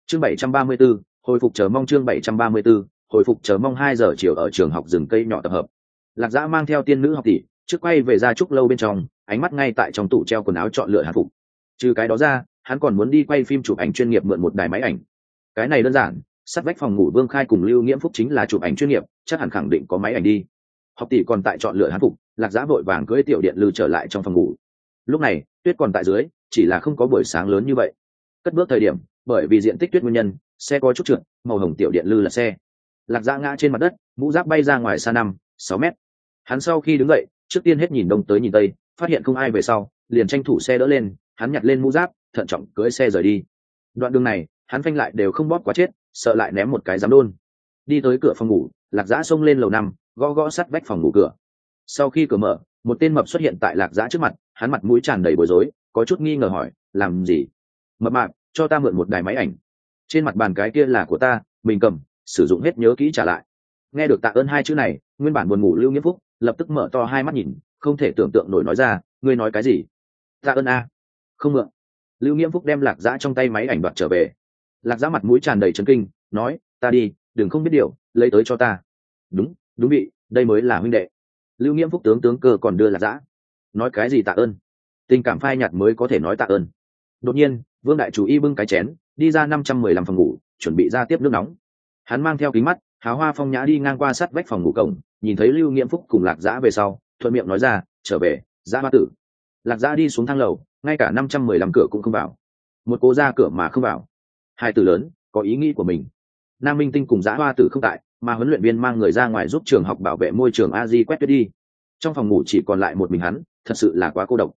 Chương 734, hồi phục chờ mong. Chương 734, hồi phục chờ mong. 2 giờ chiều ở trường học rừng cây nhỏ tập hợp. Lạc Dã mang theo tiên nữ học tỷ trước quay về gia trúc lâu bên trong, ánh mắt ngay tại trong tủ treo quần áo chọn lựa hạng phục. Trừ cái đó ra, hắn còn muốn đi quay phim chụp ảnh chuyên nghiệp, mượn một đài máy ảnh. Cái này đơn giản, sát vách phòng ngủ Vương Khai cùng Lưu Nghiễm Phúc chính là chụp ảnh chuyên nghiệp, chắc hẳn khẳng định có máy ảnh đi. Học tỷ còn tại chọn lựa hạng phục, Lạc Dã vội vàng cưỡi tiểu điện lư trở lại trong phòng ngủ. Lúc này tuyết còn tại dưới, chỉ là không có buổi sáng lớn như vậy. Cất bước thời điểm, bởi vì diện tích tuyết nguyên nhân, xe có chút trượt, màu hồng tiểu điện lư là xe. Lạc Dã ngã trên mặt đất, mũ giáp bay ra ngoài xa 5-6 mét. Hắn sau khi đứng dậy, trước tiên hết nhìn đông tới nhìn tây, phát hiện không ai về sau, liền tranh thủ xe đỡ lên, hắn nhặt lên mũ giáp, thận trọng cưỡi xe rời đi. Đoạn đường này, hắn phanh lại đều không bóp quá chết, sợ lại ném một cái giám đôn. Đi tới cửa phòng ngủ, Lạc Dã xông lên lầu 5, gõ gõ sắt vách phòng ngủ cửa. Sau khi cửa mở, một tên mập xuất hiện tại Lạc Dã trước mặt, hắn mặt mũi tràn đầy bối rối, có chút nghi ngờ hỏi, làm gì? Mập mạp, cho ta mượn một đài máy ảnh. Trên mặt bàn cái kia là của ta, mình cầm, sử dụng hết nhớ kỹ trả lại. Nghe được tạ ơn hai chữ này, nguyên bản buồn ngủ Lưu Nghiễm Phúc lập tức mở to hai mắt nhìn, không thể tưởng tượng nổi nói ra, ngươi nói cái gì? Tạ ơn a? Không mượn. Lưu Nghiễm Phúc đem Lạc Dã trong tay máy ảnh đoạt trở về. Lạc Dã mặt mũi tràn đầy chấn kinh, nói, ta đi, đừng không biết điều, lấy tới cho ta. Đúng, đúng vị, đây mới là huynh đệ. Lưu Nghiễm Phúc tướng cơ còn đưa Lạc Dã. Nói cái gì tạ ơn? Tình cảm phai nhạt mới có thể nói tạ ơn. Đột nhiên, Vương đại chủ y bưng cái chén, đi ra 515 phòng ngủ, chuẩn bị ra tiếp nước nóng. Hắn mang theo kính mắt, háo hoa phong nhã đi ngang qua sát vách phòng ngủ cổng, nhìn thấy Lưu Nghiễm Phúc cùng Lạc Dã về sau, thuận miệng nói ra, trở về, Dã ba tử. Lạc Dã đi xuống thang lầu, ngay cả 515 cửa cũng không vào. Một cô ra cửa mà không vào. Hai từ lớn, có ý nghĩ của mình. Nam Minh Tinh cùng Dã Hoa tử không tại, mà huấn luyện viên mang người ra ngoài giúp trường học bảo vệ môi trường a di quét tuyết đi. Trong phòng ngủ chỉ còn lại một mình hắn, thật sự là quá cô độc.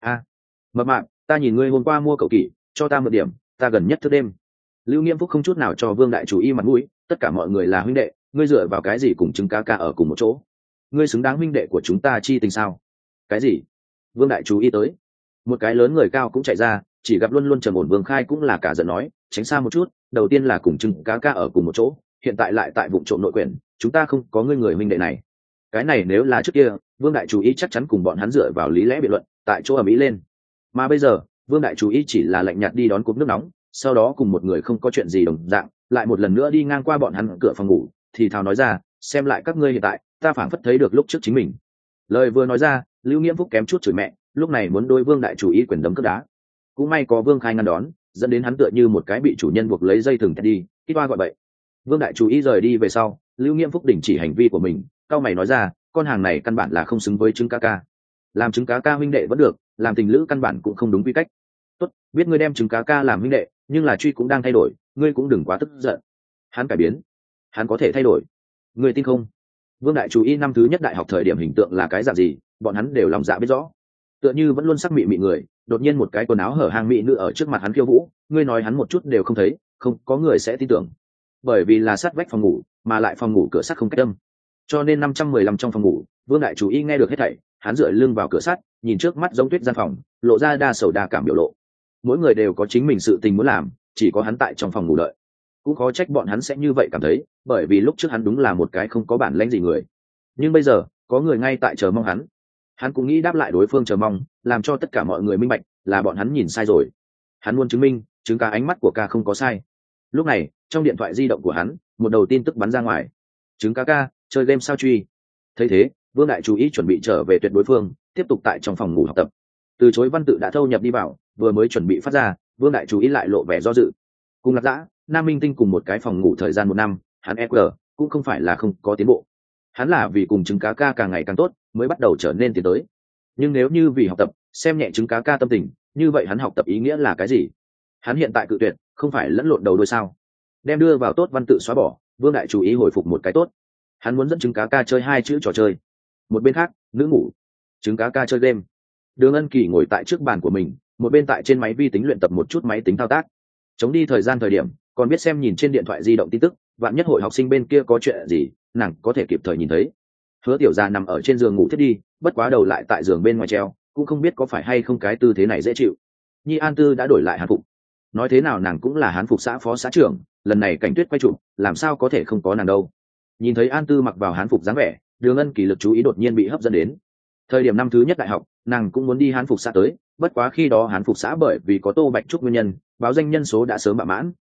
Mập mạp, ta nhìn ngươi hôm qua mua cậu kỷ, cho ta mượn điểm, ta gần nhất thức đêm. Lưu Nghiễm Phúc không chút nào cho Vương đại chủ y mặt mũi, tất cả mọi người là huynh đệ, ngươi dựa vào cái gì cùng chứng ca ở cùng một chỗ? Ngươi xứng đáng huynh đệ của chúng ta chi tình sao? Cái gì? Vương đại chủ y tới, một cái lớn người cao cũng chạy ra, chỉ gặp luôn luôn trầm ổn Vương Khai cũng là cả giận nói, tránh xa một chút, đầu tiên là cùng chứng ca ở cùng một chỗ, hiện tại lại tại vụ trộm nội quyền, chúng ta không có ngươi người huynh đệ này. Cái này nếu là trước kia, Vương đại chủ y chắc chắn cùng bọn hắn dựa vào lý lẽ biện luận, tại chỗ ở mỹ lên. Mà bây giờ, Vương đại chủ y chỉ là lạnh nhạt đi đón cúp nước nóng, sau đó cùng một người không có chuyện gì đồng dạng, lại một lần nữa đi ngang qua bọn hắn cửa phòng ngủ, thì thào nói ra, xem lại các ngươi hiện tại, ta phảng phất thấy được lúc trước chính mình. Lời vừa nói ra, Lưu Nghiễm Phúc kém chút chửi mẹ, lúc này muốn đôi Vương đại chủ y quyền đấm cướp đá. Cũng may có Vương Khai ngăn đón, dẫn đến hắn tựa như một cái bị chủ nhân buộc lấy dây thừng thét đi, ít oa gọi bậy. Vương đại chủ y rời đi về sau, Lưu Nghiễm Phúc đình chỉ hành vi của mình, cao mày nói ra, con hàng này căn bản là không xứng với trứng cá ca. Làm trứng cá ca huynh đệ vẫn được, làm tình lữ căn bản cũng không đúng quy cách. Tốt, biết ngươi đem trứng cá ca làm huynh đệ, nhưng là truy cũng đang thay đổi, ngươi cũng đừng quá tức giận. Hắn cải biến, hắn có thể thay đổi, ngươi tin không? Vương đại chủ y năm thứ nhất đại học thời điểm hình tượng là cái dạng gì, bọn hắn đều lòng dạ biết rõ. Tựa như vẫn luôn sắc mị mị người, đột nhiên một cái quần áo hở hang mị nữ ở trước mặt hắn khiêu vũ, ngươi nói hắn một chút đều không thấy, không có người sẽ tin tưởng. Bởi vì là sát vách phòng ngủ, mà lại phòng ngủ cửa sắt không cách âm, cho nên 515 trong phòng ngủ, Vương đại chủ y nghe được hết thảy, hắn dựa lưng vào cửa sắt, nhìn trước mắt giống tuyết gian phòng, lộ ra đa sầu đa cảm biểu lộ. Mỗi người đều có chính mình sự tình muốn làm, chỉ có hắn tại trong phòng ngủ đợi. Cũng khó trách bọn hắn sẽ như vậy cảm thấy, bởi vì lúc trước hắn đúng là một cái không có bản lĩnh gì người. Nhưng bây giờ, có người ngay tại chờ mong hắn. Hắn cũng nghĩ đáp lại đối phương chờ mong, làm cho tất cả mọi người minh bạch, là bọn hắn nhìn sai rồi. Hắn muốn chứng minh, chứng ca ánh mắt của ca không có sai. Lúc này, trong điện thoại di động của hắn, một đầu tin tức bắn ra ngoài. Chứng ca, chơi game sao truy. Thấy thế, Vương đại chủ ý chuẩn bị trở về tuyệt đối phương, tiếp tục tại trong phòng ngủ học tập. Từ chối văn tự đã thâu nhập đi vào, vừa mới chuẩn bị phát ra, Vương đại chủ ý lại lộ vẻ do dự. Cùng Lạc Dã, Nam Minh Tinh cùng một cái phòng ngủ thời gian 1 năm, hắn EQ cũng không phải là không có tiến bộ. Hắn là vì cùng trứng cá ca càng ngày càng tốt, mới bắt đầu trở nên tiến tới. Nhưng nếu như vì học tập, xem nhẹ trứng cá ca tâm tình, như vậy hắn học tập ý nghĩa là cái gì? Hắn hiện tại cự tuyệt, không phải lẫn lộn đầu đuôi sao? Đem đưa vào tốt văn tự xóa bỏ, Vương đại chủ ý hồi phục một cái tốt. Hắn muốn dẫn trứng cá ca chơi 2 chữ trò chơi. Một bên khác, nữ ngủ, trứng cá ca chơi game. Đường Ân Kỳ ngồi tại trước bàn của mình, một bên tại trên máy vi tính luyện tập một chút máy tính thao tác. Chống đi thời gian còn biết xem nhìn trên điện thoại di động tin tức, vạn nhất hội học sinh bên kia có chuyện gì, nàng có thể kịp thời nhìn thấy. Hứa Tiểu Gia nằm ở trên giường ngủ thiết đi, bất quá đầu lại tại giường bên ngoài treo, cũng không biết có phải hay không cái tư thế này dễ chịu. Nhi An Tư đã đổi lại hán phục. Nói thế nào nàng cũng là hán phục xã phó xã trưởng, lần này Cảnh Tuyết quay chụp, làm sao có thể không có nàng đâu. Nhìn thấy An Tư mặc vào hán phục dáng vẻ, Đường Ân Kỳ lực chú ý đột nhiên bị hấp dẫn đến. Thời điểm năm thứ nhất đại học, nàng cũng muốn đi hán phục xã tới, bất quá khi đó hán phục xã bởi vì có Tô Bạch Trúc nguyên nhân, báo danh nhân số đã sớm bạ mãn.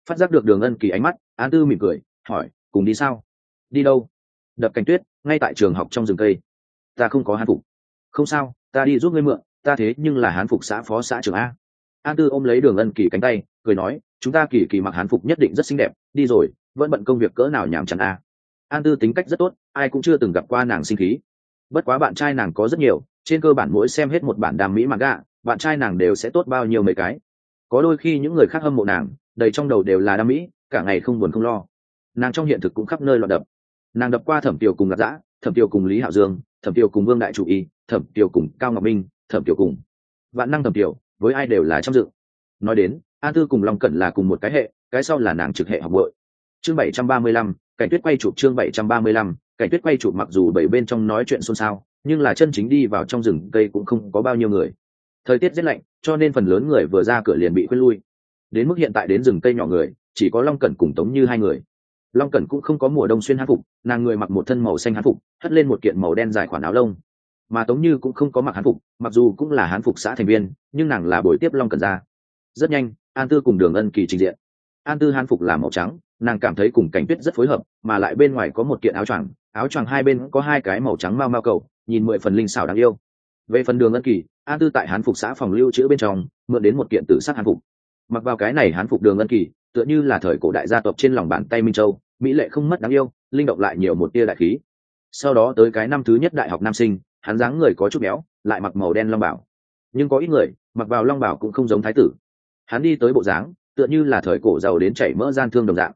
Phát giác được Đường Ân Kỳ ánh mắt, An Tư mỉm cười hỏi, cùng đi sao? Đi đâu? Đập Cảnh Tuyết, ngay tại trường học trong rừng cây. Ta không có hán phục. Không sao, ta đi giúp ngươi mượn, ta thế nhưng là hán phục xã phó xã trưởng a. An Tư ôm lấy Đường Ân Kỳ cánh tay cười nói, chúng ta Kỳ Kỳ mặc hán phục nhất định rất xinh đẹp, đi rồi vẫn bận công việc cỡ nào nhàm chán a. An Tư tính cách rất tốt, ai cũng chưa từng gặp qua nàng sinh khí. Bất quá bạn trai nàng có rất nhiều, trên cơ bản mỗi xem hết một bản đam mỹ manga, bạn trai nàng đều sẽ tốt bao nhiêu mấy cái. Có đôi khi những người khác hâm mộ nàng, đầy trong đầu đều là đam mỹ, cả ngày không buồn không lo. Nàng trong hiện thực cũng khắp nơi loạn đập. Nàng đập qua Thẩm Tiều cùng Lạc Dã, Thẩm Tiều cùng Lý Hạo Dương, Thẩm Tiều cùng Vương Đại Chủ Y, Thẩm Tiều cùng Cao Ngọc Minh, Thẩm Tiều cùng Vạn Năng Thẩm Tiều, với ai đều là trăm dự. Nói đến, An Tư cùng Long Cẩn là cùng một cái hệ, cái sau là nàng trực hệ học bội. Chương 735, Cảnh Tuyết quay chụp. Chương 735, Cảnh Tuyết quay chụp. Mặc dù bảy bên trong nói chuyện xôn xao, nhưng là chân chính đi vào trong rừng cây cũng không có bao nhiêu người. Thời tiết rất lạnh, cho nên phần lớn người vừa ra cửa liền bị khuyên lui. Đến mức hiện tại đến rừng cây nhỏ người, chỉ có Long Cẩn cùng Tống Như hai người. Long Cẩn cũng không có mùa đông xuyên hán phục, nàng người mặc một thân màu xanh hán phục, hất lên một kiện màu đen dài khoản áo lông. Mà Tống Như cũng không có mặc hán phục, mặc dù cũng là hán phục xã thành viên, nhưng nàng là buổi tiếp Long Cẩn ra. Rất nhanh, An Tư cùng Đường Ân Kỳ trình diện. An Tư hán phục là màu trắng, nàng cảm thấy cùng Cảnh Tuyết rất phối hợp, mà lại bên ngoài có một kiện áo choàng hai bên có hai cái màu trắng mao cầu, nhìn 10 phần linh xảo đáng yêu. Về phần Đường Ân Kỳ, An Tư tại hán phục xã phòng lưu trữ bên trong mượn đến một kiện tử sắc hán phục. Mặc vào cái này hán phục Đường Ân Kỳ tựa như là thời cổ đại gia tộc trên lòng bàn tay Minh Châu, mỹ lệ không mất đáng yêu, linh động lại nhiều một tia đại khí. Sau đó tới cái năm thứ nhất đại học nam sinh, hắn dáng người có chút béo, lại mặc màu đen long bảo. Nhưng có ít người mặc vào long bảo cũng không giống thái tử. Hắn đi tới bộ dáng tựa như là thời cổ giàu đến chảy mỡ gian thương đồng dạng.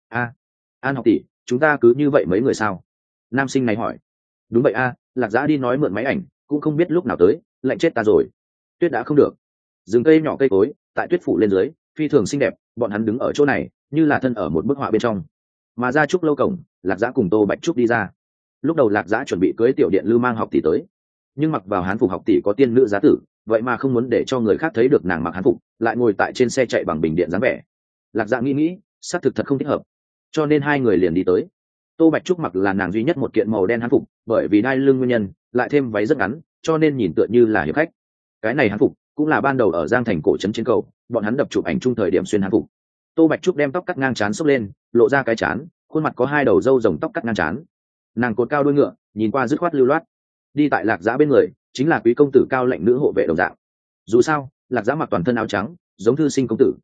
An học tỷ, chúng ta cứ như vậy mấy người sao? Nam sinh này hỏi. Đúng vậy Lạc Dã đi nói mượn máy ảnh, cũng không biết lúc nào tới, lạnh chết ta rồi. Tuyết đã không được. Rừng cây nhỏ cây cối, tại tuyết phủ lên dưới, phi thường xinh đẹp, bọn hắn đứng ở chỗ này, như là thân ở một bức họa bên trong. Mà ra Trúc lâu cổng, Lạc Dã cùng Tô Bạch Trúc đi ra. Lúc đầu Lạc Dã chuẩn bị cưới tiểu điện Lưu Mang học tỷ tới, nhưng mặc vào hán phục học tỷ có tiên nữ giá tử, vậy mà không muốn để cho người khác thấy được nàng mặc hán phục, lại ngồi tại trên xe chạy bằng bình điện dáng vẻ. Lạc Dã nghĩ, xác thực thật không thích hợp, cho nên hai người liền đi tới. Tô Bạch Trúc mặc là nàng duy nhất một kiện màu đen hán phục, bởi vì đai lưng nguyên nhân, lại thêm váy rất ngắn, cho nên nhìn tựa như là hiệp khách. Cái này hán phục cũng là ban đầu ở Giang Thành cổ trấn trên cầu, bọn hắn đập chụp ảnh chung thời điểm xuyên hán phục. Tô Bạch Trúc đem tóc cắt ngang trán xốc lên, lộ ra cái trán, khuôn mặt có hai đầu râu rồng tóc cắt ngang trán. Nàng cột cao đuôi ngựa, nhìn qua dứt khoát lưu loát. Đi tại Lạc Dã bên người, chính là quý công tử cao lệnh nữ hộ vệ đồng dạng. Dù sao, Lạc Dã mặc toàn thân áo trắng, giống thư sinh công tử.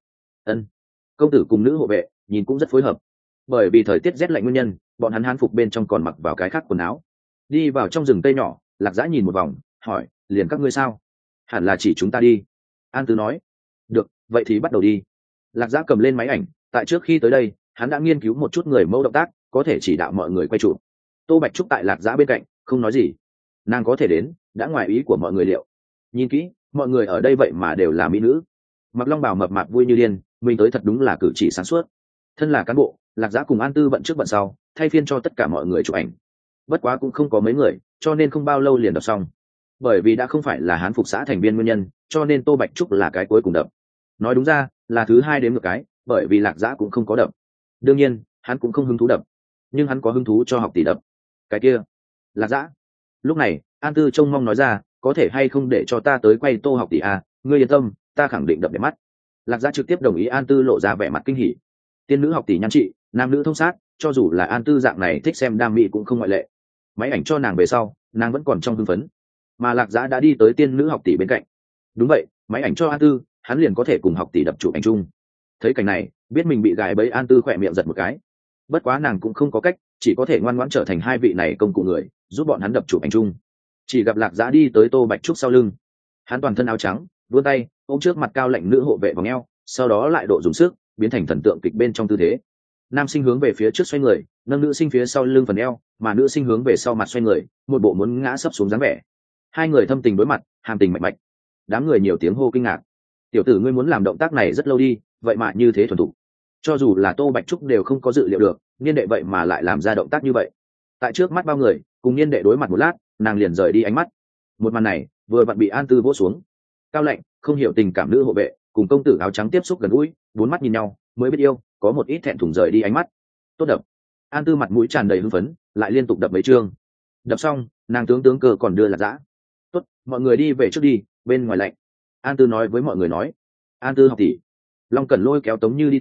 Công tử cùng nữ hộ vệ nhìn cũng rất phối hợp. Bởi vì thời tiết rét lạnh nguyên nhân, bọn hắn hán phục bên trong còn mặc vào cái khác quần áo. Đi vào trong rừng cây nhỏ, Lạc Dã nhìn một vòng, hỏi, liền các ngươi sao? Hẳn là chỉ chúng ta đi. An Tứ nói. Được, vậy thì bắt đầu đi. Lạc Dã cầm lên máy ảnh, tại trước khi tới đây, hắn đã nghiên cứu một chút người mẫu động tác, có thể chỉ đạo mọi người quay chụp. Tô Bạch Trúc tại Lạc Dã bên cạnh, không nói gì. Nàng có thể đến, đã ngoài ý của mọi người liệu. Nhìn kỹ, mọi người ở đây vậy mà đều là mỹ nữ. Mặc long bào mập mạp vui như điên, mình tới thật đúng là cử chỉ sáng suốt. Thân là cán bộ, Lạc Dã cùng An Tư bận trước bận sau, thay phiên cho tất cả mọi người chụp ảnh. Bất quá cũng không có mấy người, cho nên không bao lâu liền đập xong. Bởi vì đã không phải là hán phục xã thành viên nguyên nhân, cho nên Tô Bạch Trúc là cái cuối cùng đập. Nói đúng ra, là thứ hai đến một cái, bởi vì Lạc Dã cũng không có đập. Đương nhiên, hắn cũng không hứng thú đập, nhưng hắn có hứng thú cho học tỷ đập. Cái kia, Lạc Dã. Lúc này, An Tư trông mong nói ra, có thể hay không để cho ta tới quay Tô học tỷ ngươi yên tâm, ta khẳng định đập đẹp mắt. Lạc Dã trực tiếp đồng ý. An Tư lộ ra vẻ mặt kinh hỉ. Tiên nữ học tỷ nhan trị, nam nữ thông sát, cho dù là An Tư dạng này thích xem đam mỹ cũng không ngoại lệ. Máy ảnh cho nàng về sau, nàng vẫn còn trong hưng phấn. Mà Lạc Dã đã đi tới tiên nữ học tỷ bên cạnh. Đúng vậy, máy ảnh cho An Tư, hắn liền có thể cùng học tỷ đập chụp ảnh chung. Thấy cảnh này, biết mình bị gài bẫy, An Tư khỏe miệng giật một cái. Bất quá nàng cũng không có cách, chỉ có thể ngoan ngoãn trở thành hai vị này công cụ người, giúp bọn hắn đập chụp ảnh chung. Chỉ gặp Lạc Dã đi tới Tô Bạch Trúc sau lưng, hắn toàn thân áo trắng, vươn tay ôm trước mặt cao lệnh nữ hộ vệ vòng eo, sau đó lại độ dùng sức, biến thành thần tượng kịch bên trong tư thế. Nam sinh hướng về phía trước xoay người, nâng nữ sinh phía sau lưng phần eo, mà nữ sinh hướng về sau mặt xoay người, một bộ muốn ngã sấp xuống dáng vẻ. Hai người thâm tình đối mặt, hàm tình mạch mạch. Đám người nhiều tiếng hô kinh ngạc. Tiểu tử ngươi muốn làm động tác này rất lâu đi, vậy mà như thế thuần thục. Cho dù là Tô Bạch Trúc đều không có dự liệu được, Niên Đệ vậy mà lại làm ra động tác như vậy. Tại trước mắt bao người, cùng Niên Đệ đối mặt một lát, nàng liền rời đi ánh mắt. Một màn này vừa vặn bị An Tư vỗ xuống. Cao lệnh không hiểu tình cảm nữ hộ vệ cùng công tử áo trắng tiếp xúc gần gũi, bốn mắt nhìn nhau mới biết yêu, có một ít thẹn thùng rời đi ánh mắt. Tốt đập. An Tư mặt mũi tràn đầy hưng phấn, lại liên tục đập mấy chương. Đập xong, nàng tướng cơ còn đưa Lạc Dã. Tốt, mọi người đi về trước đi, bên ngoài lạnh. An Tư nói với mọi người nói. An Tư học tỷ. Long Cẩn lôi kéo Tống Như đi tới,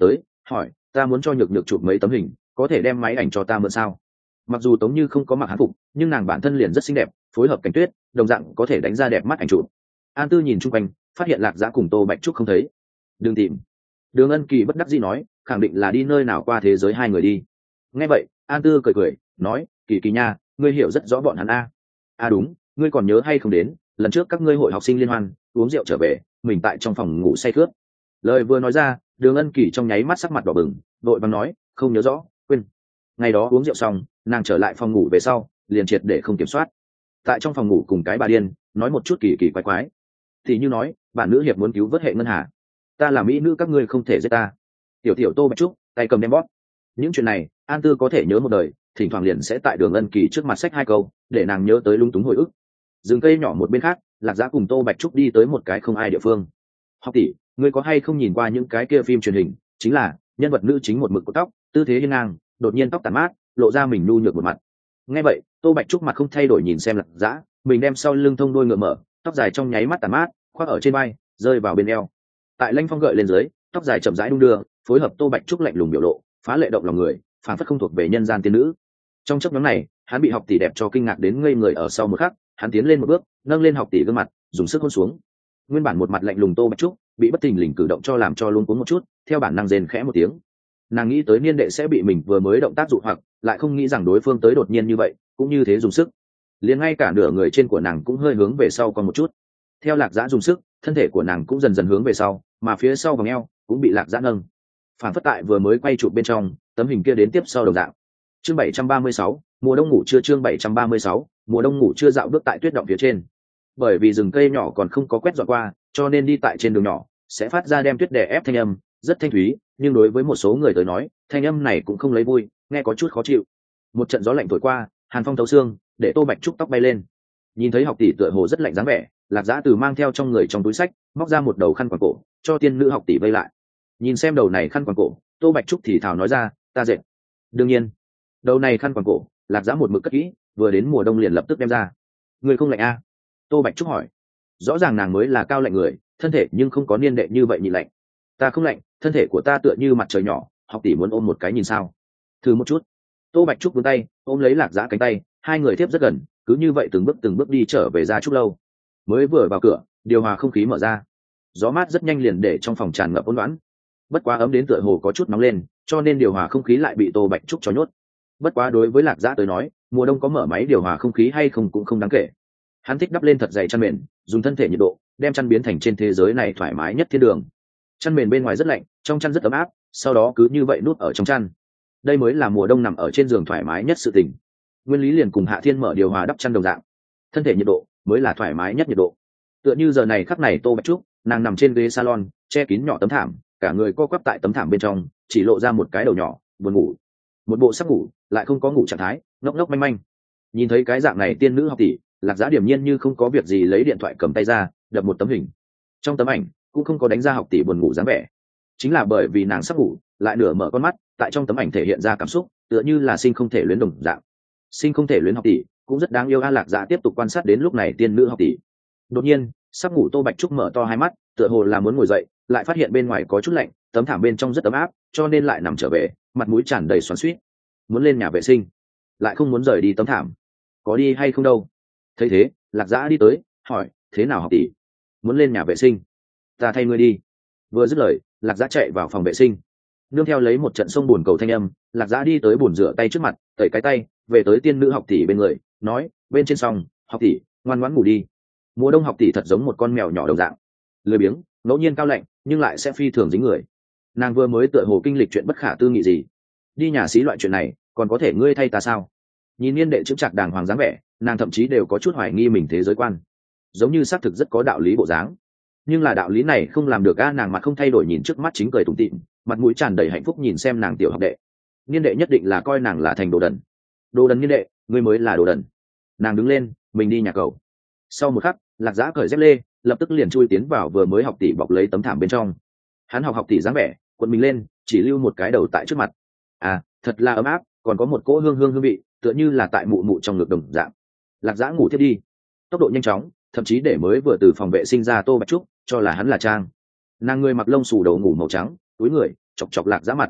hỏi ta muốn cho nhược nhược chụp mấy tấm hình, có thể đem máy ảnh cho ta mượn sao? Mặc dù Tống Như không có mặc hán phục, nhưng nàng bản thân liền rất xinh đẹp, phối hợp cảnh tuyết đồng dạng có thể đánh ra đẹp mắt ảnh chụp. An Tư nhìn chung quanh, phát hiện Lạc Dã cùng Tô Bạch Trúc không thấy. Đừng tìm. Đường Ân Kỳ bất đắc dĩ nói, khẳng định là đi nơi nào qua thế giới hai người đi. Nghe vậy, An Tư cười cười, nói, Kỳ Kỳ nha, ngươi hiểu rất rõ bọn hắn a. Đúng, ngươi còn nhớ hay không đến, lần trước các ngươi hội học sinh liên hoan, uống rượu trở về, mình tại trong phòng ngủ say khướt. Lời vừa nói ra, Đường Ân Kỳ trong nháy mắt sắc mặt đỏ bừng, vội vàng nói, không nhớ rõ, quên. Ngày đó uống rượu xong, nàng trở lại phòng ngủ về sau, liền triệt để không kiểm soát. Tại trong phòng ngủ cùng cái bà điên, nói một chút kỳ kỳ quái quái. Thì như nói, bản nữ hiệp muốn cứu vớt hệ ngân hà, ta là mỹ nữ các ngươi không thể giết ta. Tiểu tiểu Tô Bạch Trúc tay cầm đem bóp. Những chuyện này An Tư có thể nhớ một đời, thỉnh thoảng liền sẽ tại Đường Ân Kỳ trước mặt xách hai câu để nàng nhớ tới lung túng hồi ức. Rừng cây nhỏ một bên khác, Lạc Dã cùng Tô Bạch Trúc đi tới một cái không ai địa phương. Học tỷ, ngươi có hay không nhìn qua những cái kia phim truyền hình, chính là nhân vật nữ chính một mực cột tóc, tư thế hiên ngang, đột nhiên tóc tàn mát, lộ ra mình nhu nhược một mặt. Nghe vậy, Tô Bạch Trúc mặt không thay đổi nhìn xem Lạc Dã, mình đem sau lưng thông đôi ngựa mở, tóc dài trong nháy mắt tàn mát, khoác ở trên vai, rơi vào bên eo. Tại lanh phong gợi lên dưới, tóc dài chậm rãi đung đưa, phối hợp Tô Bạch Trúc lạnh lùng biểu lộ, phá lệ động lòng người, phản phất không thuộc về nhân gian tiên nữ. Trong chốc ngắn này, hắn bị học tỷ đẹp cho kinh ngạc đến ngây người, ở sau một khắc, hắn tiến lên một bước, nâng lên học tỷ gương mặt, dùng sức hôn xuống. Nguyên bản một mặt lạnh lùng Tô Bạch Trúc bị bất thình lình cử động cho làm cho luống cuống một chút, theo bản năng rên khẽ một tiếng. Nàng nghĩ tới niên đệ sẽ bị mình vừa mới động tác dụ hoặc, lại không nghĩ rằng đối phương tới đột nhiên như vậy, cũng như thế dùng sức. Liền ngay cả nửa người trên của nàng cũng hơi hướng về sau còn một chút. Theo Lạc Dã dùng sức, thân thể của nàng cũng dần dần hướng về sau, mà phía sau vòng eo cũng bị Lạc Dã nâng. Phản phất tại vừa mới quay chụp bên trong, tấm hình kia đến tiếp sau đồng dạng. Chương 736, mùa đông ngủ trưa. Chương 736, mùa đông ngủ trưa, dạo bước tại tuyết động phía trên. Bởi vì rừng cây nhỏ còn không có quét dọn qua, cho nên đi tại trên đường nhỏ sẽ phát ra đem tuyết đè ép thanh âm, rất thanh thúy, nhưng đối với một số người tới nói, thanh âm này cũng không lấy vui, nghe có chút khó chịu. Một trận gió lạnh thổi qua, hàn phong thấu xương, để Tô Bạch Trúc tóc bay lên. Nhìn thấy học tỷ tựa hồ rất lạnh dáng vẻ, Lạc Dã từ mang theo trong người trong túi sách, móc ra một đầu khăn quàng cổ, cho tiên nữ học tỷ vây lại. Nhìn xem đầu này khăn quàng cổ, Tô Bạch Trúc thì thào nói ra, ta dệt. Đương nhiên, đầu này khăn quàng cổ, Lạc Dã một mực cất kỹ, vừa đến mùa đông liền lập tức đem ra. Người không lạnh a? Tô Bạch Trúc hỏi. Rõ ràng nàng mới là cao lạnh người, thân thể nhưng không có niên đệ như vậy nhịn lạnh. Ta không lạnh, thân thể của ta tựa như mặt trời nhỏ, học tỷ muốn ôm một cái nhìn sao? Thử một chút. Tô Bạch Trúc vươn tay ôm lấy Lạc Dã cánh tay, hai người tiếp rất gần, cứ như vậy từng bước đi trở về Gia Trúc lâu. Mới vừa vào cửa, điều hòa không khí mở ra, gió mát rất nhanh liền để trong phòng tràn ngập ôn loãng. Bất quá ấm đến tựa hồ có chút nóng lên, cho nên điều hòa không khí lại bị Tô Bạch Trúc cho nhốt. Bất quá đối với Lạc Dã tới nói, mùa đông có mở máy điều hòa không khí hay không cũng không đáng kể. Hắn thích đắp lên thật dày chăn mền, dùng thân thể nhiệt độ đem chăn biến thành trên thế giới này thoải mái nhất thiên đường. Chăn mền bên ngoài rất lạnh, trong chăn rất ấm áp, sau đó cứ như vậy nuốt ở trong chăn. Đây mới là mùa đông nằm ở trên giường thoải mái nhất sự tình. Nguyên lý liền cùng Hạ Thiên mở điều hòa đắp chăn đồng dạng, thân thể nhiệt độ mới là thoải mái nhất nhiệt độ. Tựa như giờ này khắc này Tô Bạch Trúc, nàng nằm trên ghế salon, che kín nhỏ tấm thảm, cả người co quắp tại tấm thảm bên trong, chỉ lộ ra một cái đầu nhỏ, buồn ngủ. Một bộ sắp ngủ, lại không có ngủ trạng thái, ngốc ngốc manh manh. Nhìn thấy cái dạng này tiên nữ học tỷ, Lạc Dã điềm nhiên như không có việc gì lấy điện thoại cầm tay ra, đập một tấm hình. Trong tấm ảnh cũng không có đánh ra học tỷ buồn ngủ dáng vẻ, chính là bởi vì nàng sắp ngủ, lại nửa mở con mắt, tại trong tấm ảnh thể hiện ra cảm xúc, tựa như là sinh không thể luyến đồng dạng. Sinh không thể luyến học tỷ cũng rất đáng yêu. Lạc Dã tiếp tục quan sát đến lúc này tiên nữ học tỷ. Đột nhiên, sắp ngủ Tô Bạch Trúc mở to hai mắt, tựa hồ là muốn ngồi dậy, lại phát hiện bên ngoài có chút lạnh, tấm thảm bên trong rất ấm áp, cho nên lại nằm trở về, mặt mũi tràn đầy xoắn xuýt. Muốn lên nhà vệ sinh, lại không muốn rời đi tấm thảm. Có đi hay không đâu? Thấy thế, Lạc Dã đi tới, hỏi, thế nào học tỷ? Muốn lên nhà vệ sinh? Ta thay ngươi đi. Vừa dứt lời, Lạc Dã chạy vào phòng vệ sinh. Nương theo lấy một trận sông bùn cầu thanh âm, Lạc Dã đi tới bồn rửa tay trước mặt, tẩy cái tay, về tới tiên nữ học tỷ bên người, nói, bên trên xong, học tỷ, ngoan ngoãn ngủ đi. Mùa đông học tỷ thật giống một con mèo nhỏ đồng dạng, lười biếng, ngẫu nhiên cao lạnh, nhưng lại sẽ phi thường dính người. Nàng vừa mới tựa hồ kinh lịch chuyện bất khả tư nghị gì, đi nhà xí loại chuyện này, còn có thể ngươi thay ta sao? Nhìn niên đệ chững chạc đàng hoàng dáng vẻ, nàng thậm chí đều có chút hoài nghi mình thế giới quan, giống như xác thực rất có đạo lý bộ dáng. Nhưng là đạo lý này không làm được a. Nàng mặt không thay đổi nhìn trước mắt chính cười tủm tỉm, mặt mũi tràn đầy hạnh phúc nhìn xem nàng tiểu học đệ. Niên đệ nhất định là coi nàng là thành đồ đần. Đồ đần niên đệ, ngươi mới là đồ đần. Nàng đứng lên, mình đi nhà cầu. Sau một khắc, Lạc Dã cởi dép lê, lập tức liền chui tiến vào vừa mới học tỷ bọc lấy tấm thảm bên trong. Hắn học tỷ dáng vẻ, quần mình lên, chỉ lưu một cái đầu tại trước mặt. À, thật là ấm áp, còn có một cỗ hương vị, tựa như là tại mụ mụ trong ngực đồng dạng. Lạc Dã ngủ tiếp đi, tốc độ nhanh chóng, thậm chí để mới vừa từ phòng vệ sinh ra Tô Bạch Trúc cho là hắn là trang. Nàng người mặc lông xù đầu ngủ màu trắng, túi người chọc chọc Lạc Dã mặt,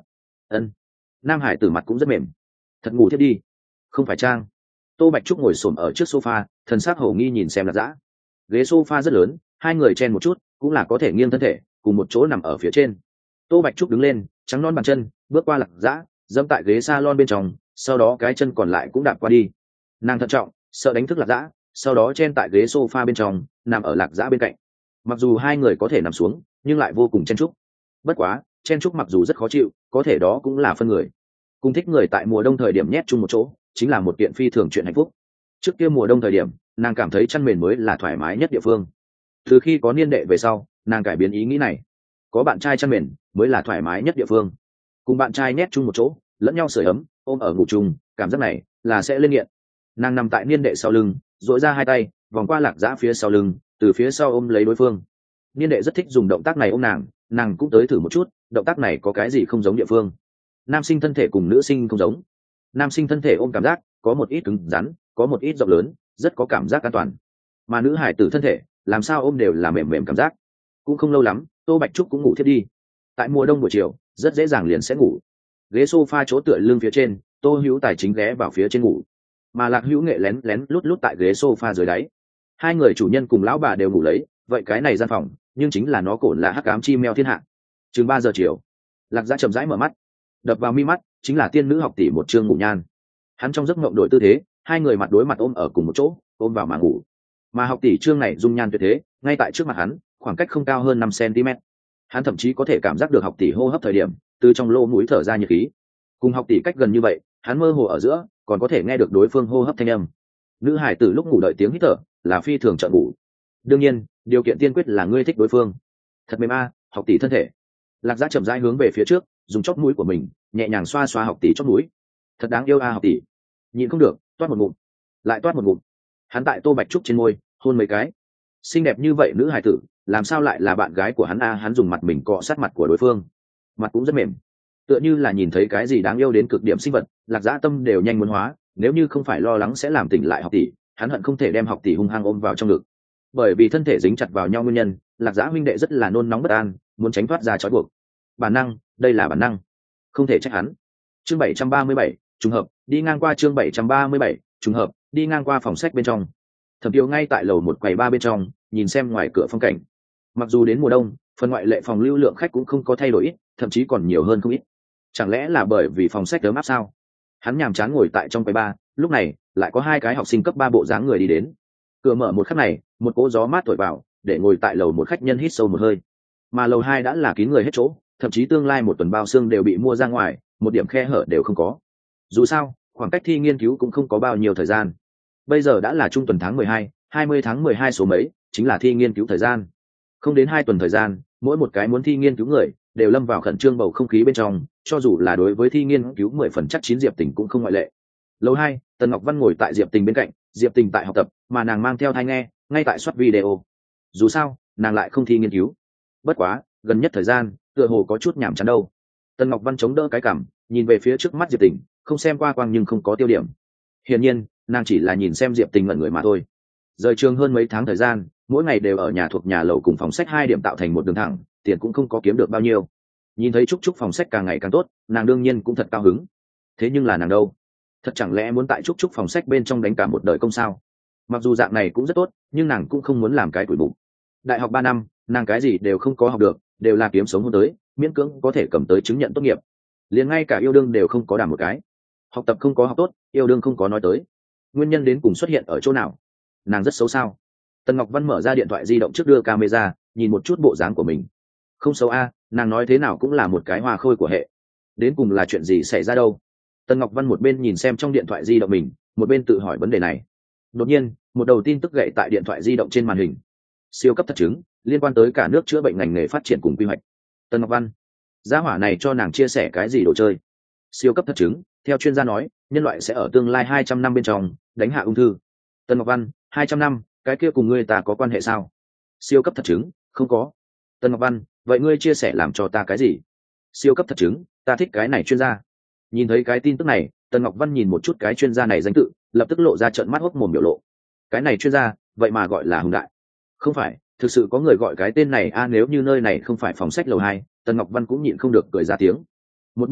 Ân. Nam hải tử mặt cũng rất mềm. Thật ngủ thiết đi. Không phải trang. Tô Bạch Trúc ngồi xổm ở trước sofa, thần sắc hổ nghi nhìn xem Lạc Dã. Ghế sofa rất lớn, hai người chen một chút cũng là có thể nghiêng thân thể cùng một chỗ nằm ở phía trên. Tô Bạch Trúc đứng lên, trắng non bàn chân bước qua Lạc Dã, dẫm tại ghế salon bên trong, sau đó cái chân còn lại cũng đạp qua đi. Nàng thận trọng, sợ đánh thức Lạc Dã, sau đó chen tại ghế sofa bên trong, nằm ở Lạc Dã bên cạnh. Mặc dù hai người có thể nằm xuống nhưng lại vô cùng chen chúc. Bất quá chen chúc mặc dù rất khó chịu, có thể đó cũng là phân người. Cùng thích người tại mùa đông thời điểm nhét chung một chỗ chính là một kiện phi thường chuyện hạnh phúc. Trước kia mùa đông thời điểm nàng cảm thấy chăn mền mới là thoải mái nhất địa phương. Từ khi có niên đệ về sau nàng cải biến ý nghĩ này, có bạn trai chăn mền mới là thoải mái nhất địa phương. Cùng bạn trai nhét chung một chỗ lẫn nhau sưởi ấm ôm ở ngủ chung, cảm giác này là sẽ lên nghiện. Nàng nằm tại niên đệ sau lưng, dội ra hai tay vòng qua Lạc Dã phía sau lưng, từ phía sau ôm lấy đối phương. Niên đệ rất thích dùng động tác này ôm nàng, nàng cũng tới thử một chút động tác này có cái gì không giống địa phương. Nam sinh thân thể cùng nữ sinh không giống. Nam sinh thân thể ôm cảm giác có một ít cứng rắn, có một ít rộng lớn, rất có cảm giác an toàn. Mà nữ hải tử thân thể làm sao ôm đều là mềm mềm cảm giác. Cũng không lâu lắm Tô Bạch Trúc cũng ngủ thiết đi. Tại mùa đông buổi chiều rất dễ dàng liền sẽ ngủ. Ghế sofa chỗ tựa lưng phía trên, Tô Hữu Tài chính ghé vào phía trên ngủ, mà Lạc Hữu Nghệ lén lén lút lút tại ghế sofa dưới đáy. Hai người chủ nhân cùng lão bà đều ngủ lấy, vậy cái này gian phòng nhưng chính là nó cổn là hắc ám chi meo thiên hạ. Chừng 3 giờ chiều, Lạc Dã chậm rãi mở mắt, đập vào mi mắt chính là tiên nữ học tỷ một trương ngủ nhan. Hắn trong giấc mộng đổi tư thế, hai người mặt đối mặt ôm ở cùng một chỗ, ôm vào mà ngủ. Mà học tỷ trương này dung nhan tuyệt thế, ngay tại trước mặt hắn, khoảng cách không cao hơn 5 cm. Hắn thậm chí có thể cảm giác được học tỷ hô hấp thời điểm, từ trong lỗ mũi thở ra nhiệt khí. Cùng học tỷ cách gần như vậy, hắn mơ hồ ở giữa, còn có thể nghe được đối phương hô hấp thanh âm. Nữ hải tử lúc ngủ đợi tiếng hít thở, là phi thường trợ ngủ. Đương nhiên, điều kiện tiên quyết là ngươi thích đối phương. Thật mềm a, học tỷ thân thể. Lạc Dã chậm rãi hướng về phía trước, dùng chóp mũi của mình nhẹ nhàng xoa xoa học tỷ chóp mũi. Thật đáng yêu a học tỷ. Nhịn không được, toát một ngụm, lại toát một ngụm. Hắn tại Tô Bạch Trúc trên môi hôn mấy cái. Xinh đẹp như vậy nữ hài tử, làm sao lại là bạn gái của hắn a? Hắn dùng mặt mình cọ sát mặt của đối phương, mặt cũng rất mềm, tựa như là nhìn thấy cái gì đáng yêu đến cực điểm sinh vật. Lạc Dã tâm đều nhanh muốn hóa, nếu như không phải lo lắng sẽ làm tỉnh lại học tỷ, hắn hận không thể đem học tỷ hung hăng ôm vào trong ngực. Bởi vì thân thể dính chặt vào nhau nguyên nhân, Lạc Dã huynh đệ rất là nôn nóng bất an, muốn tránh thoát ra trói buộc. Bản năng, đây là bản năng, không thể trách hắn. Chương 737, trùng hợp đi ngang qua. Chương 737, trùng hợp đi ngang qua phòng sách bên trong. Thẩm Tiêu ngay tại lầu một quầy ba bên trong, nhìn xem ngoài cửa phong cảnh. Mặc dù đến mùa đông, phần ngoại lệ phòng lưu lượng khách cũng không có thay đổi ít, thậm chí còn nhiều hơn không ít. Chẳng lẽ là bởi vì phòng sách ấm áp sao? Hắn nhàm chán ngồi tại trong quầy ba, lúc này lại có hai cái học sinh cấp 3 bộ dáng người đi đến. Cửa mở một khắc này, một cỗ gió mát thổi vào, để ngồi tại lầu một khách nhân hít sâu một hơi. Mà lầu 2 đã là kín người hết chỗ, thậm chí tương lai một tuần bao xương đều bị mua ra ngoài, một điểm khe hở đều không có. Dù sao, khoảng cách thi nghiên cứu cũng không có bao nhiêu thời gian. Bây giờ đã là trung tuần tháng 12, 20 tháng 12 số mấy, chính là thi nghiên cứu thời gian. Không đến 2 tuần thời gian, mỗi một cái muốn thi nghiên cứu người đều lâm vào khẩn trương bầu không khí bên trong, cho dù là đối với thi nghiên cứu 10 phần chắc chín Diệp Tình cũng không ngoại lệ. Lầu 2, Tần Ngọc Văn ngồi tại Diệp Tình bên cạnh, Diệp Tình tại học tập, mà nàng mang theo tai nghe, ngay tại soát video. Dù sao, nàng lại không thi nghiên cứu. Bất quá, gần nhất thời gian, tựa hồ có chút nhàm chán đâu. Tần Ngọc Văn chống đỡ cái cằm, nhìn về phía trước mắt Diệp Tình, không xem qua quang nhưng không có tiêu điểm. Hiển nhiên, nàng chỉ là nhìn xem Diệp Tình ngẩn người mà thôi. Rời trường hơn mấy tháng thời gian, mỗi ngày đều ở nhà thuộc nhà lầu cùng phòng sách 2 điểm tạo thành một đường thẳng, tiền cũng không có kiếm được bao nhiêu. Nhìn thấy Trúc Trúc phòng sách càng ngày càng tốt, nàng đương nhiên cũng thật cao hứng. Thế nhưng là nàng đâu? Thật chẳng lẽ muốn tại Trúc Trúc phòng sách bên trong đánh cả một đời công sao? Mặc dù dạng này cũng rất tốt, nhưng nàng cũng không muốn làm cái tuổi bụng. Đại học 3 năm, nàng cái gì đều không có học được, đều là kiếm sống hôm tới, miễn cưỡng có thể cầm tới chứng nhận tốt nghiệp. Liền ngay cả yêu đương đều không có đảm một cái. Học tập không có học tốt, yêu đương không có nói tới. Nguyên nhân đến cùng xuất hiện ở chỗ nào? Nàng rất xấu sao? Tần Ngọc Văn mở ra điện thoại di động trước đưa camera, nhìn một chút bộ dáng của mình. Không xấu a, nàng nói thế nào cũng là một cái hoa khôi của hệ. Đến cùng là chuyện gì xảy ra đâu? Tần Ngọc Văn một bên nhìn xem trong điện thoại di động mình, một bên tự hỏi vấn đề này. Đột nhiên, một đầu tin tức gậy tại điện thoại di động trên màn hình. Siêu cấp thật chứng, liên quan tới cả nước chữa bệnh ngành nghề phát triển cùng quy hoạch. Tần Ngọc Văn, gia hỏa này cho nàng chia sẻ cái gì đồ chơi? Siêu cấp thật chứng, theo chuyên gia nói, nhân loại sẽ ở tương lai 200 năm bên trong đánh hạ ung thư. Tần Ngọc Văn, 200 năm, cái kia cùng ngươi ta có quan hệ sao? Siêu cấp thật chứng, không có. Tần Ngọc Văn, vậy ngươi chia sẻ làm cho ta cái gì? Siêu cấp thật chứng, ta thích cái này chuyên gia. Nhìn thấy cái tin tức này, Tần Ngọc Văn nhìn một chút cái chuyên gia này danh tự, lập tức lộ ra trợn mắt hốc mồm biểu lộ. Cái này chuyên gia, vậy mà gọi là Hùng Đại? Không phải, thực sự có người gọi cái tên này a? Nếu như nơi này không phải phòng sách lầu 2, Tần Ngọc Văn cũng nhịn không được cười ra tiếng. Một bên khác,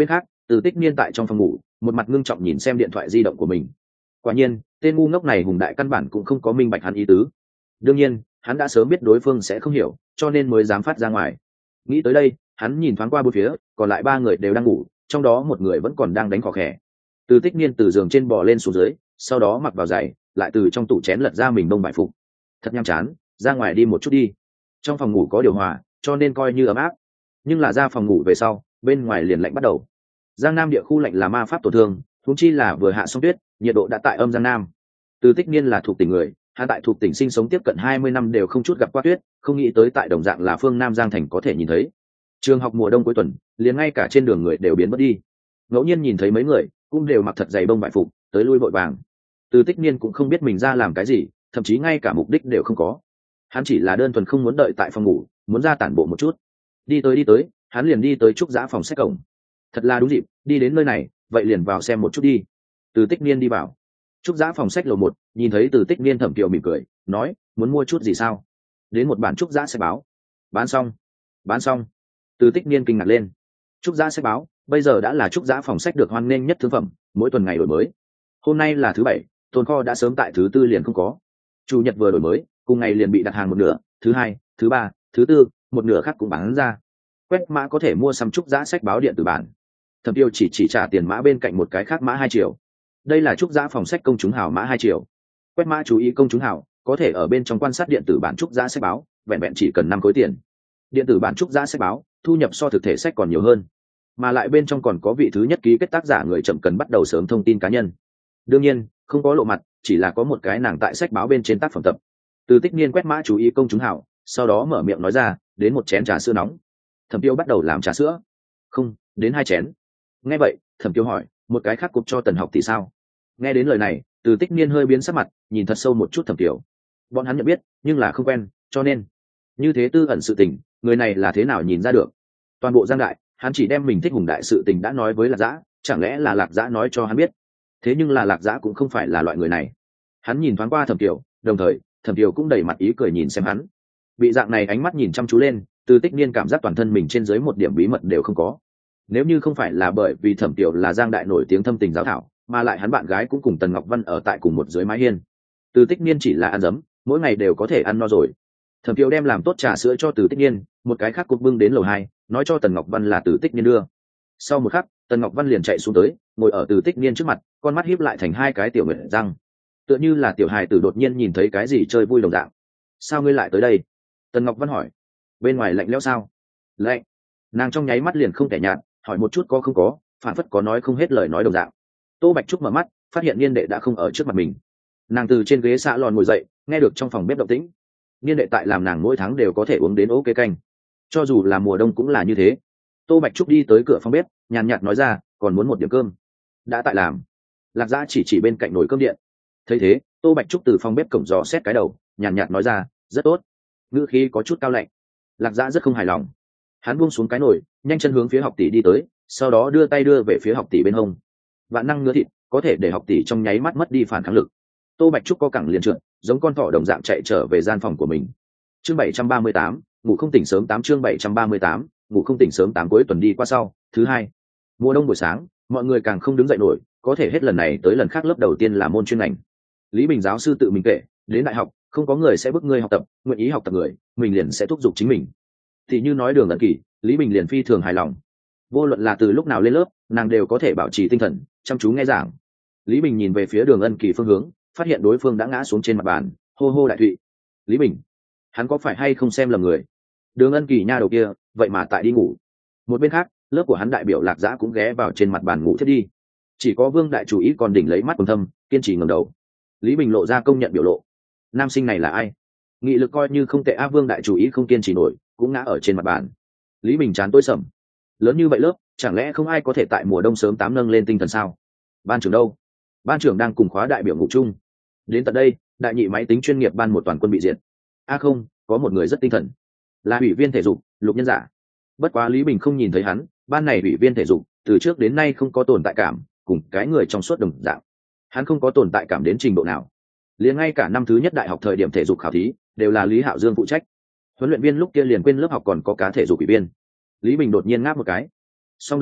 Từ Tích Niên tại trong phòng ngủ một mặt ngưng trọng nhìn xem điện thoại di động của mình. Quả nhiên tên ngu ngốc này Hùng Đại căn bản cũng không có minh bạch hắn ý tứ. Đương nhiên hắn đã sớm biết đối phương sẽ không hiểu, cho nên mới dám phát ra ngoài. Nghĩ tới đây hắn nhìn thoáng qua bốn phía, còn lại ba người đều đang ngủ, trong đó một người vẫn còn đang đánh khò khè. Từ Tích Niên từ giường trên bò lên xuống dưới, sau đó mặc vào giày, lại từ trong tủ chén lật ra mình bông vải phục. Thật nhàm chán, ra ngoài đi một chút đi. Trong phòng ngủ có điều hòa, cho nên coi như ấm áp. Nhưng là ra phòng ngủ về sau, bên ngoài liền lạnh bắt đầu. Giang Nam địa khu lạnh là ma pháp tổn thương, huống chi là vừa hạ xong tuyết, nhiệt độ đã tại âm Giang Nam. Từ Tích Niên là thuộc tỉnh người, hắn tại thuộc tỉnh sinh sống tiếp cận 20 năm đều không chút gặp qua tuyết, không nghĩ tới tại đồng dạng là phương Nam Giang thành có thể nhìn thấy. Trường học mùa đông cuối tuần, liền ngay cả trên đường người đều biến mất đi. Ngẫu nhiên nhìn thấy mấy người, cũng đều mặc thật dày bông vải phục, tới lui vội vàng. Từ Tích Niên cũng không biết mình ra làm cái gì, thậm chí ngay cả mục đích đều không có. Hắn chỉ là đơn thuần không muốn đợi tại phòng ngủ, muốn ra tản bộ một chút. Đi tới, hắn liền đi tới trúc giã phòng sách cổng. Thật là đúng dịp, đi đến nơi này, vậy liền vào xem một chút đi. Từ Tích Niên đi vào trúc giã phòng sách lầu 1, nhìn thấy Từ Tích Niên Thẩm Kiều mỉm cười nói, muốn mua chút gì sao? Đến một bản trúc giã sách báo. Bán xong. Từ Tích Niên kinh ngạc lên. Trúc giã sách báo bây giờ đã là trúc giã phòng sách được hoan nghênh nhất thương phẩm, mỗi tuần ngày đổi mới. Hôm nay là thứ 7, tồn kho đã sớm tại thứ 4 liền không có. Chủ nhật vừa đổi mới, cùng ngày liền bị đặt hàng một nửa, thứ 2, thứ 3, thứ 4, một nửa khác cũng bán ra. Quét mã có thể mua xăm trúc giã sách báo điện tử bản. Thẩm Tiêu chỉ trả tiền mã bên cạnh một cái khác mã 2 triệu. Đây là trúc giã phòng sách công chúng hào mã 2 triệu. Quét mã chú ý công chúng hào, có thể ở bên trong quan sát điện tử bản trúc giã sách báo, vẹn vẹn chỉ cần 5 khối tiền. Điện tử bản trúc giã sách báo, thu nhập so thực thể sách còn nhiều hơn, mà lại bên trong còn có vị thứ nhất ký kết tác giả người chậm cần bắt đầu sớm thông tin cá nhân. Đương nhiên không có lộ mặt, chỉ là có một cái nàng tại sách báo bên trên tác phẩm tập. Từ Tích Niên quét mã chú ý công chúng hào, sau đó mở miệng nói ra, đến một chén trà sữa nóng. Thẩm Tiêu bắt đầu làm trà sữa. Không, đến 2 chén. Nghe vậy Thẩm Tiêu hỏi, một cái khác cục cho Tần học thì sao? Nghe đến lời này, Từ Tích Niên hơi biến sắc mặt, nhìn thật sâu một chút Thẩm Tiêu. Bọn hắn nhận biết nhưng là không quen, cho nên như thế tư ẩn sự tình, người này là thế nào nhìn ra được? Toàn bộ Giang Đại, hắn chỉ đem mình thích Hùng Đại sự tình đã nói với Lạc Dã, chẳng lẽ là Lạc Dã nói cho hắn biết? Thế nhưng là Lạc Dã cũng không phải là loại người này. Hắn nhìn thoáng qua Thẩm Tiêu, đồng thời Thẩm Tiêu cũng đầy mặt ý cười nhìn xem hắn. Bị dạng này ánh mắt nhìn chăm chú lên, Từ Tích Niên cảm giác toàn thân mình trên dưới một điểm bí mật đều không có. Nếu như không phải là bởi vì Thẩm Tiêu là Giang Đại nổi tiếng thâm tình giáo thảo, mà lại hắn bạn gái cũng cùng Tần Ngọc Văn ở tại cùng một dưới mái hiên, Từ Tích Niên chỉ là ăn dấm, mỗi ngày đều có thể ăn no rồi. Thẩm Tiêu đem làm tốt trà sữa cho Từ Tích Niên, một cái khác cục bưng đến lầu 2, nói cho Tần Ngọc Văn là Từ Tích Niên đưa. Sau một khắc, Tần Ngọc Văn liền chạy xuống tới, ngồi ở Từ Tích Niên trước mặt, con mắt híp lại thành 2 cái tiểu nguyệt răng, tựa như là tiểu hài tử đột nhiên nhìn thấy cái gì chơi vui đồng dạng. Sao ngươi lại tới đây? Tần Ngọc Văn hỏi. Bên ngoài lạnh lẽo sao? Lạnh. Nàng trong nháy mắt liền không thể nhạt, hỏi một chút có không có, phản phất có nói không hết lời nói đồng dạng. Tô Bạch Trúc mở mắt, phát hiện Niên đệ đã không ở trước mặt mình. Nàng từ trên ghế xạ lòn ngồi dậy, nghe được trong phòng bếp động tĩnh. Niên đệ tại làm nàng mỗi tháng đều có thể uống đến ok canh, cho dù là mùa đông cũng là như thế. Tô Bạch Trúc đi tới cửa phòng bếp, nhàn nhạt nói ra, còn muốn một điểm cơm. Đã tại làm. Lạc Dã chỉ bên cạnh nồi cơm điện. Thấy thế, Tô Bạch Trúc từ phòng bếp cổng dò xét cái đầu, nhàn nhạt nói ra, rất tốt. Ngữ khí có chút cao lạnh. Lạc Dã rất không hài lòng. Hắn buông xuống cái nồi, nhanh chân hướng phía học tỷ đi tới, sau đó đưa tay đưa về phía học tỷ bên hông. Vạn năng ngứa thịt, có thể để học tỷ trong nháy mắt mất đi phản kháng lực. Tô Bạch Trúc co cẳng liền trượt, giống con thỏ đồng dạng chạy trở về gian phòng của mình. Chương 738, ngủ không tỉnh sớm 8 chương 738, ngủ không tỉnh sớm 8 cuối tuần đi qua sau, thứ 2. Mùa đông buổi sáng, mọi người càng không đứng dậy nổi, có thể hết lần này tới lần khác lớp đầu tiên là môn chuyên ngành. Lý Bình giáo sư tự mình kể, đến đại học, không có người sẽ bức ngươi học tập, nguyện ý học tập người, mình liền sẽ thúc giục chính mình. Thì như nói Đường Ân Kỳ, Lý Bình liền phi thường hài lòng. Vô luận là từ lúc nào lên lớp, nàng đều có thể bảo trì tinh thần, chăm chú nghe giảng. Lý Bình nhìn về phía Đường Ân Kỳ phương hướng, phát hiện đối phương đã ngã xuống trên mặt bàn, hô hô đại thụy. Lý Bình, hắn có phải hay không xem lầm người? Đường Ân Kỳ nha đầu kia, vậy mà tại đi ngủ. Một bên khác, lớp của hắn đại biểu Lạc Dã cũng ghé vào trên mặt bàn ngủ thiết đi. Chỉ có Vương đại chủ ý còn đỉnh lấy mắt quầng thâm, kiên trì ngẩng đầu. Lý Bình lộ ra công nhận biểu lộ. Nam sinh này là ai? Nghị lực coi như không tệ a. Vương đại chủ ý không kiên trì nổi, cũng ngã ở trên mặt bàn. Lý Bình chán tối sầm. Lớn như vậy lớp, chẳng lẽ không ai có thể tại mùa đông sớm 8 nâng lên tinh thần sao? Ban trưởng đâu? Ban trưởng đang cùng khóa đại biểu ngủ chung. Đến tận đây, đại nhị máy tính chuyên nghiệp ban một toàn quân bị diệt. A không, có một người rất tinh thần, là ủy viên thể dục Lục Nhân Giả. Bất quá Lý Bình không nhìn thấy hắn, ban này ủy viên thể dục từ trước đến nay không có tồn tại cảm, cùng cái người trong suốt đồng dạng. Hắn không có tồn tại cảm đến trình độ nào, liền ngay cả năm thứ nhất đại học thời điểm thể dục khảo thí đều là Lý Hạo Dương phụ trách. Huấn luyện viên lúc kia liền quên lớp học còn có cá thể dục ủy viên. Lý Bình đột nhiên ngáp một cái. Xong đời,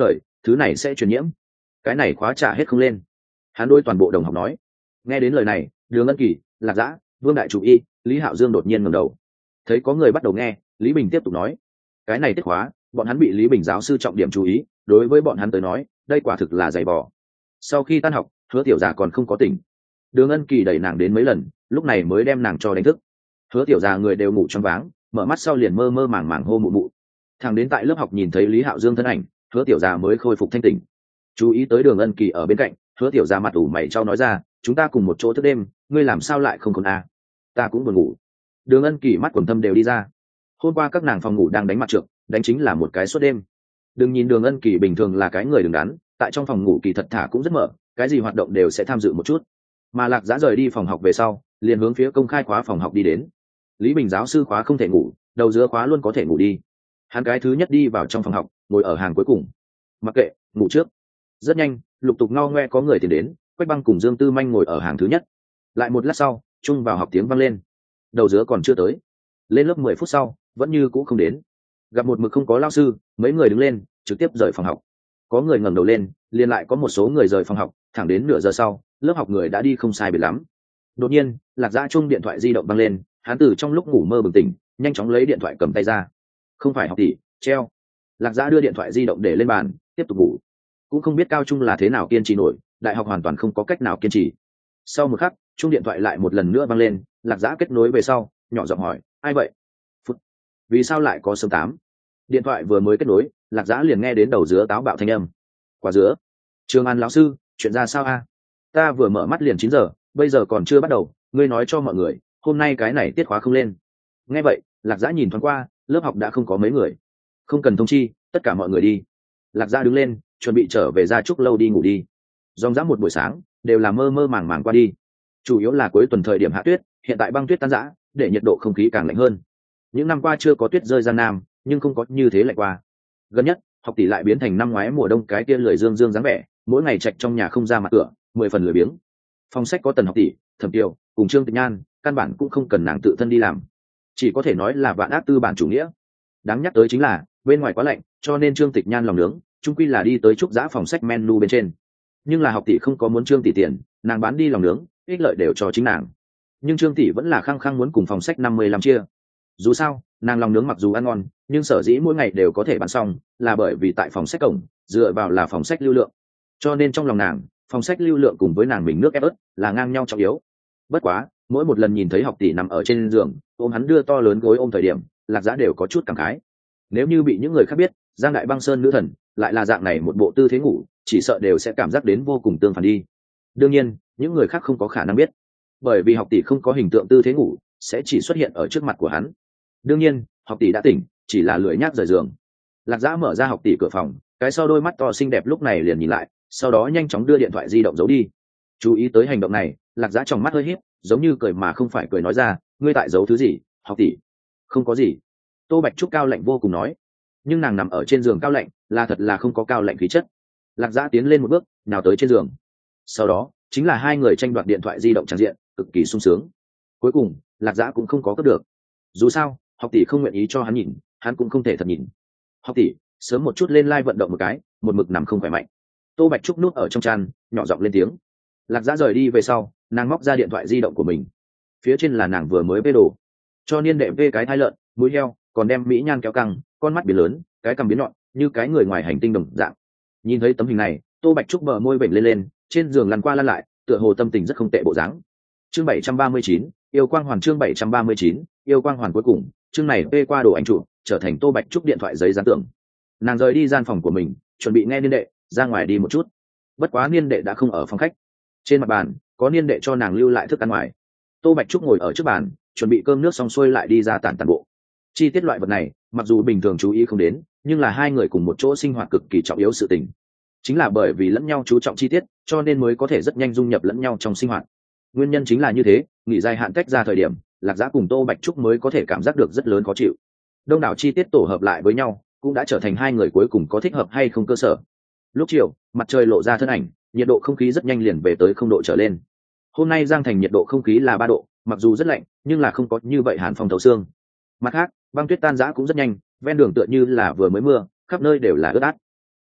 thứ này sẽ truyền nhiễm, cái này khóa trả hết không lên. Hắn đôi toàn bộ đồng học nói. Nghe đến lời này, Đường Ân Kỳ, Lạc Dã, Vương Đại Chủ Y, Lý Hạo Dương đột nhiên ngẩng đầu. Thấy có người bắt đầu nghe, Lý Bình tiếp tục nói, cái này tiết khóa bọn hắn bị Lý Bình giáo sư trọng điểm chú ý, đối với bọn hắn tới nói đây quả thực là dày vò. Sau khi tan học, Hứa Tiểu Già còn không có tỉnh. Đường Ân Kỳ đẩy nàng đến mấy lần, lúc này mới đem nàng cho đánh thức. Hứa Tiểu Già người đều ngủ choáng váng, mở mắt sau liền mơ mơ màng màng hô mụ mụ. Thằng đến tại lớp học nhìn thấy Lý Hạo Dương thân ảnh, Hứa Tiểu Già mới khôi phục thanh tỉnh. Chú ý tới Đường Ân Kỳ ở bên cạnh, Hứa Tiểu Già mặt ủ mày trao nói ra, chúng ta cùng một chỗ thức đêm, ngươi làm sao lại không còn à? Ta cũng buồn ngủ. Đường Ân Kỳ mắt quần thâm đều đi ra. Hôm qua các nàng phòng ngủ đang đánh mặt trượt, đánh chính là một cái suốt đêm. Đừng nhìn Đường Ân Kỳ bình thường là cái người đứng đắn, tại trong phòng ngủ kỳ thật thả cũng rất mở, cái gì hoạt động đều sẽ tham dự một chút. Mà Lạc Dã rời đi phòng học về sau, liền hướng phía công khai khóa phòng học đi đến. Lý Bình giáo sư khóa không thể ngủ, đầu giữa khóa luôn có thể ngủ đi. Hắn cái thứ nhất đi vào trong phòng học, ngồi ở hàng cuối cùng. Mặc kệ, ngủ trước. Rất nhanh, lục tục ngao ngoe có người tìm đến, Quách Băng cùng Dương Tư Manh ngồi ở hàng thứ nhất. Lại một lát sau, chung vào học tiếng vang lên. Đầu giữa còn chưa tới. Lên lớp 10 phút sau, vẫn như cũ không đến. Gặp một mực không có lao sư, mấy người đứng lên, trực tiếp rời phòng học. Có người ngẩng đầu lên, liền lại có một số người rời phòng học, thẳng đến nửa giờ sau, lớp học người đã đi không sai biệt lắm. Đột nhiên, Lạc Dã chung điện thoại di động vang lên, hắn từ trong lúc ngủ mơ bừng tỉnh, nhanh chóng lấy điện thoại cầm tay ra. Không phải học tỷ, treo. Lạc Dã đưa điện thoại di động để lên bàn, tiếp tục ngủ. Cũng không biết cao trung là thế nào kiên trì nổi, đại học hoàn toàn không có cách nào kiên trì. Sau một khắc, chung điện thoại lại một lần nữa vang lên, Lạc Dã kết nối về sau, nhỏ giọng hỏi, ai vậy? Phút. Vì sao lại có sớm 8? Điện thoại vừa mới kết nối, Lạc Dã liền nghe đến đầu dứa táo bạo thanh âm. Quả dứa. Trường An lão sư, chuyện ra sao a? Ta vừa mở mắt liền 9 giờ, bây giờ còn chưa bắt đầu, ngươi nói cho mọi người, hôm nay cái này tiết khóa không lên. Nghe vậy, Lạc Dã nhìn thoáng qua, lớp học đã không có mấy người. Không cần thông chi, tất cả mọi người đi. Lạc Dã đứng lên, chuẩn bị trở về Gia Trúc lâu đi ngủ đi. Dòng dã một buổi sáng, đều là mơ mơ màng màng qua đi. Chủ yếu là cuối tuần thời điểm hạ tuyết, hiện tại băng tuyết tan rã, để nhiệt độ không khí càng lạnh hơn. Những năm qua chưa có tuyết rơi Giang Nam, nhưng không có như thế lạnh qua. Gần nhất, học tỷ lại biến thành năm ngoái mùa đông cái kia lười dương dương dáng vẻ, mỗi ngày trạch trong nhà không ra mặt cửa, 10 phần lười biếng. Phòng sách có Tần học tỷ, Thẩm Tiêu, cùng Trương Tịch Nhan, căn bản cũng không cần nàng tự thân đi làm, chỉ có thể nói là vạn ác tư bản chủ nghĩa. Đáng nhắc tới chính là bên ngoài quá lạnh, cho nên Trương Tịch Nhan lòng nướng chung quy là đi tới trúc giã phòng sách menu bên trên. Nhưng là học tỷ không có muốn Trương tỷ tiền, nàng bán đi lòng nướng, ích lợi đều cho chính nàng. Nhưng Trương tỷ vẫn là khăng khăng muốn cùng phòng sách 55 chia. Dù sao, nàng lòng nướng mặc dù ăn ngon, nhưng sở dĩ mỗi ngày đều có thể bán xong, là bởi vì tại phòng sách cổng dựa vào là phòng sách lưu lượng, cho nên trong lòng nàng, phòng sách lưu lượng cùng với nàng mình nước ép ớt là ngang nhau trọng yếu. Bất quá, mỗi một lần nhìn thấy học tỷ nằm ở trên giường, ôm hắn đưa to lớn gối ôm thời điểm, Lạc Dã đều có chút cảm khái. Nếu như bị những người khác biết, Giang Đại Băng Sơn nữ thần lại là dạng này một bộ tư thế ngủ, chỉ sợ đều sẽ cảm giác đến vô cùng tương phản đi. Đương nhiên, những người khác không có khả năng biết, bởi vì học tỷ không có hình tượng tư thế ngủ, sẽ chỉ xuất hiện ở trước mặt của hắn. Đương nhiên, học tỷ đã tỉnh, chỉ là lười nhác rời giường. Lạc Dã mở ra học tỷ cửa phòng, cái sau đôi mắt to xinh đẹp lúc này liền nhìn lại, sau đó nhanh chóng đưa điện thoại di động giấu đi. Chú ý tới hành động này, Lạc Dã trong mắt hơi híp, giống như cười mà không phải cười nói ra, ngươi tại giấu thứ gì? Học tỷ. Không có gì. Tô Bạch Trúc cao lạnh vô cùng nói, nhưng nàng nằm ở trên giường cao lạnh, là thật là không có cao lạnh khí chất. Lạc Dã tiến lên một bước, nào tới trên giường. Sau đó, chính là hai người tranh đoạt điện thoại di động tràn diện, cực kỳ sung sướng. Cuối cùng, Lạc Dã cũng không có cướp được. Dù sao, học tỷ không nguyện ý cho hắn nhìn, hắn cũng không thể thật nhìn. Học tỷ, sớm một chút lên live vận động một cái, một mực nằm không khỏe mạnh. Tô Bạch Trúc núp ở trong chăn, nhỏ giọng lên tiếng. Lạc Dã rời đi về sau, nàng móc ra điện thoại di động của mình. Phía trên là nàng vừa mới vê đồ, cho niên đệ vê cái thai lợn, mũi heo, còn đem mỹ nhan kéo căng, con mắt biến lớn, cái cằm biến nhọn, như cái người ngoài hành tinh đồng dạng. Nhìn thấy tấm hình này, Tô Bạch Trúc bờ môi vểnh lên lên, trên giường lăn qua lăn lại, tựa hồ tâm tình rất không tệ bộ dáng. Chương 739, yêu quang hoàn. Chương 739, yêu quang hoàn. Cuối cùng, chương này vê qua đồ ảnh chụp, trở thành Tô Bạch Trúc điện thoại giấy dán tường. Nàng rời đi gian phòng của mình, chuẩn bị nghe niên đệ ra ngoài đi một chút. Bất quá niên đệ đã không ở phòng khách. Trên mặt bàn có niên đệ cho nàng lưu lại thức ăn ngoài. Tô Bạch Trúc ngồi ở trước bàn, chuẩn bị cơm nước xong xuôi lại đi ra tản bộ. Chi tiết loại vật này, mặc dù bình thường chú ý không đến, nhưng là hai người cùng một chỗ sinh hoạt cực kỳ trọng yếu sự tình. Chính là bởi vì lẫn nhau chú trọng chi tiết, cho nên mới có thể rất nhanh dung nhập lẫn nhau trong sinh hoạt. Nguyên nhân chính là như thế, nghỉ dài hạn cách ra thời điểm, Lạc Dã cùng Tô Bạch Trúc mới có thể cảm giác được rất lớn khó chịu. Đông đảo chi tiết tổ hợp lại với nhau, cũng đã trở thành hai người cuối cùng có thích hợp hay không cơ sở. Lúc chiều, mặt trời lộ ra thân ảnh, nhiệt độ không khí rất nhanh liền về tới 0 độ trở lên. Hôm nay Giang Thành nhiệt độ không khí là 3 độ, mặc dù rất lạnh, nhưng là không có như vậy hàn phong thấu xương. Mặt khác, băng tuyết tan rã cũng rất nhanh, ven đường tựa như là vừa mới mưa, khắp nơi đều là ướt át.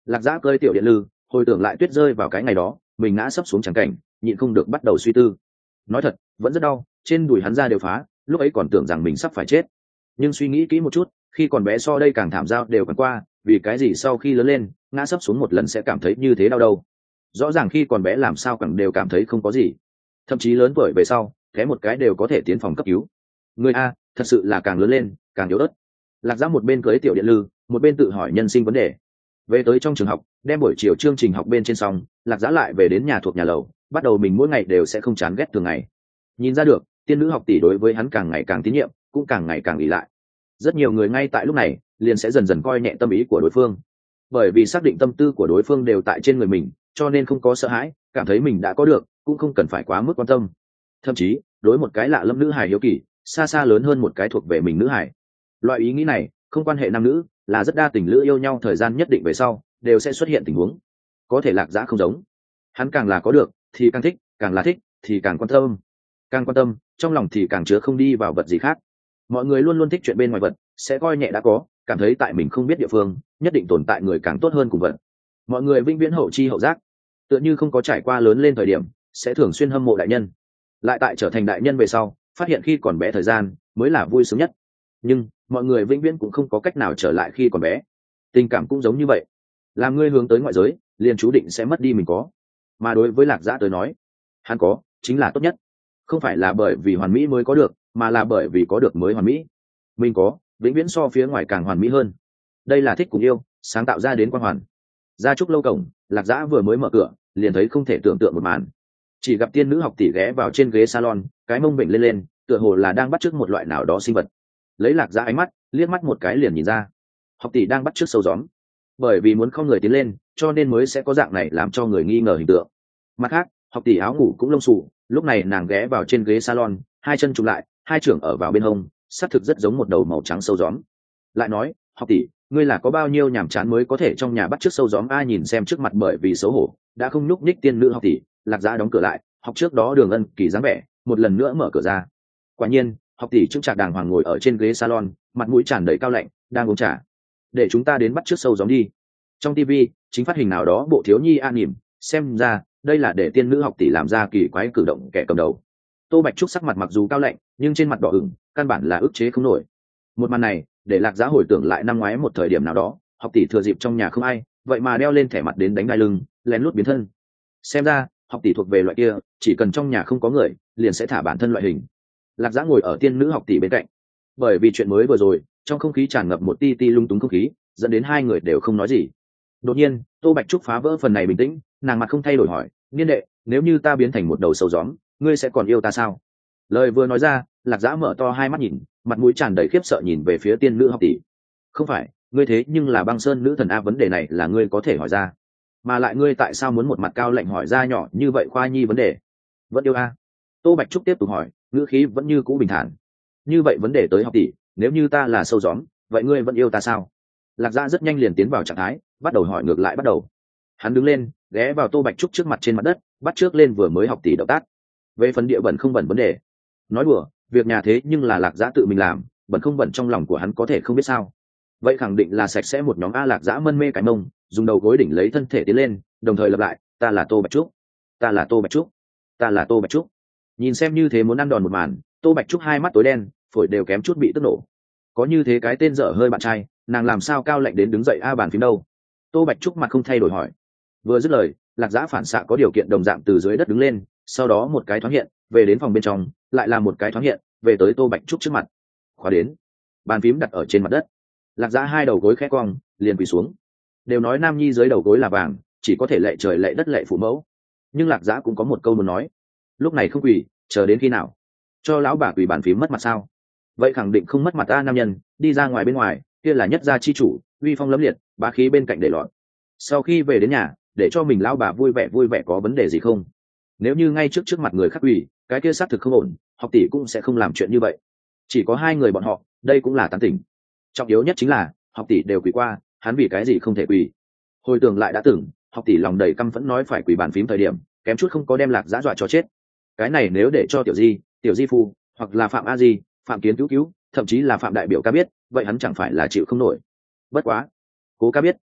Lạc Dã cơi tiểu điện lư, hồi tưởng lại tuyết rơi vào cái ngày đó mình ngã sấp xuống trắng cảnh, nhịn không được bắt đầu suy tư. Nói thật, vẫn rất đau, trên đùi hắn ra đều phá, lúc ấy còn tưởng rằng mình sắp phải chết. Nhưng suy nghĩ kỹ một chút, khi còn bé so đây càng thảm dao đều còn qua, vì cái gì sau khi lớn lên ngã sấp xuống một lần sẽ cảm thấy như thế đau đâu. Rõ ràng khi còn bé làm sao càng đều cảm thấy không có gì, thậm chí lớn tuổi về sau thế một cái đều có thể tiến phòng cấp cứu. Người a, thật sự là càng lớn lên càng yếu ớt. Lạc Dã một bên cưới tiểu điện lư, một bên tự hỏi nhân sinh vấn đề. Về tới trong trường học, đem buổi chiều chương trình học bên trên xong, Lạc Dã lại về đến nhà thuộc nhà lầu, bắt đầu mình mỗi ngày đều sẽ không chán ghét thường ngày. Nhìn ra được, tiên nữ học tỷ đối với hắn càng ngày càng tín nhiệm, cũng càng ngày càng ỷ lại. Rất nhiều người ngay tại lúc này liền sẽ dần dần coi nhẹ tâm ý của đối phương, bởi vì xác định tâm tư của đối phương đều tại trên người mình, cho nên không có sợ hãi, cảm thấy mình đã có được, cũng không cần phải quá mức quan tâm. Thậm chí đối một cái lạ lẫm nữ hài hiếu kỳ xa xa lớn hơn một cái thuộc về mình nữ hài. Loại ý nghĩ này không quan hệ nam nữ, là rất đa tình lữ yêu nhau thời gian nhất định về sau đều sẽ xuất hiện tình huống. Có thể Lạc Dã không giống, hắn càng là có được thì càng thích, càng là thích thì càng quan tâm, càng quan tâm trong lòng thì càng chứa không đi vào vật gì khác. Mọi người luôn luôn thích chuyện bên ngoài vật, sẽ coi nhẹ đã có, cảm thấy tại mình không biết địa phương nhất định tồn tại người càng tốt hơn cùng vật. Mọi người vĩnh viễn hậu chi hậu giác, tựa như không có trải qua lớn lên thời điểm sẽ thường xuyên hâm mộ đại nhân, lại tại trở thành đại nhân về sau phát hiện khi còn bé thời gian mới là vui sướng nhất. Nhưng mọi người vĩnh viễn cũng không có cách nào trở lại khi còn bé. Tình cảm cũng giống như vậy, làm ngươi hướng tới ngoại giới liền chú định sẽ mất đi mình có. Mà đối với Lạc Dã tới nói, hắn có chính là tốt nhất, không phải là bởi vì hoàn mỹ mới có được, mà là bởi vì có được mới hoàn mỹ. Mình có vĩnh viễn so phía ngoài càng hoàn mỹ hơn. Đây là thích cùng yêu sáng tạo ra đến quang hoàn. Ra trúc lâu cổng, Lạc Dã vừa mới mở cửa liền thấy không thể tưởng tượng một màn. Chỉ gặp tiên nữ học tỷ ghé vào trên ghế salon, cái mông bệnh lên lên, tựa hồ là đang bắt chước một loại nào đó sinh vật. Lấy Lạc Dã ánh mắt liếc mắt một cái liền nhìn ra, học tỷ đang bắt chước sâu gióm. Bởi vì muốn không người tiến lên, cho nên mới sẽ có dạng này làm cho người nghi ngờ hình tượng. Mặt khác, học tỷ áo ngủ cũng lông xù, lúc này nàng ghé vào trên ghế salon, hai chân chụm lại, hai trưởng ở vào bên hông, xác thực rất giống một đầu màu trắng sâu gióm. Lại nói, học tỷ, ngươi là có bao nhiêu nhàm chán mới có thể trong nhà bắt chước sâu gióm? A nhìn xem trước mặt bởi vì xấu hổ đã không nhúc nhích tiên nữ học tỷ, Lạc Dã đóng cửa lại, học trước đó Đường Ân Kỳ dáng vẻ một lần nữa mở cửa ra. Quả nhiên, học tỷ chững chạc đàng hoàng ngồi ở trên ghế salon, mặt mũi tràn đầy cao lạnh, đang uống trà. Để chúng ta đến bắt chước sâu gióm đi. Trong TV chính phát hình nào đó bộ thiếu nhi an nỉm, xem ra đây là để tiên nữ học tỷ làm ra kỳ quái cử động kẻ cầm đầu. Tô Bạch Trúc sắc mặt mặc dù cao lạnh, nhưng trên mặt đỏ ửng, căn bản là ức chế không nổi. Một màn này để Lạc Dã hồi tưởng lại năm ngoái một thời điểm nào đó, học tỷ thừa dịp trong nhà không ai, vậy mà đeo lên thẻ mặt đến đánh đai lưng, lén lút biến thân. Xem ra học tỷ thuộc về loại kia chỉ cần trong nhà không có người liền sẽ thả bản thân loại hình. Lạc Dã ngồi ở tiên nữ học tỷ bên cạnh, bởi vì chuyện mới vừa rồi trong không khí tràn ngập một ti ti lung túng không khí, dẫn đến hai người đều không nói gì. Đột nhiên Tô Bạch Trúc phá vỡ phần này bình tĩnh, nàng mặt không thay đổi hỏi, niên đệ, nếu như ta biến thành một đầu sâu gióm, ngươi sẽ còn yêu ta sao? Lời vừa nói ra, Lạc Dã mở to hai mắt nhìn, mặt mũi tràn đầy khiếp sợ nhìn về phía tiên nữ học tỷ. Không phải, ngươi thế nhưng là Băng Sơn nữ thần a, vấn đề này là ngươi có thể hỏi ra, mà lại ngươi tại sao muốn một mặt cao lạnh hỏi ra nhỏ như vậy khoa nhi vấn đề? Vẫn yêu a? Tô Bạch Trúc tiếp tục hỏi, ngữ khí vẫn như cũ bình thản. Như vậy vấn đề tới học tỷ, nếu như ta là sâu gióm, vậy ngươi vẫn yêu ta sao? Lạc Dã rất nhanh liền tiến vào trạng thái, bắt đầu hỏi ngược lại bắt đầu. Hắn đứng lên, ghé vào Tô Bạch Trúc trước mặt trên mặt đất, bắt trước lên vừa mới học tỷ động tác. Về phần địa bẩn không bẩn vấn đề, nói đùa, việc nhà thế nhưng là Lạc Dã tự mình làm, bẩn không bẩn trong lòng của hắn có thể không biết sao? Vậy khẳng định là sạch sẽ một nhóm a. Lạc Dã mân mê cái mông, dùng đầu gối đỉnh lấy thân thể tiến lên, đồng thời lặp lại, ta là Tô Bạch Trúc, ta là Tô Bạch Trúc, ta là Tô Bạch Trúc. Nhìn xem như thế muốn ăn đòn một màn, Tô Bạch Trúc hai mắt tối đen, phổi đều kém chút bị tức nổ. Có như thế cái tên dở hơi bạn trai, nàng làm sao cao lạnh đến đứng dậy a bàn phím đâu? Tô Bạch Trúc mặt không thay đổi hỏi. Vừa dứt lời, Lạc Dã phản xạ có điều kiện đồng dạng từ dưới đất đứng lên, sau đó một cái thoáng hiện về đến phòng bên trong, lại là một cái thoáng hiện về tới Tô Bạch Trúc trước mặt. Khóa đến, bàn phím đặt ở trên mặt đất. Lạc Dã hai đầu gối khẽ cong, liền quỳ xuống. Đều nói nam nhi dưới đầu gối là vàng, chỉ có thể lệ trời lệ đất lệ phụ mẫu, nhưng Lạc Dã cũng có một câu muốn nói. Lúc này không quỳ, chờ đến khi nào? Cho lão bà quỳ bàn phím mất mặt sao? Vậy khẳng định không mất mặt ta. Nam nhân đi ra ngoài bên ngoài, kia là nhất gia chi chủ, uy phong lẫm liệt, bá khí bên cạnh để lọt. Sau khi về đến nhà, để cho mình lão bà vui vẻ có vấn đề gì không? Nếu như ngay trước mặt người khác quỳ, cái kia xác thực không ổn, học tỷ cũng sẽ không làm chuyện như vậy. Chỉ có hai người bọn họ, đây cũng là tán tỉnh. Trọng yếu nhất chính là học tỷ đều quỳ qua, hắn vì cái gì không thể quỳ? Hồi tưởng lại đã từng, học tỷ lòng đầy căm phẫn nói phải quỳ bàn phím thời điểm, kém chút không có đem Lạc Dã dọa cho chết. Cái này nếu để cho tiểu di phu, hoặc là Phạm A Di, Phạm Kiến cứu, thậm chí là Phạm đại biểu ca biết, vậy hắn chẳng phải là chịu không nổi. Bất quá, Cố ca biết,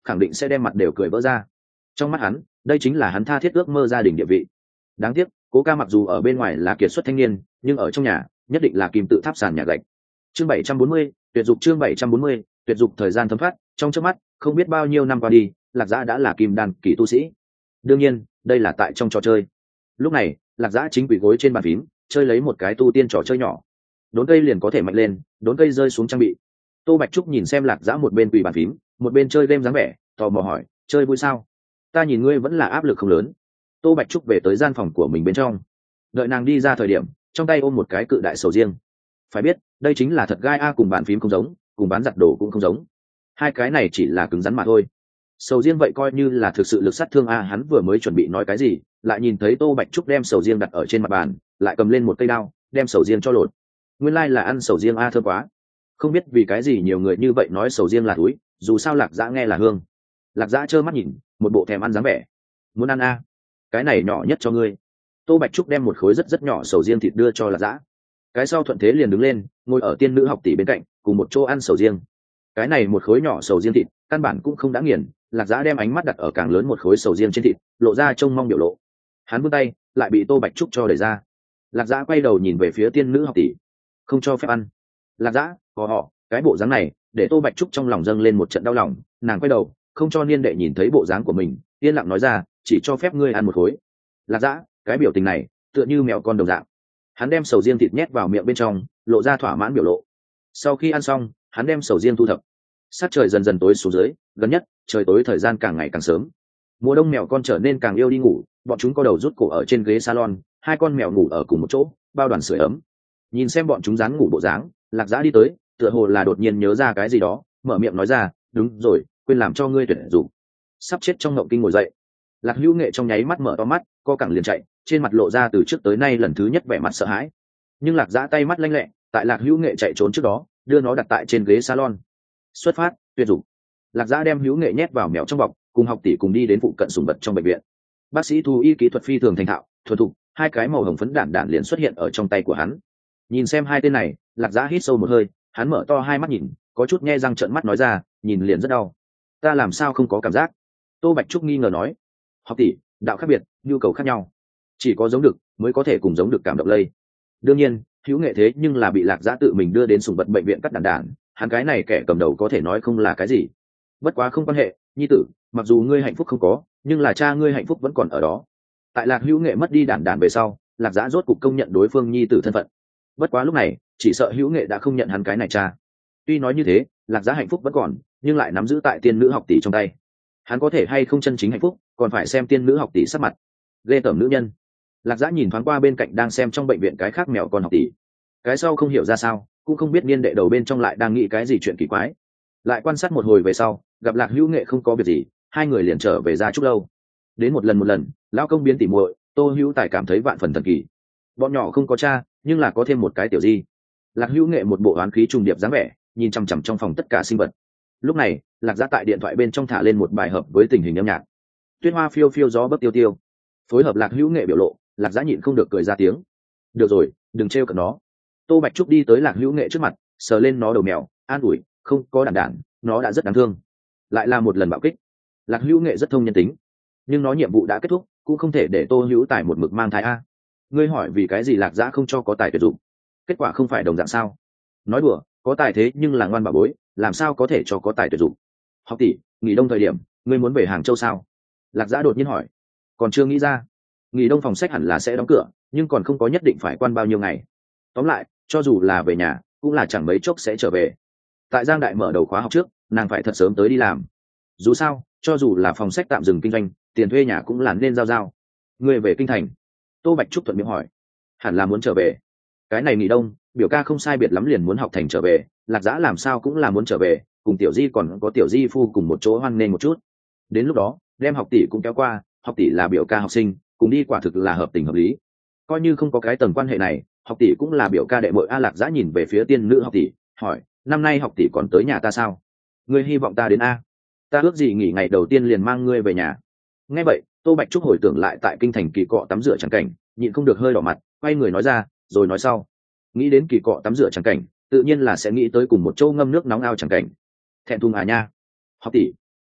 khẳng định sẽ đem mặt đều cười vỡ ra. Trong mắt hắn, đây chính là hắn tha thiết ước mơ gia đình địa vị. Đáng tiếc, Cố Ca mặc dù ở bên ngoài là kiệt xuất thanh niên, nhưng ở trong nhà nhất định là kim tự tháp sàn nhà gạch. Chương 740, tuyệt dục. Chương 740, tuyệt dục. Thời gian thấm thoát, trong chớp mắt, không biết bao nhiêu năm qua đi, Lạc Dã đã là kim đan kỳ tu sĩ. Đương nhiên, đây là tại trong trò chơi. Lúc này, Lạc Dã chính quỳ gối trên bàn phím, chơi lấy một cái tu tiên trò chơi nhỏ. Đốn cây liền có thể mạnh lên, đốn cây rơi xuống trang bị. Tô Bạch Trúc nhìn xem Lạc Dã một bên quỳ bàn phím, một bên chơi game dáng vẻ, tò mò hỏi, chơi vui sao? Ta nhìn ngươi vẫn là áp lực không lớn. Tô Bạch Trúc về tới gian phòng của mình bên trong, đợi nàng đi ra thời điểm, trong tay ôm một cái cự đại sầu riêng. Phải biết, đây chính là thật gai a, cùng bàn phím không giống, cùng bán giặt đồ cũng không giống. Hai cái này chỉ là cứng rắn mà thôi. Sầu riêng vậy coi như là thực sự lực sát thương a. Hắn vừa mới chuẩn bị nói cái gì, lại nhìn thấy Tô Bạch Trúc đem sầu riêng đặt ở trên mặt bàn, lại cầm lên một cây đao, đem sầu riêng cho lột. Nguyên lai là ăn sầu riêng a, thơm quá. Không biết vì cái gì nhiều người như vậy nói sầu riêng là túi, dù sao Lạc Dã nghe là hương. Lạc Dã trơ mắt nhìn, một bộ thèm ăn dáng vẻ. Muốn ăn a? Cái này nhỏ nhất cho ngươi. Tô Bạch Trúc đem một khối rất rất nhỏ sầu riêng thịt đưa cho Lạc Dã. Cái sau thuận thế liền đứng lên, ngồi ở tiên nữ học tỷ bên cạnh, cùng một chỗ ăn sầu riêng. Cái này một khối nhỏ sầu riêng thịt, căn bản cũng không đã nghiền. Lạc Dã đem ánh mắt đặt ở càng lớn một khối sầu riêng trên thịt, lộ ra trông mong biểu lộ. Hắn vươn tay, lại bị Tô Bạch Trúc cho đẩy ra. Lạc Dã quay đầu nhìn về phía tiên nữ học tỷ, không cho phép ăn. Lạc Dã, có họ, cái bộ dáng này, để Tô Bạch Trúc trong lòng dâng lên một trận đau lòng. Nàng quay đầu, không cho niên đệ nhìn thấy bộ dáng của mình, yên lặng nói ra, chỉ cho phép ngươi ăn một khối. Lạc Dã, cái biểu tình này, tựa như mèo con đồng dạng. Hắn đem sầu riêng thịt nhét vào miệng bên trong, lộ ra thỏa mãn biểu lộ. Sau khi ăn xong, hắn đem sầu riêng thu thập. Sát trời dần dần tối xuống dưới, gần nhất trời tối thời gian càng ngày càng sớm. Mùa đông mèo con trở nên càng yêu đi ngủ, bọn chúng co đầu rút cổ ở trên ghế salon, hai con mèo ngủ ở cùng một chỗ, bao đoàn sưởi ấm. Nhìn xem bọn chúng dáng ngủ bộ dáng, Lạc Dã đi tới, tựa hồ là đột nhiên nhớ ra cái gì đó, mở miệng nói ra, đúng rồi, quên làm cho ngươi tuyển dụng. Sắp chết trong ngộng kinh ngồi dậy. Lạc Hữu Nghệ trong nháy mắt mở to mắt, co cẳng liền chạy, trên mặt lộ ra từ trước tới nay lần thứ nhất vẻ mặt sợ hãi. Nhưng Lạc Dã tay mắt lanh lẹ, tại Lạc Hữu Nghệ chạy trốn trước đó, đưa nó đặt tại trên ghế salon. Xuất phát, tuyệt dụng. Lạc Dã đem Hữu Nghệ nhét vào mèo trong bọc, cùng học tỷ cùng đi đến phụ cận sùng vật trong bệnh viện. Bác sĩ thú y kỹ thuật phi thường thành thạo, thuần thục, hai cái màu hồng phấn đản liền xuất hiện ở trong tay của hắn. Nhìn xem hai tên này, Lạc Dã hít sâu một hơi, hắn mở to hai mắt nhìn, có chút nhe răng trợn mắt nói ra, nhìn liền rất đau. Ta làm sao không có cảm giác? Tô Bạch Trúc nghi ngờ nói. Học tỷ, đạo khác biệt, nhu cầu khác nhau, chỉ có giống được mới có thể cùng giống được cảm động lây. Đương nhiên, Hữu Nghệ thế nhưng là bị Lạc Dã tự mình đưa đến sùng vật bệnh viện cắt đản, hắn cái này kẻ cầm đầu có thể nói không là cái gì. Bất quá không quan hệ, nhi tử, mặc dù ngươi hạnh phúc không có, nhưng là cha ngươi hạnh phúc vẫn còn ở đó. Tại Lạc Hữu Nghệ mất đi đản về sau, Lạc Dã rốt cục công nhận đối phương nhi tử thân phận. Bất quá lúc này, chỉ sợ Hữu Nghệ đã không nhận hắn cái này cha. Tuy nói như thế, Lạc Dã hạnh phúc vẫn còn, nhưng lại nắm giữ tại tiên nữ học tỷ trong tay. Hắn có thể hay không chân chính hạnh phúc, còn phải xem tiên nữ học tỷ sắc mặt. Ghê tởm nữ nhân. Lạc Dã nhìn thoáng qua bên cạnh đang xem trong bệnh viện cái khác mèo con học tỷ. Cái sau không hiểu ra sao, cũng không biết niên đệ đầu bên trong lại đang nghĩ cái gì chuyện kỳ quái. Lại quan sát một hồi về sau, gặp Lạc Hữu Nghệ không có việc gì, hai người liền trở về Gia Trúc lâu. Đến một lần, lão công biến tỉ muội, Tô Hữu Tài cảm thấy vạn phần thần kỳ. Bọn nhỏ không có cha, nhưng là có thêm một cái tiểu di. Lạc Hữu Nghệ một bộ oán khí trùng điệp dáng vẻ, nhìn chằm chằm trong phòng tất cả sinh vật. Lúc này, Lạc Dã tại điện thoại bên trong thả lên một bài hợp với tình hình âm nhạc. Tuyết hoa phiêu phiêu gió bấc tiêu tiêu, phối hợp Lạc Hữu Nghệ biểu lộ, Lạc Dã nhịn không được cười ra tiếng. Được rồi, đừng trêu cợt nó. Tô Bạch Trúc đi tới Lạc Hữu Nghệ trước mặt, sờ lên nó đầu mèo, an ủi, không có đản, nó đã rất đáng thương. Lại là một lần bạo kích. Lạc Hữu Nghệ rất thông nhân tính, nhưng nó nhiệm vụ đã kết thúc, cũng không thể để Tô Hữu Tài một mực mang thai a. Ngươi hỏi vì cái gì Lạc Dã không cho có tài tuyệt dụng? Kết quả không phải đồng dạng sao? Nói đùa, có tài thế nhưng là ngoan bảo bối, làm sao có thể cho có tài tuyệt dụng? Học tỷ, nghỉ đông thời điểm, ngươi muốn về Hàng Châu sao? Lạc Dã đột nhiên hỏi. Còn chưa nghĩ ra. Nghỉ đông phòng sách hẳn là sẽ đóng cửa, nhưng còn không có nhất định phải quan bao nhiêu ngày. Tóm lại, cho dù là về nhà, cũng là chẳng mấy chốc sẽ trở về. Tại Giang Đại mở đầu khóa học trước, nàng phải thật sớm tới đi làm. Dù sao, cho dù là phòng sách tạm dừng kinh doanh, tiền thuê nhà cũng là nên giao. Ngươi về kinh thành? Tô Bạch Trúc thuận miệng hỏi. Hẳn là muốn trở về. Cái này nghỉ đông, biểu ca không sai biệt lắm liền muốn học thành trở về, Lạc Dã làm sao cũng là muốn trở về, cùng tiểu di còn có tiểu di phu cùng một chỗ hoan nghênh một chút. Đến lúc đó, đem học tỷ cũng kéo qua, học tỷ là biểu ca học sinh, cùng đi quả thực là hợp tình hợp lý. Coi như không có cái tầng quan hệ này, học tỷ cũng là biểu ca đệ muội a. Lạc Dã nhìn về phía tiên nữ học tỷ, hỏi, năm nay học tỷ còn tới nhà ta sao? Ngươi hy vọng ta đến a? Ta ước gì nghỉ ngày đầu tiên liền mang ngươi về nhà. Nghe vậy, Tô Bạch Trúc hồi tưởng lại tại kinh thành kỳ cọ tắm rửa chẳng cảnh, nhịn không được hơi đỏ mặt, quay người nói ra, rồi nói sau. Nghĩ đến kỳ cọ tắm rửa chẳng cảnh, tự nhiên là sẽ nghĩ tới cùng một chỗ ngâm nước nóng ao chẳng cảnh. Thẹn thùng à nha. Học tỷ,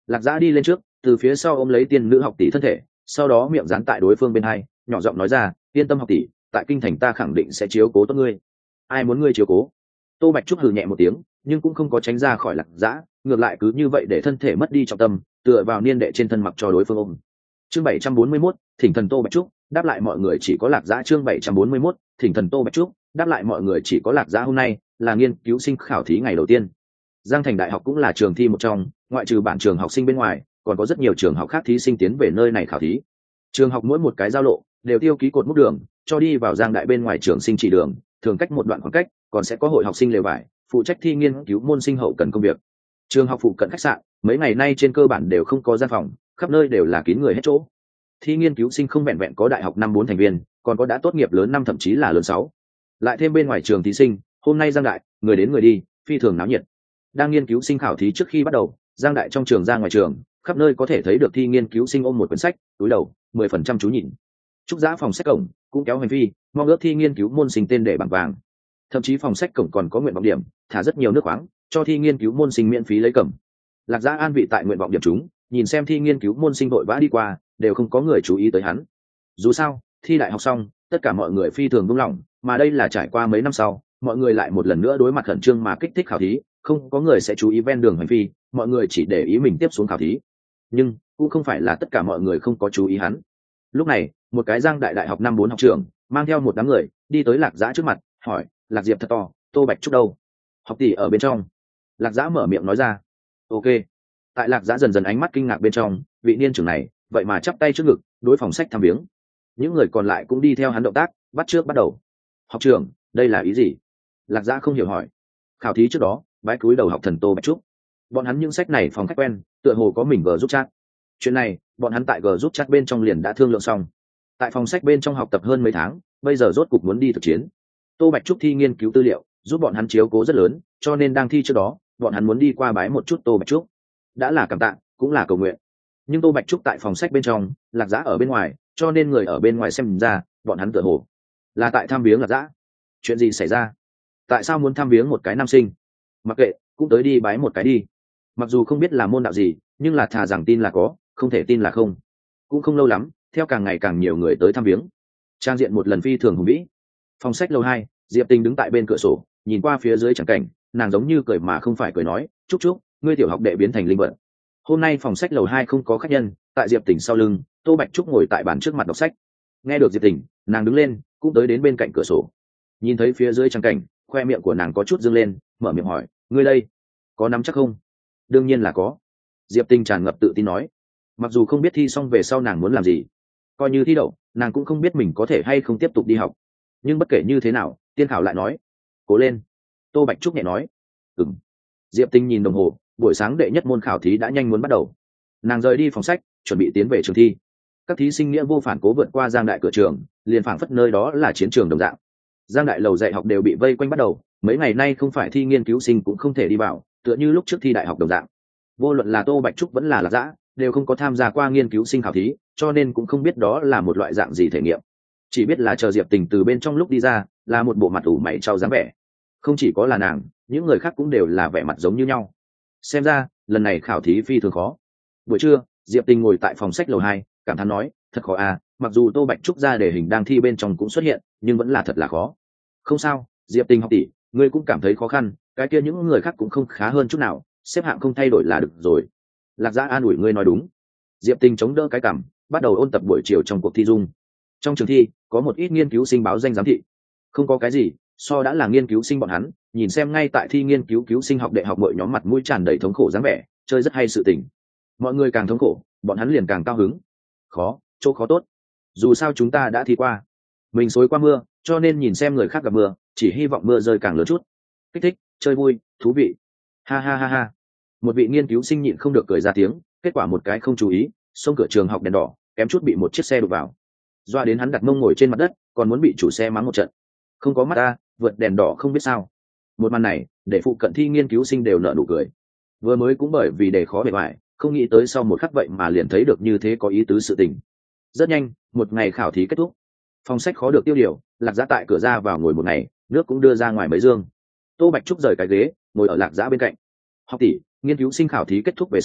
Lạc Giã đi lên trước, từ phía sau ôm lấy tiên nữ học tỷ thân thể, sau đó miệng dán tại đối phương bên hai, nhỏ giọng nói ra, yên tâm học tỷ, tại kinh thành ta khẳng định sẽ chiếu cố tốt ngươi. Ai muốn ngươi chiếu cố? Tô Bạch Trúc hừ nhẹ một tiếng, nhưng cũng không có tránh ra khỏi Lạc Giã, ngược lại cứ như vậy để thân thể mất đi trọng tâm, tựa vào niên đệ trên thân mặc cho đối phương ôm. Chương 741, thỉnh thần Tô Bạch Trúc, đáp lại mọi người chỉ có Lạc Giã. Chương 741, thỉnh thần Tô Bạch Trúc, đáp lại mọi người chỉ có Lạc Giã. Hôm nay là nghiên cứu sinh khảo thí ngày đầu tiên. Giang Thành Đại học cũng là trường thi một trong, ngoại trừ bản trường học sinh bên ngoài, còn có rất nhiều trường học khác thí sinh tiến về nơi này khảo thí. Trường học mỗi một cái giao lộ đều tiêu ký cột mốc đường, cho đi vào Giang Đại bên ngoài trường sinh chỉ đường, thường cách một đoạn khoảng cách, còn sẽ có hội học sinh lều vải, phụ trách thi nghiên cứu môn sinh hậu cần công việc. Trường học phụ cận khách sạn, mấy ngày nay trên cơ bản đều không có gian phòng, khắp nơi đều là kín người hết chỗ. Thi nghiên cứu sinh không vẹn vẹn có đại học năm 4 thành viên, còn có đã tốt nghiệp lớn 5 thậm chí là lớn 6. Lại thêm bên ngoài trường thí sinh, hôm nay Giang Đại, người đến người đi, phi thường náo nhiệt. Đang nghiên cứu sinh khảo thí trước khi bắt đầu, Giang Đại trong trường ra ngoài trường, khắp nơi có thể thấy được thi nghiên cứu sinh ôm một quyển sách, túi đầu, 10% chú nhìn. Trúc Giã phòng sách cổng cũng kéo hành vi, mong ước thi nghiên cứu môn sinh tên để bảng vàng. Thậm chí phòng sách cổng còn có nguyện vọng điểm, thả rất nhiều nước khoáng, cho thi nghiên cứu môn sinh miễn phí lấy cầm. Lạc Giã an vị tại nguyện vọng điểm chúng, nhìn xem thi nghiên cứu môn sinh vội vã đi qua, đều không có người chú ý tới hắn. Dù sao, thi đại học xong, tất cả mọi người phi thường buông lỏng, mà đây là trải qua mấy năm sau, mọi người lại một lần nữa đối mặt khẩn trương mà kích thích khảo thí, không có người sẽ chú ý ven đường hành vi, mọi người chỉ để ý mình tiếp xuống khảo thí. Nhưng cũng không phải là tất cả mọi người không có chú ý hắn. Lúc này, một cái Giang Đại đại học năm 4 học trường, mang theo một đám người, đi tới Lạc Giã trước mặt, hỏi, Lạc Diệp thật to, Tô Bạch Trúc đâu? Học tỷ ở bên trong. Lạc Giã mở miệng nói ra. Ok. Tại Lạc Giã dần dần ánh mắt kinh ngạc bên trong, vị niên trưởng này, vậy mà chắp tay trước ngực, đối phòng sách thăm viếng. Những người còn lại cũng đi theo hắn động tác, bắt trước bắt đầu. Học trưởng, đây là ý gì? Lạc Giã không hiểu hỏi. Khảo thí trước đó, bái cúi đầu học thần Tô Bạch Trúc. Bọn hắn những sách này phòng khách quen, tựa hồ có mình G giúp chat. Chuyện này, bọn hắn tại G giúp chat bên trong liền đã thương lượng xong. Tại phòng sách bên trong học tập hơn mấy tháng, bây giờ rốt cục muốn đi thực chiến. Tô Bạch Trúc thi nghiên cứu tư liệu, giúp bọn hắn chiếu cố rất lớn, cho nên đang thi trước đó, bọn hắn muốn đi qua bái một chút Tô Bạch Trúc. Đã là cảm tạ, cũng là cầu nguyện. Nhưng Tô Bạch Trúc tại phòng sách bên trong, Lạc Giã ở bên ngoài, cho nên người ở bên ngoài xem ra, bọn hắn tựa hồ là tại thăm viếng Lạc Giã. Chuyện gì xảy ra? Tại sao muốn thăm viếng một cái nam sinh? Mặc kệ, cũng tới đi bái một cái đi. Mặc dù không biết là môn đạo gì, nhưng là thà rằng tin là có, không thể tin là không. Cũng không lâu lắm, theo càng ngày càng nhiều người tới thăm viếng, trang diện một lần phi thường hùng vĩ. Phòng sách lầu 2, Diệp Tình đứng tại bên cửa sổ, nhìn qua phía dưới chẳng cảnh, nàng giống như cười mà không phải cười nói, chúc chúc, ngươi tiểu học đệ biến thành linh vật. Hôm nay phòng sách lầu 2 không có khách nhân, tại Diệp Tình sau lưng, Tô Bạch Trúc ngồi tại bàn trước mặt đọc sách. Nghe được Diệp Tình, nàng đứng lên, cũng tới đến bên cạnh cửa sổ. Nhìn thấy phía dưới chẳng cảnh, khoe miệng của nàng có chút dương lên, mở miệng hỏi, ngươi đây, có nắm chắc không? Đương nhiên là có. Diệp Tình tràn ngập tự tin nói. Mặc dù không biết thi xong về sau nàng muốn làm gì, coi như thi đậu, nàng cũng không biết mình có thể hay không tiếp tục đi học. Nhưng bất kể như thế nào, tiên khảo lại nói, cố lên. Tô Bạch Trúc nhẹ nói. Ừm. Diệp Tình nhìn đồng hồ, buổi sáng đệ nhất môn khảo thí đã nhanh muốn bắt đầu. Nàng rời đi phòng sách, chuẩn bị tiến về trường thi. Các thí sinh nghĩa vô phản cố vượt qua Giang Đại cửa trường, liền phảng phất nơi đó là chiến trường đồng dạng. Giang Đại lầu dạy học đều bị vây quanh bắt đầu, mấy ngày nay không phải thi nghiên cứu sinh cũng không thể đi vào, tựa như lúc trước thi đại học đồng dạng. Vô luận là Tô Bạch Trúc vẫn là Lạc Giã, đều không có tham gia qua nghiên cứu sinh khảo thí, cho nên cũng không biết đó là một loại dạng gì thể nghiệm. Chỉ biết là chờ Diệp Tình từ bên trong lúc đi ra, là một bộ mặt ủ mày trao dáng vẻ. Không chỉ có là nàng, những người khác cũng đều là vẻ mặt giống như nhau. Xem ra, lần này khảo thí phi thường khó. Buổi trưa, Diệp Tình ngồi tại phòng sách lầu 2, cảm thán nói, thật khó à, mặc dù Tô Bạch Trúc ra để hình đang thi bên trong cũng xuất hiện, nhưng vẫn là thật là khó. Không sao, Diệp Tình học tỷ, ngươi cũng cảm thấy khó khăn, cái kia những người khác cũng không khá hơn chút nào, xếp hạng không thay đổi là được rồi. Lạc Giã an ủi, ngươi nói đúng. Diệp Tình chống đỡ cái cằm, bắt đầu ôn tập buổi chiều trong cuộc thi dung. Trong trường thi, có một ít nghiên cứu sinh báo danh giám thị. Không có cái gì, so đã là nghiên cứu sinh bọn hắn, nhìn xem ngay tại thi nghiên cứu cứu sinh học đệ học mọi nhóm mặt mũi tràn đầy thống khổ dáng vẻ, chơi rất hay sự tình. Mọi người càng thống khổ, bọn hắn liền càng cao hứng. Khó, chỗ khó tốt. Dù sao chúng ta đã thi qua. Mình xối qua mưa, cho nên nhìn xem người khác gặp mưa, chỉ hy vọng mưa rơi càng lớn chút. Kích thích, chơi vui, thú vị. Ha ha ha ha. Một vị nghiên cứu sinh nhịn không được cười ra tiếng, kết quả một cái không chú ý, xông cửa trường học đèn đỏ, kém chút bị một chiếc xe đụng vào. Doa đến hắn đặt mông ngồi trên mặt đất, còn muốn bị chủ xe mắng một trận. Không có mắt ta, vượt đèn đỏ không biết sao. Một màn này, để phụ cận thi nghiên cứu sinh đều nở nụ cười. Vừa mới cũng bởi vì đề khó bề ngoài, không nghĩ tới sau một khắc vậy mà liền thấy được như thế có ý tứ sự tình. Rất nhanh, một ngày khảo thí kết thúc. Phòng sách khó được tiêu điều, Lạc Giã tại cửa ra vào ngồi một ngày, nước cũng đưa ra ngoài mấy dương. Tô Bạch Trúc rời cái ghế, ngồi ở Lạc Giã bên cạnh. Học tỷ, nghiên cứu sinh khảo thí kết thúc về sau,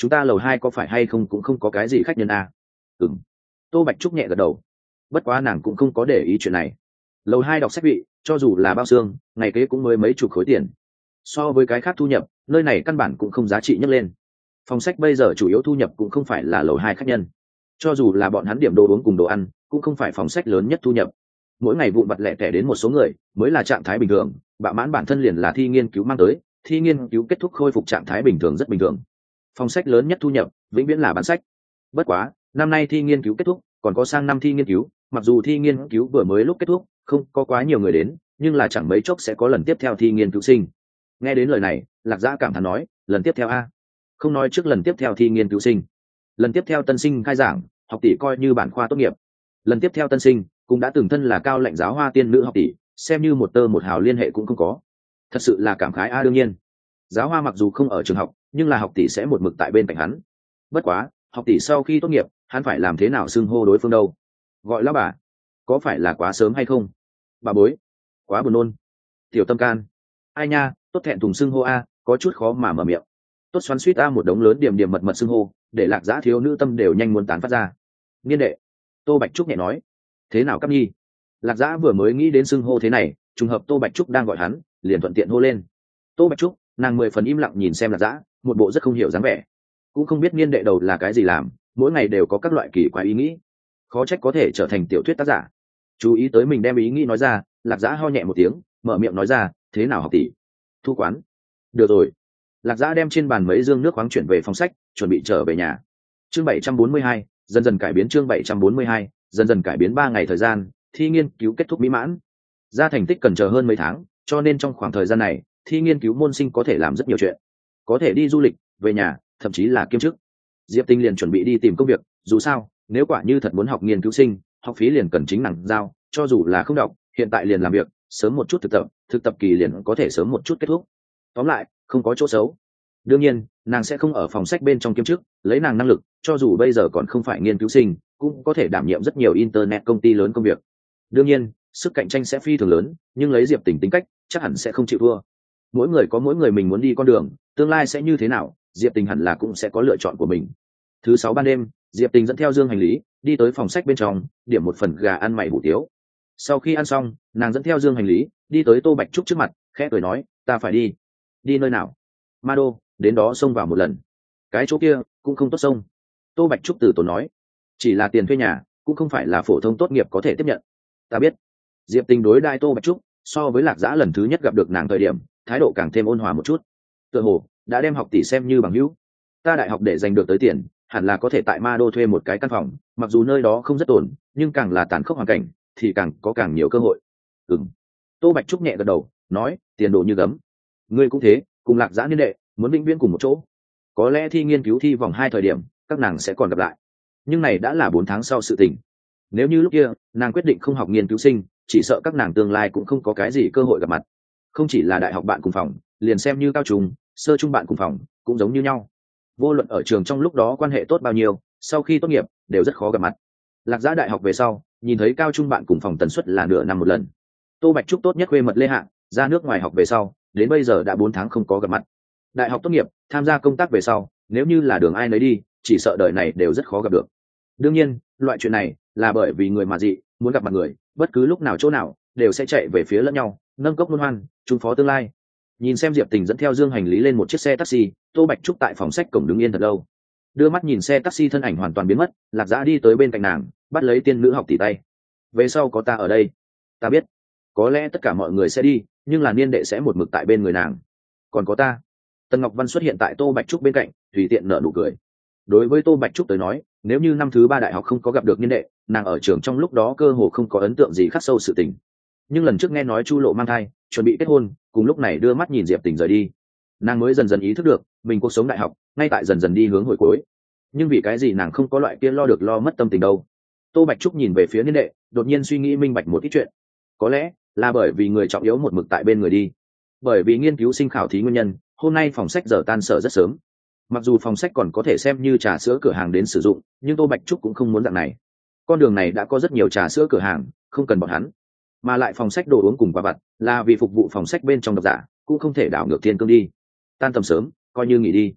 chúng ta lầu 2 có phải hay không cũng không có cái gì khách nhân à? Ừm. Tô Bạch Trúc nhẹ gật đầu. Bất quá nàng cũng không có để ý chuyện này. Lầu 2 đọc sách vị, cho dù là bao xương, ngày kế cũng mới mấy chục khối tiền. So với cái khác thu nhập, nơi này căn bản cũng không giá trị nhấc lên. Phòng sách bây giờ chủ yếu thu nhập cũng không phải là lầu 2 khách nhân. Cho dù là bọn hắn điểm đồ uống cùng đồ ăn, cũng không phải phòng sách lớn nhất thu nhập. Mỗi ngày vụn vặt lẻ tẻ đến một số người, mới là trạng thái bình thường, bạ mãn bản thân liền là thi nghiên cứu mang tới, thi nghiên cứu kết thúc khôi phục trạng thái bình thường rất bình thường. Phòng sách lớn nhất thu nhập, vĩnh viễn là bán sách. Bất quá, năm nay thi nghiên cứu kết thúc, còn có sang năm thi nghiên cứu, mặc dù thi nghiên cứu vừa mới lúc kết thúc, không có quá nhiều người đến, nhưng là chẳng mấy chốc sẽ có lần tiếp theo thi nghiên cứu sinh. Nghe đến lời này, Lạc Dã cảm thán nói, lần tiếp theo a? Không nói trước lần tiếp theo thi nghiên cứu sinh, lần tiếp theo tân sinh khai giảng, học tỷ coi như bản khoa tốt nghiệp. Lần tiếp theo tân sinh cũng đã từng thân là cao lãnh giáo hoa tiên nữ học tỷ, xem như một tơ một hào liên hệ cũng không có. Thật sự là cảm khái a. Đương nhiên, giáo hoa mặc dù không ở trường học, nhưng là học tỷ sẽ một mực tại bên cạnh hắn. Bất quá, học tỷ sau khi tốt nghiệp, hắn phải làm thế nào xưng hô đối phương đâu? Gọi lão bà, có phải là quá sớm hay không? Bà bối, quá buồn nôn. Tiểu tâm can, ai nha, tốt thẹn thùng xưng hô a, có chút khó mà mở miệng. Tốt xoắn suýt a, một đống lớn điểm điểm mật mật xưng hô, để Lạc Dã thiếu nữ tâm đều nhanh muốn tán phát ra. Niên đệ, Tô Bạch Trúc nhẹ nói, thế nào Cáp Nhi? Lạc Dã vừa mới nghĩ đến xưng hô thế này, trùng hợp Tô Bạch Trúc đang gọi hắn, liền thuận tiện hô lên. Tô Bạch Trúc, nàng 10 phần im lặng nhìn xem Lạc Dã, một bộ rất không hiểu dáng vẻ, cũng không biết niên đệ đầu là cái gì làm, mỗi ngày đều có các loại kỳ quái ý nghĩ, khó trách có thể trở thành tiểu thuyết tác giả. Chú ý tới mình đem ý nghĩ nói ra, Lạc Dã ho nhẹ một tiếng, mở miệng nói ra, thế nào học tỷ? Thu quán. Được rồi. Lạc Dã đem trên bàn mấy dương nước khoáng chuyển về phòng sách, chuẩn bị trở về nhà. Chương 742, dần dần cải biến. Chương 742, dần dần cải biến. 3 ngày thời gian, thi nghiên cứu kết thúc mỹ mãn. Ra thành tích cần chờ hơn mấy tháng, cho nên trong khoảng thời gian này, thi nghiên cứu môn sinh có thể làm rất nhiều chuyện. Có thể đi du lịch, về nhà, thậm chí là kiêm chức. Diệp Tinh liền chuẩn bị đi tìm công việc, dù sao, nếu quả như thật muốn học nghiên cứu sinh, học phí liền cần chính nặng giao, cho dù là không đọc, hiện tại liền làm việc, sớm một chút thực tập kỳ liền có thể sớm một chút kết thúc. Tóm lại, không có chỗ xấu. Đương nhiên, nàng sẽ không ở phòng sách bên trong kiêm chức, lấy nàng năng lực, cho dù bây giờ còn không phải nghiên cứu sinh, cũng có thể đảm nhiệm rất nhiều internet công ty lớn công việc. Đương nhiên, sức cạnh tranh sẽ phi thường lớn, nhưng lấy Diệp Tình tính cách, chắc hẳn sẽ không chịu thua. Mỗi người có mỗi người mình muốn đi con đường, tương lai sẽ như thế nào, Diệp Tình hẳn là cũng sẽ có lựa chọn của mình. Thứ 6 ban đêm, Diệp Tình dẫn theo dương hành lý, đi tới phòng sách bên trong, điểm một phần gà ăn mày hủ tiếu. Sau khi ăn xong, nàng dẫn theo dương hành lý, đi tới Tô Bạch Trúc trước mặt, khẽ cười nói, ta phải đi. Đi nơi nào? Ma Đô, đến đó xông vào một lần. Cái chỗ kia cũng không tốt xông. Tô Bạch Trúc từ tốn nói, chỉ là tiền thuê nhà, cũng không phải là phổ thông tốt nghiệp có thể tiếp nhận. Ta biết. Diệp Tình đối đai Tô Bạch Trúc, so với Lạc Dã lần thứ nhất gặp được nàng thời điểm, thái độ càng thêm ôn hòa một chút. Tựa hồ đã đem học tỷ xem như bằng hữu. Ta đại học để giành được tới tiền, hẳn là có thể tại Ma Đô thuê một cái căn phòng, mặc dù nơi đó không rất ổn, nhưng càng là tàn khốc hoàn cảnh, thì càng có càng nhiều cơ hội. Ừm. Tô Bạch Trúc nhẹ gật đầu, nói, tiền đồ như gấm. Ngươi cũng thế, cùng Lạc Dã niên đệ, muốn vĩnh viễn cùng một chỗ. Có lẽ thi nghiên cứu thi vòng 2 thời điểm, các nàng sẽ còn gặp lại. Nhưng này đã là 4 tháng sau sự tình. Nếu như lúc kia, nàng quyết định không học nghiên cứu sinh, chỉ sợ các nàng tương lai cũng không có cái gì cơ hội gặp mặt. Không chỉ là đại học bạn cùng phòng, liền xem như cao trung, sơ trung bạn cùng phòng, cũng giống như nhau. Vô luận ở trường trong lúc đó quan hệ tốt bao nhiêu, sau khi tốt nghiệp đều rất khó gặp mặt. Lạc Dã đại học về sau, nhìn thấy cao trung bạn cùng phòng tần suất là nửa năm một lần. Tô Bạch Trúc tốt nhất khuê mật Lê Hạ, ra nước ngoài học về sau, đến bây giờ đã 4 tháng không có gặp mặt. Đại học tốt nghiệp, tham gia công tác về sau, nếu như là đường ai nấy đi, chỉ sợ đời này đều rất khó gặp được. Đương nhiên, loại chuyện này là bởi vì người mà dị, muốn gặp mặt người, bất cứ lúc nào chỗ nào đều sẽ chạy về phía lẫn nhau, nâng cốc luân hoan, chung phó tương lai. Nhìn xem Diệp Tình dẫn theo dương hành lý lên một chiếc xe taxi, Tô Bạch Trúc tại phòng sách cổng đứng yên thật lâu. Đưa mắt nhìn xe taxi thân ảnh hoàn toàn biến mất, Lạc Dã đi tới bên cạnh nàng, bắt lấy tiên nữ học tỷ tay. Về sau có ta ở đây. Ta biết, có lẽ tất cả mọi người sẽ đi, nhưng là niên đệ sẽ một mực tại bên người nàng. Còn có ta. Tần Ngọc Văn xuất hiện tại Tô Bạch Trúc bên cạnh, tùy tiện nở nụ cười. Đối với Tô Bạch Trúc tới nói, nếu như năm thứ 3 đại học không có gặp được niên đệ, nàng ở trường trong lúc đó cơ hồ không có ấn tượng gì khắc sâu sự tình. Nhưng lần trước nghe nói Chu Lộ mang thai, chuẩn bị kết hôn, cùng lúc này đưa mắt nhìn Diệp Tình rời đi, nàng mới dần dần ý thức được mình cuộc sống đại học ngay tại dần dần đi hướng hồi cuối. Nhưng vì cái gì nàng không có loại kia lo được lo mất tâm tình đâu? Tô Bạch Trúc nhìn về phía niên đệ, đột nhiên suy nghĩ minh bạch một ít chuyện. Có lẽ là bởi vì người trọng yếu một mực tại bên người đi, bởi vì nghiên cứu sinh khảo thí nguyên nhân, hôm nay phòng sách giờ tan sở rất sớm. Mặc dù phòng sách còn có thể xem như trà sữa cửa hàng đến sử dụng, nhưng Tô Bạch Trúc cũng không muốn dạng này. Con đường này đã có rất nhiều trà sữa cửa hàng, không cần bọn hắn. Mà lại phòng sách đồ uống cùng quà vặt là vì phục vụ phòng sách bên trong độc giả, cũng không thể đảo ngược thiên cương đi. Tan tầm sớm, coi như nghỉ đi.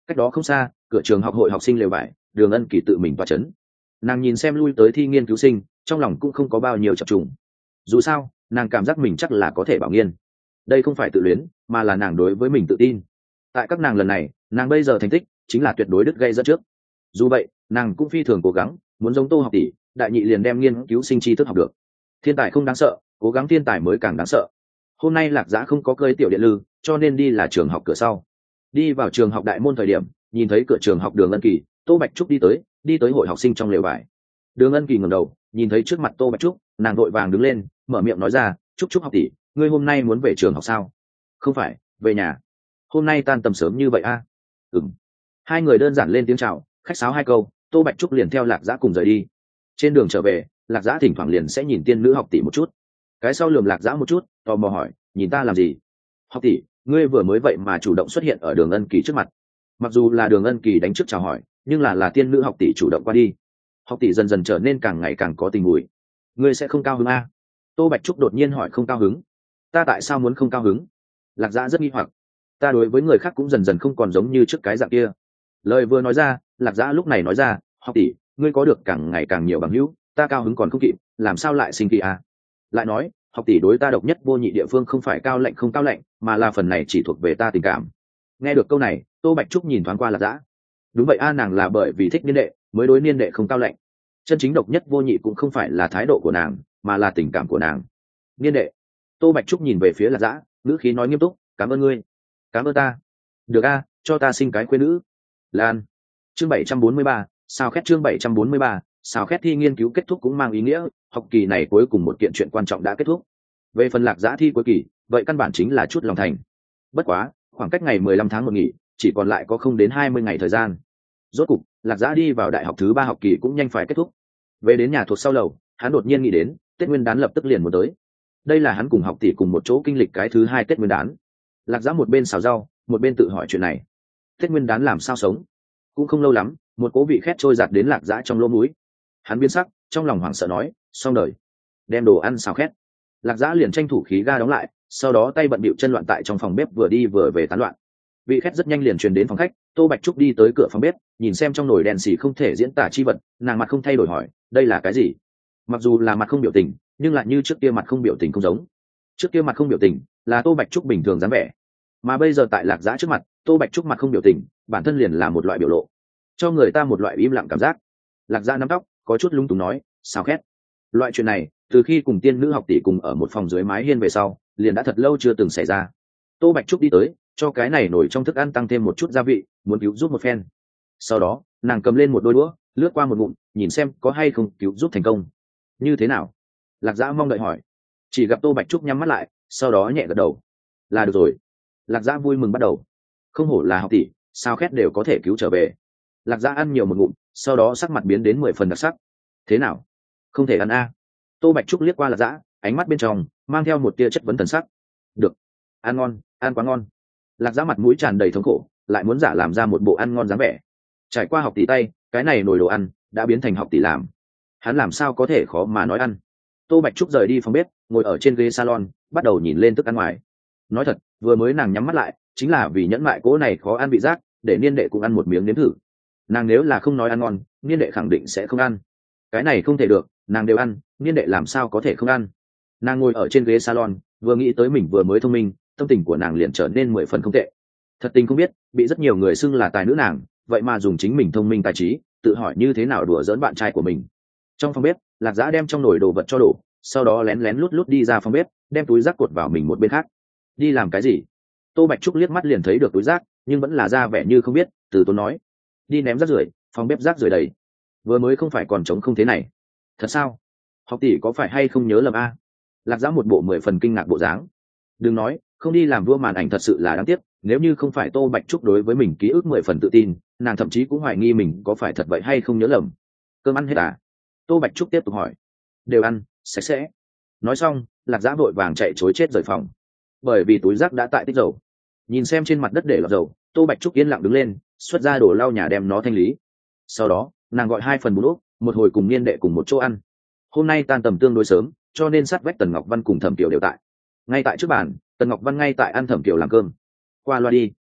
Cách đó không xa, cửa trường học hội học sinh lều vải, Đường Ân Kỳ tự mình toa chấn. Nàng nhìn xem lui tới thi nghiên cứu sinh, trong lòng cũng không có bao nhiêu chập trùng. Dù sao, nàng cảm giác mình chắc là có thể bảo nghiên. Đây không phải tự luyến, mà là nàng đối với mình tự tin. Tại các nàng lần này, nàng bây giờ thành tích chính là tuyệt đối đứt gây dẫn trước. Dù vậy, nàng cũng phi thường cố gắng, muốn giống Tô học tỷ, đại nhị liền đem nghiên cứu sinh tri thức học được. Thiên tài không đáng sợ, cố gắng thiên tài mới càng đáng sợ. Hôm nay Lạc Dã không có cơi tiểu điện lư, cho nên đi là trường học cửa sau. Đi vào trường học đại môn thời điểm, nhìn thấy cửa trường học Đường Ân Kỳ, Tô Bạch Trúc đi tới hội học sinh trong lều vải. Đường Ân Kỳ ngẩng đầu, nhìn thấy trước mặt Tô Bạch Trúc, nàng vội vàng đứng lên, mở miệng nói ra, "Trúc Trúc học tỷ, ngươi hôm nay muốn về trường học sao?" "Không phải, về nhà." "Hôm nay tan tầm sớm như vậy a?" "Ừm." Hai người đơn giản lên tiếng chào, khách sáo hai câu, Tô Bạch Trúc liền theo Lạc Dã cùng rời đi. Trên đường trở về, Lạc Dã thỉnh thoảng liền sẽ nhìn tiên nữ học tỷ một chút. Cái sau lườm Lạc Dã một chút, tò mò hỏi, "Nhìn ta làm gì?" "Học tỷ, ngươi vừa mới vậy mà chủ động xuất hiện ở Đường Ân Kỳ trước mặt." Mặc dù là Đường Ân Kỳ đánh trước chào hỏi, nhưng là tiên nữ học tỷ chủ động qua đi. Học tỷ dần dần trở nên càng ngày càng có tình mùi. "Ngươi sẽ không cao hứng a?" Tô Bạch Trúc đột nhiên hỏi. "Không cao hứng? Ta tại sao muốn không cao hứng?" Lạc Dã rất nghi hoặc. "Ta đối với người khác cũng dần dần không còn giống như trước cái dạng kia." Lời vừa nói ra, Lạc Dã lúc này nói ra, "Học tỷ, ngươi có được càng ngày càng nhiều bằng hữu, ta cao hứng còn không kịp, làm sao lại sinh kỳ a?" Lại nói, "Học tỷ đối ta độc nhất vô nhị địa phương không phải cao lạnh không cao lạnh, mà là phần này chỉ thuộc về ta tình cảm." Nghe được câu này, Tô Bạch Trúc nhìn thoáng qua Lạc Dã. Đúng vậy a, nàng là bởi vì thích niên đệ mới đối niên đệ không cao lạnh. Chân chính độc nhất vô nhị cũng không phải là thái độ của nàng, mà là tình cảm của nàng. "Niên đệ." Tô Bạch Trúc nhìn về phía Lạc Dã, ngữ khí nói nghiêm túc, "Cảm ơn ngươi." "Cảm ơn ta." "Được a, cho ta sinh cái khuê nữ." Lan. Chương 743, sao khét chương 743, sao khét thi nghiên cứu kết thúc cũng mang ý nghĩa, học kỳ này cuối cùng một kiện chuyện quan trọng đã kết thúc. Về phần Lạc Dã thi cuối kỳ, vậy căn bản chính là chút lòng thành. Bất quá, khoảng cách ngày 15 tháng 1 nghỉ, chỉ còn lại có không đến 20 ngày thời gian. Rốt cục, Lạc Dã đi vào đại học thứ 3 học kỳ cũng nhanh phải kết thúc. Về đến nhà thuộc sau lầu, hắn đột nhiên nghĩ đến, Tết Nguyên đán lập tức liền muốn tới. Đây là hắn cùng học tỷ cùng một chỗ kinh lịch cái thứ 2 Tết Nguyên đán. Lạc Dã một bên xào rau, một bên tự hỏi chuyện này. Tết Nguyên đán làm sao sống? Cũng không lâu lắm, một cố vị khét trôi giạt đến Lạc Dã trong lỗ mũi. Hắn biến sắc, trong lòng hoảng sợ nói, xong đời. Đem đồ ăn xào khét. Lạc Dã liền tranh thủ khí ga đóng lại, sau đó tay bận bịu chân loạn tại trong phòng bếp vừa đi vừa về tán loạn. Vị khét rất nhanh liền truyền đến phòng khách. Tô Bạch Trúc đi tới cửa phòng bếp, nhìn xem trong nồi đèn xì không thể diễn tả chi vật, nàng mặt không thay đổi hỏi, đây là cái gì? Mặc dù là mặt không biểu tình, nhưng lại như trước kia mặt không biểu tình không giống. Trước kia mặt không biểu tình là Tô Bạch Trúc bình thường dáng vẻ, mà bây giờ tại Lạc Dã trước mặt, Tô Bạch Trúc mặt không biểu tình, bản thân liền là một loại biểu lộ, cho người ta một loại im lặng cảm giác. Lạc Dã nắm tóc, có chút lung túng nói, sao khét? Loại chuyện này, từ khi cùng tiên nữ học tỷ cùng ở một phòng dưới mái hiên về sau, liền đã thật lâu chưa từng xảy ra. Tô Bạch Trúc đi tới, cho cái này nổi trong thức ăn tăng thêm một chút gia vị, muốn cứu giúp một phen. Sau đó, nàng cầm lên một đôi đũa, lướt qua một ngụm, nhìn xem có hay không cứu giúp thành công. Như thế nào? Lạc Dã mong đợi hỏi. Chỉ gặp Tô Bạch Trúc nhắm mắt lại, sau đó nhẹ gật đầu. Là được rồi. Lạc Dã vui mừng bắt đầu. Không hổ là học tỷ, sao khét đều có thể cứu trở về. Lạc Dã ăn nhiều một ngụm, sau đó sắc mặt biến đến 10 phần đặc sắc. Thế nào? Không thể ăn a? Tô Bạch Trúc liếc qua Lạc Dã, ánh mắt bên trong mang theo một tia chất vấn thần sắc. Được, ăn ngon, ăn quá ngon. Lạc Dã mặt mũi tràn đầy thống khổ, lại muốn giả làm ra một bộ ăn ngon dáng vẻ. Trải qua học tỷ tay, cái này nồi đồ ăn đã biến thành học tỷ làm. Hắn làm sao có thể khó mà nói ăn. Tô Bạch Trúc rời đi phòng bếp, ngồi ở trên ghế salon, bắt đầu nhìn lên thức ăn ngoài. Nói thật, vừa mới nàng nhắm mắt lại, chính là vì nhẫn mại cố này khó ăn vị giác, để niên đệ cũng ăn một miếng nếm thử. Nàng nếu là không nói ăn ngon, niên đệ khẳng định sẽ không ăn. Cái này không thể được, nàng đều ăn, niên đệ làm sao có thể không ăn. Nàng ngồi ở trên ghế salon, vừa nghĩ tới mình vừa mới thông minh, tâm tình của nàng liền trở nên 10 phần không tệ. Thật tình không biết, bị rất nhiều người xưng là tài nữ nàng, vậy mà dùng chính mình thông minh tài trí, tự hỏi như thế nào đùa giỡn bạn trai của mình. Trong phòng bếp, Lạc Dã đem trong nồi đồ vật cho đổ, sau đó lén lén lút lút đi ra phòng bếp, đem túi rác cột vào mình một bên khác. Đi làm cái gì? Tô Bạch Trúc liếc mắt liền thấy được túi rác, nhưng vẫn là ra vẻ như không biết, từ tốn nói, đi ném rác rưởi, phòng bếp rác rưởi đầy. Vừa mới không phải còn trống không thế này. Thật sao? Học tỷ có phải hay không nhớ lầm a? Lạc Dã một bộ 10 phần kinh ngạc bộ dáng. Đừng nói, không đi làm vua màn ảnh thật sự là đáng tiếc, nếu như không phải Tô Bạch Trúc đối với mình ký ức 10 phần tự tin, nàng thậm chí cũng hoài nghi mình có phải thật vậy hay không nhớ lầm. Cơm ăn hết à? Tô Bạch Trúc tiếp tục hỏi. Đều ăn, sạch sẽ. Nói xong, Lạc Dã vội vàng chạy chối chết rời phòng, bởi vì túi rác đã tại tích dầu. Nhìn xem trên mặt đất để lọt dầu, Tô Bạch Trúc yên lặng đứng lên, xuất ra đồ lau nhà đem nó thanh lý. Sau đó, nàng gọi 2 phần bún ốc, một hồi cùng niên đệ cùng một chỗ ăn. Hôm nay tan tầm tương đối sớm, cho nên sát vách Tần Ngọc Văn cùng Thẩm Kiều đều tại. Ngay tại trước bàn, Tần Ngọc Văn ngay tại ăn Thẩm Kiều làm cơm. Qua loa đi.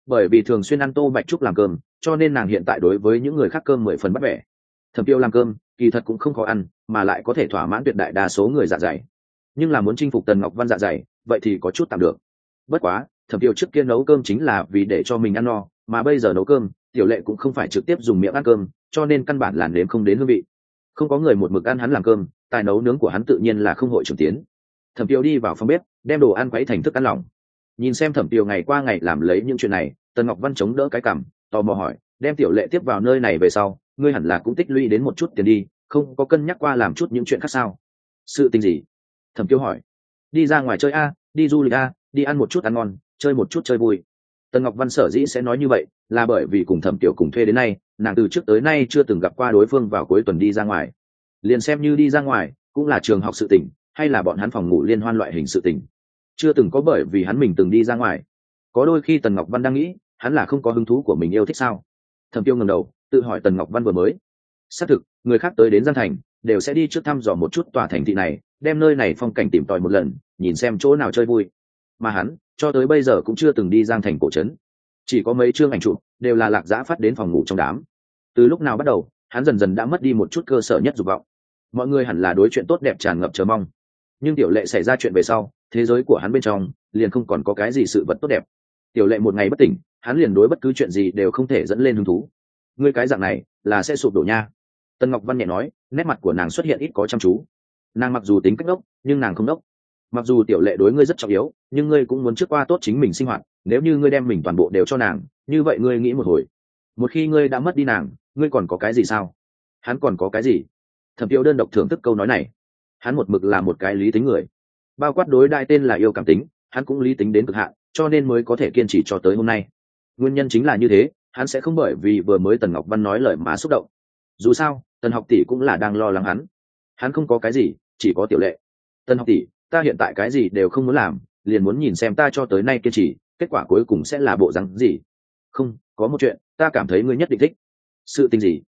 bởi vì thường xuyên ăn Tô Bạch Trúc làm cơm, cho nên nàng hiện tại đối với những người khác cơm 10 phần bắt bẻ. Thẩm Tiêu làm cơm kỳ thật cũng không khó ăn, mà lại có thể thỏa mãn tuyệt đại đa số người dạ dày, nhưng là muốn chinh phục Tần Ngọc Văn dạ dày vậy thì có chút tạm được. Bất quá Thẩm Tiêu trước kia nấu cơm chính là vì để cho mình ăn no, mà bây giờ nấu cơm Tiểu Lệ cũng không phải trực tiếp dùng miệng ăn cơm, cho nên căn bản là nếm không đến hương vị. Không có người một mực ăn hắn làm cơm, tài nấu nướng của hắn tự nhiên là không hội trưởng tiến. Thẩm Tiêu đi vào phòng bếp đem đồ ăn quấy thành thức ăn lỏng, nhìn xem Thẩm Tiêu ngày qua ngày làm lấy những chuyện này. Tần Ngọc Văn chống đỡ cái cằm, tò mò hỏi, đem Tiểu Lệ tiếp vào nơi này về sau ngươi hẳn là cũng tích lũy đến một chút tiền đi, không có cân nhắc qua làm chút những chuyện khác sao? Sự tình gì? Thẩm Tiêu hỏi. Đi ra ngoài chơi a, đi du lịch a, đi ăn một chút ăn ngon, chơi một chút chơi vui. Tần Ngọc Văn sở dĩ sẽ nói như vậy là bởi vì cùng Thẩm Tiêu cùng thuê đến nay, nàng từ trước tới nay chưa từng gặp qua đối phương vào cuối tuần đi ra ngoài. Liền xem như đi ra ngoài cũng là trường học sự tình, hay là bọn hắn phòng ngủ liên hoan loại hình sự tình, chưa từng có bởi vì hắn mình từng đi ra ngoài. Có đôi khi Tần Ngọc Văn đang nghĩ hắn là không có hứng thú của mình yêu thích sao. Thẩm Tiêu ngẩng đầu tự hỏi Tần Ngọc Văn vừa mới xác thực người khác tới đến Giang Thành đều sẽ đi trước thăm dò một chút tòa thành thị này, đem nơi này phong cảnh tìm tòi một lần, nhìn xem chỗ nào chơi vui, mà hắn cho tới bây giờ cũng chưa từng đi Giang Thành cổ trấn, chỉ có mấy chương ảnh chụp đều là Lạc Dã phát đến phòng ngủ trong đám. Từ lúc nào bắt đầu hắn dần dần đã mất đi một chút cơ sở nhất dục vọng. Mọi người hẳn là đối chuyện tốt đẹp tràn ngập chờ mong, nhưng Tiểu Lệ xảy ra chuyện về sau, thế giới của hắn bên trong liền không còn có cái gì sự vật tốt đẹp. Tiểu Lệ một ngày bất tỉnh, hắn liền đối bất cứ chuyện gì đều không thể dẫn lên hứng thú. Ngươi cái dạng này là sẽ sụp đổ nha. Tân Ngọc Văn nhẹ nói, nét mặt của nàng xuất hiện ít có chăm chú. Nàng mặc dù tính cách đốc nhưng nàng không đốc. Mặc dù Tiểu Lệ đối ngươi rất trọng yếu, nhưng ngươi cũng muốn trước qua tốt chính mình sinh hoạt. Nếu như ngươi đem mình toàn bộ đều cho nàng, như vậy ngươi nghĩ một hồi, một khi ngươi đã mất đi nàng, ngươi còn có cái gì sao? Hắn còn có cái gì? Thẩm Tiêu đơn độc thưởng thức câu nói này. Hắn một mực là một cái lý tính người, bao quát đối đại tên là yêu cảm tính, hắn cũng lý tính đến cực hạn, cho nên mới có thể kiên trì cho tới hôm nay. Nguyên nhân chính là như thế, hắn sẽ không bởi vì vừa mới Tần Ngọc Văn nói lời mà xúc động. Dù sao Tần học tỷ cũng là đang lo lắng hắn không có cái gì, chỉ có Tiểu Lệ. Tần học tỷ, ta hiện tại cái gì đều không muốn làm, liền muốn nhìn xem ta cho tới nay kiên trì kết quả cuối cùng sẽ là bộ rắn gì. Không, có một chuyện ta cảm thấy ngươi nhất định thích. Sự tình gì?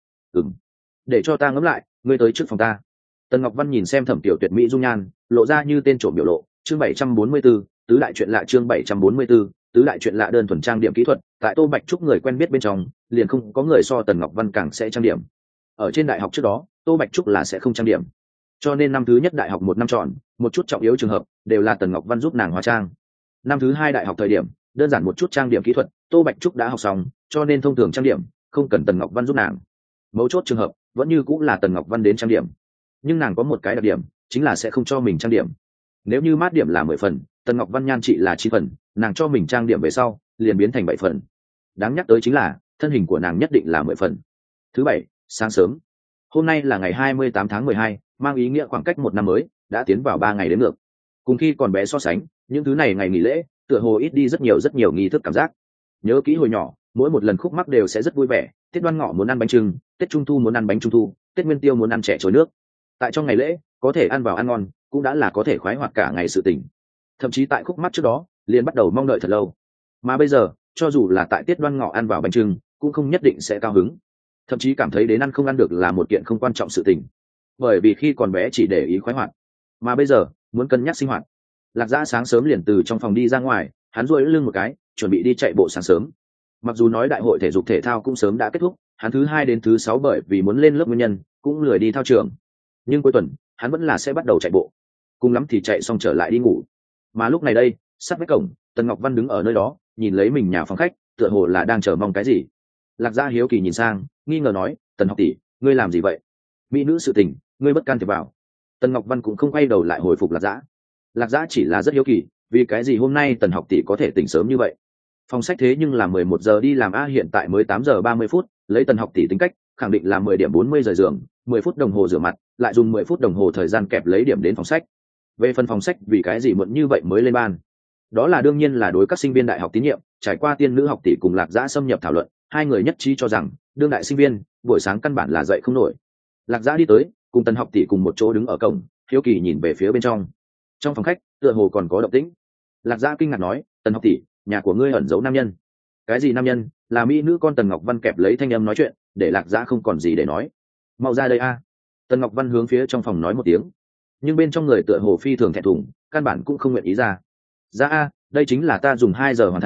Để cho ta ngẫm lại, ngươi tới trước phòng ta. Tần Ngọc Văn nhìn xem Thẩm Tiểu tuyệt mỹ dung nhan, lộ ra như tên trộm biểu lộ. Chương 744, tứ đại chuyện lạ. Chương 744, tứ đại chuyện lạ. Đơn thuần trang điểm kỹ thuật, tại Tô Bạch Trúc người quen biết bên trong liền không có người so Tần Ngọc Văn càng sẽ trang điểm. Ở trên đại học trước đó Tô Bạch Trúc là sẽ không trang điểm, cho nên năm thứ nhất đại học một năm tròn, một chút trọng yếu trường hợp đều là Tần Ngọc Văn giúp nàng hóa trang. Năm thứ hai đại học thời điểm đơn giản một chút trang điểm kỹ thuật Tô Bạch Trúc đã học xong, cho nên thông thường trang điểm không cần Tần Ngọc Văn giúp nàng. Mấu chốt trường hợp vẫn như cũng là Tần Ngọc Văn đến trang điểm, nhưng nàng có một cái đặc điểm chính là sẽ không cho mình trang điểm. Nếu như mát điểm là 10 phần, Tần Ngọc Văn nhan trị là 9 phần, nàng cho mình trang điểm về sau liền biến thành 7 phần. Đáng nhắc tới chính là thân hình của nàng nhất định là 10 phần. Thứ bảy sáng sớm, hôm nay là ngày 28 tháng 12, mang ý nghĩa khoảng cách một năm mới đã tiến vào 3 ngày đến ngược. Cùng khi còn bé so sánh, những thứ này ngày nghỉ lễ tựa hồ ít đi rất nhiều nghi thức cảm giác. Nhớ kỹ hồi nhỏ, mỗi một lần khúc mắc đều sẽ rất vui vẻ, Tết Đoan Ngọ muốn ăn bánh chưng, Tết Trung Thu muốn ăn bánh trung thu, Tết Nguyên Tiêu muốn ăn chè trôi nước. Tại trong ngày lễ có thể ăn vào ăn ngon cũng đã là có thể khoái hoạt cả ngày sự tình. Thậm chí tại khúc mắc trước đó liền bắt đầu mong đợi thật lâu, mà bây giờ cho dù là tại Tết Đoan Ngọ ăn vào bánh chưng cũng không nhất định sẽ cao hứng, thậm chí cảm thấy đến ăn không ăn được là một kiện không quan trọng sự tình, bởi vì khi còn bé chỉ để ý khoái hoạt, mà bây giờ muốn cân nhắc sinh hoạt. Lạc Dã sáng sớm liền từ trong phòng đi ra ngoài, hắn duỗi lưng một cái chuẩn bị đi chạy bộ sáng sớm. Mặc dù nói đại hội thể dục thể thao cũng sớm đã kết thúc, hắn thứ hai đến thứ sáu bởi vì muốn lên lớp nguyên nhân cũng lười đi thao trường, nhưng cuối tuần hắn vẫn là sẽ bắt đầu chạy bộ, cùng lắm thì chạy xong trở lại đi ngủ. Mà lúc này đây, sát vách cổng, Tần Ngọc Văn đứng ở nơi đó nhìn lấy mình nhà phòng khách, tựa hồ là đang chờ mong cái gì. Lạc Dã hiếu kỳ nhìn sang, nghi ngờ nói, Tần học tỷ, ngươi làm gì vậy? Mỹ nữ sự tình ngươi bất can thiệp vào. Tần Ngọc Văn cũng không quay đầu lại hồi phục Lạc Dã. Lạc Dã chỉ là rất hiếu kỳ, vì cái gì hôm nay Tần học tỷ có thể tỉnh sớm như vậy. Phòng sách thế nhưng là 11 giờ đi làm a, hiện tại mới 8 giờ 30 phút, lấy Tần học tỷ tính cách khẳng định là 10 điểm 40 rời giường, 10 phút đồng hồ rửa mặt, lại dùng 10 phút đồng hồ thời gian kẹp lấy điểm đến phòng sách. Về phần phòng sách vì cái gì muộn như vậy mới lên ban, đó là đương nhiên là đối các sinh viên đại học tín nhiệm. Trải qua tiên nữ học tỷ cùng Lạc Dã xâm nhập thảo luận, hai người nhất trí cho rằng đương đại sinh viên buổi sáng căn bản là dậy không nổi. Lạc Dã đi tới cùng Tần học tỷ cùng một chỗ đứng ở cổng, hiếu kỳ nhìn về phía bên trong. Trong phòng khách tựa hồ còn có động tĩnh. Lạc Dã kinh ngạc nói, Tần học tỷ, nhà của ngươi ẩn giấu nam nhân. Cái gì nam nhân? Là mỹ nữ con. Tần Ngọc Văn kẹp lấy thanh âm nói chuyện, để Lạc Dã không còn gì để nói. Mau ra đây a. Tần Ngọc Văn hướng phía trong phòng nói một tiếng, nhưng bên trong người tựa hồ phi thường thẹn thùng, căn bản cũng không nguyện ý ra. Ra a, đây chính là ta dùng 2 giờ hoàn thành,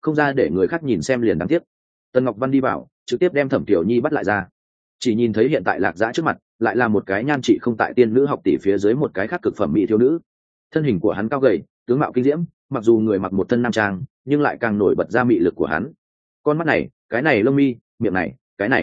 không ra để người khác nhìn xem liền đáng tiếc. Tần Ngọc Văn đi vào trực tiếp đem Thẩm Tiểu Nhi bắt lại ra, chỉ nhìn thấy hiện tại Lạc Dã trước mặt lại là một cái nhan trị không tại tiên nữ học tỷ phía dưới một cái khác cực phẩm mỹ thiếu nữ. Thân hình của hắn cao gầy, tướng mạo kinh diễm, mặc dù người mặc một thân nam trang nhưng lại càng nổi bật ra mị lực của hắn. Con mắt này, cái này lông mi, miệng này,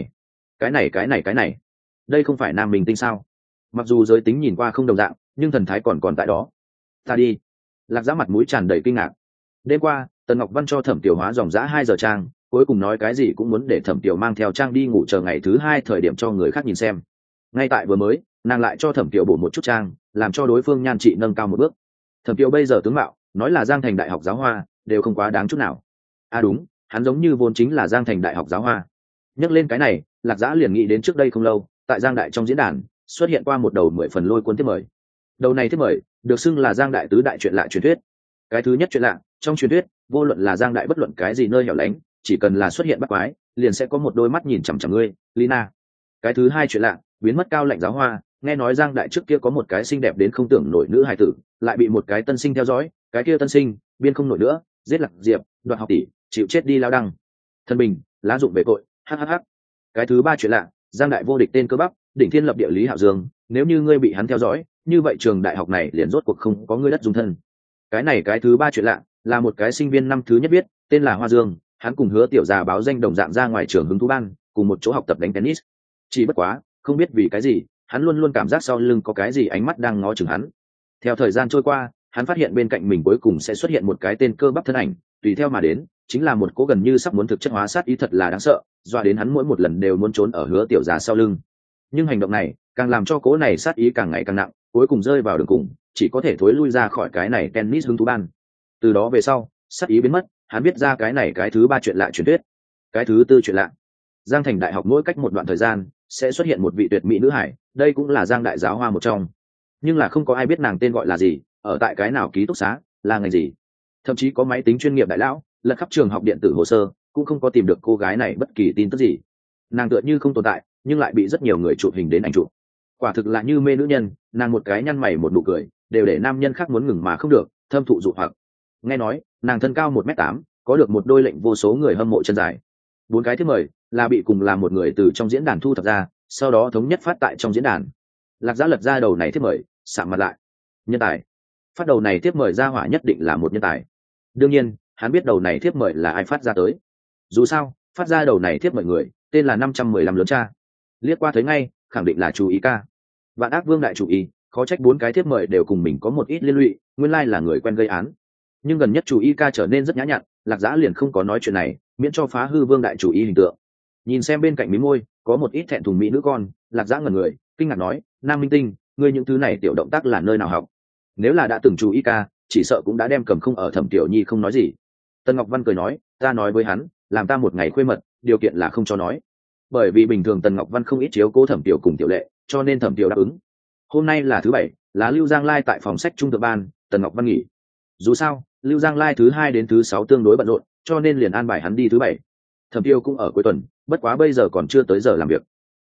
cái này, đây không phải nam minh tinh sao? Mặc dù giới tính nhìn qua không đồng dạng nhưng thần thái còn tại đó. Ta đi. Lạc Dã mặt mũi tràn đầy kinh ngạc. Đêm qua Tần Ngọc Văn cho Thẩm Tiểu hóa dòng dã 2 giờ trang, cuối cùng nói cái gì cũng muốn để Thẩm Tiểu mang theo trang đi ngủ chờ ngày thứ 2 thời điểm cho người khác nhìn xem. Ngay tại vừa mới nàng lại cho Thẩm Tiểu bổ một chút trang, làm cho đối phương nhan trị nâng cao một bước. Thẩm Tiểu bây giờ tướng mạo nói là Giang Thành đại học giáo hoa đều không quá đáng chút nào. À đúng, hắn giống như vốn chính là Giang Thành đại học giáo hoa. Nhắc lên cái này, Lạc Dã liền nghĩ đến trước đây không lâu tại Giang đại trong diễn đàn xuất hiện qua một đầu 10 phần lôi cuốn tiếp mời. Đầu này tiếp mời được xưng là Giang đại tứ đại chuyện lạ truyền thuyết. Cái thứ nhất chuyện lạ, trong truyền thuyết vô luận là Giang đại bất luận cái gì nơi hẻo lánh, chỉ cần là xuất hiện bắt quái liền sẽ có một đôi mắt nhìn chằm chằm ngươi, Lina. Cái thứ hai chuyện lạ, biến mất cao lạnh giáo hoa, nghe nói Giang đại trước kia có một cái xinh đẹp đến không tưởng nổi nữ hài tử, lại bị một cái tân sinh theo dõi, cái kia tân sinh biên không nổi nữa, giết Lạc Diệp, đoạt học tỷ, chịu chết đi lao đăng. Thân bình, lá dụng về tội, hhh. Cái thứ ba chuyện lạ, Giang đại vô địch tên cơ bắp, đỉnh thiên lập địa Lý Hạo Dương, nếu như ngươi bị hắn theo dõi, như vậy trường đại học này liền rốt cuộc không có ngươi đất dung thân. Cái thứ ba chuyện lạ, là một cái sinh viên năm thứ nhất biết, tên là Hoa Dương, hắn cùng Hứa Tiểu Già báo danh đồng dạng ra ngoài trường hứng thú ban, cùng một chỗ học tập đánh tennis. Chỉ bất quá, không biết vì cái gì, hắn luôn luôn cảm giác sau lưng có cái gì ánh mắt đang ngó chừng hắn. Theo thời gian trôi qua, hắn phát hiện bên cạnh mình cuối cùng sẽ xuất hiện một cái tên cơ bắp thân ảnh, tùy theo mà đến chính là một cố gần như sắp muốn thực chất hóa sát ý thật là đáng sợ, dọa đến hắn mỗi một lần đều muốn trốn ở Hứa Tiểu Già sau lưng. Nhưng hành động này càng làm cho cố này sát ý càng ngày càng nặng, cuối cùng rơi vào đường cùng, chỉ có thể thối lui ra khỏi cái này tennis hứng thú ban. Từ đó về sau, sát ý biến mất, hắn biết ra cái thứ ba chuyện lạ truyền thuyết. Cái thứ tư chuyện lạ, Giang Thành đại học mỗi cách một đoạn thời gian sẽ xuất hiện một vị tuyệt mỹ nữ hải, đây cũng là Giang đại giáo hoa một trong, nhưng là không có ai biết nàng tên gọi là gì, ở tại cái nào ký túc xá, là ngành gì. Thậm chí có máy tính chuyên nghiệp đại lão lật khắp trường học điện tử hồ sơ cũng không có tìm được cô gái này bất kỳ tin tức gì. Nàng tựa như không tồn tại nhưng lại bị rất nhiều người chụp hình đến ảnh chụp. Quả thực là như mê nữ nhân, nàng một cái nhăn mày một nụ cười đều để nam nhân khác muốn ngừng mà không được, thâm thụ dụ hoặc. Nghe nói nàng thân cao 1m8, có được một đôi lệnh vô số người hâm mộ chân dài. 4 cái thiếp mời là bị cùng làm một người từ trong diễn đàn thu thập ra, sau đó thống nhất phát tại trong diễn đàn. Lạc Dã lật ra đầu này thiếp mời, sạm mặt lại. Nhân tài. Phát đầu này thiếp mời ra hỏa nhất định là một nhân tài. Đương nhiên hắn biết đầu này thiếp mời là ai phát ra tới, dù sao phát ra đầu này thiếp mời người tên là 515 lớn cha. Liếc qua thấy ngay khẳng định là chú ý ca. Vạn ác vương đại chủ ý, khó trách 4 cái thiếp mời đều cùng mình có một ít liên lụy, nguyên lai là người quen gây án. Nhưng gần nhất chủ ý ca trở nên rất nhã nhặn, Lạc Dã liền không có nói chuyện này, miễn cho phá hư vương đại chủ ý hình tượng. Nhìn xem bên cạnh mí môi có một ít thẹn thùng mỹ nữ con, Lạc Dã ngẩn người kinh ngạc nói, nam minh tinh, ngươi những thứ này tiểu động tác là nơi nào học? Nếu là đã từng chú ý ca chỉ sợ cũng đã đem cầm không ở Thẩm Tiểu Nhi không nói gì. Tân Ngọc Văn cười nói, ta nói với hắn làm ta một ngày khuê mật, điều kiện là không cho nói. Bởi vì bình thường Tần Ngọc Văn không ít chiếu cố Thẩm Tiểu cùng Tiểu Lệ, cho nên Thẩm Tiểu đáp ứng. Hôm nay là thứ bảy, là Lưu Giang Lai tại phòng sách trung thượng ban, Tần Ngọc Văn nghỉ. Dù sao Lưu Giang Lai thứ 2 đến thứ 6 tương đối bận rộn, cho nên liền an bài hắn đi thứ 7. Thẩm Tiêu cũng ở cuối tuần, bất quá bây giờ còn chưa tới giờ làm việc.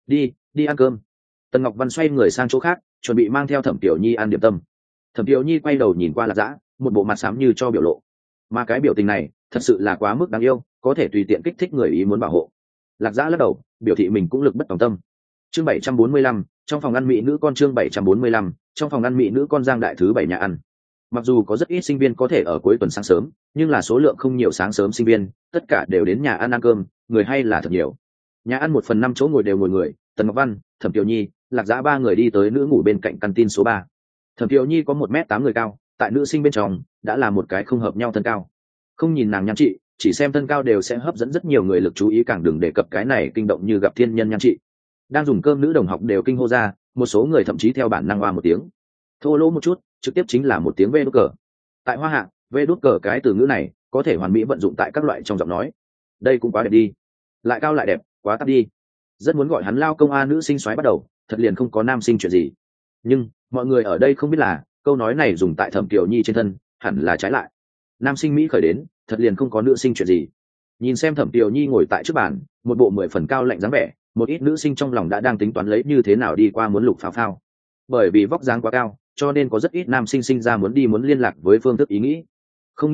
Đi ăn cơm. Tần Ngọc Văn xoay người sang chỗ khác, chuẩn bị mang theo Thẩm Tiểu Nhi ăn điểm tâm. Thẩm Tiểu Nhi quay đầu nhìn qua Lạc Dã, một bộ mặt xám như cho biểu lộ. Mà cái biểu tình này thật sự là quá mức đáng yêu, có thể tùy tiện kích thích người ý muốn bảo hộ. Lạc Dã lắc đầu, biểu thị mình cũng lực bất tòng tâm. Chương 745, trong phòng ăn mỹ nữ con. Chương 745, trong phòng ăn mỹ nữ con. Giang đại thứ 7 nhà ăn. Mặc dù có rất ít sinh viên có thể ở cuối tuần sáng sớm, nhưng là số lượng không nhiều sáng sớm sinh viên, tất cả đều đến nhà ăn cơm, người hay là thật nhiều. Nhà ăn 1/5 chỗ ngồi đều ngồi người, Tần Ngọc Văn, Thẩm Tiểu Nhi, Lạc Dã 3 người đi tới nữ ngủ bên cạnh căn tin số 3. Thẩm Tiểu Nhi có 1m8 người cao, tại nữ sinh bên trong đã là một cái không hợp nhau thân cao. Không nhìn nàng nhan trị, chỉ xem thân cao đều sẽ hấp dẫn rất nhiều người lực chú ý, càng đừng đề cập cái này kinh động như gặp thiên nhân nhan trị. Đang dùng cơm nữ đồng học đều kinh hô ra, một số người thậm chí theo bản năng oa một tiếng. Thô lỗ một chút, trực tiếp chính là một tiếng vê đút cờ. Tại Hoa Hạ, vê đút cờ cái từ ngữ này có thể hoàn mỹ vận dụng tại các loại trong giọng nói. Đây cũng quá đẹp đi, lại cao lại đẹp, quá tắt đi. Rất muốn gọi hắn lao công a nữ sinh xoáy bắt đầu, thật liền không có nam sinh chuyện gì. Nhưng mọi người ở đây không biết là câu nói này dùng tại Thẩm Tiểu Nhi trên thân hẳn là trái lại. Nam sinh mỹ khởi đến, thật liền không có nữ sinh chuyện gì. Nhìn xem Thẩm Tiểu Nhi ngồi tại trước bàn, một bộ 10 phần cao lạnh dáng vẻ, một ít nữ sinh trong lòng đã đang tính toán lấy như thế nào đi qua muốn lục pháo phao. Bởi vì vóc dáng quá cao, cho nên có rất ít nam sinh sinh ra muốn liên lạc với phương thức ý nghĩ. Không nghĩ tới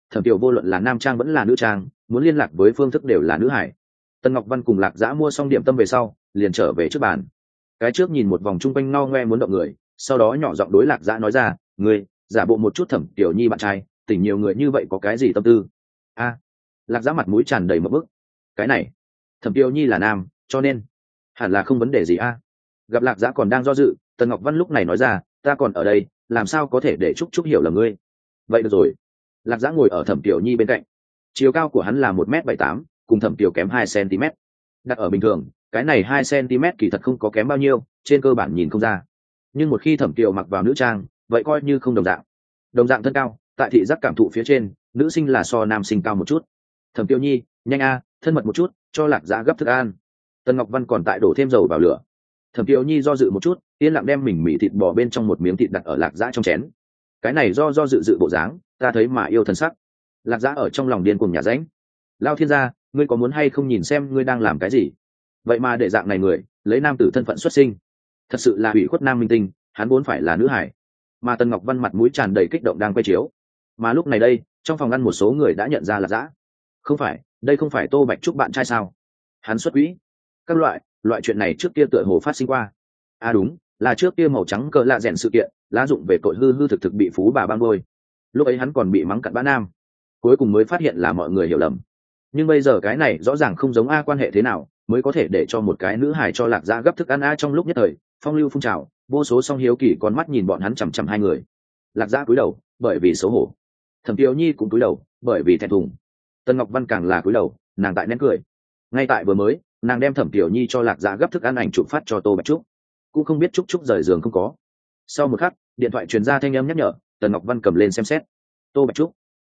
Thẩm Kiều vô luận là nam trang vẫn là nữ trang, muốn liên lạc với phương thức đều là nữ hải. Tần Ngọc Văn cùng Lạc Dã mua xong điểm tâm về sau, liền trở về trước bàn. Cái trước nhìn một vòng chung quanh no ngoe muốn động người, sau đó nhỏ giọng đối Lạc Dã nói ra, "Ngươi, giả bộ một chút Thẩm Kiều Nhi bạn trai, tỉnh nhiều người như vậy có cái gì tâm tư?" A. Lạc Dã mặt mũi tràn đầy mập bức. Cái này, Thẩm Kiều Nhi là nam, cho nên hẳn là không vấn đề gì a. Gặp Lạc Dã còn đang do dự, Tần Ngọc Văn lúc này nói ra, "Ta còn ở đây, làm sao có thể để Trúc Trúc hiểu là ngươi?" Vậy được rồi. Lạc Dã ngồi ở Thẩm Kiều Nhi bên cạnh. Chiều cao của hắn là 1m78, cùng Thẩm Kiều kém 2 cm. Đặt ở bình thường, cái này 2 cm kỳ thật không có kém bao nhiêu, trên cơ bản nhìn không ra. Nhưng một khi Thẩm Kiều mặc vào nữ trang, vậy coi như không đồng dạng. Đồng dạng thân cao, tại thị giác cảm thụ phía trên, nữ sinh là so nam sinh cao một chút. Thẩm Kiều Nhi, nhanh a, thân mật một chút, cho Lạc Dã gấp thức ăn. Tần Ngọc Văn còn tại đổ thêm dầu vào lửa. Thẩm Kiều Nhi do dự một chút, yên lặng đem mình mỉ thịt bò bên trong một miếng thịt đặt ở Lạc Dã trong chén. Cái này do dự bộ dáng, ta thấy mà yêu thân sắc. Lạc Dã ở trong lòng điên cuồng nhà ránh. Lao thiên gia, ngươi có muốn hay không nhìn xem ngươi đang làm cái gì? Vậy mà để dạng này người lấy nam tử thân phận xuất sinh, thật sự là hủy khuất nam minh tinh, hắn vốn phải là nữ hải. Mà Tần Ngọc Văn mặt mũi tràn đầy kích động đang quay chiếu. Mà lúc này đây, trong phòng ăn một số người đã nhận ra Lạc Dã. Không phải, đây không phải Tô Bạch Trúc bạn trai sao? Hắn xuất quỹ. Các loại chuyện này trước kia tựa hồ phát sinh qua. À đúng, là trước kia màu trắng cờ lạ rèn sự kiện, lá dụng về tội hư thực bị phú bà băng bôi. Lúc ấy hắn còn bị mắng cặn bã nam, cuối cùng mới phát hiện là mọi người hiểu lầm. Nhưng bây giờ cái này rõ ràng không giống a, quan hệ thế nào mới có thể để cho một cái nữ hài cho Lạc Dã gấp thức ăn a? Trong lúc nhất thời phong lưu phun trào, vô số song hiếu kỳ con mắt nhìn bọn hắn chằm chằm hai người. Lạc Dã cúi đầu bởi vì xấu hổ, Thẩm Kiều Nhi cũng cúi đầu bởi vì thẹn thùng. Tân Ngọc Văn càng là cúi đầu, nàng tại nén cười. Ngay tại vừa mới, nàng đem Thẩm Kiều Nhi cho Lạc Dã gấp thức ăn ảnh chụp phát cho Tô Bạch Trúc, cũng không biết Trúc Trúc rời giường không có. Sau một khắc, điện thoại truyền ra thanh âm nhắc nhở. Tần Ngọc Văn cầm lên xem xét. Tô Bạch Trúc.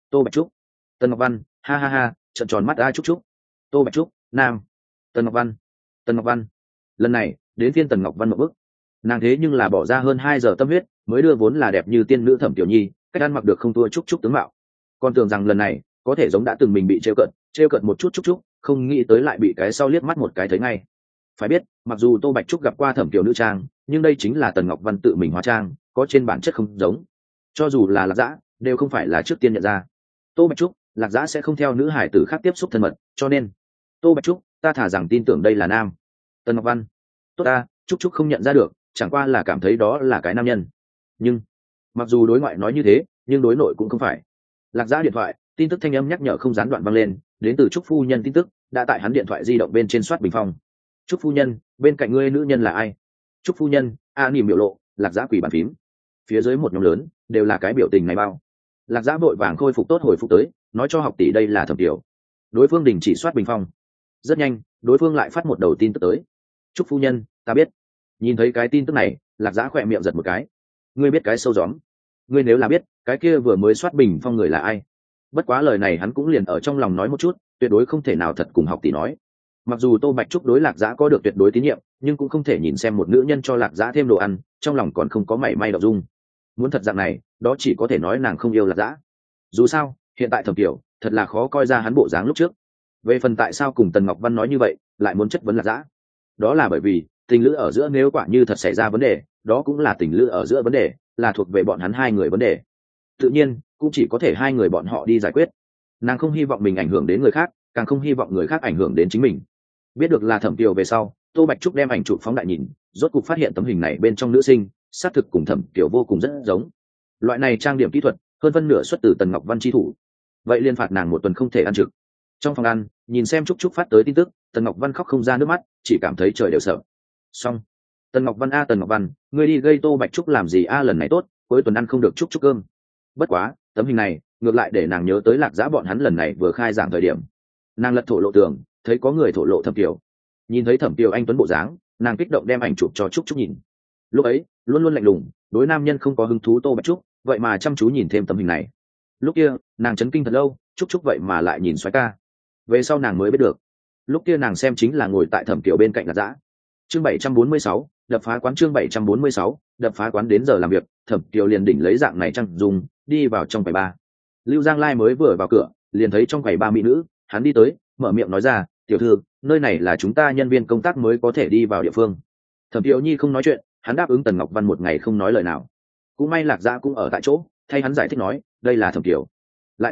Tần Ngọc Văn, ha ha ha, trợn tròn mắt. Trúc Trúc. Tô Bạch Trúc, nam. Tần Ngọc Văn. Lần này đến phiên Tần Ngọc Văn một bước. Nàng thế nhưng là bỏ ra hơn 2 giờ tâm huyết mới đưa vốn là đẹp như tiên nữ Thẩm Kiều Nhi cách ăn mặc được không thua Trúc Trúc tướng mạo. Còn tưởng rằng lần này có thể giống đã từng mình bị trêu cợt một chút Trúc Trúc, không nghĩ tới lại bị cái sau liếc mắt một cái thấy ngay. Phải biết, mặc dù Tô Bạch Trúc gặp qua Thẩm Kiều nữ trang, nhưng đây chính là Tần Ngọc Văn tự mình hóa trang, có trên bản chất không giống. Cho dù là Lạc Dã đều không phải là trước tiên nhận ra. Tô Bạch Trúc, Lạc Dã sẽ không theo nữ hải tử khác tiếp xúc thân mật, cho nên Tô Bạch Trúc, ta thả rằng tin tưởng đây là nam. Tần Ngọc Văn, tốt ta, Trúc không nhận ra được, chẳng qua là cảm thấy đó là cái nam nhân. Nhưng mặc dù đối ngoại nói như thế, nhưng đối nội cũng không phải. Lạc Dã điện thoại, tin tức thanh âm nhắc nhở không gián đoạn vang lên, đến từ Trúc phu nhân tin tức, đã tại hắn điện thoại di động bên trên soát bình phong. Trúc phu nhân, bên cạnh ngươi nữ nhân là ai? Trúc phu nhân, nỉm biểu lộ. Lạc Dã quỷ bàn phím. Phía dưới một nhóm lớn đều là cái biểu tình này bao. Lạc Dã vội vàng khôi phục tốt hồi phục tới, nói cho học tỷ đây là Thẩm Kiều. Đối phương đình chỉ soát bình phong. Rất nhanh, đối phương lại phát một đầu tin tức tới. Trúc phu nhân, ta biết. Nhìn thấy cái tin tức này, Lạc Dã khỏe miệng giật một cái. Ngươi biết cái sâu gióm? Ngươi nếu là biết, cái kia vừa mới soát bình phong người là ai? Bất quá lời này hắn cũng liền ở trong lòng nói một chút, tuyệt đối không thể nào thật cùng học tỷ nói. Mặc dù Tô Bạch Trúc đối Lạc Dã có được tuyệt đối tín nhiệm, nhưng cũng không thể nhìn xem một nữ nhân cho Lạc Dã thêm đồ ăn, trong lòng còn không có mảy may động dung. Muốn thật dạng này, đó chỉ có thể nói nàng không yêu Lạc Dã. Dù sao, hiện tại Thẩm Kiều thật là khó coi ra hắn bộ dáng lúc trước. Về phần tại sao cùng Tần Ngọc Văn nói như vậy, lại muốn chất vấn Lạc Dã, đó là bởi vì tình lữ ở giữa nếu quả như thật xảy ra vấn đề, đó cũng là tình lữ ở giữa vấn đề, là thuộc về bọn hắn hai người vấn đề. Tự nhiên, cũng chỉ có thể hai người bọn họ đi giải quyết. Nàng không hy vọng mình ảnh hưởng đến người khác, càng không hy vọng người khác ảnh hưởng đến chính mình. Biết được là Thẩm Kiều về sau, Tô Bạch Trúc đem ảnh chụp phóng đại nhìn, rốt cục phát hiện tấm hình này bên trong nữ sinh xác thực cùng Thẩm Kiều vô cùng rất giống. Loại này trang điểm kỹ thuật hơn phân nửa xuất từ Tần Ngọc Văn chi thủ, vậy liên phạt nàng một tuần không thể ăn trực. Trong phòng ăn, nhìn xem Trúc Trúc phát tới tin tức, Tần Ngọc Văn khóc không ra nước mắt, chỉ cảm thấy trời đều sợ. Xong, Tần Ngọc Văn Tần Ngọc Văn, ngươi đi gây Tô Bạch Trúc làm gì lần này tốt, cuối tuần ăn không được Trúc cơm. Bất quá, tấm hình này ngược lại để nàng nhớ tới Lạc Dã bọn hắn lần này vừa khai giảng thời điểm. Nàng lật thổ lộ tường, thấy có người thổ lộ Thẩm Kiều. Nhìn thấy Thẩm Kiều anh tuấn bộ dáng, nàng kích động đem ảnh chụp cho Trúc nhìn. Lúc ấy, luôn luôn lạnh lùng, đối nam nhân không có hứng thú Tô Bạch Trúc, vậy mà chăm chú nhìn thêm tấm hình này. Lúc kia, nàng chấn kinh thật lâu, Trúc vậy mà lại nhìn xoáy ca. Về sau nàng mới biết được, lúc kia nàng xem chính là ngồi tại Thẩm Kiều bên cạnh Lạc Dã. Chương 746, đập phá quán. Chương 746, đập phá quán. Đến giờ làm việc, Thẩm Kiều liền đỉnh lấy dạng này trang dùng, đi vào trong quầy ba. Lưu Giang Lai mới vừa vào cửa, liền thấy trong quầy ba mỹ nữ, hắn đi tới, mở miệng nói ra, tiểu thư, nơi này là chúng ta nhân viên công tác mới có thể đi vào địa phương. Thẩm Kiều Nhi không nói chuyện, hắn đáp ứng Tần Ngọc Văn một ngày không nói lời nào. Cũng may Lạc Dã cũng ở tại chỗ, thay hắn giải thích nói, đây là Thẩm Kiều. Lại nói,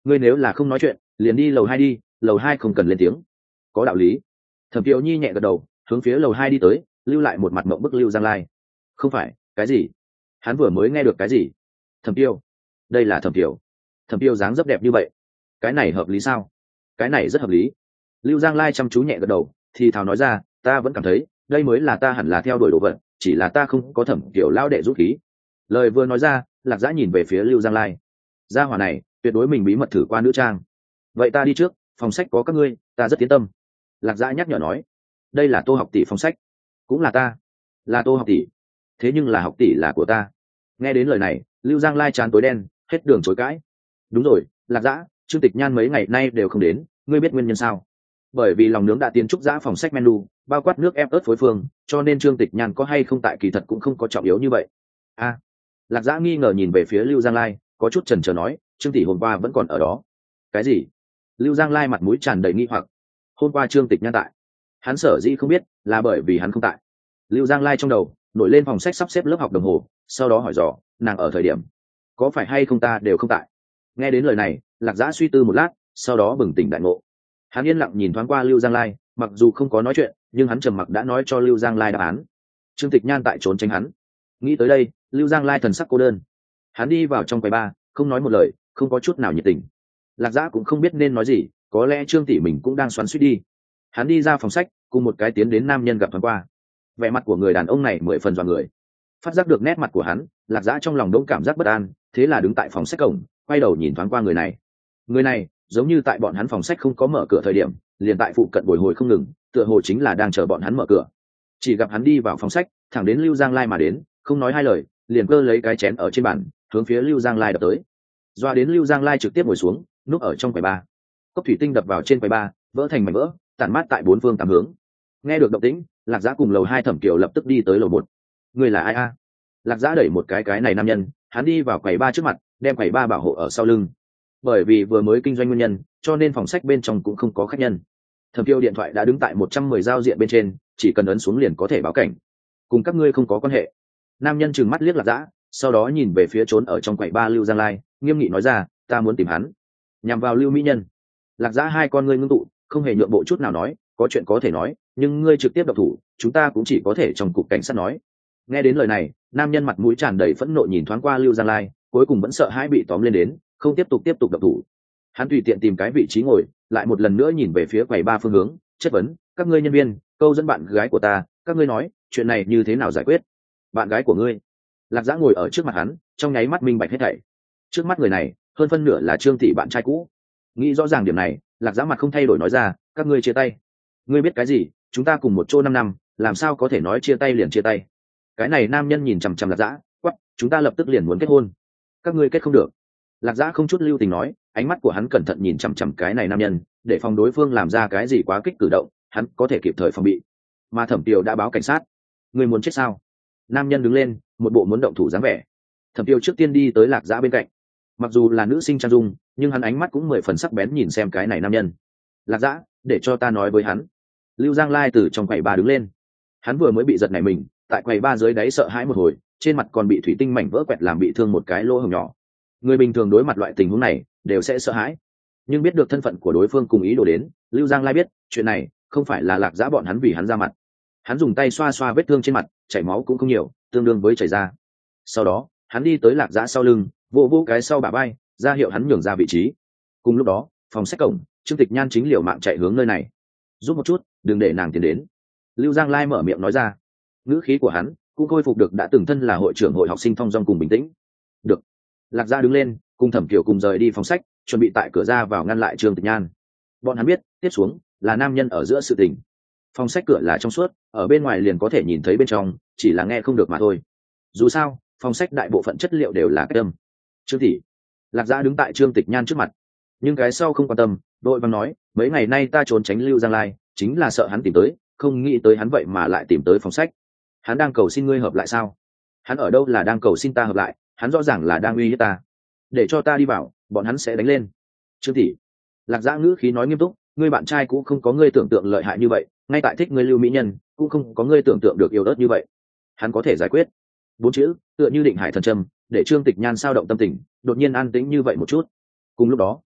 ngươi nếu là không nói chuyện liền đi lầu 2 đi, lầu 2 không cần lên tiếng. Có đạo lý. Thẩm Kiều Nhi nhẹ gật đầu, hướng phía lầu 2 đi tới, lưu lại một mặt mộng bức Lưu Giang Lai. Không phải, cái gì? Hắn vừa mới nghe được cái gì? Thẩm Kiều, đây là Thẩm Kiều. Thẩm Kiều dáng dấp đẹp như vậy, cái này hợp lý sao? Cái này rất hợp lý. Lưu Giang Lai chăm chú nhẹ gật đầu, thì thào nói ra, ta vẫn cảm thấy đây mới là ta hẳn là theo đuổi đồ vật, chỉ là ta không có Thẩm Kiều lao đệ rút khí. Lời vừa nói ra, Lạc Dã nhìn về phía Lưu Giang Lai. Gia hỏa này tuyệt đối mình bí mật thử qua nữ trang. Vậy ta đi trước, phòng sách có các ngươi, ta rất tiến tâm. Lạc Dã nhắc nhở nói. Đây là Tô học tỷ phòng sách. Cũng là ta. Là Tô học tỷ. Thế nhưng là học tỷ là của ta. Nghe đến lời này, Lưu Giang Lai trán tối đen, hết đường chối cãi. Đúng rồi, Lạc Dã, Trương Tịch Nhan mấy ngày nay đều không đến, ngươi biết nguyên nhân sao? Bởi vì lòng nướng đã tiến trúc dã phòng sách menu, bao quát nước ép ớt phối phương, cho nên Trương Tịch Nhan có hay không tại kỳ thật cũng không có trọng yếu như vậy. A. Lạc Dã nghi ngờ nhìn về phía Lưu Giang Lai, có chút chần chờ nói, Trương tỷ hôm qua vẫn còn ở đó. Cái gì? Lưu Giang Lai mặt mũi tràn đầy nghi hoặc. Hôm qua Trương Tịch Nhan tại. Hắn sở dĩ không biết là bởi vì hắn không tại. Lưu Giang Lai trong đầu nổi lên phòng sách sắp xếp lớp học đồng hồ, sau đó hỏi dò, nàng ở thời điểm có phải hay không ta đều không tại. Nghe đến lời này, Lạc Dã suy tư một lát, sau đó bừng tỉnh đại ngộ. Hắn yên lặng nhìn thoáng qua Lưu Giang Lai, mặc dù không có nói chuyện, nhưng hắn trầm mặc đã nói cho Lưu Giang Lai đáp án. Trương Tịch Nhan tại trốn tránh hắn. Nghĩ tới đây, Lưu Giang Lai thần sắc cô đơn. Hắn đi vào trong quầy bar, không nói một lời, không có chút nào nhiệt tình. Lạc Dã cũng không biết nên nói gì, có lẽ Trương tỷ mình cũng đang xoắn xuýt đi. Hắn đi ra phòng sách, cùng một cái tiến đến nam nhân gặp thoáng qua. Vẻ mặt của người đàn ông này 10 phần dọa người. Phát giác được nét mặt của hắn, Lạc Dã trong lòng đống cảm giác bất an, thế là đứng tại phòng sách cổng, quay đầu nhìn thoáng qua người này. Người này, giống như tại bọn hắn phòng sách không có mở cửa thời điểm, liền tại phụ cận bồi hồi không ngừng, tựa hồ chính là đang chờ bọn hắn mở cửa. Chỉ gặp hắn đi vào phòng sách, thẳng đến Lưu Giang Lai mà đến, không nói hai lời, liền cơ lấy cái chén ở trên bàn, hướng phía Lưu Giang Lai đập tới. Doa đến Lưu Giang Lai trực tiếp ngồi xuống, núp ở trong quầy bar. Cốc thủy tinh đập vào trên quầy bar, vỡ thành mảnh vỡ, tản mát tại bốn phương tám hướng. Nghe được động tĩnh, Lạc Dã cùng lầu 2 Thẩm Kiều lập tức đi tới lầu 1. Người là ai a? Lạc Dã đẩy một cái này nam nhân, hắn đi vào quầy bar trước mặt, đem quầy bar bảo hộ ở sau lưng. Bởi vì vừa mới kinh doanh nguyên nhân, cho nên phòng sách bên trong cũng không có khách nhân. Thẩm Kiều điện thoại đã đứng tại 110 giao diện bên trên, chỉ cần ấn xuống liền có thể báo cảnh. Cùng các ngươi không có quan hệ. Nam nhân trừng mắt liếc Lạc Dã, sau đó nhìn về phía trốn ở trong quầy bar Lưu Giang Lai, nghiêm nghị nói ra, ta muốn tìm hắn. Nhằm vào Lưu mỹ nhân. Lạc Dã hai con ngươi ngưng tụ, không hề nhượng bộ chút nào nói, có chuyện có thể nói, nhưng ngươi trực tiếp độc thủ, chúng ta cũng chỉ có thể trong cục cảnh sát nói. Nghe đến lời này, nam nhân mặt mũi tràn đầy phẫn nộ nhìn thoáng qua Lưu Giang Lai, cuối cùng vẫn sợ hãi bị tóm lên đến, không tiếp tục độc thủ. Hắn tùy tiện tìm cái vị trí ngồi, lại một lần nữa nhìn về phía quầy ba phương hướng, chất vấn, các ngươi nhân viên, câu dẫn bạn gái của ta, các ngươi nói, chuyện này như thế nào giải quyết? Bạn gái của ngươi? Lạc Dã ngồi ở trước mặt hắn, trong nháy mắt minh bạch hết thảy. Trước mắt người này, hơn phân nửa là Trương tỷ bạn trai cũ. Nghĩ rõ ràng điểm này, Lạc Dã mặt không thay đổi nói ra, các ngươi chia tay. Ngươi biết cái gì? Chúng ta cùng một chỗ 5 năm, làm sao có thể nói chia tay liền chia tay? Cái này nam nhân nhìn chằm chằm Lạc Dã, quắc, chúng ta lập tức liền muốn kết hôn. Các ngươi kết không được. Lạc Dã không chút lưu tình nói, ánh mắt của hắn cẩn thận nhìn chằm chằm cái này nam nhân, để phòng đối phương làm ra cái gì quá kích cử động, hắn có thể kịp thời phòng bị. Mà Thẩm Tiêu đã báo cảnh sát. Ngươi muốn chết sao? Nam nhân đứng lên, một bộ muốn động thủ dáng vẻ. Thẩm Tiêu trước tiên đi tới Lạc Dã bên cạnh. Mặc dù là nữ sinh trang dung, nhưng hắn ánh mắt cũng 10 phần sắc bén nhìn xem cái này nam nhân. Lạc Dã, để cho ta nói với hắn. Lưu Giang Lai từ trong quầy ba đứng lên. Hắn vừa mới bị giật nảy mình, tại quầy ba dưới đáy sợ hãi một hồi, trên mặt còn bị thủy tinh mảnh vỡ quẹt làm bị thương một cái lỗ hổng nhỏ. Người bình thường đối mặt loại tình huống này đều sẽ sợ hãi, nhưng biết được thân phận của đối phương cùng ý đồ đến, Lưu Giang Lai biết chuyện này không phải là Lạc Dã bọn hắn vì hắn ra mặt. Hắn dùng tay xoa xoa vết thương trên mặt, chảy máu cũng không nhiều, tương đương với chảy ra. Sau đó hắn đi tới Lạc Dã sau lưng, vỗ vỗ cái sau bả vai, ra hiệu hắn nhường ra vị trí. Cùng lúc đó, phòng sách cổng, Trương Tịch Nhan chính liều mạng chạy hướng nơi này. Giúp một chút, đừng để nàng tiến đến. Lưu Giang Lai mở miệng nói ra. Ngữ khí của hắn cũng khôi phục được đã từng thân là hội trưởng hội học sinh thong dong cùng bình tĩnh. Được. Lạc Dã đứng lên, cùng Thẩm Kiều cùng rời đi phòng sách, chuẩn bị tại cửa ra vào ngăn lại Trương Tịch Nhan. Bọn hắn biết, tiếp xuống là nam nhân ở giữa sự tình. Phòng sách cửa là trong suốt, ở bên ngoài liền có thể nhìn thấy bên trong, chỉ là nghe không được mà thôi. Dù sao, phòng sách đại bộ phận chất liệu đều là cách âm. Trương tỷ. Lạc Dã đứng tại Trương Tịch Nhan trước mặt, nhưng cái sau không quan tâm, đội vàng nói, mấy ngày nay ta trốn tránh Lưu Giang Lai, chính là sợ hắn tìm tới, không nghĩ tới hắn vậy mà lại tìm tới phòng sách. Hắn đang cầu xin ngươi hợp lại sao? Hắn ở đâu là đang cầu xin ta hợp lại, hắn rõ ràng là đang uy hiếp ta. Để cho ta đi vào, bọn hắn sẽ đánh lên. Trương tỷ. Lạc Dã ngữ khí nói nghiêm túc, ngươi bạn trai cũng không có ngươi tưởng tượng lợi hại như vậy, ngay tại thích ngươi Lưu mỹ nhân, cũng không có ngươi tưởng tượng được yêu ớt như vậy. Hắn có thể giải quyết. 4 chữ, tựa như định hải thần châm, để Trương Tịch Nhan sao động tâm tình, đột nhiên an tĩnh như vậy một chút. Cùng lúc đó,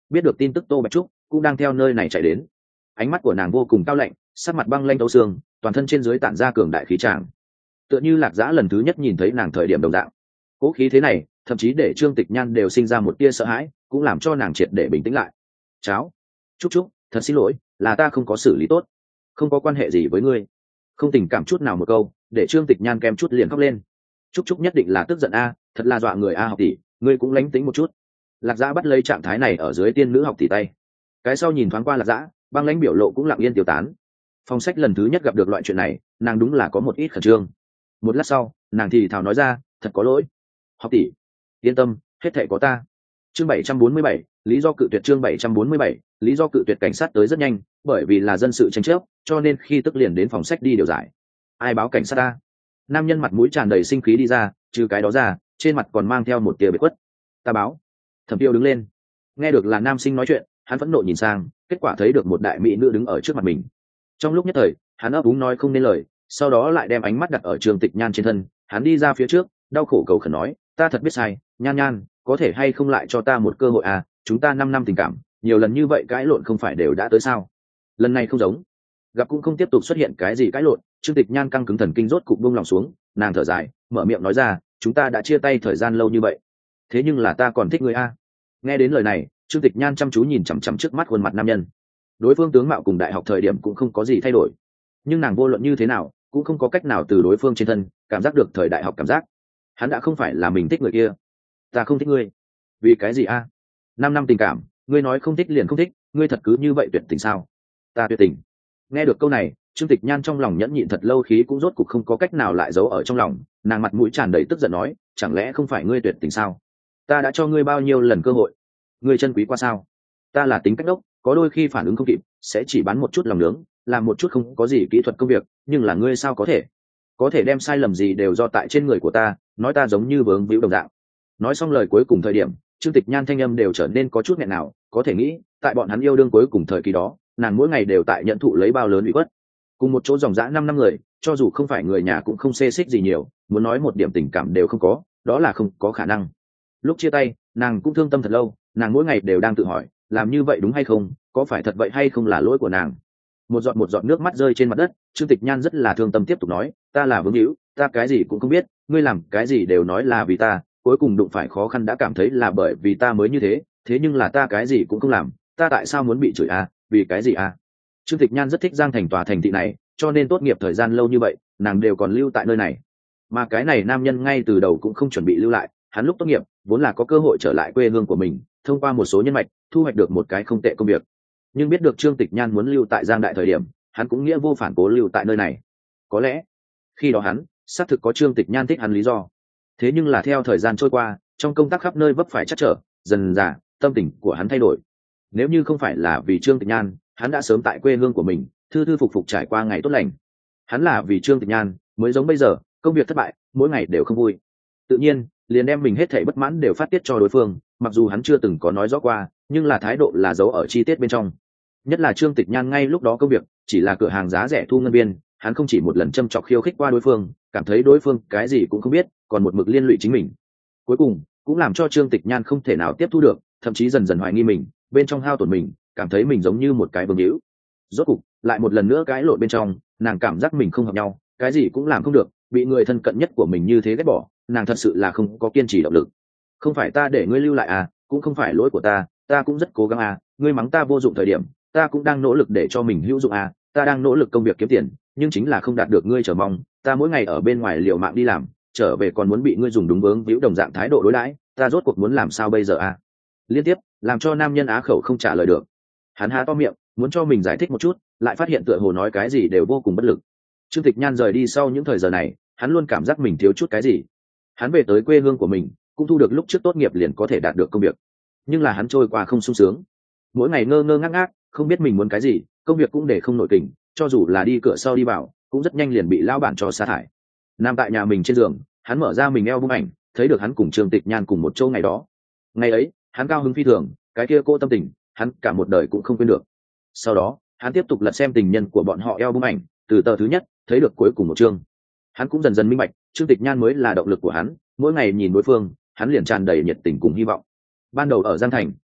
biết được tin tức Tô Bạch Trúc cũng đang theo nơi này chạy đến. Ánh mắt của nàng vô cùng cao lạnh, sắc mặt băng lanh thấu xương, toàn thân trên dưới tản ra cường đại khí tràng, tựa như Lạc Dã lần thứ nhất nhìn thấy nàng thời điểm đồng dạng. Cố khí thế này thậm chí để Trương Tịch Nhan đều sinh ra một tia sợ hãi, cũng làm cho nàng triệt để bình tĩnh lại. Cháo, Trúc Trúc, thật xin lỗi, là ta không có xử lý tốt, không có quan hệ gì với ngươi. Không tình cảm chút nào một câu, để Trương Tịch Nhan kem chút liền khóc lên. Trúc Trúc nhất định là tức giận a, thật là dọa người a. Học tỷ, ngươi cũng lánh tính một chút. Lạc Dã bắt lấy trạng thái này ở dưới tiên nữ học tỷ tay. Cái sau nhìn thoáng qua Lạc Dã, băng lãnh biểu lộ cũng lặng yên tiêu tán. Phong Sách lần thứ nhất gặp được loại chuyện này, nàng đúng là có một ít khẩn trương. Một lát sau, nàng thì thào nói ra, thật có lỗi. Học tỷ, yên tâm, hết thảy có ta. Chương 747, lý do cự tuyệt. Chương 747, lý do cự tuyệt. Cảnh sát tới rất nhanh, bởi vì là dân sự tranh chấp, cho nên khi tức liền đến phòng sách đi điều giải. Ai báo cảnh sát ta? Nam nhân mặt mũi tràn đầy sinh khí đi ra, trừ cái đó ra, trên mặt còn mang theo một tia biệt khuất. Ta báo. Thẩm Tiêu đứng lên, nghe được là nam sinh nói chuyện, hắn phẫn nộ nhìn sang, kết quả thấy được một đại mỹ nữ đứng ở trước mặt mình. Trong lúc nhất thời, hắn ấp úng nói không nên lời, sau đó lại đem ánh mắt đặt ở Trương Tịch Nhan trên thân. Hắn đi ra phía trước, đau khổ cầu khẩn nói, ta thật biết sai, Nhan Nhan, có thể hay không lại cho ta một cơ hội à? Chúng ta 5 năm tình cảm, nhiều lần như vậy cãi lộn không phải đều đã tới sao? Lần này không giống, gặp cũng không tiếp tục xuất hiện cái gì cãi lộn. Trương Tịch Nhan căng cứng thần kinh rốt cục buông lòng xuống, nàng thở dài, mở miệng nói ra, chúng ta đã chia tay thời gian lâu như vậy, thế nhưng là ta còn thích ngươi a. Nghe đến lời này, Trương Tịch Nhan chăm chú nhìn chằm chằm trước mắt khuôn mặt nam nhân. Đối phương tướng mạo cùng đại học thời điểm cũng không có gì thay đổi, nhưng nàng vô luận như thế nào cũng không có cách nào từ đối phương trên thân cảm giác được thời đại học cảm giác. Hắn đã không phải là mình thích người kia. Ta không thích ngươi. Vì cái gì a? 5 năm tình cảm, ngươi nói không thích liền không thích, ngươi thật cứ như vậy tuyệt tình sao? Ta tuyệt tình. Nghe được câu này, Trương Tịch Nhan trong lòng nhẫn nhịn thật lâu khí cũng rốt cục không có cách nào lại giấu ở trong lòng. Nàng mặt mũi tràn đầy tức giận nói, chẳng lẽ không phải ngươi tuyệt tình sao? Ta đã cho ngươi bao nhiêu lần cơ hội, ngươi chân quý qua sao? Ta là tính cách đốc, có đôi khi phản ứng không kịp sẽ chỉ bán một chút lòng nướng, làm một chút không có gì kỹ thuật công việc, nhưng là ngươi sao có thể đem sai lầm gì đều do tại trên người của ta, nói ta giống như vướng víu đồng dạng. Nói xong lời cuối cùng thời điểm, Trương Tịch Nhan thanh âm đều trở nên có chút nghẹn nào. Có thể nghĩ, tại bọn hắn yêu đương cuối cùng thời kỳ đó, nàng mỗi ngày đều tại nhận thụ lấy bao lớn ủy khuất. Cùng một chỗ dòng dã 5 năm người, cho dù không phải người nhà cũng không xê xích gì nhiều, muốn nói một điểm tình cảm đều không có, đó là không có khả năng. Lúc chia tay, nàng cũng thương tâm thật lâu, nàng mỗi ngày đều đang tự hỏi, làm như vậy đúng hay không, có phải thật vậy hay không là lỗi của nàng. Một giọt nước mắt rơi trên mặt đất, Trương Tịch Nhan rất là thương tâm tiếp tục nói, ta là vướng hữu, ta cái gì cũng không biết, ngươi làm cái gì đều nói là vì ta, cuối cùng đụng phải khó khăn đã cảm thấy là bởi vì ta mới như thế, thế nhưng là ta cái gì cũng không làm, ta tại sao muốn bị chửi à, vì cái gì à? Trương Tịch Nhan rất thích Giang Thành tòa thành thị này, cho nên tốt nghiệp thời gian lâu như vậy, nàng đều còn lưu tại nơi này. Mà cái này nam nhân ngay từ đầu cũng không chuẩn bị lưu lại, hắn lúc tốt nghiệp vốn là có cơ hội trở lại quê hương của mình, thông qua một số nhân mạch thu hoạch được một cái không tệ công việc. Nhưng biết được Trương Tịch Nhan muốn lưu tại Giang Đại thời điểm, hắn cũng nghĩa vô phản cố lưu tại nơi này. Có lẽ khi đó hắn xác thực có Trương Tịch Nhan thích hắn lý do. Thế nhưng là theo thời gian trôi qua, trong công tác khắp nơi vấp phải trắc trở, dần dà tâm tình của hắn thay đổi. Nếu như không phải là vì Trương Tịch Nhan, hắn đã sớm tại quê hương của mình thư thư phục phục trải qua ngày tốt lành. Hắn là vì Trương Tịch Nhan mới giống bây giờ, công việc thất bại, mỗi ngày đều không vui. Tự nhiên liền đem mình hết thảy bất mãn đều phát tiết cho đối phương, mặc dù hắn chưa từng có nói rõ qua, nhưng là thái độ là giấu ở chi tiết bên trong. Nhất là Trương Tịch Nhan ngay lúc đó công việc chỉ là cửa hàng giá rẻ thu ngân viên, hắn không chỉ một lần châm chọc khiêu khích qua đối phương, cảm thấy đối phương cái gì cũng không biết, còn một mực liên lụy chính mình. Cuối cùng cũng làm cho Trương Tịch Nhan không thể nào tiếp thu được, thậm chí dần dần hoài nghi mình, bên trong hao tổn mình, cảm thấy mình giống như một cái vương hữu. Rốt cục lại một lần nữa cãi lộn bên trong, nàng cảm giác mình không hợp nhau, cái gì cũng làm không được, bị người thân cận nhất của mình như thế ghét bỏ, nàng thật sự là không có kiên trì động lực. Không phải ta để ngươi lưu lại à, cũng không phải lỗi của ta, ta cũng rất cố gắng à, ngươi mắng ta vô dụng thời điểm, ta cũng đang nỗ lực để cho mình hữu dụng à, ta đang nỗ lực công việc kiếm tiền, nhưng chính là không đạt được ngươi chờ mong, ta mỗi ngày ở bên ngoài liều mạng đi làm, trở về còn muốn bị ngươi dùng đúng vướng víu đồng dạng thái độ đối đãi, ta rốt cuộc muốn làm sao bây giờ à? Liên tiếp làm cho nam nhân á khẩu không trả lời được. Hắn há to miệng muốn cho mình giải thích một chút, lại phát hiện tựa hồ nói cái gì đều vô cùng bất lực. Trương Tịch Nhan rời đi sau những thời giờ này, hắn luôn cảm giác mình thiếu chút cái gì. Hắn về tới quê hương của mình, cũng thu được lúc trước tốt nghiệp liền có thể đạt được công việc, nhưng là hắn trôi qua không sung sướng, mỗi ngày ngơ ngơ ngác ngác, không biết mình muốn cái gì, công việc cũng để không nổi tình, cho dù là đi cửa sau đi vào, cũng rất nhanh liền bị lão bản cho sa thải. Nằm tại nhà mình trên giường, hắn mở ra mình eo bung ảnh, thấy được hắn cùng Trương Tịch Nhan cùng một chỗ ngày đó. Ngày ấy, hắn cao hứng phi thường, cái kia cô tâm tình, hắn cả một đời cũng không quên được. Sau đó, hắn tiếp tục lật xem tình nhân của bọn họ eo bung ảnh, từ tờ thứ nhất thấy được cuối cùng một chương. Hắn cũng dần dần minh bạch, Trương Tịch Nhan mới là động lực của hắn, mỗi ngày nhìn đối phương, hắn liền tràn đầy nhiệt tình cùng hy vọng. Ban đầu ở Giang Thành,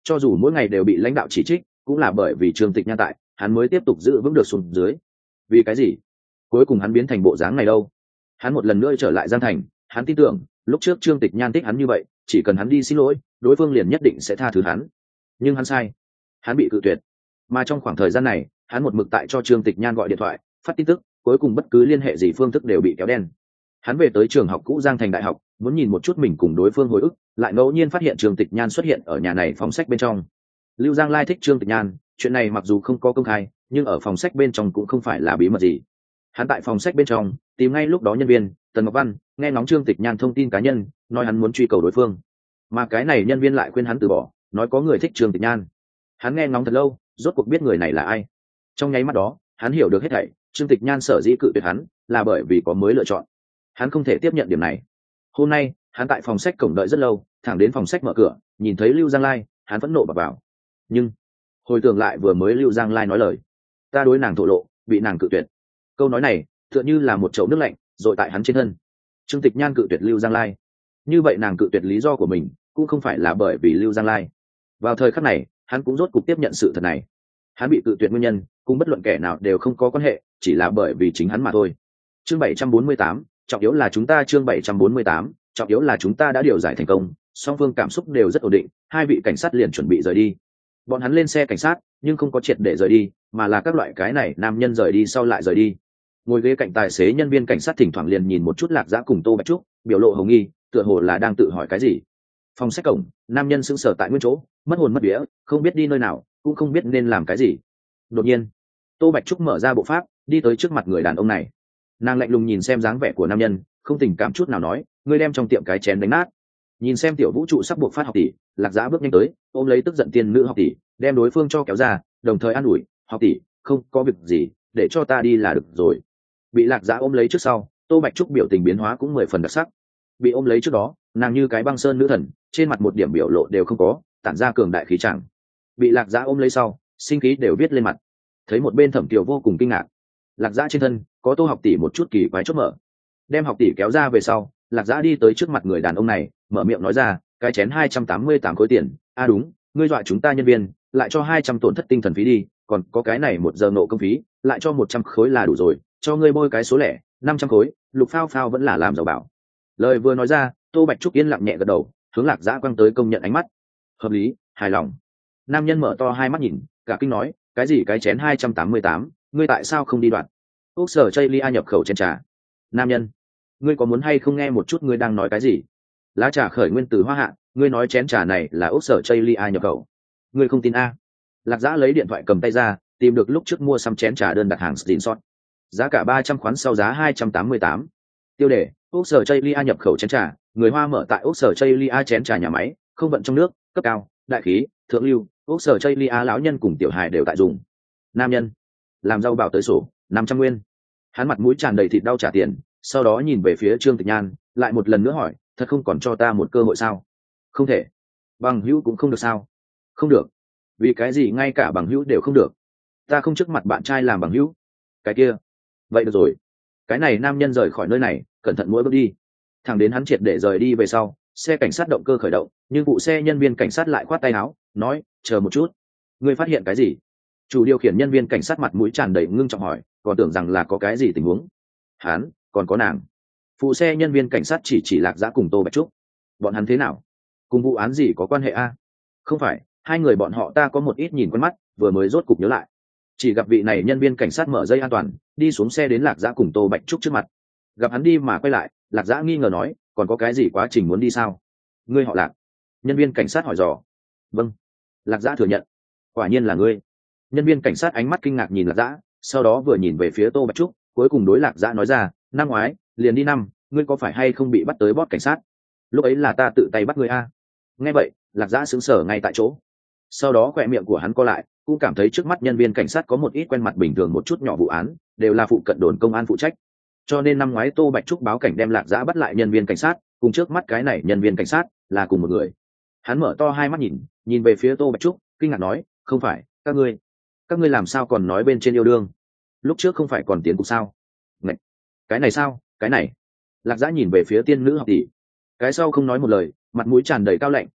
cho dù mỗi ngày đều bị lãnh đạo chỉ trích cũng là bởi vì Trương Tịch Nhan tại, hắn mới tiếp tục giữ vững được xuống dưới. Vì cái gì cuối cùng hắn biến thành bộ dáng này đâu? Hắn một lần nữa trở lại Giang Thành, hắn tin tưởng lúc trước Trương Tịch Nhan thích hắn như vậy, chỉ cần hắn đi xin lỗi đối phương liền nhất định sẽ tha thứ hắn. Nhưng hắn sai, hắn bị cự tuyệt. Mà trong khoảng thời gian này hắn một mực tại cho Trương Tịch Nhan gọi điện thoại, phát tin tức, cuối cùng bất cứ liên hệ gì phương thức đều bị kéo đen. Hắn về tới trường học cũ Giang Thành Đại học, muốn nhìn một chút mình cùng đối phương hồi ức, lại ngẫu nhiên phát hiện Trương Tịch Nhan xuất hiện ở nhà này phòng sách bên trong. Lưu Giang Lai thích Trương Tịch Nhan, chuyện này mặc dù không có công khai, nhưng ở phòng sách bên trong cũng không phải là bí mật gì. Hắn tại phòng sách bên trong tìm ngay lúc đó nhân viên Tần Ngọc Văn, nghe ngóng Trương Tịch Nhan thông tin cá nhân, nói hắn muốn truy cầu đối phương, mà cái này nhân viên lại khuyên hắn từ bỏ, nói có người thích Trương Tịch Nhan. Hắn nghe ngóng thật lâu, rốt cuộc biết người này là ai. Trong nháy mắt đó hắn hiểu được hết thảy, Trương Tịch Nhan sở dĩ cự tuyệt hắn là bởi vì có mới lựa chọn. Hắn không thể tiếp nhận điểm này. Hôm nay hắn tại phòng sách cổng đợi rất lâu, thẳng đến phòng sách mở cửa nhìn thấy Lưu Giang Lai, hắn vẫn nộ bật vào. Nhưng hồi tưởng lại vừa mới Lưu Giang Lai nói lời, ta đối nàng thổ lộ, bị nàng cự tuyệt. Câu nói này tựa như là một chậu nước lạnh dội tại hắn trên thân. Trương Tịch Nhan cự tuyệt Lưu Giang Lai, như vậy nàng cự tuyệt lý do của mình cũng không phải là bởi vì Lưu Giang Lai. Vào thời khắc này hắn cũng rốt cục tiếp nhận sự thật này. Hắn bị cự tuyệt nguyên nhân cùng bất luận kẻ nào đều không có quan hệ, chỉ là bởi vì chính hắn mà thôi. Chương 748, trọng yếu là chúng ta. Chương 748, trọng yếu là chúng ta đã điều giải thành công, song phương cảm xúc đều rất ổn định, hai vị cảnh sát liền chuẩn bị rời đi. Bọn hắn lên xe cảnh sát nhưng không có triệt để rời đi, mà là các loại cái này nam nhân rời đi sau lại rời đi. Ngồi ghế cạnh tài xế nhân viên cảnh sát thỉnh thoảng liền nhìn một chút Lạc Dã cùng Tô Bạch Trúc, biểu lộ hồng nghi, tựa hồ là đang tự hỏi cái gì. Phòng sách cổng, nam nhân sững sờ tại nguyên chỗ, mất hồn mất vía, không biết đi nơi nào, cũng không biết nên làm cái gì. Đột nhiên Tô Bạch Trúc mở ra bộ pháp, đi tới trước mặt người đàn ông này. Nàng lạnh lùng nhìn xem dáng vẻ của nam nhân, không tình cảm chút nào nói, ngươi đem trong tiệm cái chén đánh nát. Nhìn xem tiểu vũ trụ sắp buộc phát học tỷ, Lạc Dã bước nhanh tới, ôm lấy tức giận tiên nữ học tỷ, đem đối phương cho kéo ra, đồng thời an ủi, học tỷ không có việc gì, để cho ta đi là được rồi. Bị Lạc Dã ôm lấy trước sau, Tô Bạch Trúc biểu tình biến hóa cũng 10 phần đặc sắc. Bị ôm lấy trước đó nàng như cái băng sơn nữ thần, trên mặt một điểm biểu lộ đều không có, tản ra cường đại khí chẳng. Bị Lạc Dã ôm lấy sau, sinh khí đều viết lên mặt. Thấy một bên Thẩm Kiều vô cùng kinh ngạc, Lạc Dã trên thân có Tô học tỷ một chút kỳ quái chốt mở. Đem học tỷ kéo ra về sau, Lạc Dã đi tới trước mặt người đàn ông này, mở miệng nói ra, cái chén 288 khối tiền. Đúng, ngươi dọa chúng ta nhân viên, lại cho 200 tổn thất tinh thần phí đi, còn có cái này 1 giờ nộ công phí, lại cho 100 khối là đủ rồi, cho ngươi bôi cái số lẻ, 500 khối, Lục Phao Phao vẫn là làm giàu bảo. Lời vừa nói ra, Tô Bạch Trúc yên lặng nhẹ gật đầu, hướng Lạc Dã quăng tới công nhận ánh mắt. Hợp lý, hài lòng. Nam nhân mở to hai mắt nhìn, cả kinh nói, cái gì cái chén 288, ngươi tại sao không đi đoạn? Úc Sở Chaylia nhập khẩu chén trà. Nam nhân, ngươi có muốn hay không nghe một chút ngươi đang nói cái gì? Lá trà khởi nguyên từ Hoa Hạ, ngươi nói chén trà này là Úc Sở Chaylia nhập khẩu. Ngươi không tin a? Lạc Dã lấy điện thoại cầm tay ra, tìm được lúc trước mua xăm chén trà đơn đặt hàng screenshot. Giá cả 300 khoán sau giá 288. Tiêu đề: Úc Sở Chaylia nhập khẩu chén trà, người Hoa mở tại Úc Sở Chaylia chén trà nhà máy, không vận trong nước, cấp cao, đại khí, thượng lưu, Úc Sở Chaylia lão nhân cùng tiểu hài đều tại dùng. Nam nhân, làm rau bảo tới sổ, 500 nguyên. Hắn mặt mũi tràn đầy thịt đau trả tiền, sau đó nhìn về phía Trương Tịch Nhan, lại một lần nữa hỏi, thật không còn cho ta một cơ hội sao? Không thể. Bằng hữu cũng không được sao? Không được. Vì cái gì ngay cả bằng hữu đều không được? Ta không trước mặt bạn trai làm bằng hữu. Cái kia. Vậy được rồi. Cái này nam nhân rời khỏi nơi này, cẩn thận mỗi bước đi. Thẳng đến hắn triệt để rời đi về sau, xe cảnh sát động cơ khởi động, nhưng vụ xe nhân viên cảnh sát lại khoát tay áo, nói, chờ một chút. Ngươi phát hiện cái gì? Chủ điều khiển nhân viên cảnh sát mặt mũi tràn đầy ngưng trọng hỏi, còn tưởng rằng là có cái gì tình huống. Hắn còn có nàng. Phụ xe nhân viên cảnh sát chỉ Lạc Dã cùng Tô Bạch Trúc. Bọn hắn thế nào? Cùng vụ án gì có quan hệ a? Không phải, hai người bọn họ ta có một ít nhìn quen mắt, vừa mới rốt cục nhớ lại. Chỉ gặp vị này nhân viên cảnh sát mở dây an toàn, đi xuống xe đến Lạc Dã cùng Tô Bạch Trúc trước mặt. Gặp hắn đi mà quay lại, Lạc Dã nghi ngờ nói, còn có cái gì quá trình muốn đi sao? Ngươi họ Lạc? Nhân viên cảnh sát hỏi dò. Vâng. Lạc Dã thừa nhận. Quả nhiên là ngươi. Nhân viên cảnh sát ánh mắt kinh ngạc nhìn Lạc Dã, sau đó vừa nhìn về phía Tô Bạch Trúc, cuối cùng đối Lạc Dã nói ra, năm ngoái liền đi năm, ngươi có phải hay không bị bắt tới bót cảnh sát? Lúc ấy là ta tự tay bắt ngươi a. Nghe vậy, Lạc Dã sững sờ ngay tại chỗ. Sau đó khóe miệng của hắn co lại, cũng cảm thấy trước mắt nhân viên cảnh sát có một ít quen mặt bình thường một chút nhỏ vụ án, đều là phụ cận đồn công an phụ trách. Cho nên năm ngoái Tô Bạch Trúc báo cảnh đem Lạc Dã bắt lại nhân viên cảnh sát, cùng trước mắt cái này nhân viên cảnh sát là cùng một người. Hắn mở to hai mắt nhìn về phía Tô Bạch Trúc, kinh ngạc nói, không phải, các ngươi làm sao còn nói bên trên yêu đương? Lúc trước không phải còn tiến cục sao? Ngậy! Cái này sao? Cái này? Lạc Dã nhìn về phía tiên nữ học tỷ. Cái sau không nói một lời, mặt mũi tràn đầy cao lạnh,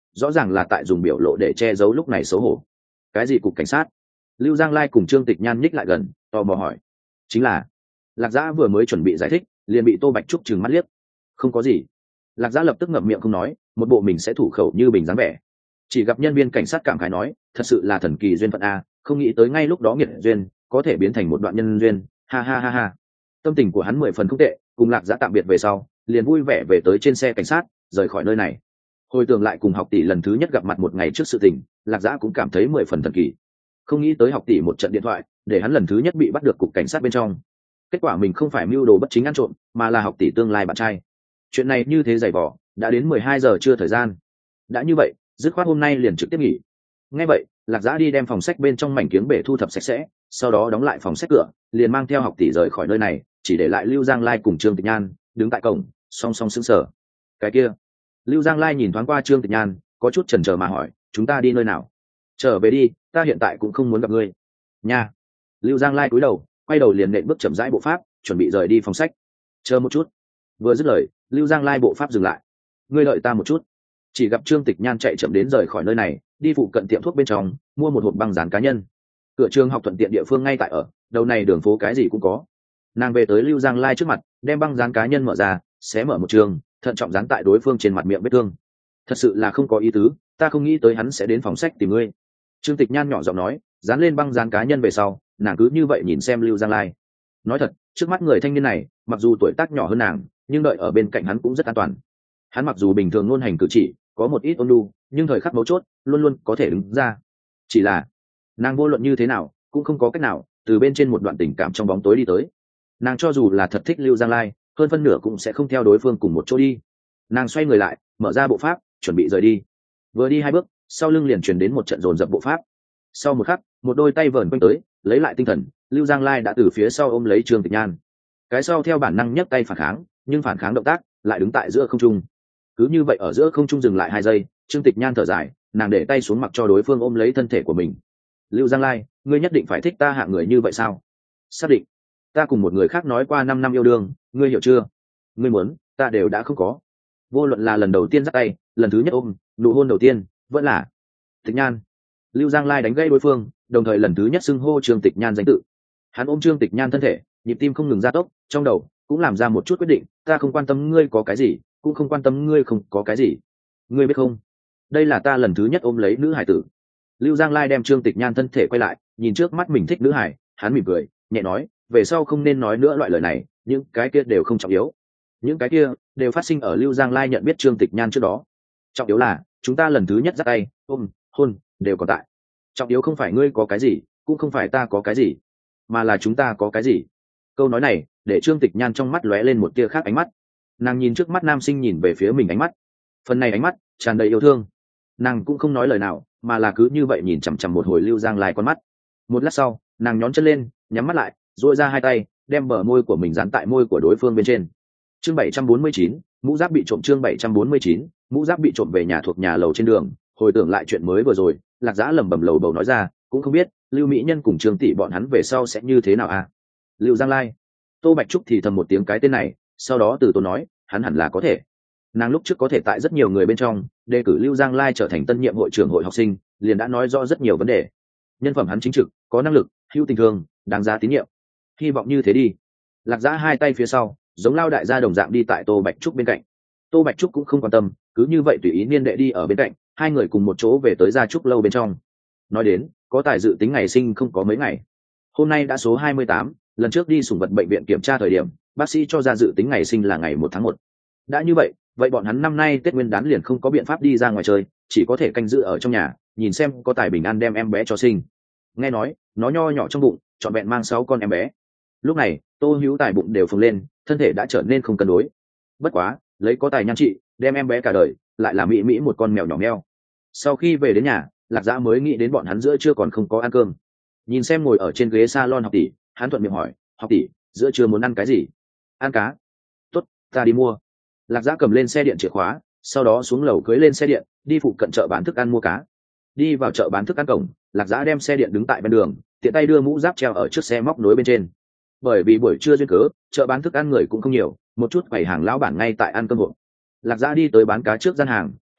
rõ ràng là tại dùng biểu lộ để che giấu lúc này xấu hổ. Cái gì cục cảnh sát? Lưu Giang Lai cùng Trương Tịch Nhan nhích lại gần, tò mò hỏi. Chính là. Lạc Dã vừa mới chuẩn bị giải thích, liền bị Tô Bạch Trúc trừng mắt liếc. Không có gì. Lạc Dã lập tức ngậm miệng không nói, một bộ mình sẽ thủ khẩu như bình dáng vẻ. Chỉ gặp nhân viên cảnh sát cảm khái nói, thật sự là thần kỳ duyên phận a, không nghĩ tới ngay lúc đó nghiệt duyên có thể biến thành một đoạn nhân duyên, ha ha ha ha. Tâm tình của hắn 10 phần không tệ, cùng Lạc Dã tạm biệt về sau, liền vui vẻ về tới trên xe cảnh sát, rời khỏi nơi này. Hồi tưởng lại cùng học tỷ lần thứ nhất gặp mặt một ngày trước sự tình, Lạc Dã cũng cảm thấy 10 phần thần kỳ. Không nghĩ tới học tỷ một trận điện thoại, để hắn lần thứ nhất bị bắt được cục cảnh sát bên trong. Kết quả mình không phải mưu đồ bất chính ăn trộm, mà là học tỷ tương lai bạn trai. Chuyện này như thế dày vỏ, đã đến 12 giờ trưa thời gian. Đã như vậy, dứt khoát hôm nay liền trực tiếp nghỉ. Nghe vậy, Lạc Dã đi đem phòng sách bên trong mảnh kiếng bể thu thập sạch sẽ, sau đó đóng lại phòng sách cửa, liền mang theo học tỷ rời khỏi nơi này, chỉ để lại Lưu Giang Lai cùng Trương Tịch Nhan đứng tại cổng, song song sững sờ. Cái kia, Lưu Giang Lai nhìn thoáng qua Trương Tịch Nhan, có chút chần chờ mà hỏi, chúng ta đi nơi nào? Trở về đi, ta hiện tại cũng không muốn gặp ngươi. Nha. Lưu Giang Lai cúi đầu, quay đầu liền nện bước chậm rãi bộ pháp, chuẩn bị rời đi phòng sách. Chờ một chút. Vừa dứt lời, Lưu Giang Lai bộ pháp dừng lại. Ngươi đợi ta một chút. Chỉ gặp Trương Tịch Nhan chạy chậm đến rời khỏi nơi này, đi phụ cận tiệm thuốc bên trong, mua một hộp băng dán cá nhân. Cửa trường học thuận tiện địa phương ngay tại ở, đầu này đường phố cái gì cũng có. Nàng về tới Lưu Giang Lai trước mặt, đem băng dán cá nhân mở ra, xé mở một trường, thận trọng dán tại đối phương trên mặt miệng vết thương. Thật sự là không có ý tứ, ta không nghĩ tới hắn sẽ đến phòng sách tìm ngươi. Trương Tịch Nhan nhỏ giọng nói, dán lên băng dán cá nhân về sau, nàng cứ như vậy nhìn xem Lưu Giang Lai. Nói thật, trước mắt người thanh niên này, mặc dù tuổi tác nhỏ hơn nàng, nhưng đợi ở bên cạnh hắn cũng rất an toàn. Hắn mặc dù bình thường ngôn hành cử chỉ có một ít ôn nhu, nhưng thời khắc mấu chốt luôn luôn có thể đứng ra. Chỉ là nàng vô luận như thế nào cũng không có cách nào từ bên trên một đoạn tình cảm trong bóng tối đi tới. Nàng cho dù là thật thích Lưu Giang Lai, hơn phân nửa cũng sẽ không theo đối phương cùng một chỗ đi. Nàng xoay người lại, mở ra bộ pháp, chuẩn bị rời đi. Vừa đi 2 bước, sau lưng liền truyền đến một trận dồn dập bộ pháp. Sau một khắc, một đôi tay vờn quanh tới, lấy lại tinh thần, Lưu Giang Lai đã từ phía sau ôm lấy Trương Tịch Nhan. Cái sau theo bản năng nhấc tay phản kháng, nhưng phản kháng động tác lại đứng tại giữa không trung. Cứ như vậy ở giữa không trung dừng lại 2 giây, Trương Tịch Nhan thở dài, nàng để tay xuống mặc cho đối phương ôm lấy thân thể của mình. Lưu Giang Lai, ngươi nhất định phải thích ta hạng người như vậy sao? Xác định. Ta cùng một người khác nói qua 5 năm yêu đương, ngươi hiểu chưa? Ngươi muốn, ta đều đã không có. Vô luận là lần đầu tiên dắt tay, lần thứ nhất ôm, nụ hôn đầu tiên, vẫn là Tịch Nhan. Lưu Giang Lai đánh gây đối phương, đồng thời lần thứ nhất xưng hô Trương Tịch Nhan danh tự. Hắn ôm Trương Tịch Nhan thân thể, nhịp tim không ngừng gia tốc, trong đầu cũng làm ra một chút quyết định, ta không quan tâm ngươi có cái gì, cũng không quan tâm ngươi không có cái gì. Ngươi biết không, đây là ta lần thứ nhất ôm lấy nữ hải tử. Lưu Giang Lai đem Trương Tịch Nhan thân thể quay lại, nhìn trước mắt mình thích nữ hải, hắn mỉm cười, nhẹ nói, về sau không nên nói nữa loại lời này, những cái kia đều không trọng yếu. Những cái kia đều phát sinh ở Lưu Giang Lai nhận biết Trương Tịch Nhan trước đó. Trọng yếu là chúng ta lần thứ nhất dắt tay, ôm, hôn, đều còn tại. Trọng yếu không phải ngươi có cái gì, cũng không phải ta có cái gì, mà là chúng ta có cái gì. Câu nói này để Trương Tịch Nhan trong mắt lóe lên một tia khác ánh mắt. Nàng nhìn trước mắt nam sinh nhìn về phía mình ánh mắt, phần này ánh mắt tràn đầy yêu thương. Nàng cũng không nói lời nào, mà là cứ như vậy nhìn chằm chằm một hồi Lưu Giang Lai con mắt. Một lát sau, nàng nhón chân lên, nhắm mắt lại, duỗi ra 2 tay, đem bờ môi của mình dán tại môi của đối phương bên trên. Chương 749, mũ giáp bị trộm. Chương 749, mũ giáp bị trộm. Về nhà thuộc nhà lầu trên đường, hồi tưởng lại chuyện mới vừa rồi, Lạc Dã lẩm bẩm lầu bầu nói ra, cũng không biết Lưu Mỹ Nhân cùng Trương tỷ bọn hắn về sau sẽ như thế nào à. Lưu Giang Lai. Tô Bạch Trúc thì thầm một tiếng cái tên này, sau đó từ tốn nói, hắn hẳn là có thể. Nàng lúc trước có thể tại rất nhiều người bên trong đề cử Lưu Giang Lai trở thành tân nhiệm hội trưởng hội học sinh, liền đã nói rõ rất nhiều vấn đề. Nhân phẩm hắn chính trực, có năng lực, hữu tình thương, đáng giá tín nhiệm. Hy vọng như thế đi. Lạc Dã 2 tay phía sau, giống lao đại gia đồng dạng đi tại Tô Bạch Trúc bên cạnh. Tô Bạch Trúc cũng không quan tâm, cứ như vậy tùy ý niên đệ đi ở bên cạnh, 2 người cùng một chỗ về tới gia trúc lâu bên trong. Nói đến, có tài dự tính ngày sinh không có mấy ngày. Hôm nay đã số 28, lần trước đi sủng vật bệnh viện kiểm tra thời điểm, bác sĩ cho ra dự tính ngày sinh là ngày 1 tháng 1. Đã như vậy, vậy bọn hắn năm nay Tết Nguyên đán liền không có biện pháp đi ra ngoài chơi, chỉ có thể canh giữ ở trong nhà, nhìn xem có tài bình an đem em bé cho sinh. Nghe nói, nó nho nhỏ trong bụng, trọn vẹn mang 6 con em bé. Lúc này, Tô Hữu Tài bụng đều phồng lên, thân thể đã trở nên không cân đối. Bất quá, lấy có tài nhan trị, đem em bé cả đời, lại là mỹ mỹ một con mèo nhỏ meo. Sau khi về đến nhà, Lạc Dã mới nghĩ đến bọn hắn giữa trưa còn không có ăn cơm. Nhìn xem ngồi ở trên ghế salon học tỷ, hắn thuận miệng hỏi, học tỷ, giữa trưa muốn ăn cái gì? Ăn cá. Tốt, ta đi mua. Lạc Dã cầm lên xe điện chìa khóa, sau đó xuống lầu cưới lên xe điện, đi phụ cận chợ bán thức ăn mua cá. Đi vào chợ bán thức ăn cổng, Lạc Dã đem xe điện đứng tại bên đường, tiện tay đưa mũ giáp treo ở trước xe móc nối bên trên. Bởi vì buổi trưa duyên cớ, chợ bán thức ăn người cũng không nhiều, một chút quầy hàng lão bản ngay tại ăn cơm hộp. Lạc Dã đi tới bán cá trước gian hàng, hỏi,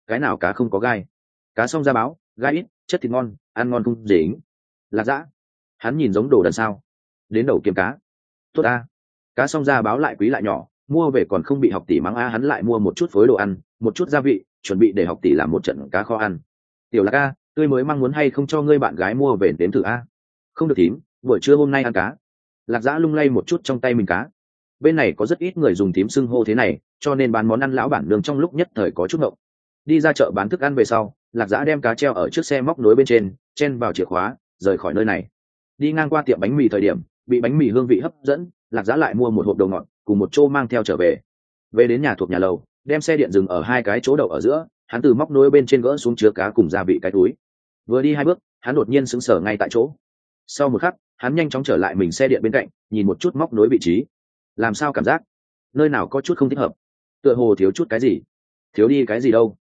cái nào cá không có gai? Cá song da báo, gai ít, chất thịt ngon, ăn ngon không dính. Lạc Dã, hắn nhìn giống đồ đần sao? Đến đầu kiếm cá. Tốt a. Cá song da báo lại quý lại nhỏ, mua về còn không bị học tỷ mắng a. Hắn lại mua một chút phối đồ ăn, một chút gia vị, chuẩn bị để học tỷ làm một trận cá kho ăn. Tiểu Lạc a, tươi mới mang muốn hay không cho ngươi bạn gái mua về đến thử a? Không được thím, buổi trưa hôm nay ăn cá. Lạc Dã lung lay một chút trong tay mình cá. Bên này có rất ít người dùng thím xưng hô thế này, cho nên bán món ăn lão bản nương trong lúc nhất thời có chút ngộng. Đi ra chợ bán thức ăn về sau, Lạc Dã đem cá treo ở trước xe móc nối bên trên, chen vào chìa khóa, rời khỏi nơi này. Đi ngang qua tiệm bánh mì thời điểm, bị bánh mì hương vị hấp dẫn, Lạc Dã lại mua một hộp đồ ngọt cùng một chỗ mang theo trở về. Về đến nhà thuộc nhà lầu, đem xe điện dừng ở hai cái chỗ đậu ở giữa, hắn từ móc nối bên trên gỡ xuống chứa cá cùng gia vị cái túi. Vừa đi hai bước, hắn đột nhiên sững sờ ngay tại chỗ. Sau một khắc, hắn nhanh chóng trở lại mình xe điện bên cạnh, nhìn một chút móc nối vị trí. Làm sao cảm giác nơi nào có chút không thích hợp, tựa hồ thiếu chút cái gì. Thiếu đi cái gì đâu?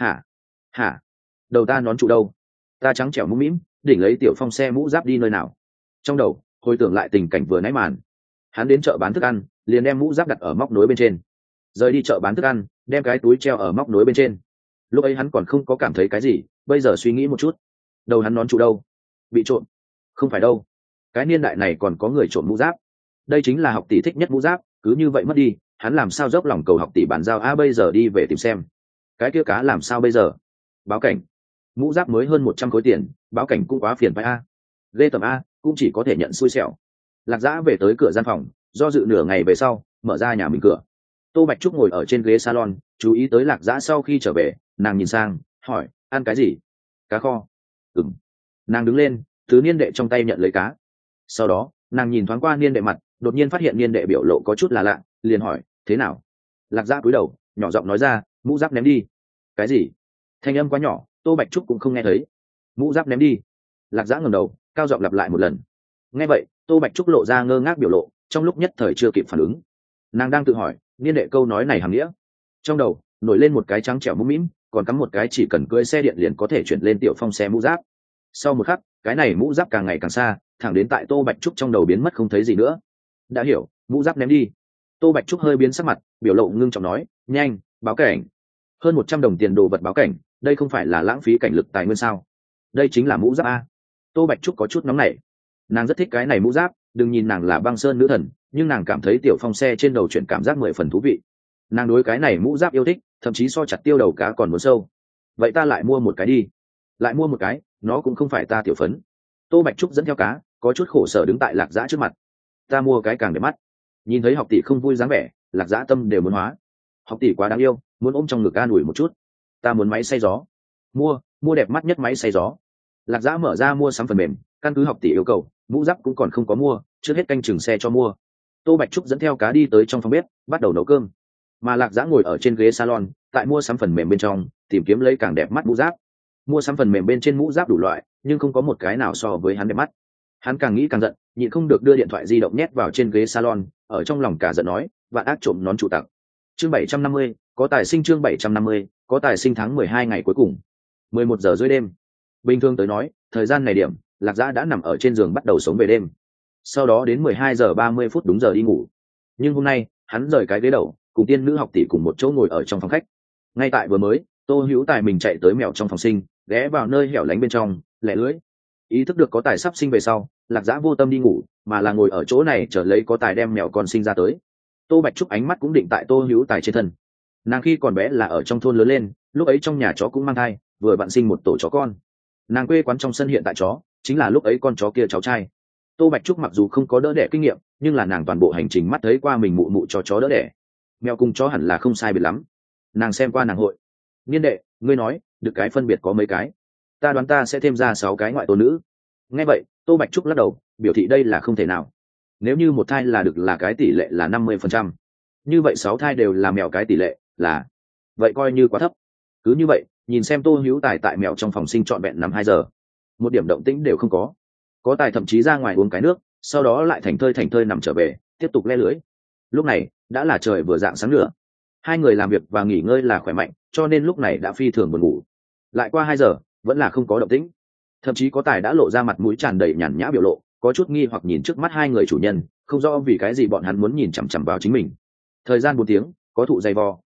Hả? Đầu ta nón trụ đâu? Ta trắng trẻo mũm mĩm, đỉnh lấy Tiểu Phong xe mũ giáp đi nơi nào? Trong đầu hồi tưởng lại tình cảnh vừa nãy màn. Hắn đến chợ bán thức ăn, liền đem mũ giáp đặt ở móc nối bên trên. Rời đi chợ bán thức ăn, đem cái túi treo ở móc nối bên trên. Lúc ấy hắn còn không có cảm thấy cái gì, bây giờ suy nghĩ một chút, đầu hắn nón trụ đâu? Bị trộm? Không phải đâu, cái niên đại này còn có người trộm mũ giáp. Đây chính là học tỷ thích nhất mũ giáp, cứ như vậy mất đi, hắn làm sao dốc lòng cầu học tỷ bàn giao a? Bây giờ đi về tìm xem cái kia cá làm sao bây giờ? Báo cảnh. Mũ giáp mới hơn 100 khối tiền, báo cảnh cũng quá phiền phải a. Ghê tầm a, cũng chỉ có thể nhận xui xẻo. Lạc Dã về tới cửa gian phòng, do dự nửa ngày về sau, mở ra nhà mình cửa. Tô Bạch Trúc ngồi ở trên ghế salon, chú ý tới Lạc Dã sau khi trở về, nàng nhìn sang, hỏi, ăn cái gì? Cá kho. Ừm. Nàng đứng lên, thứ niên đệ trong tay nhận lấy cá. Sau đó, nàng nhìn thoáng qua niên đệ mặt, đột nhiên phát hiện niên đệ biểu lộ có chút là lạ, liền hỏi, thế nào? Lạc Dã cúi đầu, nhỏ giọng nói ra, mũ giáp ném đi. Cái gì? Thanh âm quá nhỏ, Tô Bạch Trúc cũng không nghe thấy. Mũ giáp ném đi. Lạc Dã ngẩng đầu, cao giọng lặp lại một lần. Nghe vậy, Tô Bạch Trúc lộ ra ngơ ngác biểu lộ, trong lúc nhất thời chưa kịp phản ứng. Nàng đang tự hỏi, niên đệ câu nói này hàm nghĩa. Trong đầu nổi lên một cái trắng trẻo mũm mĩm, còn cắm một cái chỉ cần cưỡi xe điện liền có thể chuyển lên Tiểu Phong xe mũ giáp. Sau một khắc, cái này mũ giáp càng ngày càng xa, thẳng đến tại Tô Bạch Trúc trong đầu biến mất không thấy gì nữa. Đã hiểu, mũ giáp ném đi. Tô Bạch Trúc hơi biến sắc mặt, biểu lộ ngưng trọng nói, nhanh, báo cảnh. Hơn 100 đồng tiền đồ vật báo cảnh, đây không phải là lãng phí cảnh lực tài nguyên sao? Đây chính là mũ giáp a. Tô Bạch Trúc có chút nóng nảy. Nàng rất thích cái này mũ giáp, đừng nhìn nàng là băng sơn nữ thần, nhưng nàng cảm thấy Tiểu Phong xe trên đầu chuyển cảm giác 10 phần thú vị. Nàng đối cái này mũ giáp yêu thích, thậm chí so chặt tiêu đầu cá còn muốn sâu. Vậy ta lại mua một cái đi. Lại mua một cái, nó cũng không phải ta tiểu phấn. Tô Bạch Trúc dẫn theo cá, có chút khổ sở đứng tại Lạc Dã trước mặt. Ta mua cái càng đẹp mắt. Nhìn thấy học tỷ không vui dáng vẻ, Lạc Dã tâm đều muốn hóa. Học tỷ quá đáng yêu, muốn ôm trong ngực an ủi một chút. Ta muốn máy xay gió. Mua đẹp mắt nhất máy xay gió. Lạc Dã mở ra mua sắm phần mềm, căn cứ học tỷ yêu cầu, mũ giáp cũng còn không có mua, trước hết canh chừng xe cho mua. Tô Bạch Trúc dẫn theo cá đi tới trong phòng bếp, bắt đầu nấu cơm. Mà Lạc Dã ngồi ở trên ghế salon, tại mua sắm phần mềm bên trong, tìm kiếm lấy càng đẹp mắt mũ giáp. Mua sắm phần mềm bên trên mũ giáp đủ loại, nhưng không có một cái nào so với hắn đẹp mắt. Hắn càng nghĩ càng giận, nhịn không được đưa điện thoại di động nhét vào trên ghế salon, ở trong lòng cả giận nói, vạn ác trộm nón trụ tặc. Chương 750, có tài sinh chương 750, có tài sinh tháng 12 ngày cuối cùng. 11 giờ rưỡi đêm. Bình thường tới nói, thời gian này điểm, Lạc Dã đã nằm ở trên giường bắt đầu sống về đêm. Sau đó đến 12 giờ 30 phút đúng giờ đi ngủ. Nhưng hôm nay, hắn rời cái ghế đầu, cùng tiên nữ học tỷ cùng một chỗ ngồi ở trong phòng khách. Ngay tại vừa mới, Tô Hữu Tài mình chạy tới mèo trong phòng sinh, ghé vào nơi hẻo lánh bên trong, lẻ lưỡi. Ý thức được có tài sắp sinh về sau, Lạc Dã vô tâm đi ngủ, mà là ngồi ở chỗ này chờ lấy có tài đem mèo con sinh ra tới. Tô Bạch Trúc ánh mắt cũng định tại Tô Hữu Tài trên thân. Nàng khi còn bé là ở trong thôn lớn lên, lúc ấy trong nhà chó cũng mang thai, vừa vặn sinh một tổ chó con. Nàng quê quán trong sân hiện tại chó, chính là lúc ấy con chó kia cháu trai. Tô Bạch Trúc mặc dù không có đỡ đẻ kinh nghiệm, nhưng là nàng toàn bộ hành trình mắt thấy qua mình mụ mụ cho chó đỡ đẻ. Mèo cùng chó hẳn là không sai biệt lắm. Nàng xem qua nàng hội. Niên đệ, ngươi nói, được cái phân biệt có mấy cái? Ta đoán ta sẽ thêm ra 6 cái ngoại tôn nữ. Nghe vậy, Tô Bạch Trúc lắc đầu, biểu thị đây là không thể nào. Nếu như một thai là được là cái tỷ lệ là 50%. Như vậy 6 thai đều là mèo cái tỷ lệ là vậy coi như quá thấp. Cứ như vậy, nhìn xem Tô Hữu Tài tại mèo trong phòng sinh trọn vẹn 2 giờ, một điểm động tĩnh đều không có. Có tài thậm chí ra ngoài uống cái nước, sau đó lại thành thơi nằm trở về, tiếp tục le lưới. Lúc này đã là trời vừa rạng sáng nữa. Hai người làm việc và nghỉ ngơi là khỏe mạnh, cho nên lúc này đã phi thường buồn ngủ. Lại qua 2 giờ, vẫn là không có động tĩnh. Thậm chí có tài đã lộ ra mặt mũi tràn đầy nhàn nhã biểu lộ, có chút nghi hoặc nhìn trước mắt hai người chủ nhân, không rõ vì cái gì bọn hắn muốn nhìn chằm chằm vào chính mình. Thời gian 4 tiếng, có thụ dày vò,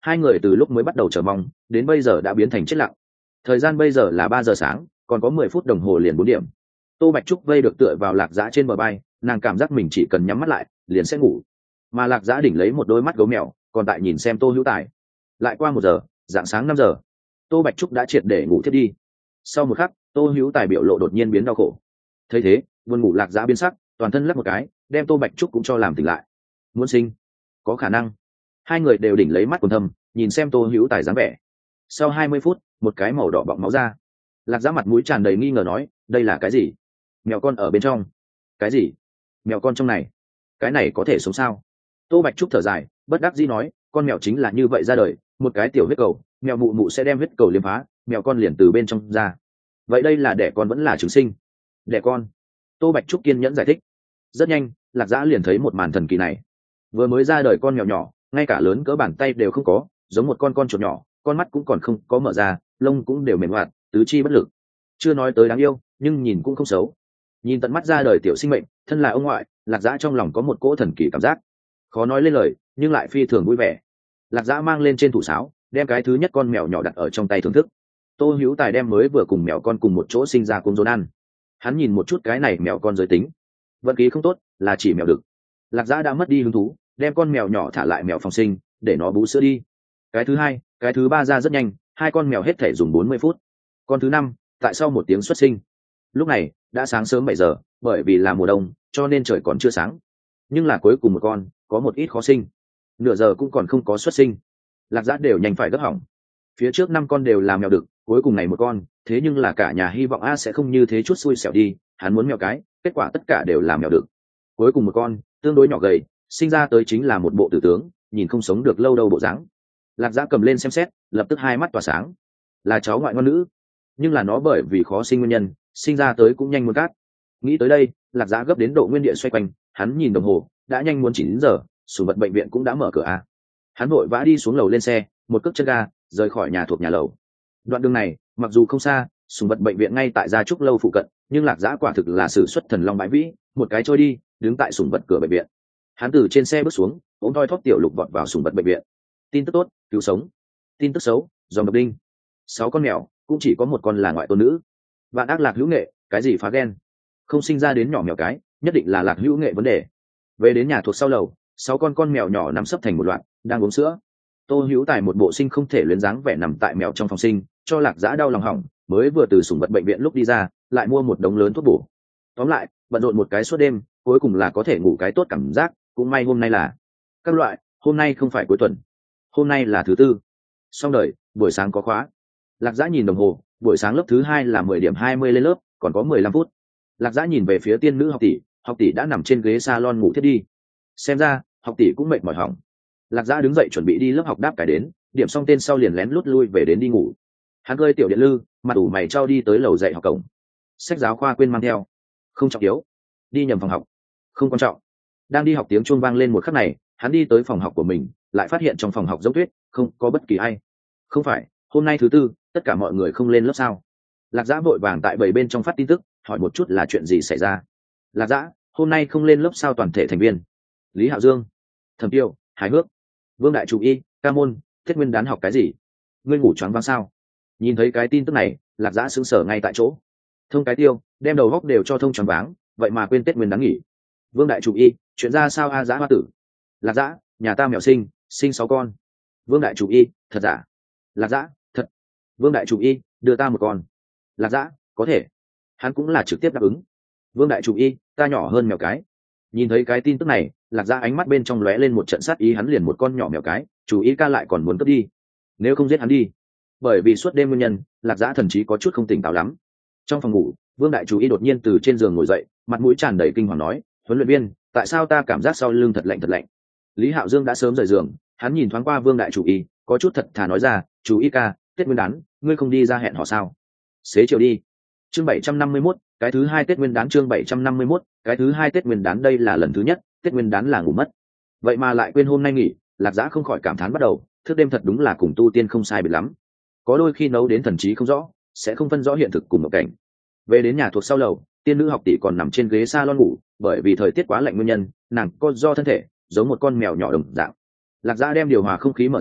Hai người từ lúc mới bắt đầu chờ mong đến bây giờ đã biến thành chết lặng. Thời gian bây giờ là 3 giờ sáng, còn có 10 phút đồng hồ liền 4 điểm. Tô Bạch Trúc vây được tựa vào Lạc Dã trên bờ bay, nàng cảm giác mình chỉ cần nhắm mắt lại liền sẽ ngủ, mà Lạc Dã đỉnh lấy một đôi mắt gấu mèo còn tại nhìn xem Tô Hữu Tài. Lại qua 1 giờ, dạng sáng 5 giờ, Tô Bạch Trúc đã triệt để ngủ thiếp đi. Sau một khắc, Tô Hữu Tài biểu lộ đột nhiên biến đau khổ. Thấy thế, buồn ngủ Lạc Dã biến sắc, toàn thân lắc một cái, đem Tô Bạch Trúc cũng cho làm tỉnh lại. Muốn sinh? Có khả năng. Hai người đều đỉnh lấy mắt quần thâm, nhìn xem Tô Hữu Tài dáng vẻ. Sau 20 phút, một cái màu đỏ bọng máu ra. Lạc Dã mặt mũi tràn đầy nghi ngờ nói, đây là cái gì? Mèo con ở bên trong. Cái gì? Mèo con trong này? Cái này có thể sống sao? Tô Bạch Trúc thở dài, bất đắc dĩ nói, con mèo chính là như vậy ra đời, một cái tiểu huyết cầu, mèo mụ mụ sẽ đem huyết cầu liếm phá, mèo con liền từ bên trong ra. Vậy đây là đẻ con vẫn là trứng sinh? Đẻ con. Tô Bạch Trúc kiên nhẫn giải thích. Rất nhanh, Lạc Dã liền thấy một màn thần kỳ này. Vừa mới ra đời con mèo nhỏ, ngay cả lớn cỡ bàn tay đều không có, giống một con chuột nhỏ, con mắt cũng còn không có mở ra, lông cũng đều mềm hoạt, tứ chi bất lực. Chưa nói tới đáng yêu, nhưng nhìn cũng không xấu. Nhìn tận mắt ra đời tiểu sinh mệnh, thân là ông ngoại, Lạc Dã trong lòng có một cỗ thần kỳ cảm giác, khó nói lên lời, nhưng lại phi thường vui vẻ. Lạc Dã mang lên trên thủ sáo, đem cái thứ nhất con mèo nhỏ đặt ở trong tay thưởng thức. Tô Hữu Tài đem mới vừa cùng mèo con cùng một chỗ sinh ra cùng rốn ăn. Hắn nhìn một chút cái này mèo con giới tính, vận khí không tốt, là chỉ mèo đực. Lạc Dã đã mất đi hứng thú, đem con mèo nhỏ thả lại mèo phòng sinh, để nó bú sữa đi. Cái thứ hai, cái thứ ba ra rất nhanh, hai con mèo hết thể dùng 40 phút. Con thứ năm, tại sau một tiếng xuất sinh. Lúc này đã sáng sớm 7 giờ, bởi vì là mùa đông, cho nên trời còn chưa sáng. Nhưng là cuối cùng một con, có một ít khó sinh. Nửa giờ cũng còn không có xuất sinh. Lạc Dã đều nhanh phải gấp hỏng. Phía trước 5 con đều là mèo đực, cuối cùng này một con, thế nhưng là cả nhà hy vọng sẽ không như thế chút xui xẻo đi, hắn muốn mèo cái, kết quả tất cả đều là mèo đực. Cuối cùng một con, tương đối nhỏ gầy, sinh ra tới chính là một bộ tử tướng, nhìn không sống được lâu đâu bộ dáng. Lạc Dã cầm lên xem xét, lập tức hai mắt tỏa sáng. Là cháu ngoại ngon nữ, nhưng là nó bởi vì khó sinh nguyên nhân, sinh ra tới cũng nhanh muốn cát. Nghĩ tới đây, Lạc Dã gấp đến độ nguyên địa xoay quanh, hắn nhìn đồng hồ, đã nhanh muốn 9 giờ, sủng vật bệnh viện cũng đã mở cửa a. Hắn vội vã đi xuống lầu lên xe, một cước chân ga, rời khỏi nhà thuộc nhà lầu. Đoạn đường này, mặc dù không xa, sủng vật bệnh viện ngay tại Gia Trúc lâu phụ cận, nhưng Lạc Dã quả thực là sử xuất thần long bãi vĩ, một cái trôi đi, đứng tại sủng vật cửa bệnh viện. Hắn từ trên xe bước xuống, ôm thoi thóp tiểu Lục vọt vào sủng vật bệnh viện. Tin tức tốt, cứu sống. Tin tức xấu, dòng độc đinh. 6 con mèo, cũng chỉ có một con là ngoại tôn nữ. Vạn ác Lạc Hữu Nghệ, cái gì phá ghen? Không sinh ra đến nhỏ mèo cái, nhất định là Lạc Hữu Nghệ vấn đề. Về đến nhà thuộc sau lầu, 6 con mèo nhỏ nằm sấp thành một loạt, đang uống sữa. Tô Hữu Tài một bộ sinh không thể luyến dáng vẻ nằm tại mèo trong phòng sinh, cho Lạc Dã đau lòng hỏng, mới vừa từ sủng vật bệnh viện lúc đi ra, lại mua một đống lớn thuốc bổ. Tóm lại, bận rộn một cái suốt đêm, cuối cùng là có thể ngủ cái tốt cảm giác, cũng may hôm nay là các loại, hôm nay không phải cuối tuần, hôm nay là thứ tư. Xong đời, buổi sáng có khóa. Lạc Dã nhìn đồng hồ, buổi sáng lớp thứ 2 là 10 điểm 20 lên lớp, còn có 15 phút. Lạc Dã nhìn về phía tiên nữ học tỷ đã nằm trên ghế salon ngủ thiết đi. Xem ra, học tỷ cũng mệt mỏi hỏng. Lạc Dã đứng dậy chuẩn bị đi lớp học đáp cái đến, điểm xong tên sau liền lén lút lui về đến đi ngủ. Hắn cơi tiểu điện lư, mặt ủ mày trao đi tới lầu dạy học cổng. Sách giáo khoa quên mang theo, không trọng yếu. Đi nhầm phòng học, không quan trọng. Đang đi học tiếng chuông vang lên một khắc này, hắn đi tới phòng học của mình, lại phát hiện trong phòng học giống tuyết, không có bất kỳ ai. Không phải, hôm nay thứ tư, tất cả mọi người không lên lớp sao? Lạc Dã vội vàng tại bầy bên trong phát tin tức, hỏi một chút là chuyện gì xảy ra. Lạc Dã, hôm nay không lên lớp sao toàn thể thành viên? Lý Hạo Dương, Thẩm Tiêu, Hài Hước, Vương Đại Chủ Y, Ca Môn, Thiết Nguyên đán học cái gì? Ngươi ngủ choáng váng sao? Nhìn thấy cái tin tức này, Lạc Dã sững sờ ngay tại chỗ. Thông cái tiêu, đem đầu góc đều cho thông choáng váng, vậy mà quên Tết Nguyên đán nghỉ. Vương Đại Chủ Y, chuyện ra sao a Dã hoa tử? Lạc Dã, nhà ta mèo sinh 6 con. Vương Đại Chủ Y, thật giả? Lạc Dã, thật. Vương Đại Chủ Y, đưa ta một con. Lạc Dã, có thể. Hắn cũng là trực tiếp đáp ứng. Vương Đại Chủ Y, ta nhỏ hơn mèo cái. Nhìn thấy cái tin tức này, Lạc Dã ánh mắt bên trong lóe lên một trận sát ý, hắn liền một con nhỏ mèo cái, Chủ Y ca lại còn muốn cướp đi. Nếu không giết hắn đi. Bởi vì suốt đêm nguyên nhân, Lạc Dã thần trí có chút không tỉnh táo lắm. Trong phòng ngủ, Vương Đại Chủ Y đột nhiên từ trên giường ngồi dậy, mặt mũi tràn đầy kinh hoàng nói, huấn luyện viên, tại sao ta cảm giác sau lưng thật lạnh thật lạnh? Lý Hạo Dương đã sớm rời giường, hắn nhìn thoáng qua Vương Đại Chủ Y, có chút thật thà nói ra, Chủ Y ca, Tết Nguyên đán, ngươi không đi ra hẹn hò sao? Xế chiều đi. Chương 751, cái thứ 2 Tết Nguyên đán, chương 751, cái thứ 2 Tết Nguyên đán, đây là lần thứ nhất, Tết Nguyên đán là ngủ mất. Vậy mà lại quên hôm nay nghỉ, Lạc Dã không khỏi cảm thán bắt đầu, thức đêm thật đúng là cùng tu tiên không sai biệt lắm. Có đôi khi nấu đến thần trí không rõ, sẽ không phân rõ hiện thực cùng một cảnh. Về đến nhà thuộc sau lầu, tiên nữ học tỷ còn nằm trên ghế salon ngủ, bởi vì thời tiết quá lạnh nguyên nhân, nàng co do thân thể, giống một con mèo nhỏ đồng dạng. Lạc Dã đem điều hòa không khí mở ra,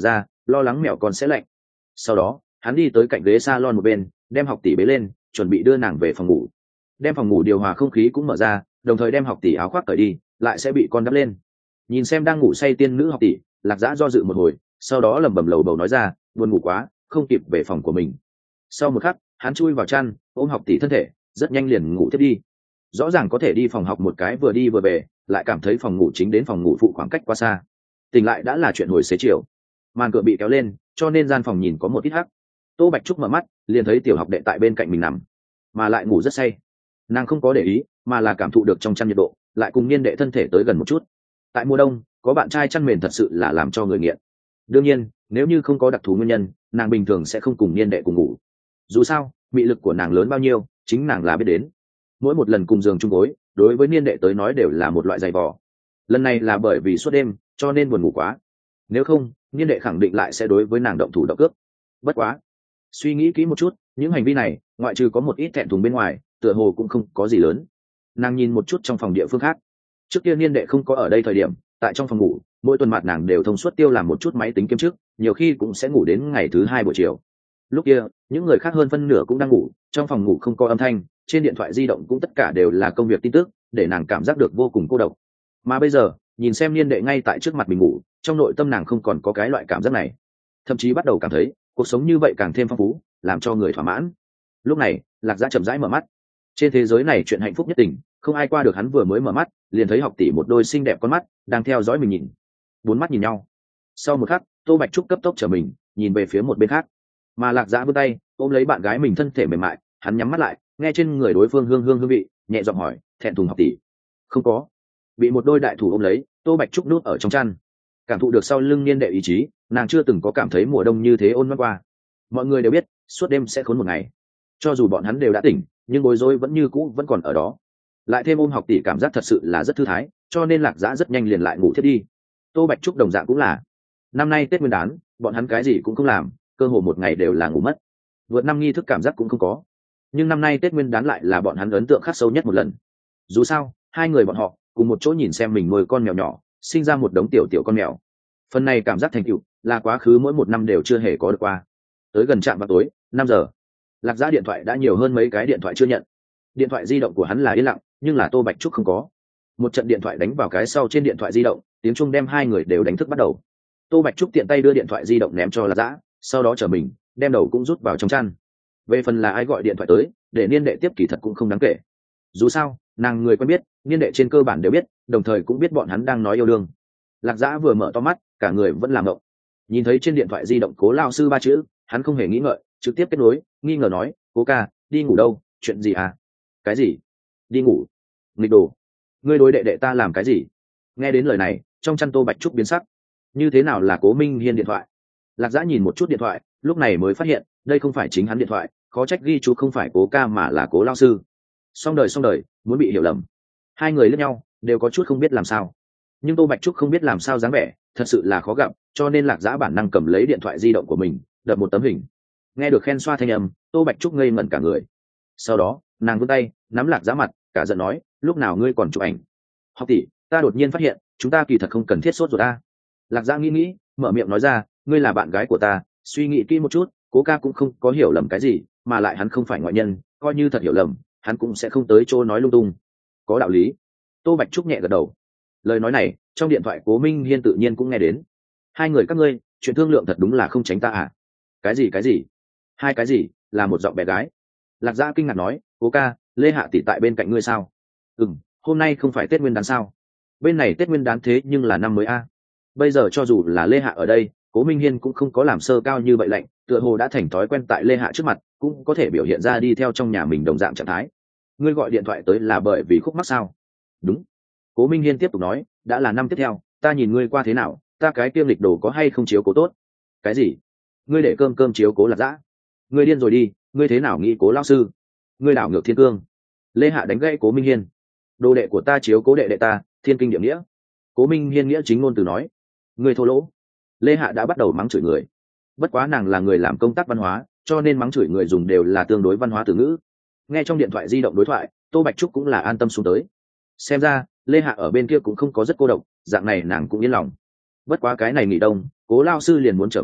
lo lắng mèo con sẽ lạnh. Sau đó hắn đi tới cạnh ghế salon một bên, đem học tỷ bế lên, chuẩn bị đưa nàng về phòng ngủ. Đem phòng ngủ điều hòa không khí cũng mở ra, đồng thời đem học tỷ áo khoác cởi đi, lại sẽ bị con đắp lên. Nhìn xem đang ngủ say tiên nữ học tỷ, Lạc Dã do dự một hồi, sau đó lẩm bẩm lầu bầu nói ra, buồn ngủ quá, không kịp về phòng của mình. Sau một khắc, hắn chui vào chăn, ôm học tỷ thân thể, rất nhanh liền ngủ tiếp đi. Rõ ràng có thể đi phòng học một cái vừa đi vừa về, lại cảm thấy phòng ngủ chính đến phòng ngủ phụ khoảng cách quá xa. Tỉnh lại đã là chuyện hồi xế chiều. Màn cửa bị kéo lên, cho nên gian phòng nhìn có một ít hắc. Tô Bạch Trúc mở mắt, liền thấy tiểu học đệ tại bên cạnh mình nằm, mà lại ngủ rất say. Nàng không có để ý, mà là cảm thụ được trong chăn nhiệt độ, lại cùng niên đệ thân thể tới gần một chút. Tại mùa đông, có bạn trai chăn mền thật sự là làm cho người nghiện. Đương nhiên, nếu như không có đặc thù nguyên nhân, nàng bình thường sẽ không cùng niên đệ cùng ngủ. Dù sao, mị lực của nàng lớn bao nhiêu, chính nàng là biết đến. Mỗi một lần cùng giường chung gối, đối với niên đệ tới nói đều là một loại dày vò. Lần này là bởi vì suốt đêm, cho nên buồn ngủ quá. Nếu không, niên đệ khẳng định lại sẽ đối với nàng động thủ động cướp. Bất quá, suy nghĩ kỹ một chút, những hành vi này, ngoại trừ có một ít thẹn thùng bên ngoài, tựa hồ cũng không có gì lớn. Nàng nhìn một chút trong phòng địa phương khác. Trước kia niên đệ không có ở đây thời điểm, tại trong phòng ngủ, mỗi tuần mặt nàng đều thông suốt tiêu làm một chút máy tính kiêm chức, nhiều khi cũng sẽ ngủ đến ngày thứ 2 buổi chiều. Lúc kia, những người khác hơn phân nửa cũng đang ngủ, trong phòng ngủ không có âm thanh, trên điện thoại di động cũng tất cả đều là công việc tin tức, để nàng cảm giác được vô cùng cô độc. Mà bây giờ, nhìn xem niên đệ ngay tại trước mặt mình ngủ, trong nội tâm nàng không còn có cái loại cảm giác này, thậm chí bắt đầu cảm thấy cuộc sống như vậy càng thêm phong phú, làm cho người thỏa mãn. Lúc này, Lạc Dã chậm rãi mở mắt. Trên thế giới này chuyện hạnh phúc nhất tình, không ai qua được hắn vừa mới mở mắt, liền thấy học tỷ một đôi xinh đẹp con mắt đang theo dõi mình nhìn. Bốn mắt nhìn nhau. Sau một khắc, Tô Bạch Trúc cấp tốc trở mình, nhìn về phía một bên khác. Mà Lạc Dã vươn tay, ôm lấy bạn gái mình thân thể mềm mại, hắn nhắm mắt lại, nghe trên người đối phương hương vị, nhẹ giọng hỏi, thẹn thùng học tỷ. Không có. Bị một đôi đại thủ ôm lấy, Tô Bạch Trúc nuốt ở trong chăn. Cảm thụ được sau lưng niên đệ ý chí, nàng chưa từng có cảm thấy mùa đông như thế ôn nhu qua. Mọi người đều biết, suốt đêm sẽ khốn một ngày. Cho dù bọn hắn đều đã tỉnh, nhưng bối rối vẫn như cũ vẫn còn ở đó. Lại thêm ôm học tỷ cảm giác thật sự là rất thư thái, cho nên Lạc Dã rất nhanh liền lại ngủ thiết đi. Tô Bạch Trúc đồng dạng cũng là. Năm nay Tết Nguyên đán, bọn hắn cái gì cũng không làm, cơ hồ một ngày đều là ngủ mất. Vượt năm nghi thức cảm giác cũng không có. Nhưng năm nay Tết Nguyên đán lại là bọn hắn ấn tượng khắc sâu nhất một lần. Dù sao, hai người bọn họ cùng một chỗ nhìn xem mình nuôi con mèo nhỏ, sinh ra một đống tiểu con mèo. Phần này cảm giác thành tựu là quá khứ mỗi một năm đều chưa hề có được qua. Tới gần trạm vào tối 5 giờ, Lạc Dã điện thoại đã nhiều hơn mấy cái điện thoại chưa nhận. Điện thoại di động của hắn là yên lặng, nhưng là Tô Bạch Trúc không có. Một trận điện thoại đánh vào cái sau trên điện thoại di động, tiếng chuông đem hai người đều đánh thức bắt đầu. Tô Bạch Trúc tiện tay đưa điện thoại di động ném cho Lạc Dã, sau đó trở mình đem đầu cũng rút vào trong chăn. Về phần là ai gọi điện thoại tới, để niên đệ tiếp kỳ thật cũng không đáng kể. Dù sao, nàng người quen biết, niên đệ trên cơ bản đều biết, đồng thời cũng biết bọn hắn đang nói yêu đương. Lạc Dã vừa mở to mắt, cả người vẫn làm ngộng. Nhìn thấy trên điện thoại di động Cố lão sư 3 chữ, hắn không hề nghĩ ngợi, trực tiếp kết nối, nghi ngờ nói, Cố ca, đi ngủ đâu, chuyện gì à? Cái gì? Đi ngủ? Nghịch đồ. Ngươi đối đệ đệ ta làm cái gì? Nghe đến lời này, trong chăn Tô Bạch Trúc biến sắc. Như thế nào là Cố Minh Hiên điện thoại? Lạc Dã nhìn một chút điện thoại, lúc này mới phát hiện, đây không phải chính hắn điện thoại, khó trách ghi chú không phải Cố ca mà là Cố lão sư. Xong đời, muốn bị hiểu lầm. Hai người liếc nhau, đều có chút không biết làm sao. Nhưng Tô Bạch Trúc không biết làm sao dáng vẻ, thật sự là khó gặp, cho nên Lạc Dã bản năng cầm lấy điện thoại di động của mình, đập một tấm hình. Nghe được khen xoa thanh âm, Tô Bạch Trúc ngây ngẩn cả người. Sau đó, nàng vươn tay, nắm Lạc Dã mặt, cả giận nói, lúc nào ngươi còn chụp ảnh? Học tỷ, ta đột nhiên phát hiện, chúng ta kỳ thật không cần thiết sốt rồi ta. Lạc Dã nghĩ, mở miệng nói ra, ngươi là bạn gái của ta, suy nghĩ kỹ một chút, Cố ca cũng không có hiểu lầm cái gì, mà lại hắn không phải ngoại nhân, coi như thật hiểu lầm, hắn cũng sẽ không tới chỗ nói lung tung. Có đạo lý. Tô Bạch Trúc nhẹ gật đầu. Lời nói này, trong điện thoại Cố Minh Hiên tự nhiên cũng nghe đến. Hai người các ngươi, chuyện thương lượng thật đúng là không tránh ta à? Cái gì? Hai cái gì? Là một giọng bé gái. Lạc Dã kinh ngạc nói, Cố ca, Lê Hạ tỷ tại bên cạnh ngươi sao? Hôm nay không phải Tết Nguyên đán sao? Bên này Tết Nguyên đán thế nhưng là năm mới a. Bây giờ cho dù là Lê Hạ ở đây, Cố Minh Hiên cũng không có làm sơ cao như vậy lạnh, tựa hồ đã thành thói quen tại Lê Hạ trước mặt, cũng có thể biểu hiện ra đi theo trong nhà mình đồng dạng trạng thái. Ngươi gọi điện thoại tới là bởi vì khúc mắc sao? Đúng. Cố Minh Hiên tiếp tục nói, đã là năm tiếp theo, ta nhìn ngươi qua thế nào, ta cái kiêm lịch đồ có hay không chiếu cố tốt? Cái gì? Ngươi để cơm chiếu cố Lạc Dã? Ngươi điên rồi đi, ngươi thế nào nghĩ Cố lão sư? Ngươi đảo ngược thiên cương. Lê Hạ đánh gãy Cố Minh Hiên. Đồ đệ của ta chiếu cố đệ đệ ta, thiên kinh địa nghĩa. Cố Minh Hiên nghĩa chính ngôn từ nói. Ngươi thô lỗ. Lê Hạ đã bắt đầu mắng chửi người. Bất quá nàng là người làm công tác văn hóa, cho nên mắng chửi người dùng đều là tương đối văn hóa từ ngữ. Nghe trong điện thoại di động đối thoại, Tô Bạch Trúc cũng là an tâm xuống tới. Xem ra, Lê Hạ ở bên kia cũng không có rất cô độc, dạng này nàng cũng yên lòng. Bất quá cái này nghỉ đông, Cố lão sư liền muốn trở về,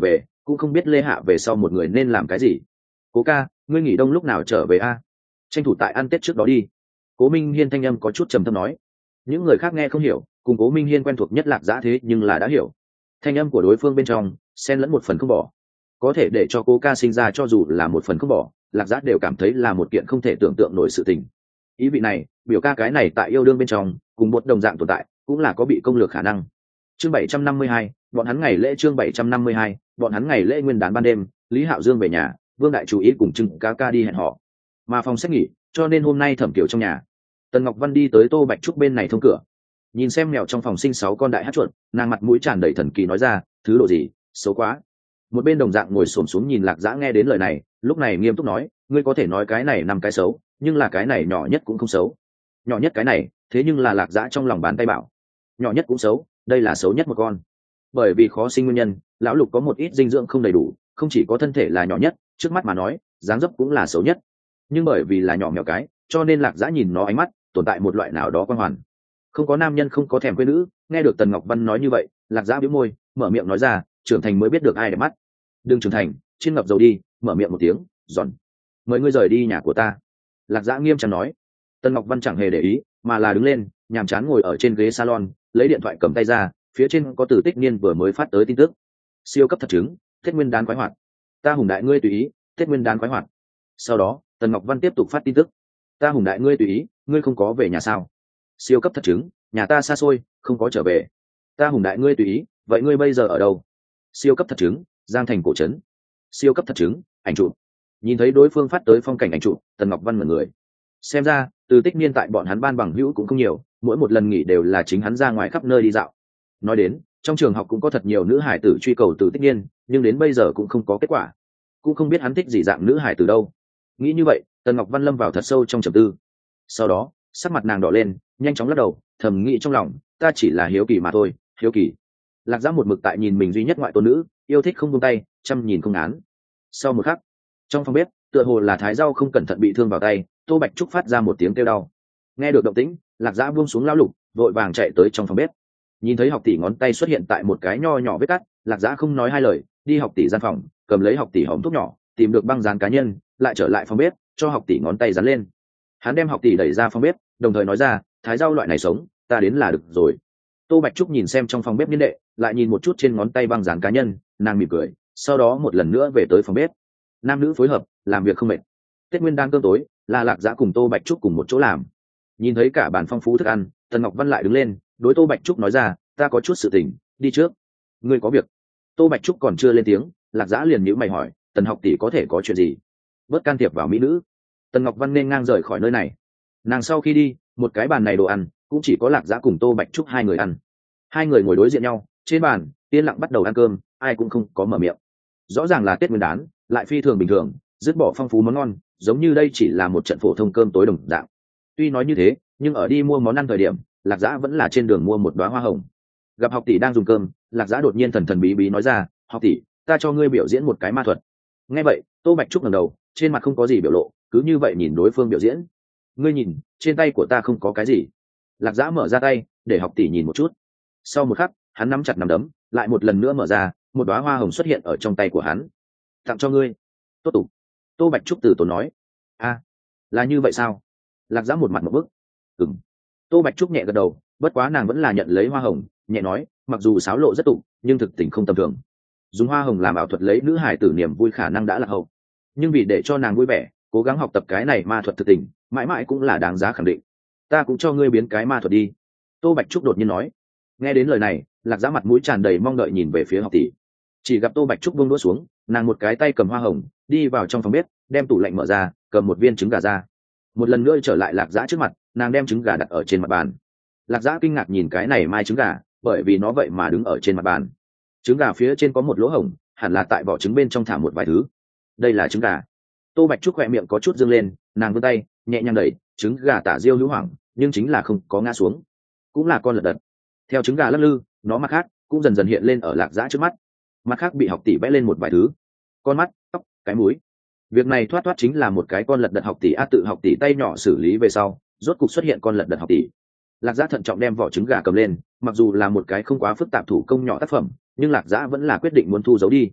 cũng không biết lê hạ về sau một người nên làm cái gì. Cố ca, ngươi nghỉ đông lúc nào trở về a? Tranh thủ tại ăn tết trước đó đi. Cố Minh Hiên thanh âm có chút trầm thấp nói. Những người khác nghe không hiểu, cùng Cố Minh Hiên quen thuộc nhất Lạc Dã thế nhưng là đã hiểu. Thanh âm của đối phương bên trong xen lẫn một phần không bỏ, có thể để cho Cố ca sinh ra cho dù là một phần không bỏ, Lạc Dã đều cảm thấy là một kiện không thể tưởng tượng nổi sự tình. Ý vị này, biểu ca cái này tại yêu đương bên trong cùng một đồng dạng tồn tại, cũng là có bị công lược khả năng. Chương 752, bọn hắn ngày lễ chương 752, bọn hắn ngày lễ nguyên đán ban đêm, Lý Hạo Dương về nhà, Vương đại chủ ý cùng Trưng ca ca đi hẹn họ. Mà phòng xét nghỉ, cho nên hôm nay Thẩm Kiều trong nhà. Tần Ngọc Văn đi tới Tô Bạch Trúc bên này thông cửa, nhìn xem mèo trong phòng sinh 6 con đại hát chuột, nàng mặt mũi tràn đầy thần kỳ nói ra, thứ độ gì, xấu quá. Một bên đồng dạng ngồi xổm xuống nhìn Lạc Dã nghe đến lời này, lúc này nghiêm túc nói, ngươi có thể nói cái này 5 cái xấu, nhưng là cái này nhỏ nhất cũng không xấu. Nhỏ nhất cái này, thế nhưng là Lạc Dã trong lòng bàn tay bảo, nhỏ nhất cũng xấu, đây là xấu nhất một con. Bởi vì khó sinh nguyên nhân, lão Lục có một ít dinh dưỡng không đầy đủ, không chỉ có thân thể là nhỏ nhất, trước mắt mà nói, dáng dấp cũng là xấu nhất. Nhưng bởi vì là nhỏ mèo cái, cho nên Lạc Dã nhìn nó ánh mắt tồn tại một loại nào đó quan hoàn. Không có nam nhân không có thèm quê nữ, nghe được Tần Ngọc Văn nói như vậy, Lạc Dã bĩu môi, mở miệng nói ra, trưởng thành mới biết được ai đẹp mắt. Đừng trưởng thành, trên ngập dầu đi, mở miệng một tiếng, giòn. Mời ngươi rời đi nhà của ta. Lạc Dã nghiêm trang nói. Tần Ngọc Văn chẳng hề để ý, mà là đứng lên, nhàm chán ngồi ở trên ghế salon, lấy điện thoại cầm tay ra, phía trên có từ Tích Niên vừa mới phát tới tin tức. Siêu cấp thật chứng, Tết Nguyên đán khoái hoạt. Ta Hùng đại ngươi tùy ý, Tết Nguyên đán khoái hoạt. Sau đó, Tần Ngọc Văn tiếp tục phát tin tức. Ta Hùng đại ngươi tùy ý, ngươi không có về nhà sao? Siêu cấp thật chứng, nhà ta xa xôi, không có trở về. Ta Hùng đại ngươi tùy ý, vậy ngươi bây giờ ở đâu? Siêu cấp thật chứng, Giang Thành cổ trấn. Siêu cấp thật chứng, ảnh chụp. Nhìn thấy đối phương phát tới phong cảnh ảnh chụp, Tần Ngọc Văn mở người. Xem ra, từ Tích Niên tại bọn hắn ban bằng hữu cũng không nhiều, mỗi một lần nghỉ đều là chính hắn ra ngoài khắp nơi đi dạo. Nói đến, trong trường học cũng có thật nhiều nữ hải tử truy cầu từ Tích Niên, nhưng đến bây giờ cũng không có kết quả. Cũng không biết hắn thích gì dạng nữ hải tử đâu. Nghĩ như vậy, Tần Ngọc Văn lâm vào thật sâu trong trầm tư. Sau đó, sắc mặt nàng đỏ lên, nhanh chóng lắc đầu, thầm nghĩ trong lòng, ta chỉ là hiếu kỳ mà thôi, hiếu kỳ. Lạc Dã một mực tại nhìn mình duy nhất ngoại tôn nữ, yêu thích không buông tay, chăm nhìn không án. Sau một khắc, trong phòng bếp, tựa hồ là thái rau không cẩn thận bị thương vào tay, Tô Bạch Trúc phát ra một tiếng kêu đau. Nghe được động tĩnh, Lạc Dã buông xuống lão Lục, vội vàng chạy tới trong phòng bếp. Nhìn thấy học tỷ ngón tay xuất hiện tại một cái nho nhỏ vết cắt, Lạc Dã không nói hai lời, đi học tỷ gian phòng, cầm lấy học tỷ hòm thuốc nhỏ, tìm được băng dán cá nhân, lại trở lại phòng bếp, cho học tỷ ngón tay dán lên. Hắn đem học tỷ đẩy ra phòng bếp, đồng thời nói ra, thái rau loại này sống, ta đến là được rồi. Tô Bạch Trúc nhìn xem trong phòng bếp niên đệ, lại nhìn một chút trên ngón tay băng dán cá nhân, nàng mỉm cười, sau đó một lần nữa về tới phòng bếp. Nam nữ phối hợp, làm việc không mệt. Tết Nguyên đán cơm tối, là Lạc Dã cùng Tô Bạch Trúc cùng một chỗ làm. Nhìn thấy cả bàn phong phú thức ăn, Tần Ngọc Văn lại đứng lên, đối Tô Bạch Trúc nói ra, ta có chút sự tình, đi trước. Ngươi có việc? Tô Bạch Trúc còn chưa lên tiếng, Lạc Dã liền nhíu mày hỏi, Tần học tỷ có thể có chuyện gì? Bớt can thiệp vào mỹ nữ. Tần Ngọc Văn nên ngang rời khỏi nơi này. Nàng sau khi đi, một cái bàn này đồ ăn cũng chỉ có Lạc Dã cùng Tô Bạch Trúc hai người ăn. Hai người ngồi đối diện nhau, trên bàn yên lặng bắt đầu ăn cơm, ai cũng không có mở miệng. Rõ ràng là Tết Nguyên đán, lại phi thường bình thường, dứt bỏ phong phú món ngon, giống như đây chỉ là một trận phổ thông cơm tối đồng dạng. Tuy nói như thế, nhưng ở đi mua món ăn thời điểm, Lạc Dã vẫn là trên đường mua một đóa hoa hồng. Gặp học tỷ đang dùng cơm, Lạc Dã đột nhiên thần thần bí bí nói ra, học tỷ, ta cho ngươi biểu diễn một cái ma thuật. Nghe vậy, Tô Bạch Trúc ngẩng đầu, trên mặt không có gì biểu lộ, cứ như vậy nhìn đối phương biểu diễn. Ngươi nhìn, trên tay của ta không có cái gì. Lạc Dã mở ra tay, để học tỷ nhìn một chút. Sau một khắc, hắn nắm chặt nắm đấm, lại một lần nữa mở ra, một đóa hoa hồng xuất hiện ở trong tay của hắn. Tặng cho ngươi. Tốt tục. Tô Bạch Trúc từ tốn nói. A, là như vậy sao? Lạc Dã một mặt một bức. Ừm. Tô Bạch Trúc nhẹ gật đầu, bất quá nàng vẫn là nhận lấy hoa hồng, nhẹ nói, mặc dù sáo lộ rất tục, nhưng thực tình không tầm thường. Dùng hoa hồng làm ảo thuật lấy nữ hài tử niềm vui khả năng đã là hậu, nhưng vì để cho nàng vui vẻ, cố gắng học tập cái này ma thuật thực tình, mãi mãi cũng là đáng giá khẳng định. Ta cũng cho ngươi biến cái ma thuật đi. Tô Bạch Trúc đột nhiên nói. Nghe đến lời này, Lạc Dã mặt mũi tràn đầy mong đợi nhìn về phía học tỷ. Chỉ gặp Tô Bạch Trúc buông đũa xuống, nàng một cái tay cầm hoa hồng, đi vào trong phòng bếp, đem tủ lạnh mở ra, cầm một viên trứng gà ra. Một lần nữa trở lại Lạc Dã trước mặt, nàng đem trứng gà đặt ở trên mặt bàn. Lạc Dã kinh ngạc nhìn cái này mai trứng gà, bởi vì nó vậy mà đứng ở trên mặt bàn. Trứng gà phía trên có một lỗ hổng, hẳn là tại vỏ trứng bên trong thả một vài thứ. Đây là trứng gà. Tô Bạch Trúc khỏe miệng có chút dương lên, nàng vươn tay, nhẹ nhàng đẩy, trứng gà tả diêu hữu hoảng, nhưng chính là không có ngã xuống. Cũng là con lật đật. Theo trứng gà lắc lư, nó mặt khác cũng dần dần hiện lên ở Lạc Dã trước mắt. Mặt khác bị học tỷ vẽ lên một vài thứ. Con mắt, tóc, cái mũi. Việc này thoát thoát chính là một cái con lật đật học tỷ tự học tỷ tay nhỏ xử lý về sau, rốt cục xuất hiện con lật đật học tỷ. Lạc Dã thận trọng đem vỏ trứng gà cầm lên, mặc dù là một cái không quá phức tạp thủ công nhỏ tác phẩm, nhưng Lạc Dã vẫn là quyết định muốn thu giấu đi.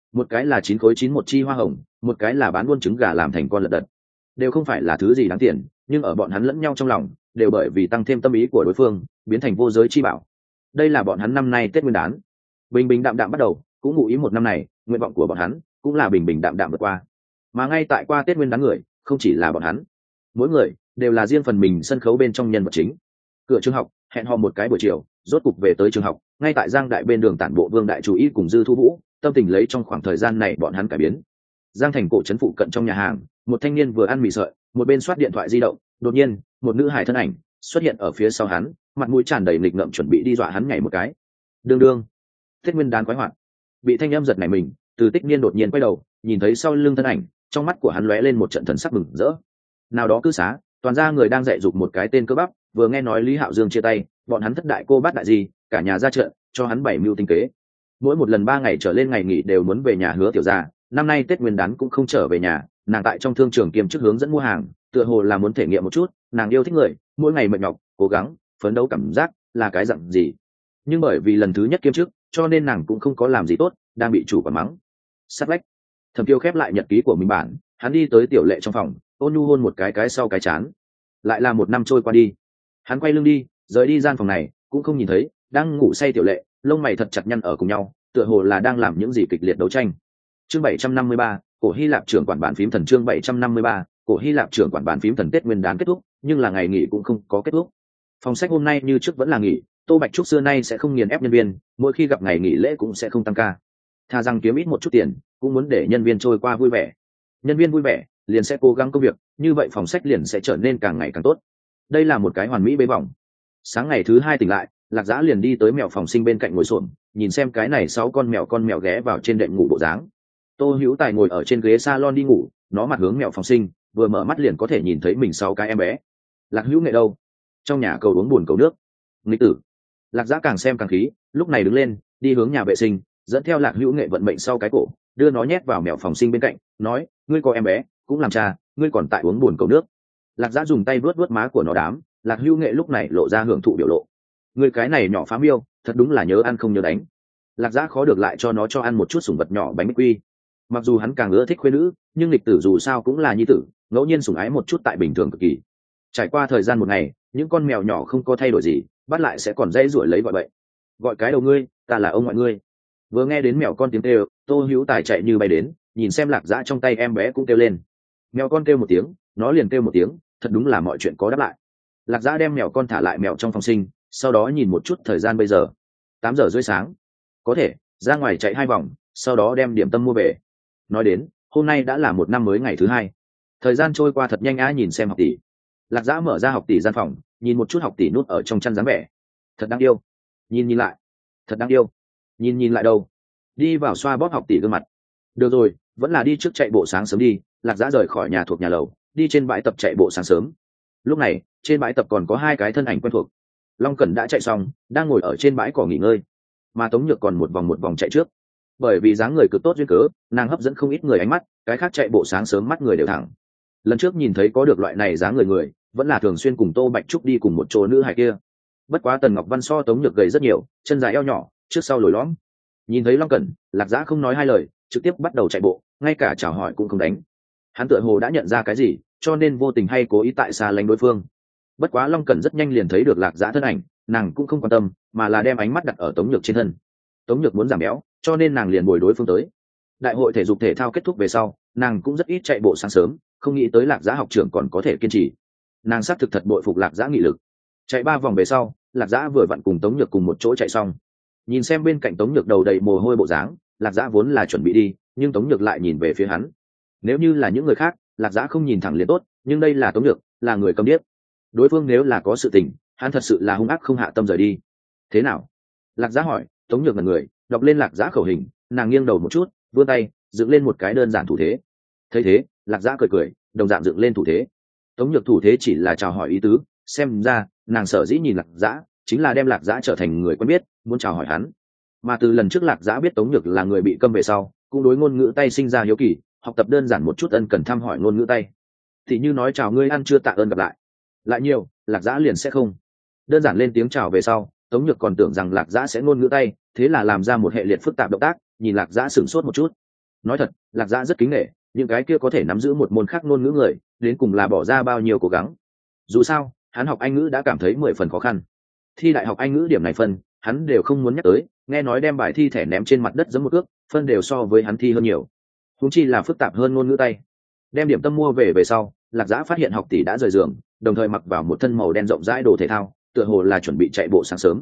một cái là 9 khối 9 một chi hoa hồng, một cái là bán buôn trứng gà làm thành con lợn đật, đều không phải là thứ gì đáng tiền, nhưng ở bọn hắn lẫn nhau trong lòng đều bởi vì tăng thêm tâm ý của đối phương biến thành vô giới chi bảo. Đây là bọn hắn năm nay Tết Nguyên đán bình bình đạm đạm bắt đầu, cũng ngụ ý một năm này nguyện vọng của bọn hắn cũng là bình bình đạm đạm vượt qua. Mà ngay tại qua Tết Nguyên đán người không chỉ là bọn hắn, mỗi người đều là riêng phần mình sân khấu bên trong nhân vật chính. Cửa trường học hẹn hò một cái buổi chiều, rốt cục về tới trường học. Ngay tại Giang Đại bên đường tản bộ Vương Đại chú ý cùng Dư Thu Vũ, tâm tình lấy trong khoảng thời gian này bọn hắn cải biến. Giang Thành cổ trấn phụ cận trong nhà hàng, một thanh niên vừa ăn mì sợi một bên soát điện thoại di động, đột nhiên một nữ hài thân ảnh xuất hiện ở phía sau hắn, mặt mũi tràn đầy nghịch ngợm chuẩn bị đi dọa hắn nhảy một cái. Đương đương, Tết Nguyên đán quái hoạt. Bị thanh âm giật nảy mình, Từ Tích Niên đột nhiên quay đầu, nhìn thấy sau lưng thân ảnh, trong mắt của hắn lóe lên một trận thần sắc mừng rỡ. Nào đó cư xá, toàn ra người đang dạy dục một cái tên cơ bắp, vừa nghe nói Lý Hạo Dương chia tay, bọn hắn thất đại cô bát đại gì, cả nhà ra trận cho hắn bảy mưu tinh kế. Mỗi một lần 3 ngày trở lên ngày nghỉ đều muốn về nhà hứa tiểu gia, năm nay Tết Nguyên đán cũng không trở về nhà, nàng tại trong thương trường kiêm chức hướng dẫn mua hàng, tựa hồ là muốn thể nghiệm một chút nàng yêu thích người mỗi ngày mệt nhọc cố gắng phấn đấu cảm giác là cái dặn gì. Nhưng bởi vì lần thứ nhất kiêm chức cho nên nàng cũng không có làm gì tốt, đang bị chủ quản mắng. Sát lách, Thẩm Tiêu khép lại nhật ký của mình bản, hắn đi tới Tiểu Lệ trong phòng, ôn nhu hôn một cái sau cái chán. Lại là một năm trôi qua đi, hắn quay lưng đi rời đi gian phòng này, cũng không nhìn thấy đang ngủ say Tiểu Lệ, lông mày thật chặt nhăn ở cùng nhau, tựa hồ là đang làm những gì kịch liệt đấu tranh. Chương 753, cổ Hy Lạp trưởng quản bàn phím thần. Chương 753, cổ Hy Lạp trưởng quản bàn phím thần. Tết Nguyên đán kết thúc, nhưng là ngày nghỉ cũng không có kết thúc. Phòng sách hôm nay như trước vẫn là nghỉ, Tô Bạch Trúc xưa nay sẽ không nghiền ép nhân viên, mỗi khi gặp ngày nghỉ lễ cũng sẽ không tăng ca. Thà rằng kiếm ít một chút tiền, cũng muốn để nhân viên trôi qua vui vẻ. Nhân viên vui vẻ, liền sẽ cố gắng công việc, như vậy phòng sách liền sẽ trở nên càng ngày càng tốt. Đây là một cái hoàn mỹ bế vòng. Sáng ngày thứ 2 tỉnh lại, Lạc Dã liền đi tới mèo phòng sinh bên cạnh ngồi xổm, nhìn xem cái này 6 con mèo ghé vào trên đệm ngủ bộ dáng. Tô Hữu Tài ngồi ở trên ghế salon đi ngủ, nó mặt hướng mèo phòng sinh, vừa mở mắt liền có thể nhìn thấy mình 6 cái em bé. Lạc Hữu Nghệ đâu? Trong nhà cầu uống buồn cầu nước. Nghịch tử. Lạc Dã càng xem càng khí, lúc này đứng lên, đi hướng nhà vệ sinh, dẫn theo Lạc Hữu Nghệ vận mệnh sau cái cổ, đưa nó nhét vào mèo phòng sinh bên cạnh, nói: "Ngươi có em bé, cũng làm cha, ngươi còn tại uống buồn cầu nước." Lạc Dã dùng tay vuốt vuốt má của nó đám, Lạc Hữu Nghệ lúc này lộ ra hưởng thụ biểu lộ. Ngươi cái này nhỏ phá miêu, thật đúng là nhớ ăn không nhớ đánh. Lạc Dã khó được lại cho nó cho ăn một chút sủng vật nhỏ bánh quy. Mặc dù hắn càng ưa thích khuê nữ, nhưng lịch tử dù sao cũng là nhi tử, ngẫu nhiên sủng ái một chút tại bình thường cực kỳ. Trải qua thời gian một ngày, những con mèo nhỏ không có thay đổi gì, bắt lại sẽ còn dây ruổi lấy gọi bậy. Gọi cái đầu ngươi, ta là ông ngoại ngươi. Vừa nghe đến mèo con tiếng kêu, Tô Hữu Tài chạy như bay đến, nhìn xem Lạc Dã trong tay em bé cũng kêu lên. Mèo con kêu một tiếng, nó liền kêu một tiếng, thật đúng là mọi chuyện có đáp lại. Lạc Dã đem mèo con thả lại mèo trong phòng sinh, sau đó nhìn một chút thời gian bây giờ, 8 giờ rưỡi sáng, có thể ra ngoài chạy 2 vòng, sau đó đem điểm tâm mua về. Nói đến, hôm nay đã là một năm mới ngày thứ 2. Thời gian trôi qua thật nhanh á. Nhìn xem học tỷ, Lạc Dã mở ra học tỷ gian phòng, nhìn một chút học tỷ nút ở trong chăn dáng vẻ, thật đáng yêu. Nhìn lại, thật đáng yêu. Nhìn lại đâu? Đi vào xoa bóp học tỷ gương mặt. Được rồi, vẫn là đi trước chạy bộ sáng sớm đi. Lạc Dã rời khỏi nhà thuộc nhà lầu, đi trên bãi tập chạy bộ sáng sớm. Lúc này trên bãi tập còn có 2 cái thân ảnh quen thuộc. Long Cẩn đã chạy xong, đang ngồi ở trên bãi cỏ nghỉ ngơi, mà Tống Nhược còn một vòng chạy trước. Bởi vì dáng người cực tốt duyên cớ, nàng hấp dẫn không ít người ánh mắt, cái khác chạy bộ sáng sớm mắt người đều thẳng. Lần trước nhìn thấy có được loại này dáng người vẫn là thường xuyên cùng Tô Bạch Trúc đi cùng một chỗ nữ hài kia. Bất quá Tần Ngọc Văn so Tống Nhược gầy rất nhiều, chân dài eo nhỏ, trước sau lồi lõm. Nhìn thấy Long Cẩn, Lạc Dã không nói 2 lời, trực tiếp bắt đầu chạy bộ, ngay cả chào hỏi cũng không đánh. Hắn tựa hồ đã nhận ra cái gì, cho nên vô tình hay cố ý tại xa lánh đối phương. Bất quá Long Cẩn rất nhanh liền thấy được Lạc Dã thân ảnh, nàng cũng không quan tâm, mà là đem ánh mắt đặt ở Tống Nhược trên thân. Tống Nhược muốn giảm béo, cho nên nàng liền bồi đối phương tới. Đại hội thể dục thể thao kết thúc về sau, nàng cũng rất ít chạy bộ sáng sớm, không nghĩ tới Lạc Dã học trưởng còn có thể kiên trì. Nàng xác thực thật bội phục Lạc Dã nghị lực. Chạy 3 vòng về sau, Lạc Dã vừa vặn cùng Tống Nhược cùng một chỗ chạy xong. Nhìn xem bên cạnh Tống Nhược đầu đầy mồ hôi bộ dáng, Lạc Dã vốn là chuẩn bị đi, nhưng Tống Nhược lại nhìn về phía hắn. Nếu như là những người khác, Lạc Dã không nhìn thẳng liền tốt, nhưng đây là Tống Nhược, là người câm điếc. Đối phương nếu là có sự tình, hắn thật sự là hung ác không hạ tâm rời đi. Thế nào? Lạc Dã hỏi. Tống Nhược ngẩn người, đọc lên Lạc Dã khẩu hình, nàng nghiêng đầu một chút, vươn tay dựng lên một cái đơn giản thủ thế. Thấy thế, Lạc Dã cười, đồng dạng dựng lên thủ thế. Tống Nhược thủ thế chỉ là chào hỏi ý tứ, xem ra nàng sở dĩ nhìn Lạc Dã chính là đem Lạc Dã trở thành người quen biết, muốn chào hỏi hắn. Mà từ lần trước Lạc Dã biết Tống Nhược là người bị câm về sau, cũng đối ngôn ngữ tay sinh ra hiếu kỳ, học tập đơn giản một chút ân cần thăm hỏi ngôn ngữ tay. Thì như nói chào ngươi ăn chưa, tạ ơn gặp lại. Lại nhiều, Lạc Dã liền sẽ không. Đơn giản lên tiếng chào về sau, Tống Nhược còn tưởng rằng Lạc Dã sẽ ngôn ngữ tay, thế là làm ra một hệ liệt phức tạp động tác, nhìn Lạc Dã sửng sốt một chút. Nói thật, lạc dã rất kính nể những cái kia có thể nắm giữ một môn khác ngôn ngữ người, đến cùng là bỏ ra bao nhiêu cố gắng. Dù sao hắn học Anh ngữ đã cảm thấy 10 phần khó khăn, thi đại học Anh ngữ điểm này phân hắn đều không muốn nhắc tới, nghe nói đem bài thi thẻ ném trên mặt đất giẫm một cước, phân đều so với hắn thi hơn nhiều, huống chi là phức tạp hơn ngôn ngữ tay. Đem điểm tâm mua về sau, lạc dã phát hiện học tỷ đã rời giường, đồng thời mặc vào một thân màu đen rộng rãi đồ thể thao, tựa hồ là chuẩn bị chạy bộ sáng sớm.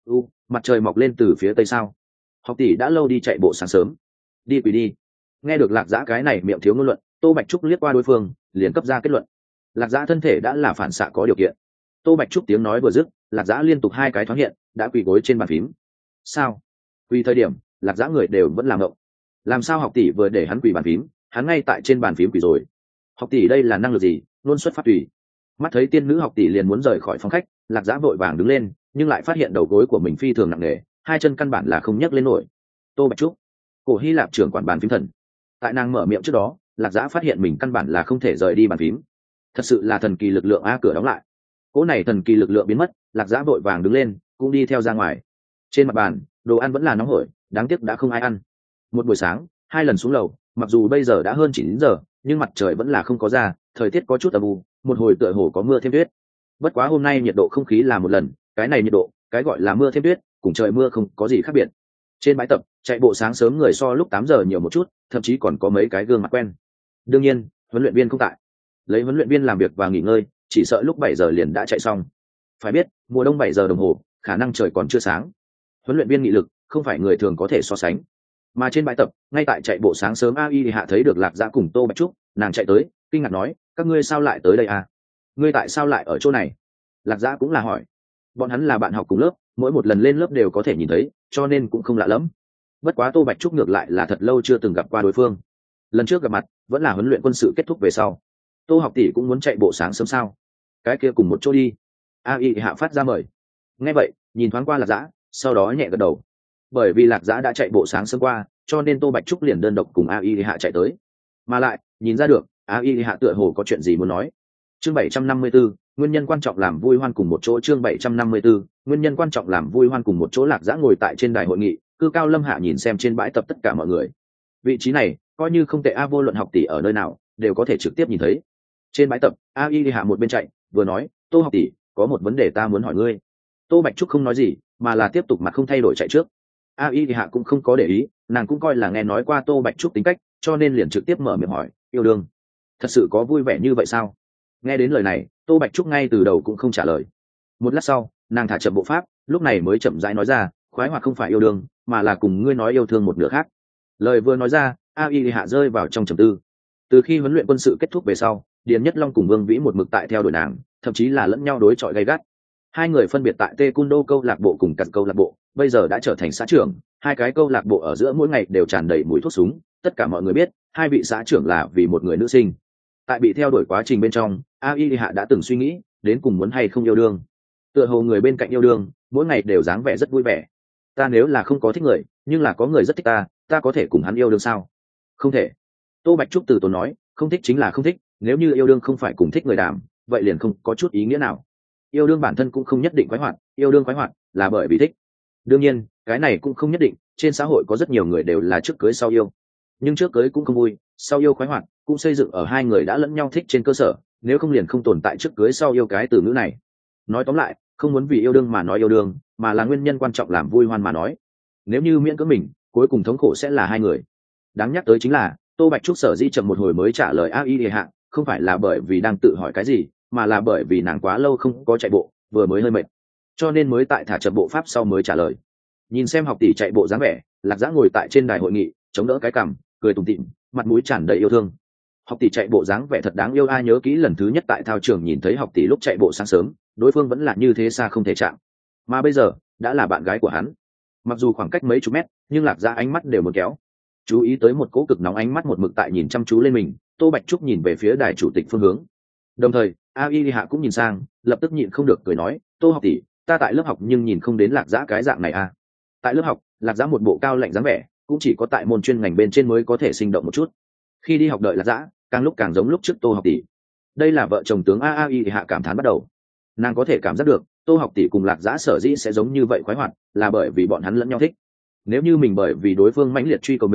Mặt trời mọc lên từ phía tây sao? Học tỷ đã lâu đi chạy bộ sáng sớm. Đi quỷ đi. Nghe được lạc dã cái này miệng thiếu ngôn luận, Tô Bạch Trúc liếc qua đối phương, liền cấp ra kết luận. Lạc dã thân thể đã là phản xạ có điều kiện. Tô Bạch Trúc tiếng nói vừa dứt, lạc dã liên tục 2 cái thoáng hiện, đã quỳ gối trên bàn phím. Sao? Quỳ thời điểm, lạc dã người đều vẫn làm ngộng. Làm sao học tỷ vừa để hắn quỳ bàn phím, hắn ngay tại trên bàn phím quỳ rồi? Học tỷ đây là năng lực gì? Luôn xuất phát tùy. Mắt thấy tiên nữ học tỷ liền muốn rời khỏi phòng khách, lạc dã vội vàng đứng lên, nhưng lại phát hiện đầu gối của mình phi thường nặng nề, 2 chân căn bản là không nhấc lên nổi. Tô Bạch Trúc, cổ Hy Lạp trưởng quản bàn phím thần. Tại nàng mở miệng trước đó, lạc dã phát hiện mình căn bản là không thể rời đi bàn phím. Thật sự là thần kỳ lực lượng a. Cửa đóng lại, cỗ này thần kỳ lực lượng biến mất, lạc dã vội vàng đứng lên, cũng đi theo ra ngoài. Trên mặt bàn đồ ăn vẫn là nóng hổi, đáng tiếc đã không ai ăn. Một buổi sáng 2 lần xuống lầu, mặc dù bây giờ đã hơn 9 giờ, nhưng mặt trời vẫn là không có ra, thời tiết có chút âm u, một hồi tựa hồ có mưa thêm tuyết. Bất quá hôm nay nhiệt độ không khí là một lần, cái này nhiệt độ, cái gọi là mưa thêm tuyết, cùng trời mưa không có gì khác biệt. Trên bãi tập, chạy bộ sáng sớm người so lúc 8 giờ nhiều một chút, thậm chí còn có mấy cái gương mặt quen. Đương nhiên, huấn luyện viên không tại. Lấy huấn luyện viên làm việc và nghỉ ngơi, chỉ sợ lúc 7 giờ liền đã chạy xong. Phải biết, mùa đông 7 giờ đồng hồ, khả năng trời còn chưa sáng. Huấn luyện viên nghị lực, không phải người thường có thể so sánh. Mà trên bãi tập, ngay tại chạy bộ sáng sớm AI thì hạ thấy được lạc dã cùng Tô Bạch Trúc, nàng chạy tới, kinh ngạc nói, các ngươi sao lại tới đây à? Ngươi tại sao lại ở chỗ này? Lạc dã cũng là hỏi. Bọn hắn là bạn học cùng lớp, mỗi một lần lên lớp đều có thể nhìn thấy, cho nên cũng không lạ lắm. Bất quá Tô Bạch Trúc ngược lại là thật lâu chưa từng gặp qua đối phương. Lần trước gặp mặt vẫn là huấn luyện quân sự kết thúc về sau. Tô học tỷ cũng muốn chạy bộ sáng sớm sao? Cái kia cùng một chỗ đi. AI hạ phát ra mời. Nghe vậy, nhìn thoáng qua lạc dã, sau đó nhẹ gật đầu. Bởi vì lạc dã đã chạy bộ sáng sớm qua, cho nên Tô Bạch Trúc liền đơn độc cùng AI hạ chạy tới. Mà lại nhìn ra được AI hạ tựa hồ có chuyện gì muốn nói. Chương 754, nguyên nhân quan trọng làm vui hoan cùng một chỗ. Chương 754, nguyên nhân quan trọng làm vui hoan cùng một chỗ. Lạc dã ngồi tại trên đài hội nghị, cư cao lâm hạ nhìn xem trên bãi tập tất cả mọi người. Vị trí này coi như không tệ a, vô luận học tỷ ở nơi nào đều có thể trực tiếp nhìn thấy. Trên bãi tập, AI hạ một bên chạy vừa nói, Tô học tỷ, có một vấn đề ta muốn hỏi ngươi. Tô Bạch Trúc không nói gì, mà là tiếp tục mặt không thay đổi chạy trước. AI hạ cũng không có để ý, nàng cũng coi là nghe nói qua Tô Bạch Trúc tính cách, cho nên liền trực tiếp mở miệng hỏi, yêu đương thật sự có vui vẻ như vậy sao? Nghe đến lời này, Tô Bạch Trúc ngay từ đầu cũng không trả lời. Một lát sau, nàng thả chậm bộ pháp, lúc này mới chậm rãi nói ra, khoái hoạt không phải yêu đương, mà là cùng ngươi nói yêu thương một nửa khác. Lời vừa nói ra, AI hạ rơi vào trong trầm tư. Từ khi huấn luyện quân sự kết thúc về sau, Điền Nhất Long cùng Vương Vĩ một mực tại theo đuổi nàng, thậm chí là lẫn nhau đối chọi gay gắt. 2 người phân biệt tại Taekwondo câu lạc bộ cùng cặt câu lạc bộ, bây giờ đã trở thành xã trưởng. 2 cái câu lạc bộ ở giữa mỗi ngày đều tràn đầy mùi thuốc súng, tất cả mọi người biết 2 vị xã trưởng là vì một người nữ sinh. Tại bị theo đuổi quá trình bên trong, AI hạ đã từng suy nghĩ đến cùng muốn hay không yêu đương. Tựa hồ người bên cạnh yêu đương mỗi ngày đều dáng vẻ rất vui vẻ. Ta nếu là không có thích người, nhưng là có người rất thích ta có thể cùng hắn yêu đương sao? Không thể. Tô Bạch Trúc từ tốn nói, không thích chính là không thích, nếu như yêu đương không phải cùng thích người đàm, vậy liền không có chút ý nghĩa nào. Yêu đương bản thân cũng không nhất định khoái hoạt, yêu đương khoái hoạt là bởi vì thích. Đương nhiên cái này cũng không nhất định, trên xã hội có rất nhiều người đều là trước cưới sau yêu, nhưng trước cưới cũng không vui, sau yêu khoái hoạt cũng xây dựng ở 2 người đã lẫn nhau thích trên cơ sở, nếu không liền không tồn tại trước cưới sau yêu cái từ ngữ này. Nói tóm lại, không muốn vì yêu đương mà nói yêu đương, mà là nguyên nhân quan trọng làm vui hoan mà nói. Nếu như miễn cưỡng mình, cuối cùng thống khổ sẽ là 2 người. Đáng nhắc tới chính là Tô Bạch Trúc sở dĩ chậm một hồi mới trả lời AI hạ, không phải là bởi vì đang tự hỏi cái gì, mà là bởi vì nàng quá lâu không có chạy bộ, vừa mới hơi mệt, cho nên mới tại thả chậm bộ pháp sau mới trả lời. Nhìn xem học tỷ chạy bộ dáng vẻ, lạc dã ngồi tại trên đài hội nghị, chống đỡ cái cằm, cười tủm tỉm, mặt mũi tràn đầy yêu thương. Học tỷ chạy bộ dáng vẻ thật đáng yêu, ai nhớ kỹ lần thứ nhất tại thao trường nhìn thấy học tỷ lúc chạy bộ sáng sớm, đối phương vẫn là như thế xa không thể chạm, mà bây giờ đã là bạn gái của hắn. Mặc dù khoảng cách mấy chục mét, nhưng lạc dã ánh mắt đều muốn kéo. Chú ý tới một cỗ cực nóng ánh mắt một mực tại nhìn chăm chú lên mình, Tô Bạch Trúc nhìn về phía đài chủ tịch phương hướng. Đồng thời AI hạ cũng nhìn sang, lập tức nhịn không được cười nói, Tô học tỷ, ta tại lớp học nhưng nhìn không đến lạc dã cái dạng này à? Tại lớp học, lạc dã một bộ cao lạnh dáng vẻ, cũng chỉ có tại môn chuyên ngành bên trên mới có thể sinh động một chút. Khi đi học đợi lạc dã, càng lúc càng giống lúc trước Tô học tỷ. Đây là vợ chồng tướng AI hạ cảm thán bắt đầu. Nàng có thể cảm giác được Tô học tỷ cùng lạc dã sở dĩ sẽ giống như vậy khoái hoạt, là bởi vì bọn hắn lẫn nhau thích. Nếu như mình bởi vì đối phương mãnh liệt truy cầu mình,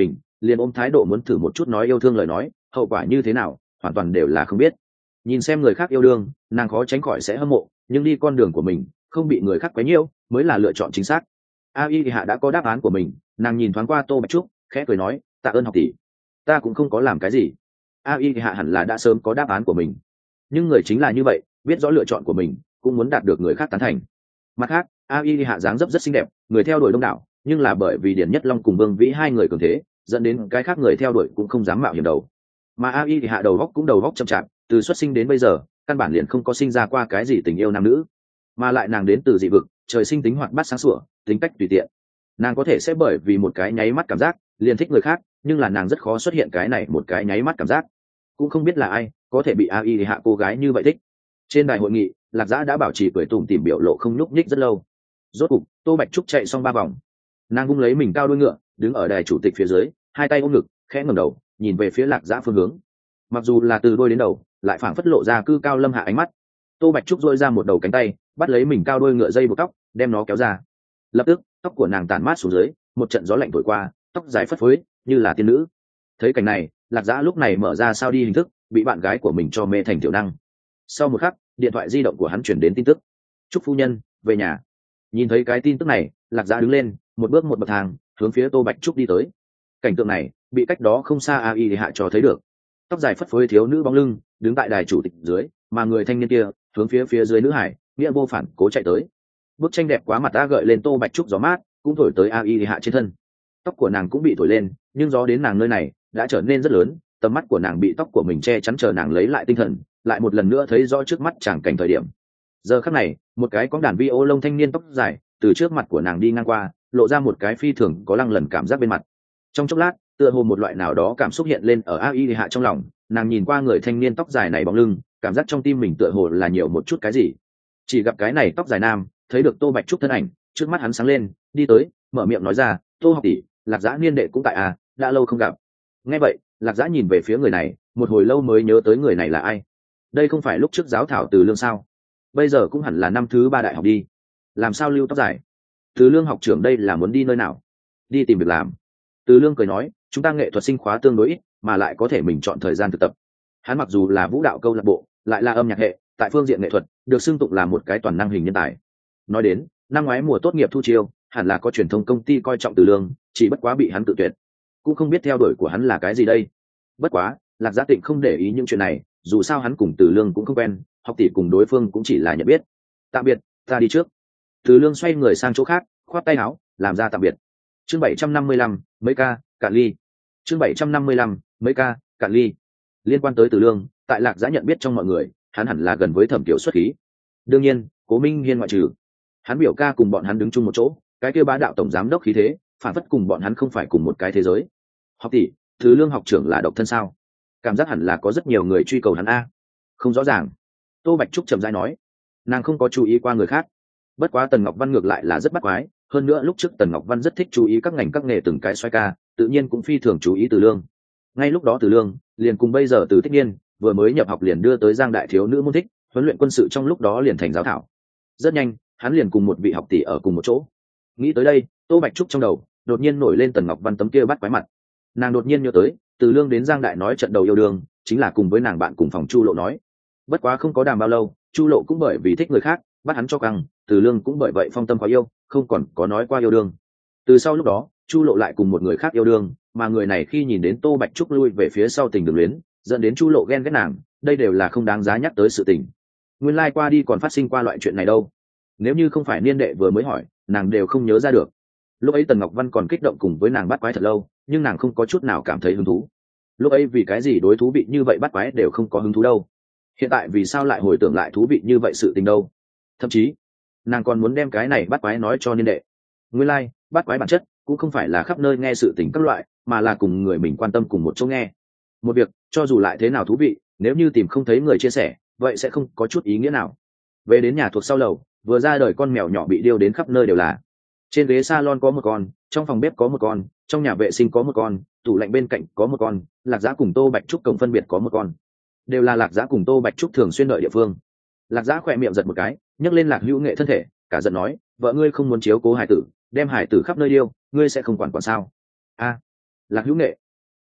liền ôm thái độ muốn thử một chút nói yêu thương lời nói, hậu quả như thế nào hoàn toàn đều là không biết. Nhìn xem người khác yêu đương, nàng khó tránh khỏi sẽ hâm mộ, nhưng đi con đường của mình không bị người khác quấy nhiễu mới là lựa chọn chính xác. A Y hạ đã có đáp án của mình, nàng nhìn thoáng qua Tô Bạch Trúc, khẽ cười nói, tạ ơn học tỷ, ta cũng không có làm cái gì. A Y hạ hẳn là đã sớm có đáp án của mình, nhưng người chính là như vậy, biết rõ lựa chọn của mình cũng muốn đạt được người khác tán thành. Mặt khác, A Y hạ dáng dấp rất xinh đẹp, người theo đuổi đông đảo, nhưng là bởi vì Điền Nhất Long cùng Vương Vĩ hai người cường thế, dẫn đến cái khác người theo đuổi cũng không dám mạo hiểm đầu. Mà A Y hạ đầu góc cũng đầu góc chậm chạp, từ xuất sinh đến bây giờ căn bản liền không có sinh ra qua cái gì tình yêu nam nữ, mà lại nàng đến từ dị vực, trời sinh tính hoạt bát sáng sủa, tính cách tùy tiện. Nàng có thể sẽ bởi vì một cái nháy mắt cảm giác liền thích người khác, nhưng là nàng rất khó xuất hiện cái này một cái nháy mắt cảm giác, cũng không biết là ai có thể bị A Y hạ cô gái như vậy thích. Trên đài hội nghị, Lạc Dã đã bảo trì cười tủm tỉm biểu lộ không nhúc nhích rất lâu. Rốt cục, Tô Bạch Trúc chạy xong 3 vòng, nàng vung lấy mình cao đuôi ngựa, đứng ở đài chủ tịch phía dưới, hai tay ôm ngực, khẽ ngẩng đầu nhìn về phía Lạc Dã phương hướng. Mặc dù là từ đuôi đến đầu, lại phảng phất lộ ra cư cao lâm hạ ánh mắt. Tô Bạch Trúc duỗi ra một đầu cánh tay, bắt lấy mình cao đuôi ngựa dây buộc tóc, đem nó kéo ra. Lập tức, tóc của nàng tản mát xuống dưới, một trận gió lạnh thổi qua, tóc dài phất phới, như là tiên nữ. Thấy cảnh này, Lạc Dã lúc này mở ra sao đi hình thức, bị bạn gái của mình cho mê thành tiểu năng. Sau một khắc, điện thoại di động của hắn chuyển đến tin tức: Trúc phu nhân về nhà. Nhìn thấy cái tin tức này, Lạc Dã đứng lên, một bước một bậc thang, hướng phía Tô Bạch Trúc đi tới. Cảnh tượng này bị cách đó không xa A Y hạ cho thấy được. Tóc dài phất phới thiếu nữ bóng lưng đứng tại đài chủ tịch dưới, mà người thanh niên kia hướng phía dưới nữ hải nghĩa vô phản cố chạy tới. Bức tranh đẹp quá mặt đã gợi lên Tô Bạch Trúc gió mát, cũng thổi tới A Y hạ trên thân. Tóc của nàng cũng bị thổi lên, nhưng gió đến nàng nơi này đã trở nên rất lớn, tầm mắt của nàng bị tóc của mình che chắn, chờ nàng lấy lại tinh thần, lại một lần nữa thấy rõ trước mắt tràng cảnh thời điểm. Giờ khắc này, một cái có đàn vi ô lông thanh niên tóc dài từ trước mặt của nàng đi ngang qua, lộ ra một cái phi thường có lăng lẩn cảm giác bên mặt. Trong chốc lát, tựa hồ một loại nào đó cảm xúc hiện lên ở A Y hạ trong lòng, nàng nhìn qua người thanh niên tóc dài này bóng lưng, cảm giác trong tim mình tựa hồ là nhiều một chút cái gì. Chỉ gặp cái này tóc dài nam thấy được Tô Bạch Trúc thân ảnh, trước mắt hắn sáng lên, đi tới, mở miệng nói ra, Tô học tỷ, Lạc Dã niên đệ cũng tại à, đã lâu không gặp. Nghe vậy, Lạc Dã nhìn về phía người này, một hồi lâu mới nhớ tới người này là ai. Đây không phải lúc trước giáo thảo Từ Lương sao? Bây giờ cũng hẳn là năm thứ 3 đại học đi, làm sao lưu tóc dài? Từ Lương học trưởng đây là muốn đi nơi nào? Đi tìm việc làm. Từ Lương cười nói, chúng ta nghệ thuật sinh khóa tương đối ít, mà lại có thể mình chọn thời gian thực tập. Hắn mặc dù là vũ đạo câu lạc bộ, lại là âm nhạc hệ, tại phương diện nghệ thuật được xưng tụng là một cái toàn năng hình nhân tài. Nói đến, năm ngoái mùa tốt nghiệp thu chiêu, hẳn là có truyền thông công ty coi trọng Từ Lương, chỉ bất quá bị hắn tự tuyệt. Cũng không biết theo đuổi của hắn là cái gì đây. Bất quá, Lạc Gia Tịnh không để ý những chuyện này, dù sao hắn cùng Từ Lương cũng không quen, học tỷ cùng đối phương cũng chỉ là nhận biết. Tạm biệt, ta đi trước. Từ Lương xoay người sang chỗ khác, khoát tay áo, làm ra tạm biệt. Chương 755, mấy ca, cạn ly. Chương 755, mấy ca, cạn ly. Liên quan tới Từ Lương, tại Lạc Gia nhận biết trong mọi người, hắn hẳn là gần với Thẩm Kiều xuất khí. Đương nhiên, Cố Minh Hiên ngoại trừ. Hắn biểu ca cùng bọn hắn đứng chung một chỗ, cái kia bá đạo tổng giám đốc khí thế, phản phất cùng bọn hắn không phải cùng một cái thế giới. Học tỷ, Từ Lương học trưởng là độc thân sao? Cảm giác hẳn là có rất nhiều người truy cầu hắn a. Không rõ ràng. Tô Bạch Trúc trầm rãi nói, nàng không có chú ý qua người khác. Bất quá Tần Ngọc Văn ngược lại là rất bắt quái, hơn nữa lúc trước Tần Ngọc Văn rất thích chú ý các ngành các nghề từng cái xoay ca, tự nhiên cũng phi thường chú ý Từ Lương. Ngay lúc đó Từ Lương liền cùng bây giờ Từ Thích Niên vừa mới nhập học liền đưa tới Giang đại thiếu nữ môn thích, huấn luyện quân sự trong lúc đó liền thành giáo thảo. Rất nhanh, hắn liền cùng một vị học tỷ ở cùng một chỗ. Nghĩ tới đây, Tô Bạch Trúc trong đầu đột nhiên nổi lên Tần Ngọc Văn tấm kia bắt quái mặt. Nàng đột nhiên nhớ tới, Từ Lương đến Giang đại nói trận đầu yêu đương, chính là cùng với nàng bạn cùng phòng Chu Lộ nói. Bất quá không có đàm bao lâu, Chu Lộ cũng bởi vì thích người khác, bắt hắn cho căng, Từ Lương cũng bởi vậy phong tâm khó yêu, không còn có nói qua yêu đương. Từ sau lúc đó, Chu Lộ lại cùng một người khác yêu đương, mà người này khi nhìn đến Tô Bạch Trúc lui về phía sau tình đường luyến, dẫn đến Chu Lộ ghen ghét nàng, đây đều là không đáng giá nhắc tới sự tình. Nguyên lai qua đi còn phát sinh qua loại chuyện này đâu. Nếu như không phải niên đệ vừa mới hỏi, nàng đều không nhớ ra được. Lúc ấy Tần Ngọc Văn còn kích động cùng với nàng bắt quái thật lâu, nhưng nàng không có chút nào cảm thấy hứng thú. Lúc ấy vì cái gì đối thú vị như vậy bắt quái đều không có hứng thú đâu. Hiện tại vì sao lại hồi tưởng lại thú vị như vậy sự tình đâu. Thậm chí nàng còn muốn đem cái này bắt quái nói cho niên đệ. Nguyên lai bắt quái bản chất cũng không phải là khắp nơi nghe sự tình các loại, mà là cùng người mình quan tâm cùng một chỗ nghe. Một việc cho dù lại thế nào thú vị, nếu như tìm không thấy người chia sẻ, vậy sẽ không có chút ý nghĩa nào. Về đến nhà thuộc sau lầu, vừa ra đời con mèo nhỏ bị điêu đến khắp nơi đều là. Trên ghế salon có một con, trong phòng bếp có một con, trong nhà vệ sinh có một con, tủ lạnh bên cạnh có một con, Lạc Dã cùng Tô Bạch Trúc cổng phân biệt có một con. Đều là Lạc Dã cùng Tô Bạch Trúc thường xuyên đợi địa phương. Lạc Dã khỏe miệng giật một cái, nhấc lên Lạc Hữu Nghệ thân thể, cả giận nói, vợ ngươi không muốn chiếu cố hải tử, đem hải tử khắp nơi điêu, ngươi sẽ không quản sao? A, Lạc Hữu Nghệ,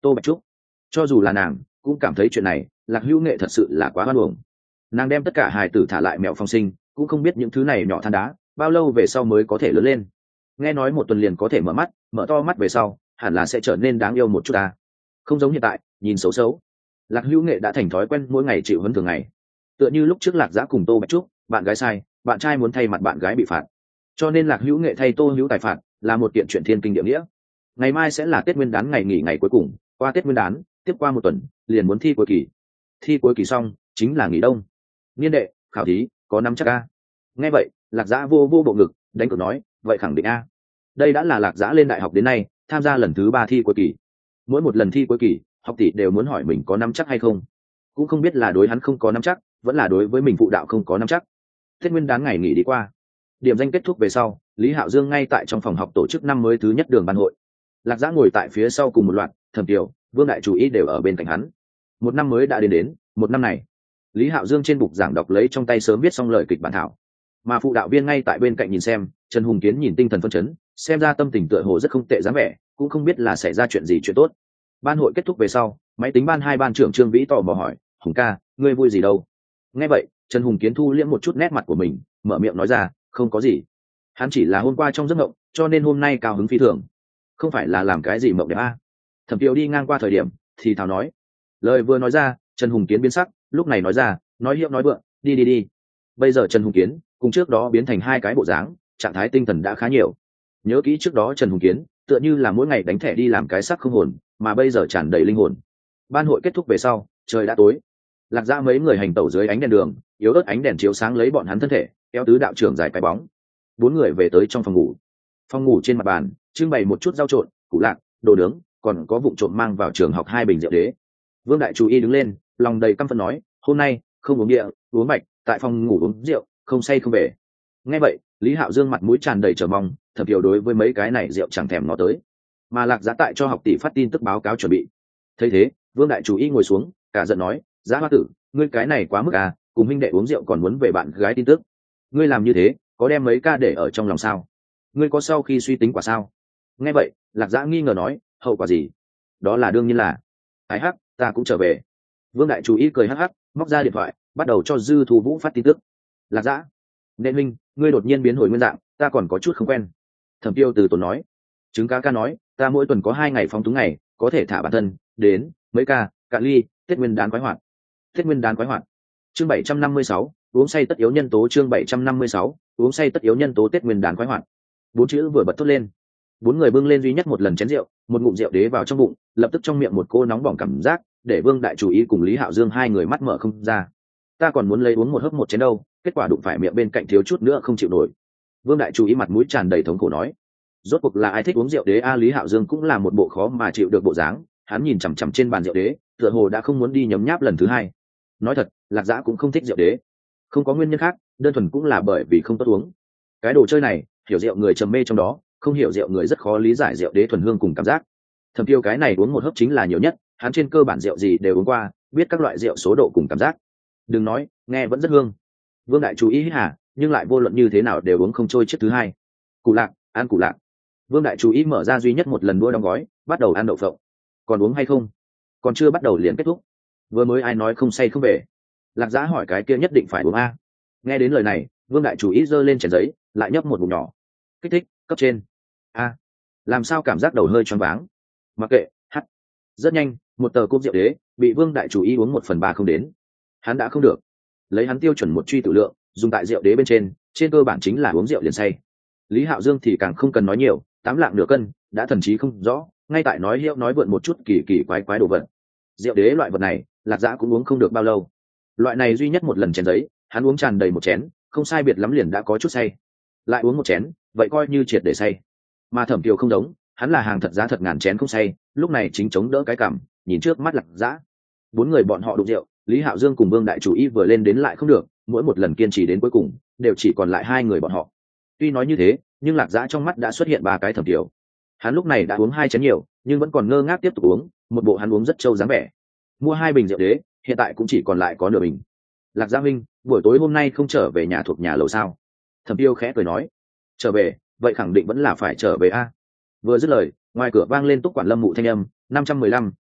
Tô Bạch Trúc. Cho dù là nàng cũng cảm thấy chuyện này Lạc Hữu Nghệ thật sự là quá hoan hồng. Nàng đem tất cả hài tử thả lại mẹo phong sinh, cũng không biết những thứ này nhỏ than đá bao lâu về sau mới có thể lớn lên. Nghe nói một tuần liền có thể mở to mắt về sau hẳn là sẽ trở nên đáng yêu một chút ta, không giống hiện tại nhìn xấu xấu. Lạc Hữu Nghệ đã thành thói quen mỗi ngày chịu huấn thường ngày, tựa như lúc trước Lạc Giã cùng Tô Bạch Trúc, bạn gái sai, bạn trai muốn thay mặt bạn gái bị phạt, cho nên Lạc Hữu Nghệ thay Tô Hữu Tài phạt là một kiện chuyện thiên kinh địa nghĩa. Ngày mai sẽ là Tết Nguyên đán, ngày nghỉ ngày cuối cùng, qua Tết Nguyên đán tiếp qua một tuần liền muốn thi cuối kỳ, thi cuối kỳ xong chính là nghỉ đông. Niên đệ khảo thí có năm chắc a? Nghe vậy Lạc Giã vô bộ ngực đánh cược nói, vậy khẳng định a. Đây đã là Lạc Giã lên đại học đến nay tham gia lần thứ 3 thi cuối kỳ, mỗi một lần thi cuối kỳ học tỷ đều muốn hỏi mình có nắm chắc hay không, cũng không biết là đối hắn không có nắm chắc vẫn là đối với mình phụ đạo không có nắm chắc. Tết Nguyên đán ngày nghỉ đi qua, điểm danh kết thúc về sau, Lý Hạo Dương ngay tại trong phòng học tổ chức năm mới thứ nhất đường ban hội. Lạc Giã ngồi tại phía sau cùng một loạt, Thẩm Kiều, Vương Đại Chủ ý đều ở bên cạnh hắn. Một năm mới đã đến, một năm này Lý Hạo Dương trên bục giảng đọc lấy trong tay sớm viết xong lời kịch bản thảo, mà phụ đạo viên ngay tại bên cạnh nhìn xem. Trần Hùng Kiến nhìn tinh thần phân chấn, xem ra tâm tình tựa hồ rất không tệ dáng vẻ, cũng không biết là xảy ra chuyện gì chuyện tốt. Ban hội kết thúc về sau, máy tính ban 2 ban trưởng Trương Vĩ tò mò hỏi, Hùng ca, ngươi vui gì đâu? Nghe vậy Trần Hùng Kiến thu liễm một chút nét mặt của mình, mở miệng nói ra, không có gì, hắn chỉ là hôm qua trong giấc mộng, cho nên hôm nay cao hứng phi thường, không phải là làm cái gì mộng đẹp a. Thẩm Kiều đi ngang qua thời điểm thì thào nói. Lời vừa nói ra, Trần Hùng Kiến biến sắc, lúc này nói ra, nói hiệu nói vượng, đi. Bây giờ Trần Hùng Kiến cùng trước đó biến thành hai cái bộ dáng, trạng thái tinh thần đã khá nhiều. Nhớ kỹ trước đó Trần Hùng Kiến tựa như là mỗi ngày đánh thẻ đi làm cái sắc không hồn, mà bây giờ tràn đầy linh hồn. Ban hội kết thúc về sau, trời đã tối. Lạc Giã mấy người hành tẩu dưới ánh đèn đường, yếu ớt ánh đèn chiếu sáng lấy bọn hắn thân thể, kéo tứ đạo trưởng dài cái bóng. 4 người về tới trong phòng ngủ. Phòng ngủ trên mặt bàn trưng bày một chút rau trộn, củ lạc, đồ nướng, còn có vụng trộm mang vào trường học 2 bình rượu đế. Vương Đại Chủ y đứng lên, lòng đầy căm phẫn nói, hôm nay không uống địa, uống mạch, tại phòng ngủ uống rượu, không say không về. Nghe vậy Lý Hạo Dương mặt mũi tràn đầy chờ mong, Thẩm Kiều đối với mấy cái này rượu chẳng thèm ngó tới, mà Lạc Giã tại cho học tỷ phát tin tức báo cáo chuẩn bị. Thấy thế Vương Đại Chủ y ngồi xuống, cả giận nói, Giã Hoa tử, ngươi cái này quá mức à, cùng huynh đệ uống rượu còn muốn về bạn gái tin tức, ngươi làm như thế có đem mấy ca để ở trong lòng sao? Ngươi có sau khi suy tính quả sao? Nghe vậy Lạc Giã nghi ngờ nói, hậu quả gì? Đó là đương nhiên là ái hắc, ta cũng trở về. Vương Đại Chủ y cười hắc hắc, móc ra điện thoại bắt đầu cho Dư Thu Vũ phát tin tức. Lạc Giã, nên minh, ngươi đột nhiên biến hồi nguyên dạng, ta còn có chút không quen. Thẩm Tiêu từ tốn nói. Trứng cá ca nói, ta mỗi tuần có 2 ngày phóng túng ngày, có thể thả bản thân đến mấy ca cạn ly. Tết Nguyên đán quái hoạt. Tết Nguyên đán quái hoạt. Chương 756, uống say tất yếu nhân tố. Chương 756, uống say tất yếu nhân tố. Tết Nguyên đán quái hoạt. 4 chữ vừa bật thốt lên. 4 người bưng lên duy nhất một lần chén rượu, một ngụm rượu đế vào trong bụng, lập tức trong miệng một cô nóng bỏng cảm giác, để Vương Đại Chủ ý cùng Lý Hạo Dương 2 người mắt mở không ra. Ta còn muốn lấy uống một hớp một chén đâu, kết quả đụng phải miệng bên cạnh thiếu chút nữa không chịu nổi. Vương Đại Chủ ý mặt mũi tràn đầy thống khổ nói. Rốt cuộc là ai thích uống rượu đế a? Lý Hạo Dương cũng là một bộ khó mà chịu được bộ dáng, hắn nhìn chằm chằm trên bàn rượu đế, tựa hồ đã không muốn đi nhấm nháp lần thứ 2. Nói thật, Lạc Giã cũng không thích rượu đế, không có nguyên nhân khác, đơn thuần cũng là bởi vì không tốt uống. Cái đồ chơi này, hiểu rượu người trầm mê trong đó, không hiểu rượu người rất khó lý giải rượu đế thuần hương cùng cảm giác. Thẩm Tiêu cái này uống một hớp chính là nhiều nhất, hắn trên cơ bản rượu gì đều uống qua, biết các loại rượu số độ cùng cảm giác. Đừng nói, nghe vẫn rất hương. Vương Đại Chú ý hít hà, nhưng lại vô luận như thế nào đều uống không trôi chiếc thứ 2. Củ lạc, ăn củ lạc. Vương Đại Chú ý mở ra duy nhất một lần đũa đóng gói, bắt đầu ăn đậu phộng. Còn uống hay không? Còn chưa bắt đầu liền kết thúc. Vừa mới ai nói không say không về? Lạc Giã hỏi cái kia nhất định phải uống a. Nghe đến lời này, Vương Đại Chú ý giơ lên chén giấy, lại nhấp một ngụm nhỏ. Kích thích, cấp trên. A, làm sao cảm giác đầu hơi choáng váng? Mặc kệ, hắt. Rất nhanh, một tờ cốc rượu đế bị Vương Đại Chủ ý uống 1/3 không đến. Hắn đã không được. Lấy hắn tiêu chuẩn một truy tự lượng, dùng tại rượu đế bên trên cơ bản chính là uống rượu liền say. Lý Hạo Dương thì càng không cần nói nhiều, 8 lạng nửa cân, đã thần trí không rõ, ngay tại nói hiệu nói vượn một chút kỳ kỳ quái quái đồ vật. Rượu đế loại vật này, Lạc Giã cũng uống không được bao lâu. Loại này duy nhất một lần chén giấy, hắn uống tràn đầy một chén, không sai biệt lắm liền đã có chút say. Lại uống một chén, vậy coi như triệt để say. Mà Thẩm Kiều không giống, hắn là hàng thật giá thật ngàn chén không say, lúc này chính chống đỡ cái cằm, nhìn trước mắt Lạc Giã. 4 người bọn họ đụng rượu, Lý Hạo Dương cùng Vương Đại Chủ ý vừa lên đến lại không được, mỗi một lần kiên trì đến cuối cùng đều chỉ còn lại 2 người bọn họ. Tuy nói như thế, nhưng Lạc Giã trong mắt đã xuất hiện 3 cái Thẩm Kiều. Hắn lúc này đã uống 2 chén nhiều, nhưng vẫn còn ngơ ngác tiếp tục uống, một bộ hắn uống rất trâu dáng vẻ. Mua 2 bình rượu đế, hiện tại cũng chỉ còn lại có nửa bình. Lạc Giã huynh, buổi tối hôm nay không trở về nhà thuộc nhà lầu sao? Thẩm Kiều khẽ cười nói. Trở về, vậy khẳng định vẫn là phải trở về a. Vừa dứt lời, ngoài cửa vang lên Túc quản Lâm Mụ thanh âm, 515,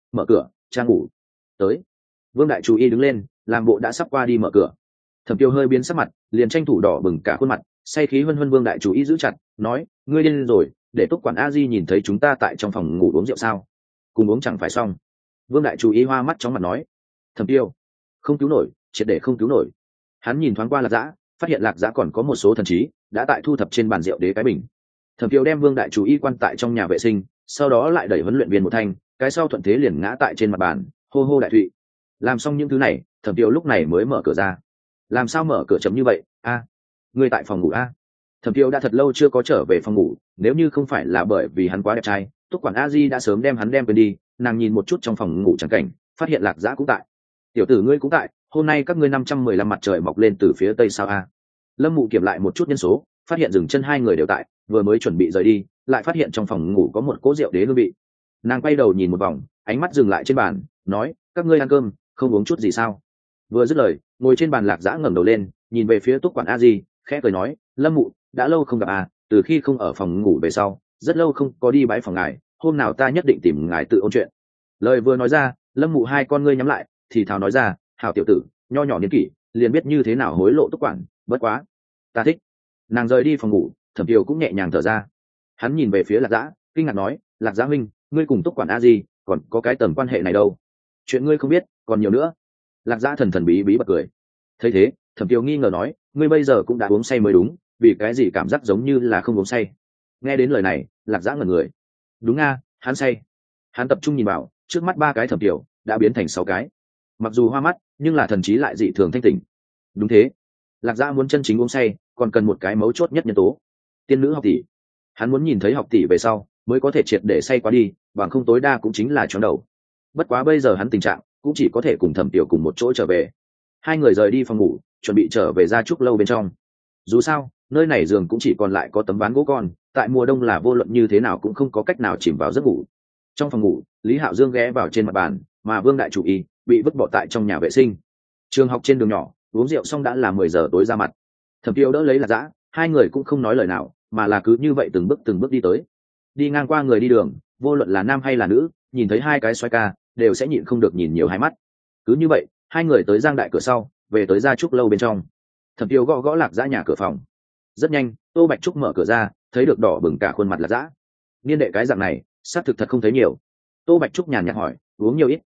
mở cửa, cha ngủ. Tới. Vương đại chủ y đứng lên, làm bộ đã sắp qua đi mở cửa. Thẩm Tiêu hơi biến sắc mặt, liền tranh thủ đỏ bừng cả khuôn mặt, say khí huân huân. Vương đại chủ y giữ chặt, nói: ngươi điên rồi, để Túc quản a di nhìn thấy chúng ta tại trong phòng ngủ uống rượu sao? Cùng uống chẳng phải xong. Vương đại chủ y hoa mắt chóng mặt nói: Thẩm Tiêu, không cứu nổi, triệt để không cứu nổi. Hắn nhìn thoáng qua Lạc Dã, phát hiện Lạc Dã còn có một số thần trí, đã tại thu thập trên bàn rượu đế cái bình. Thẩm Tiêu đem Vương đại chủ y quan tại trong nhà vệ sinh, sau đó lại đẩy huấn luyện viên một thanh, cái sau thuận thế liền ngã tại trên mặt bàn, hô hô đại thụy. Làm xong những thứ này, Thẩm Tiêu lúc này mới mở cửa ra. Làm sao mở cửa chậm như vậy? A, ngươi tại phòng ngủ a? Thẩm Tiêu đã thật lâu chưa có trở về phòng ngủ, nếu như không phải là bởi vì hắn quá đẹp trai, Túc quản a di đã sớm đem hắn đem quên đi. Nàng nhìn một chút trong phòng ngủ chẳng cảnh, phát hiện Lạc Dã cũng tại. Tiểu tử ngươi cũng tại, hôm nay các ngươi 515 mặt trời mọc lên từ phía tây sao a? Lâm Mụ kiểm lại một chút nhân số, phát hiện dừng chân hai người đều tại, vừa mới chuẩn bị rời đi, lại phát hiện trong phòng ngủ có một cỗ rượu đế hương vị. Nàng quay đầu nhìn một vòng, ánh mắt dừng lại trên bàn, nói: các ngươi ăn cơm, không uống chút gì sao? Vừa dứt lời, ngồi trên bàn Lạc Dã ngẩng đầu lên, nhìn về phía Túc quản a di, khẽ cười nói: Lâm Mụ, đã lâu không gặp à, từ khi không ở phòng ngủ về sau, rất lâu không có đi bãi phòng ngài, hôm nào ta nhất định tìm ngài tự ôn chuyện. Lời vừa nói ra, Lâm Mụ hai con ngươi nhắm lại, thì thào nói ra: hảo tiểu tử, nho nhỏ niên kỷ, liền biết như thế nào hối lộ Túc quản, bất quá, ta thích. Nàng rời đi phòng ngủ, Thẩm Tiêu cũng nhẹ nhàng thở ra. Hắn nhìn về phía Lạc Dã, kinh ngạc nói: Lạc Dã huynh, ngươi cùng Túc quản a di còn có cái tầm quan hệ này đâu? Chuyện ngươi không biết còn nhiều nữa. Lạc Dã thần thần bí bí bật cười. Thấy thế, Thẩm Tiêu nghi ngờ nói: ngươi bây giờ cũng đã uống say mới đúng, vì cái gì cảm giác giống như là không uống say? Nghe đến lời này, Lạc Dã ngẩn người. Đúng a, hắn say. Hắn tập trung nhìn vào, trước mắt ba cái Thẩm Tiêu đã biến thành 6 cái. Mặc dù hoa mắt, nhưng là thần trí lại dị thường thanh tỉnh. Đúng thế, Lạc Dã muốn chân chính uống say, còn cần một cái mấu chốt nhất nhân tố: tiên nữ học tỷ. Hắn muốn nhìn thấy học tỷ về sau, mới có thể triệt để say quá đi, bằng không tối đa cũng chính là choáng đầu. Bất quá bây giờ hắn tình trạng cũng chỉ có thể cùng Thẩm Tiểu cùng một chỗ trở về. Hai người rời đi phòng ngủ, chuẩn bị trở về Gia Trúc lâu bên trong. Dù sao, nơi này giường cũng chỉ còn lại có tấm ván gỗ con, tại mùa đông là vô luận như thế nào cũng không có cách nào chìm vào giấc ngủ. Trong phòng ngủ, Lý Hạo Dương ghé vào trên mặt bàn, mà Vương đại chủ y bị vứt bỏ tại trong nhà vệ sinh. Trường học trên đường nhỏ, uống rượu xong đã là 10 giờ tối ra mặt. Thẩm Tiêu đỡ lấy Lạc Dã, hai người cũng không nói lời nào, mà là cứ như vậy từng bước đi tới. Đi ngang qua người đi đường, vô luận là nam hay là nữ, nhìn thấy hai cái xoay ca, đều sẽ nhịn không được nhìn nhiều hai mắt. Cứ như vậy, hai người tới Giang đại cửa sau, về tới Gia Trúc lâu bên trong. Thẩm Tiêu gõ gõ Lạc Dã nhà cửa phòng. Rất nhanh, Tô Bạch Trúc mở cửa ra, thấy được đỏ bừng cả khuôn mặt Lạc Dã. Niên đệ cái dạng này, xác thực thật không thấy nhiều. Tô Bạch Trúc nhàn nhạt hỏi: uống nhiều ít?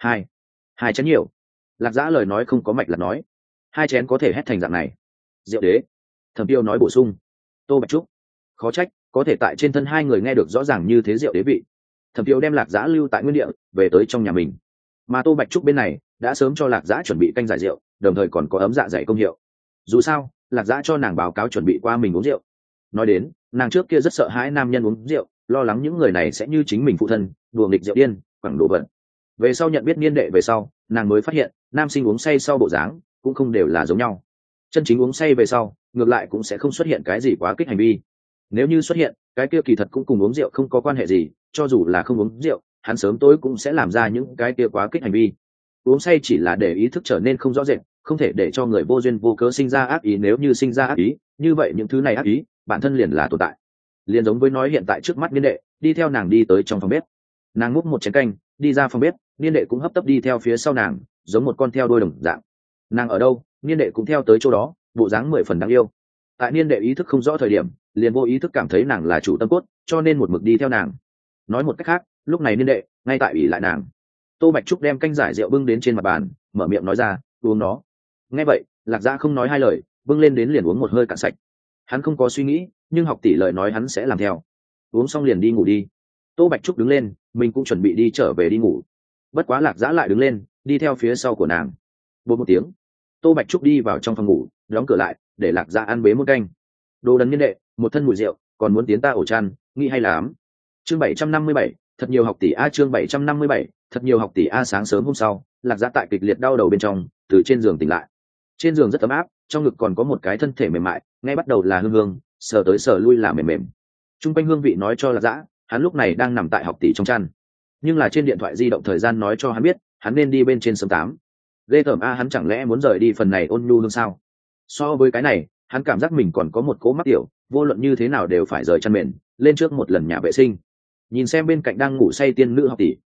Hai chén nhiều. Lạc Dã lời nói không có mạch là nói: 2 chén có thể hét thành dạng này. Rượu đế. Thẩm Tiêu nói bổ sung. Tô Bạch Trúc, khó trách có thể tại trên thân hai người nghe được rõ ràng như thế rượu đế vị. Thẩm Tiêu đem Lạc Dã lưu tại nguyên địa, về tới trong nhà mình. Mà Tô Bạch Trúc bên này đã sớm cho Lạc Dã chuẩn bị canh giải rượu, đồng thời còn có ấm dạ dày công hiệu. Dù sao, Lạc Dã cho nàng báo cáo chuẩn bị qua mình uống rượu. Nói đến, nàng trước kia rất sợ hãi nam nhân uống rượu, lo lắng những người này sẽ như chính mình phụ thân, đùa nghịch rượu điên, quẳng đồ vật. Về sau nhận biết niên đệ về sau, nàng mới phát hiện, nam sinh uống say sau bộ dáng cũng không đều là giống nhau. Chân chính uống say về sau, ngược lại cũng sẽ không xuất hiện cái gì quá kích hành vi. Nếu như xuất hiện, cái kia kỳ thật cũng cùng uống rượu không có quan hệ gì, cho dù là không uống rượu, hắn sớm tối cũng sẽ làm ra những cái kia quá kích hành vi. Uống say chỉ là để ý thức trở nên không rõ rệt, không thể để cho người vô duyên vô cớ sinh ra ác ý. Nếu như sinh ra ác ý, như vậy những thứ này ác ý bản thân liền là tồn tại. Liền giống với nói hiện tại trước mắt niên đệ đi theo nàng đi tới trong phòng bếp, nàng múc một chén canh đi ra phòng bếp, niên đệ cũng hấp tấp đi theo phía sau nàng, giống một con theo đuôi đồng dạng. Nàng ở đâu, niên đệ cũng theo tới chỗ đó, bộ dáng 10 phần đáng yêu. Tại niên đệ ý thức không rõ thời điểm, liền vô ý thức cảm thấy nàng là chủ tâm cốt, cho nên một mực đi theo nàng. Nói một cách khác, lúc này niên đệ ngay tại ủy lại nàng. Tô Bạch Trúc đem canh giải rượu bưng đến trên mặt bàn, mở miệng nói ra: uống nó. Nghe vậy, Lạc Dã không nói hai lời, bưng lên đến liền uống một hơi cạn sạch. Hắn không có suy nghĩ, nhưng học tỷ lời nói hắn sẽ làm theo. Uống xong liền đi ngủ đi. Tô Bạch Trúc đứng lên, mình cũng chuẩn bị đi trở về đi ngủ. Bất quá Lạc Dã lại đứng lên, đi theo phía sau của nàng. Bột một tiếng, Tô Bạch Trúc đi vào trong phòng ngủ, đóng cửa lại, để Lạc Dã ăn bế một canh. Đồ đần nhân đệ, một thân mùi rượu, còn muốn tiến ta ổ chăn, nghĩ hay lắm. Chương 757, thật nhiều học tỷ a. Chương 757, thật nhiều học tỷ a. Sáng sớm hôm sau, Lạc Dã tại kịch liệt đau đầu bên trong, từ trên giường tỉnh lại. Trên giường rất ấm áp, trong ngực còn có một cái thân thể mềm mại, ngay bắt đầu là hương hương, sờ tới sờ lui là mềm mềm. Trung quanh hương vị nói cho Lạc Dã, hắn lúc này đang nằm tại học tỷ trong chăn. Nhưng là trên điện thoại di động thời gian nói cho hắn biết, hắn nên đi bên trên sớm 8. Ghê tởm a, hắn chẳng lẽ muốn rời đi phần này ôn nhu hơn sao? So với cái này, hắn cảm giác mình còn có một cỗ mắc tiểu, vô luận như thế nào đều phải rời chăn mền, lên trước một lần nhà vệ sinh. Nhìn xem bên cạnh đang ngủ say tiên nữ học tỷ,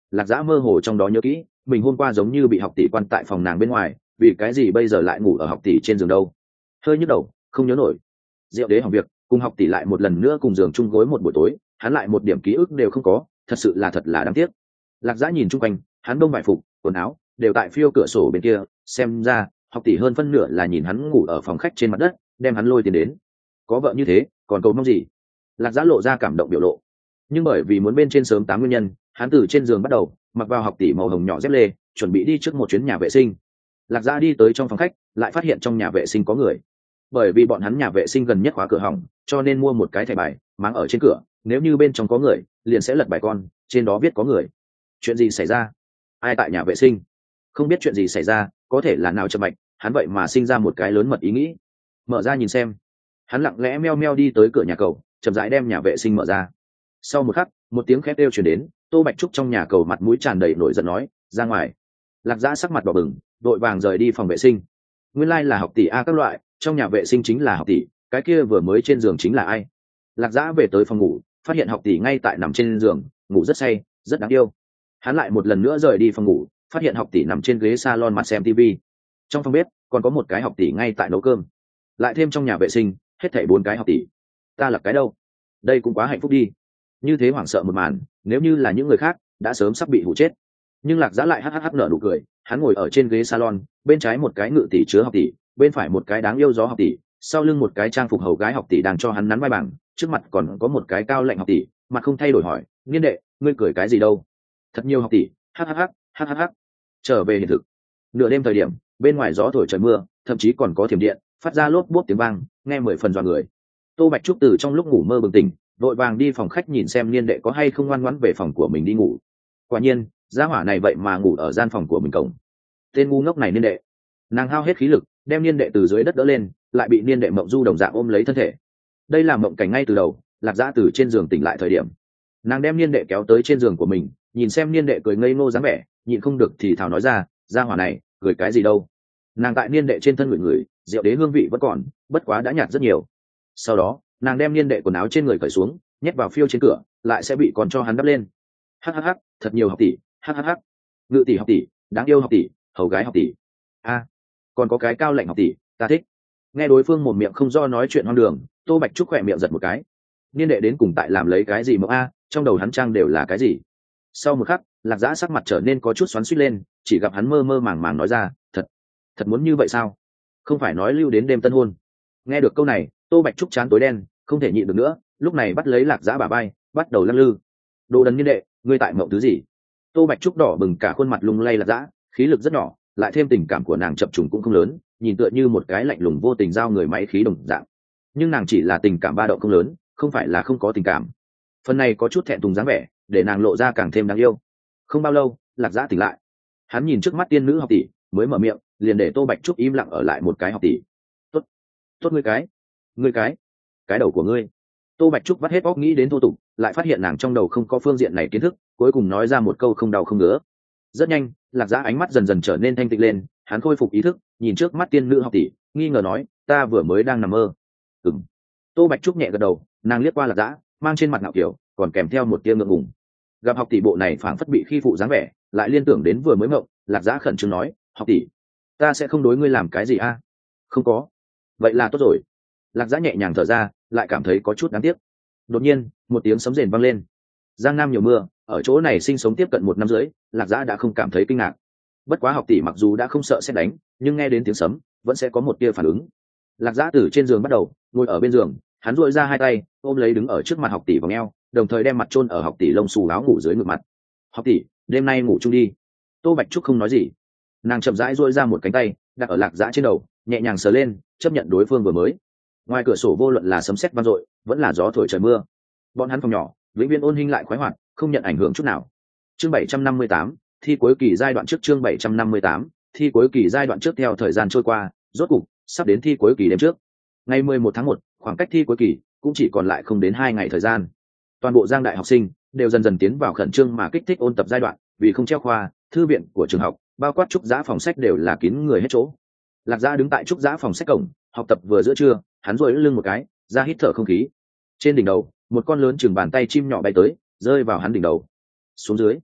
Lạc Dã mơ hồ trong đó nhớ kỹ, mình hôm qua giống như bị học tỷ quan tại phòng nàng bên ngoài, vì cái gì bây giờ lại ngủ ở học tỷ trên giường đâu? Hơi nhức đầu, không nhớ nổi. Diệu Đế hỏng việc, cùng học tỷ lại một lần nữa cùng giường chung gối một buổi tối, hắn lại một điểm ký ức đều không có, thật là đáng tiếc. Lạc Dã nhìn chung quanh, hắn đông vải phục, quần áo đều tại phiêu cửa sổ bên kia, xem ra học tỷ hơn phân nửa là nhìn hắn ngủ ở phòng khách trên mặt đất, đem hắn lôi tiền đến. Có vợ như thế, còn cầu mong gì? Lạc Dã lộ ra cảm động biểu lộ. Nhưng bởi vì muốn bên trên sớm 8 nguyên nhân, hắn từ trên giường bắt đầu mặc vào học tỷ màu hồng nhỏ dép lê, chuẩn bị đi trước một chuyến nhà vệ sinh. Lạc Dã đi tới trong phòng khách, lại phát hiện trong nhà vệ sinh có người. Bởi vì bọn hắn nhà vệ sinh gần nhất khóa cửa hỏng, cho nên mua một cái thẻ bài máng ở trên cửa, nếu như bên trong có người liền sẽ lật bài con, trên đó viết có người. Chuyện gì xảy ra? Ai tại nhà vệ sinh? Không biết chuyện gì xảy ra, có thể là nào chậm mạch, hắn vậy mà sinh ra một cái lớn mật ý nghĩ. Mở ra nhìn xem. Hắn lặng lẽ meo meo đi tới cửa nhà cầu, chậm rãi đem nhà vệ sinh mở ra. Sau một khắc, một tiếng khét kêu truyền đến, Tô Bạch Trúc trong nhà cầu mặt mũi tràn đầy nổi giận nói, ra ngoài. Lạc Dã sắc mặt đỏ bừng, đội vàng rời đi phòng vệ sinh. Nguyên lai là học tỷ a các loại, trong nhà vệ sinh chính là học tỷ, cái kia vừa mới trên giường chính là ai? Lạc Dã về tới phòng ngủ, phát hiện học tỷ ngay tại nằm trên giường, ngủ rất say, rất đáng yêu. Hắn lại một lần nữa rời đi phòng ngủ, phát hiện học tỷ nằm trên ghế salon mặt xem TV. Trong phòng bếp còn có một cái học tỷ ngay tại nấu cơm. Lại thêm trong nhà vệ sinh, hết thảy 4 cái học tỷ. Ta là cái đâu? Đây cũng quá hạnh phúc đi. Như thế hoảng sợ một màn, nếu như là những người khác, đã sớm sắp bị hụ chết. Nhưng Lạc Dã lại hắc nở nụ cười, hắn ngồi ở trên ghế salon, bên trái một cái ngự tỷ chứa học tỷ, bên phải một cái đáng yêu gió học tỷ, sau lưng một cái trang phục hầu gái học tỷ đang cho hắn nắn vai bằng, trước mặt còn có một cái cao lạnh học tỷ, mặt không thay đổi hỏi, "Niên đệ, ngươi cười cái gì đâu?" Thật nhiều học tỷ, hắc. Trở về hiện thực. Nửa đêm thời điểm, bên ngoài gió thổi trời mưa, thậm chí còn có thiểm điện, phát ra lốp bốp tiếng vang, nghe 10 phần dọa người. Tô Bạch Trúc từ trong lúc ngủ mơ bừng tỉnh, vội vàng đi phòng khách nhìn xem Niên đệ có hay không ngoan ngoãn về phòng của mình đi ngủ. Quả nhiên, gia hỏa này vậy mà ngủ ở gian phòng của mình cổng. Tên ngu ngốc này Niên đệ. Nàng hao hết khí lực, đem Niên đệ từ dưới đất đỡ lên, lại bị Niên đệ mộng du đồng dạng ôm lấy thân thể. Đây là mộng cảnh ngay từ đầu, Lạc Dã từ trên giường tỉnh lại thời điểm. Nàng đem Niên đệ kéo tới trên giường của mình, nhìn xem Niên đệ cười ngây ngô dáng vẻ, nhịn không được thì thào nói ra, gia hỏa này, cười cái gì đâu? Nàng tại Niên đệ trên thân ngửi, Rượu Đế hương vị vẫn còn, bất quá đã nhạt rất nhiều. Sau đó, nàng đem Niên đệ quần áo trên người cởi xuống, nhét vào phiêu trên cửa, lại sẽ bị còn cho hắn đắp lên. Hắc, thật nhiều học tỷ, hắc. Ngự tỷ học tỷ, đáng yêu học tỷ, hầu gái học tỷ. A, còn có cái cao lạnh học tỷ, ta thích. Nghe đối phương một miệng không do nói chuyện hoang đường, Tô Bạch Trúc khỏe miệng giật một cái. Niên đệ đến cùng tại làm lấy cái gì mộng a, trong đầu hắn trang đều là cái gì? Sau một khắc, Lạc Dã sắc mặt trở nên có chút xoắn xuýt lên, chỉ gặp hắn mơ mơ màng màng nói ra, thật muốn như vậy sao? Không phải nói lưu đến đêm tân hôn. Nghe được câu này, Tô Bạch Trúc chán tối đen, không thể nhịn được nữa, lúc này bắt lấy Lạc Dã bả vai, bắt đầu lắc lư. Đồ đần Niên đệ, ngươi tại mộng thứ gì? Tô Bạch Trúc đỏ bừng cả khuôn mặt lung lay Lạc Dã, khí lực rất nhỏ, lại thêm tình cảm của nàng chập trùng cũng không lớn, nhìn tựa như một cái lạnh lùng vô tình giao người máy khí đồng dạng. Nhưng nàng chỉ là tình cảm ba động không lớn, không phải là không có tình cảm. Phần này có chút thẹn thùng dáng vẻ, để nàng lộ ra càng thêm đáng yêu. Không bao lâu, Lạc Dã tỉnh lại. Hắn nhìn trước mắt tiên nữ học tỷ, mới mở miệng, liền để Tô Bạch Trúc im lặng ở lại một cái học tỷ. Tốt ngươi cái đầu của ngươi. Tô Bạch Trúc vắt hết óc nghĩ đến thô tục, lại phát hiện nàng trong đầu không có phương diện này kiến thức, cuối cùng nói ra một câu không đau không ngứa. Rất nhanh, Lạc Dã ánh mắt dần dần trở nên thanh tịnh lên, hắn khôi phục ý thức, nhìn trước mắt tiên nữ học tỷ, nghi ngờ nói, ta vừa mới đang nằm mơ. Ừm. Tô Bạch Trúc nhẹ gật đầu, nàng liếc qua Lạc Dã, mang trên mặt ngạo kiểu, còn kèm theo một tia ngượng ngùng. Gặp học tỷ bộ này phảng phất bị khi phụ dáng vẻ, lại liên tưởng đến vừa mới mộng, Lạc Dã khẩn trương nói, học tỷ, ta sẽ không đối ngươi làm cái gì a? Không có. Vậy là tốt rồi. Lạc Dã nhẹ nhàng thở ra, lại cảm thấy có chút đáng tiếc. Đột nhiên, một tiếng sấm rền vang lên. Giang Nam nhiều mưa, ở chỗ này sinh sống tiếp cận 1 năm rưỡi, Lạc Dã đã không cảm thấy kinh ngạc. Bất quá học tỷ mặc dù đã không sợ sét đánh, nhưng nghe đến tiếng sấm, vẫn sẽ có một tia phản ứng. Lạc Dã từ trên giường bắt đầu, ngồi ở bên giường, hắn duỗi ra 2 tay, ôm lấy đứng ở trước mặt học tỷ vòng eo, đồng thời đem mặt chôn ở học tỷ lông xù áo ngủ dưới ngực mặt. "Học tỷ, đêm nay ngủ chung đi." Tô Bạch Trúc không nói gì. Nàng chậm rãi duỗi ra một cánh tay, đặt ở Lạc Dã trên đầu, nhẹ nhàng sờ lên, chấp nhận đối phương vừa mới. Ngoài cửa sổ vô luận là sấm sét vang dội, vẫn là gió thổi trời mưa. Bọn hắn phòng nhỏ, vĩnh viễn ôn hình lại khoái hoạt, không nhận ảnh hưởng chút nào. Chương 758, thi cuối kỳ giai đoạn trước. Chương 758, thi cuối kỳ giai đoạn trước. Theo thời gian trôi qua, rốt cục sắp đến thi cuối kỳ đêm trước. Ngày 11 tháng 1, khoảng cách thi cuối kỳ cũng chỉ còn lại không đến 2 ngày thời gian. Toàn bộ Giang đại học sinh đều dần dần tiến vào khẩn trương mà kích thích ôn tập giai đoạn, vì không treo khoa, thư viện của trường học, bao quát trúc giã phòng sách đều là kín người hết chỗ. Lạc Dã đứng tại trúc giã phòng sách cổng, học tập vừa giữa trưa, hắn duỗi lưng một cái, ra hít thở không khí. Trên đỉnh đầu, một con lớn chừng bàn tay chim nhỏ bay tới, rơi vào hắn đỉnh đầu. Xuống dưới,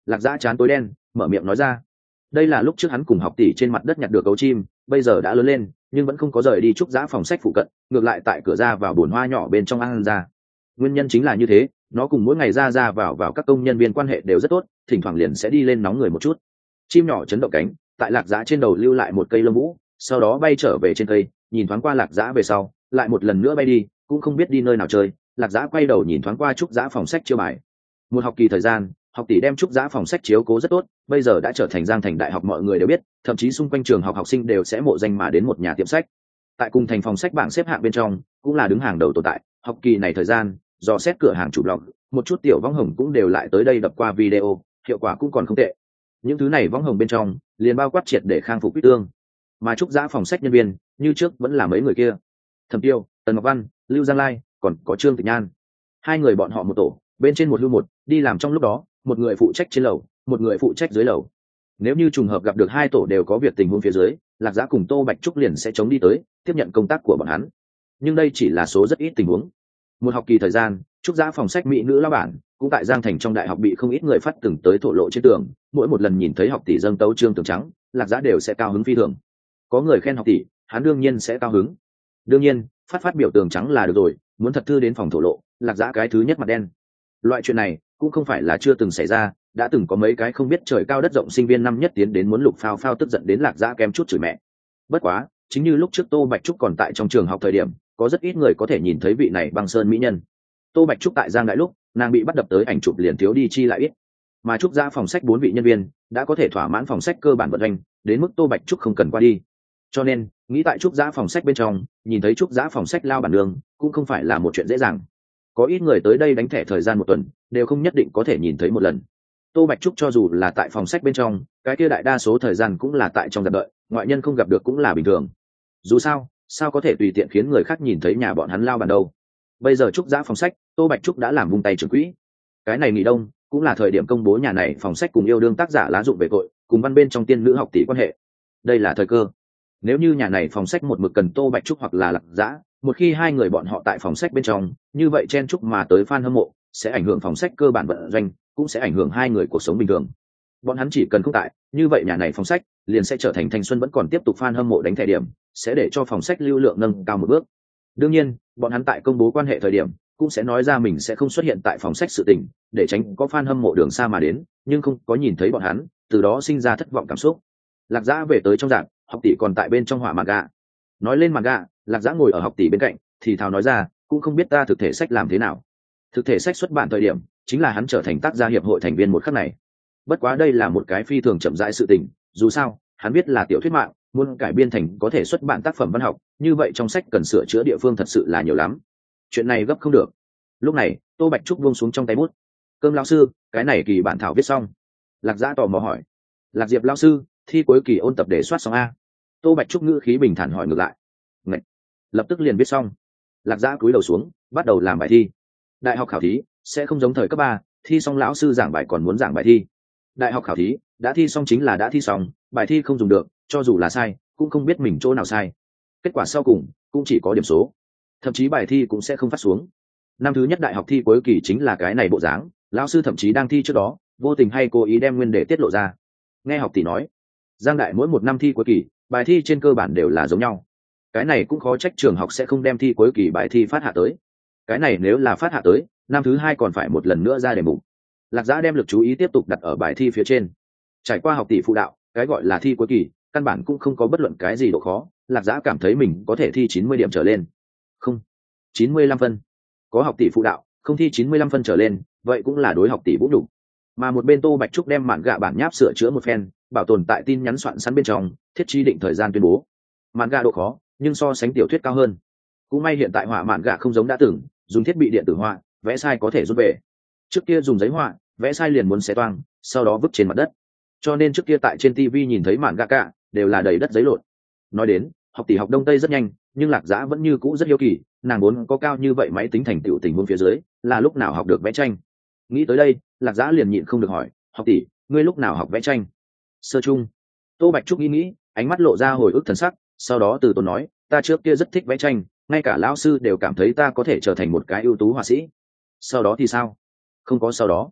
Lạc Dã chán tối đen, mở miệng nói ra. Đây là lúc trước hắn cùng học tỷ trên mặt đất nhặt được gấu chim, bây giờ đã lớn lên, nhưng vẫn không có rời đi trúc giã phòng sách phụ cận, ngược lại tại cửa ra vào bồn hoa nhỏ bên trong ăn ra. Nguyên nhân chính là như thế, nó cùng mỗi ngày ra vào các công nhân viên quan hệ đều rất tốt, thỉnh thoảng liền sẽ đi lên nóng người một chút. Chim nhỏ chấn động cánh, tại Lạc Dã trên đầu lưu lại một cây lông vũ, sau đó bay trở về trên cây, nhìn thoáng qua Lạc Dã về sau, lại một lần nữa bay đi, cũng không biết đi nơi nào chơi. Lạc Dã quay đầu nhìn thoáng qua trúc giã phòng sách chiêu bài. Một học kỳ thời gian, học tỷ đem trúc giã phòng sách chiếu cố rất tốt, bây giờ đã trở thành Giang Thành đại học mọi người đều biết, thậm chí xung quanh trường học học sinh đều sẽ mộ danh mà đến một nhà tiệm sách. Tại cùng thành phòng sách bảng xếp hạng bên trong, cũng là đứng hàng đầu tồn tại. Học kỳ này thời gian, do xét cửa hàng chủ blog, một chút tiểu võng hồng cũng đều lại tới đây đập qua video, hiệu quả cũng còn không tệ. Những thứ này võng hồng bên trong, liền bao quát triệt để khang phục quýt tương. Mà trúc giã phòng sách nhân viên, như trước vẫn là mấy người kia: Thẩm Tiêu, Tần Ngọc Văn, Lưu Giang Lai, còn có Trương Tịch Nhan. Hai người bọn họ một tổ, bên trên một lưu một, đi làm trong lúc đó, một người phụ trách trên lầu, một người phụ trách dưới lầu. Nếu như trùng hợp gặp được hai tổ đều có việc tình huống phía dưới, Lạc Dã cùng Tô Bạch Trúc liền sẽ chống đi tới, tiếp nhận công tác của bọn hắn. Nhưng đây chỉ là số rất ít tình huống. Một học kỳ thời gian, Trúc Dã phòng sách mỹ nữ lão bản cũng tại Giang Thành trong đại học bị không ít người phát từng tới thổ lộ trên tường, mỗi một lần nhìn thấy học tỷ dâng tấu trương tường trắng, Lạc Dã đều sẽ cao hứng phi thường. Có người khen học tỷ, hắn đương nhiên sẽ cao hứng. Đương nhiên, phát biểu tường trắng là được rồi, muốn thật thư đến phòng thổ lộ, Lạc Dã cái thứ nhất mặt đen. Loại chuyện này cũng không phải là chưa từng xảy ra, đã từng có mấy cái không biết trời cao đất rộng sinh viên năm nhất tiến đến muốn lục phao phao, tức giận đến Lạc Dã kém chút chửi mẹ. Bất quá, chính như lúc trước Tô Bạch Trúc còn tại trong trường học thời điểm, có rất ít người có thể nhìn thấy vị này băng sơn mỹ nhân. Tô Bạch Trúc tại Giang Đại lúc, nàng bị bắt đập tới ảnh chụp liền thiếu đi chi lại ít. Mà Trúc Dã phòng sách 4 vị nhân viên đã có thể thỏa mãn phòng sách cơ bản vận hành, đến mức Tô Bạch Trúc không cần qua đi. Cho nên, nghĩ tại Trúc Dã phòng sách bên trong, nhìn thấy Trúc Dã phòng sách lao bản đường, cũng không phải là một chuyện dễ dàng. Có ít người tới đây đánh thẻ thời gian một tuần, đều không nhất định có thể nhìn thấy một lần. Tô Bạch Trúc cho dù là tại phòng sách bên trong, cái kia đại đa số thời gian cũng là tại trong giật đợi, ngoại nhân không gặp được cũng là bình thường. Dù sao có thể tùy tiện khiến người khác nhìn thấy nhà bọn hắn lao bản đâu. Bây giờ Trúc Dã phòng sách, Tô Bạch Trúc đã làm vung tay trưởng quỹ. Cái này nghỉ đông, cũng là thời điểm công bố nhà này phòng sách cùng yêu đương tác giả lá dụng về tội, cùng văn bên trong tiên nữ học tỷ quan hệ. Đây là thời cơ. Nếu như nhà này phòng sách một mực cần Tô Bạch Trúc hoặc là Lạc Dã, một khi hai người bọn họ tại phòng sách bên trong, như vậy chen chúc mà tới fan hâm mộ, sẽ ảnh hưởng phòng sách cơ bản vận doanh, cũng sẽ ảnh hưởng hai người cuộc sống bình thường. Bọn hắn chỉ cần không tại, như vậy nhà này phòng sách liền sẽ trở thành thanh xuân vẫn còn tiếp tục fan hâm mộ đánh thẻ điểm, sẽ để cho phòng sách lưu lượng nâng cao một bước. Đương nhiên, bọn hắn tại công bố quan hệ thời điểm, cũng sẽ nói ra mình sẽ không xuất hiện tại phòng sách sự tình, để tránh có fan hâm mộ đường xa mà đến, nhưng không có nhìn thấy bọn hắn, từ đó sinh ra thất vọng cảm xúc. Lạc Dã về tới trong rạp, học tỷ còn tại bên trong họa manga. Nói lên manga, Lạc Dã ngồi ở học tỷ bên cạnh, thì thào nói ra, cũng không biết ta thực thể sách làm thế nào. Thực thể sách xuất bản thời điểm, chính là hắn trở thành tác gia hiệp hội thành viên một khắc này. Bất quá đây là một cái phi thường chậm rãi sự tình, dù sao, hắn biết là tiểu thuyết mạng, muốn cải biên thành có thể xuất bản tác phẩm văn học, như vậy trong sách cần sửa chữa địa phương thật sự là nhiều lắm. Chuyện này gấp không được. Lúc này, Tô Bạch Trúc buông xuống trong tay bút. Cơm lão sư, cái này kỳ bản thảo viết xong. Lạc Dã tò mò hỏi. Lạc Diệp lão sư, thi cuối kỳ ôn tập để soát xong a? Tô Bạch Trúc ngữ khí bình thản hỏi ngược lại. Ngậy. Lập tức liền viết xong. Lạc Dã cúi đầu xuống, bắt đầu làm bài thi. Đại học khảo thí sẽ không giống thời cấp 3, thi xong lão sư giảng bài còn muốn giảng bài thi. Đại học khảo thí, đã thi xong chính là đã thi xong, bài thi không dùng được, cho dù là sai, cũng không biết mình chỗ nào sai. Kết quả sau cùng cũng chỉ có điểm số. Thậm chí bài thi cũng sẽ không phát xuống. Năm thứ nhất đại học thi cuối kỳ chính là cái này bộ dáng, lão sư thậm chí đang thi trước đó, vô tình hay cố ý đem nguyên đề tiết lộ ra. Nghe học tỷ nói, Giang Đại mỗi một năm thi cuối kỳ, bài thi trên cơ bản đều là giống nhau. Cái này cũng khó trách trường học sẽ không đem thi cuối kỳ bài thi phát hạ tới. Cái này nếu là phát hạ tới, năm thứ hai còn phải một lần nữa ra đề mục. Lạc Dã đem lực chú ý tiếp tục đặt ở bài thi phía trên. Trải qua học tỷ phụ đạo, cái gọi là thi cuối kỳ, căn bản cũng không có bất luận cái gì độ khó. Lạc Dã cảm thấy mình có thể thi 90 điểm trở lên. Không, 95 phân. Có học tỷ phụ đạo, không thi 95 phân trở lên, vậy cũng là đối học tỷ vũ nhục. Mà một bên Tô Bạch Trúc đem mạn gạ bản nháp sửa chữa một phen, bảo tồn tại tin nhắn soạn sẵn bên trong, thiết trí định thời gian tuyên bố. Mạn gạ độ khó, nhưng so sánh tiểu thuyết cao hơn. Cũng may hiện tại họa mạn gạ không giống đã từng, dùng thiết bị điện tử họa, vẽ sai có thể rút về. Trước kia dùng giấy họa, vẽ sai liền muốn xé toang, sau đó vứt trên mặt đất. Cho nên trước kia tại trên TV nhìn thấy mạn gạ cả, đều là đầy đất giấy lộn. Nói đến, học tỷ học đông tây rất nhanh, nhưng Lạc Dã vẫn như cũ rất hiếu kỳ, nàng muốn có cao như vậy máy tính thành tựu tình huống phía dưới, là lúc nào học được vẽ tranh. Nghĩ tới đây, Lạc Dã liền nhịn không được hỏi, học tỷ, ngươi lúc nào học vẽ tranh? Sơ trung. Tô Bạch Trúc nghĩ, ánh mắt lộ ra hồi ức thần sắc, sau đó từ tốn nói, ta trước kia rất thích vẽ tranh, ngay cả lão sư đều cảm thấy ta có thể trở thành một cái ưu tú họa sĩ. Sau đó thì sao? Không có sau đó.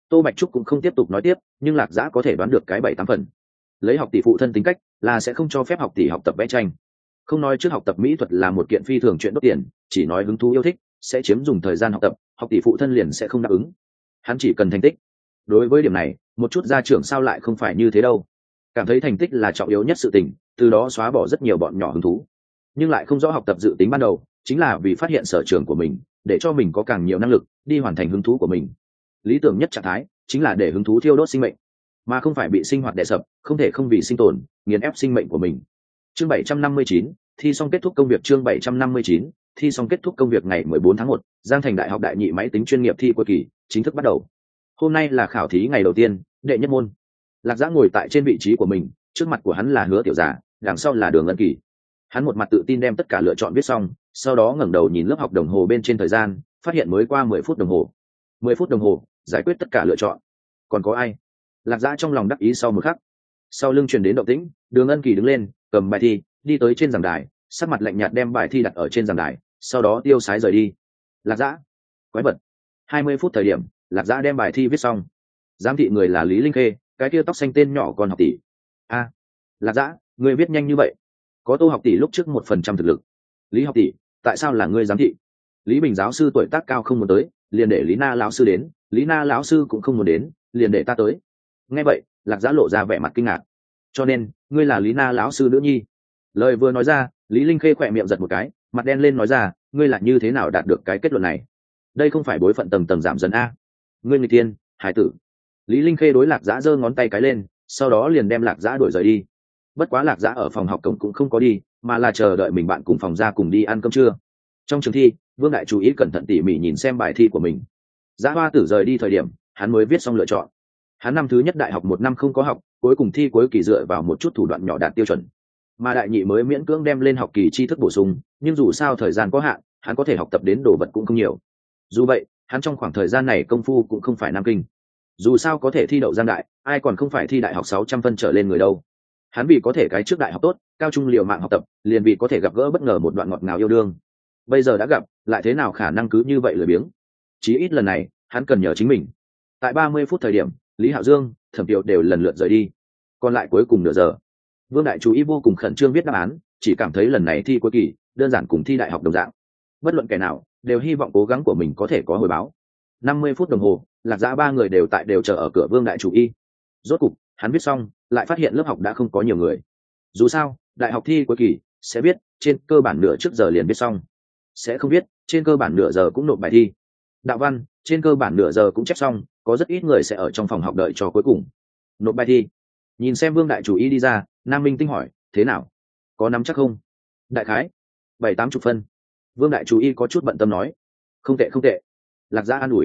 Tô Bạch Trúc cũng không tiếp tục nói tiếp, nhưng Lạc Dã có thể đoán được cái 7-8 phần. Lấy học tỷ phụ thân tính cách là sẽ không cho phép học tỷ học tập vẽ tranh. Không nói trước học tập mỹ thuật là một kiện phi thường chuyện đốt tiền, chỉ nói hứng thú yêu thích sẽ chiếm dùng thời gian học tập, học tỷ phụ thân liền sẽ không đáp ứng. Hắn chỉ cần thành tích. Đối với điểm này, một chút gia trưởng sao lại không phải như thế đâu. Cảm thấy thành tích là trọng yếu nhất sự tình, từ đó xóa bỏ rất nhiều bọn nhỏ hứng thú. Nhưng lại không rõ học tập dự tính ban đầu, chính là vì phát hiện sở trường của mình, để cho mình có càng nhiều năng lực đi hoàn thành hứng thú của mình. Lý tưởng nhất trạng thái chính là để hứng thú thiêu đốt sinh mệnh, mà không phải bị sinh hoạt đè sập, không thể không vì sinh tồn nghiền ép sinh mệnh của mình. Chương 759, thi xong kết thúc công việc. Chương 759, thi xong kết thúc công việc. Ngày 14 tháng 1, Giang Thành Đại học Đại nhị máy tính chuyên nghiệp thi cuối kỳ chính thức bắt đầu. Hôm nay là khảo thí ngày đầu tiên, đệ nhất môn. Lạc Dã ngồi tại trên vị trí của mình, trước mặt của hắn là Hứa Tiểu Giả, đằng sau là Đường Ân Kỳ. Hắn một mặt tự tin đem tất cả lựa chọn viết xong, sau đó ngẩng đầu nhìn lớp học đồng hồ bên trên thời gian, phát hiện mới qua 10 phút đồng hồ. 10 phút đồng hồ, giải quyết tất cả lựa chọn. Còn có ai? Lạc Dã trong lòng đắc ý sau một khắc. Sau lưng truyền đến động tĩnh, Đường Ân Kỳ đứng lên, cầm bài thi, đi tới trên giảng đài, sắc mặt lạnh nhạt đem bài thi đặt ở trên giảng đài, sau đó tiêu sái rời đi. Lạc Dã, quái vật. 20 phút thời điểm, Lạc Dã đem bài thi viết xong. Giám thị người là Lý Linh Khê, cái kia tóc xanh tên nhỏ còn học tỷ. A, Lạc Dã, ngươi viết nhanh như vậy? Có Tô học tỷ lúc trước 1% thực lực. Lý học tỷ, tại sao là ngươi giám thị? Lý Bình giáo sư tuổi tác cao không muốn tới, liền để Lý Na lão sư đến, Lý Na lão sư cũng không muốn đến, liền để ta tới. Nghe vậy, Lạc Dã lộ ra vẻ mặt kinh ngạc. Cho nên, ngươi là Lý Na lão sư nữ nhi? Lời vừa nói ra, Lý Linh Khê khỏe miệng giật một cái, mặt đen lên nói ra, ngươi là như thế nào đạt được cái kết luận này? Đây không phải bối phận tầng tầng giảm dần a? Ngươi người tiên, hải tử. Lý Linh Khê đối Lạc Dã giơ ngón tay cái lên, sau đó liền đem Lạc Dã đuổi rời đi. Bất quá Lạc Dã ở phòng học cổng cũng không có đi, mà là chờ đợi mình bạn cùng phòng ra cùng đi ăn cơm trưa. Trong trường thi, Vương Đại chú ý cẩn thận tỉ mỉ nhìn xem bài thi của mình. Dã Hoa Tử rời đi thời điểm, hắn mới viết xong lựa chọn. Hắn năm thứ nhất đại học 1 năm không có học, cuối cùng thi cuối kỳ dựa vào một chút thủ đoạn nhỏ đạt tiêu chuẩn. Mà đại nhị mới miễn cưỡng đem lên học kỳ tri thức bổ sung, nhưng dù sao thời gian có hạn, hắn có thể học tập đến đồ vật cũng không nhiều. Dù vậy, hắn trong khoảng thời gian này công phu cũng không phải nam kinh. Dù sao có thể thi đậu Giang Đại, ai còn không phải thi đại học 600 phân trở lên người đâu. Hắn vì có thể cái trước đại học tốt, cao trung liều mạng học tập, liền vì có thể gặp gỡ bất ngờ một đoạn ngọt ngào yêu đương. Bây giờ đã gặp, lại thế nào khả năng cứ như vậy lười biếng. Chí ít lần này, hắn cần nhờ chính mình. Tại 30 phút thời điểm, Lý Hạo Dương, Thẩm Tiệu đều lần lượt rời đi. Còn lại cuối cùng nửa giờ, Vương Đại chú ý vô cùng khẩn trương viết đáp án, chỉ cảm thấy lần này thi cuối kỳ đơn giản cùng thi đại học đồng dạng. Bất luận kẻ nào đều hy vọng cố gắng của mình có thể có hồi báo. 50 phút đồng hồ, Lạc Dã ba người đều chờ ở cửa Vương Đại chủ y. Rốt cục, hắn viết xong, lại phát hiện lớp học đã không có nhiều người. Dù sao, đại học thi cuối kỳ sẽ viết, trên cơ bản nửa trước giờ liền viết xong. Sẽ không viết, trên cơ bản nửa giờ cũng nộp bài thi. Đạo văn, trên cơ bản nửa giờ cũng chép xong, có rất ít người sẽ ở trong phòng học đợi cho cuối cùng nộp bài thi. Nhìn xem Vương Đại chủ y đi ra, Nam Minh Tinh hỏi, thế nào? Có nắm chắc không? Đại khái 70-80 phân. Vương Đại chủ y có chút bận tâm nói, không tệ không tệ. Lạc Dã an ủi,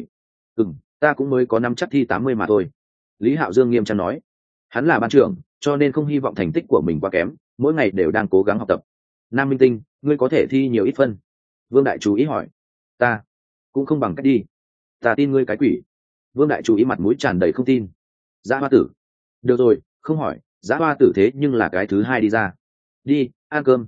ta cũng mới có nắm chắc thi 80 mà thôi. Lý Hạo Dương nghiêm trang nói, hắn là ban trưởng, cho nên không hy vọng thành tích của mình quá kém, mỗi ngày đều đang cố gắng học tập. Nam Minh Tinh, ngươi có thể thi nhiều ít phân? Vương Đại chú ý hỏi. Ta cũng không bằng cách đi. Ta tin ngươi cái quỷ. Vương Đại chú ý mặt mũi tràn đầy không tin. Dã Hoa Tử, được rồi, không hỏi. Dã Hoa Tử thế nhưng là cái thứ hai đi ra. Đi ăn cơm.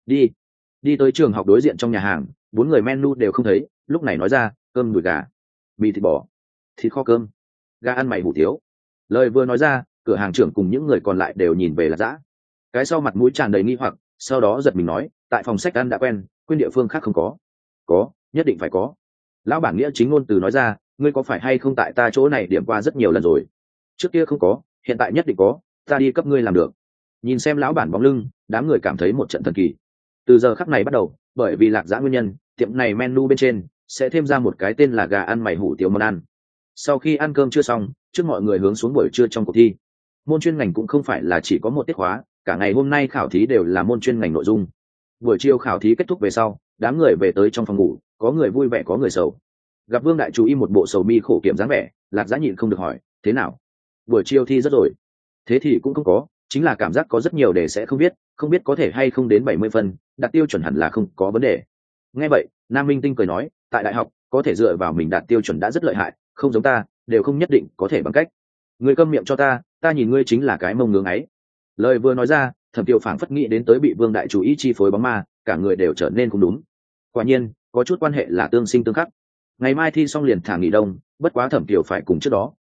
Đi tới trường học đối diện trong nhà hàng, 4 người menu đều không thấy, lúc này nói ra, cơm đùi gà, mì thịt bò, thịt kho cơm, gà ăn mày hủ tiếu. Lời vừa nói ra, cửa hàng trưởng cùng những người còn lại đều nhìn về Lạc Dã. Cái sau mặt mũi tràn đầy nghi hoặc, sau đó giật mình nói, tại phòng sách ăn đã quen, quên địa phương khác không có. Có, nhất định phải có. Lão bản nghĩa chính ngôn từ nói ra, ngươi có phải hay không tại ta chỗ này điểm qua rất nhiều lần rồi? Trước kia không có, hiện tại nhất định có, ta đi cấp ngươi làm được. Nhìn xem lão bản bóng lưng, đám người cảm thấy một trận thần kỳ. Từ giờ khắc này bắt đầu, bởi vì Lạc Dã nguyên nhân, tiệm này menu bên trên sẽ thêm ra một cái tên là gà ăn mày hủ tiếu món ăn. Sau khi ăn cơm chưa xong, trước mọi người hướng xuống buổi trưa trong cuộc thi. Môn chuyên ngành cũng không phải là chỉ có một tiết khóa, cả ngày hôm nay khảo thí đều là môn chuyên ngành nội dung. Buổi chiều khảo thí kết thúc về sau, đám người về tới trong phòng ngủ, có người vui vẻ có người sầu. Gặp Vương Đại chú ý một bộ sầu mi khổ kiểm dáng vẻ, Lạc Dã nhịn không được hỏi, thế nào? Buổi chiều thi rất rồi. Thế thì cũng không có, chính là cảm giác có rất nhiều đề sẽ không biết có thể hay không đến 70 phân, đạt tiêu chuẩn hẳn là không có vấn đề. Nghe vậy, Nam Minh Tinh cười nói, tại đại học có thể dựa vào mình đạt tiêu chuẩn đã rất lợi hại, không giống ta, đều không nhất định có thể bằng cách. Ngươi câm miệng cho ta nhìn ngươi chính là cái mông ngưỡng ấy. Lời vừa nói ra, Thẩm Tiêu phảng phất nghĩ đến tới bị Vương Đại chú ý chi phối bóng ma, cả người đều trở nên không đúng. Quả nhiên, có chút quan hệ là tương sinh tương khắc. Ngày mai thi xong liền thả nghỉ đông, bất quá Thẩm Tiêu phải cùng trước đó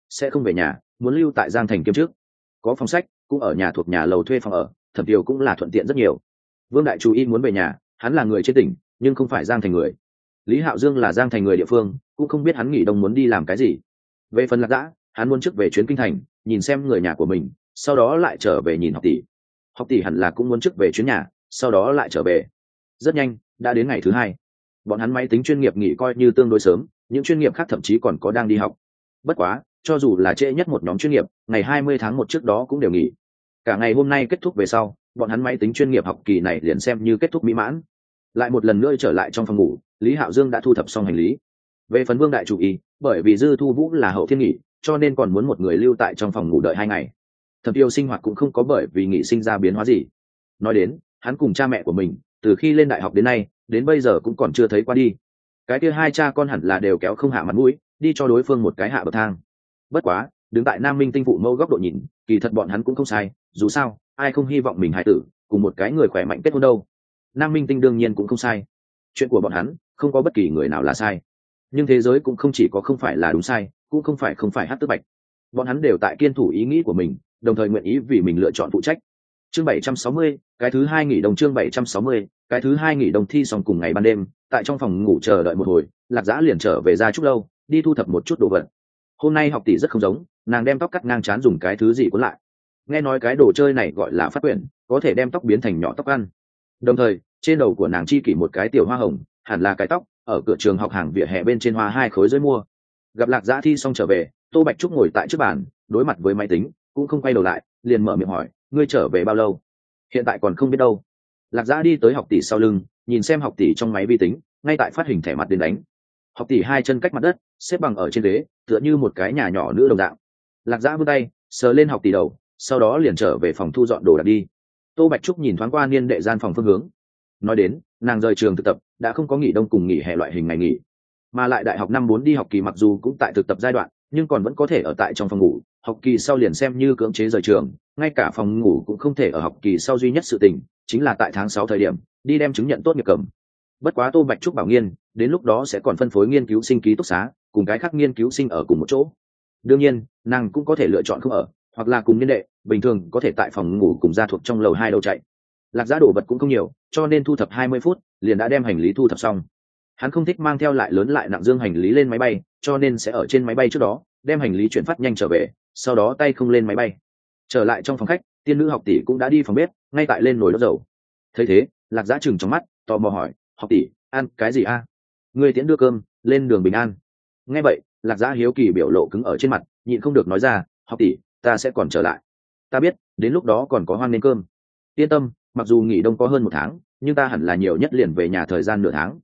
sẽ không về nhà, muốn lưu tại Giang Thành kiếm trước. Có phòng sách, cũng ở nhà thuộc nhà lầu thuê phòng ở, Thẩm Tiêu cũng là thuận tiện rất nhiều. Vương đại chú ý muốn về nhà, hắn là người trên tỉnh, nhưng không phải Giang Thành người. Lý Hạo Dương là Giang Thành người địa phương, cũng không biết hắn nghỉ đông muốn đi làm cái gì. Về phần Lạc Dã, hắn muốn trước về chuyến kinh thành, nhìn xem người nhà của mình, sau đó lại trở về nhìn học tỷ. Học tỷ hẳn là cũng muốn trước về chuyến nhà, sau đó lại trở về. Rất nhanh, đã đến ngày thứ hai. Bọn hắn máy tính chuyên nghiệp nghỉ coi như tương đối sớm, những chuyên nghiệp khác thậm chí còn có đang đi học. Bất quá, cho dù là trễ nhất một nhóm chuyên nghiệp, ngày 20 tháng 1 trước đó cũng đều nghỉ. Cả ngày hôm nay kết thúc về sau, bọn hắn máy tính chuyên nghiệp học kỳ này liền xem như kết thúc mỹ mãn. Lại một lần nữa trở lại trong phòng ngủ, Lý Hạo Dương đã thu thập xong hành lý. Về phần Vương đại chủ ý, bởi vì Dư Thu Vũ là hậu thiên nghỉ, cho nên còn muốn một người lưu tại trong phòng ngủ đợi 2 ngày. Thẩm Tiêu sinh hoạt cũng không có bởi vì nghỉ sinh ra biến hóa gì. Nói đến, hắn cùng cha mẹ của mình, từ khi lên đại học đến nay, đến bây giờ cũng còn chưa thấy qua đi. Cái kia hai cha con hẳn là đều kéo không hạ mặt mũi, đi cho đối phương một cái hạ bậc thang. Bất quá, đứng tại Nam Minh tinh phụ mẫu góc độ nhìn, kỳ thật bọn hắn cũng không sai, dù sao, ai không hy vọng mình hài tử cùng một cái người khỏe mạnh kết hôn đâu. Nam Minh tinh đương nhiên cũng không sai. Chuyện của bọn hắn, không có bất kỳ người nào là sai. Nhưng thế giới cũng không chỉ có không phải là đúng sai, cũng không phải hát tước bạch. Bọn hắn đều tại kiên thủ ý nghĩ của mình, đồng thời nguyện ý vì mình lựa chọn phụ trách. Chương 760, cái thứ hai nghỉ đông. Chương 760, cái thứ hai nghỉ đông thi xong cùng ngày ban đêm, tại trong phòng ngủ chờ đợi một hồi, Lạc Dã liền trở về ra chút lâu, đi thu thập một chút đồ vật. Hôm nay học tỷ rất không giống, nàng đem tóc cắt ngang trán dùng cái thứ gì cuốn lại. Nghe nói cái đồ chơi này gọi là phát quyển, có thể đem tóc biến thành nhỏ tóc ăn. Đồng thời, trên đầu của nàng chi kỷ một cái tiểu hoa hồng, hẳn là cái tóc, ở cửa trường học hàng vỉa hè bên trên hoa 2 khối dưới mua. Gặp Lạc Dã thi xong trở về, Tô Bạch Trúc ngồi tại trước bàn, đối mặt với máy tính, cũng không quay đầu lại, liền mở miệng hỏi, ngươi trở về bao lâu? Hiện tại còn không biết đâu. Lạc Dã đi tới học tỷ sau lưng, nhìn xem học tỷ trong máy vi tính, ngay tại phát hình thẻ mặt đến đánh. Học tỷ hai chân cách mặt đất, xếp bằng ở trên ghế, tựa như một cái nhà nhỏ nữ đồng dạng. Lạc Dã vươn tay, sờ lên học tỷ đầu, sau đó liền trở về phòng thu dọn đồ đạc đi. Tô Bạch Trúc nhìn thoáng qua niên đệ gian phòng phương hướng. Nói đến, nàng rời trường thực tập, đã không có nghỉ đông cùng nghỉ hè loại hình ngày nghỉ. Mà lại đại học năm 4 đi học kỳ mặc dù cũng tại thực tập giai đoạn, nhưng còn vẫn có thể ở tại trong phòng ngủ, học kỳ sau liền xem như cưỡng chế rời trường, ngay cả phòng ngủ cũng không thể ở học kỳ sau, duy nhất sự tình chính là tại tháng 6 thời điểm đi đem chứng nhận tốt nghiệp cầm. Bất quá Tô Bạch Trúc bảo nghiên, đến lúc đó sẽ còn phân phối nghiên cứu sinh ký túc xá, cùng cái khác nghiên cứu sinh ở cùng một chỗ. Đương nhiên, nàng cũng có thể lựa chọn không ở, hoặc là cùng niên đệ, bình thường có thể tại phòng ngủ cùng gia thuộc trong lầu 2 đầu chạy. Lạc Dã đồ vật cũng không nhiều, cho nên thu thập 20 phút, liền đã đem hành lý thu thập xong. Hắn không thích mang theo lại lớn lại nặng dương hành lý lên máy bay, cho nên sẽ ở trên máy bay trước đó đem hành lý chuyển phát nhanh trở về, sau đó tay không lên máy bay. Trở lại trong phòng khách, tiên nữ học tỷ cũng đã đi phòng bếp, ngay tại lên nồi đốt dầu. Thấy thế, Lạc Dã chừng trong mắt, tò mò hỏi, học tỷ, ăn cái gì a? Ngươi tiễn đưa cơm, lên đường bình an. Nghe vậy, Lạc Dã hiếu kỳ biểu lộ cứng ở trên mặt, nhịn không được nói ra, học tỷ, ta sẽ còn trở lại. Ta biết, đến lúc đó còn có hoan nên cơm. Yên tâm, mặc dù nghỉ đông có hơn 1 tháng, nhưng ta hẳn là nhiều nhất liền về nhà thời gian nửa tháng.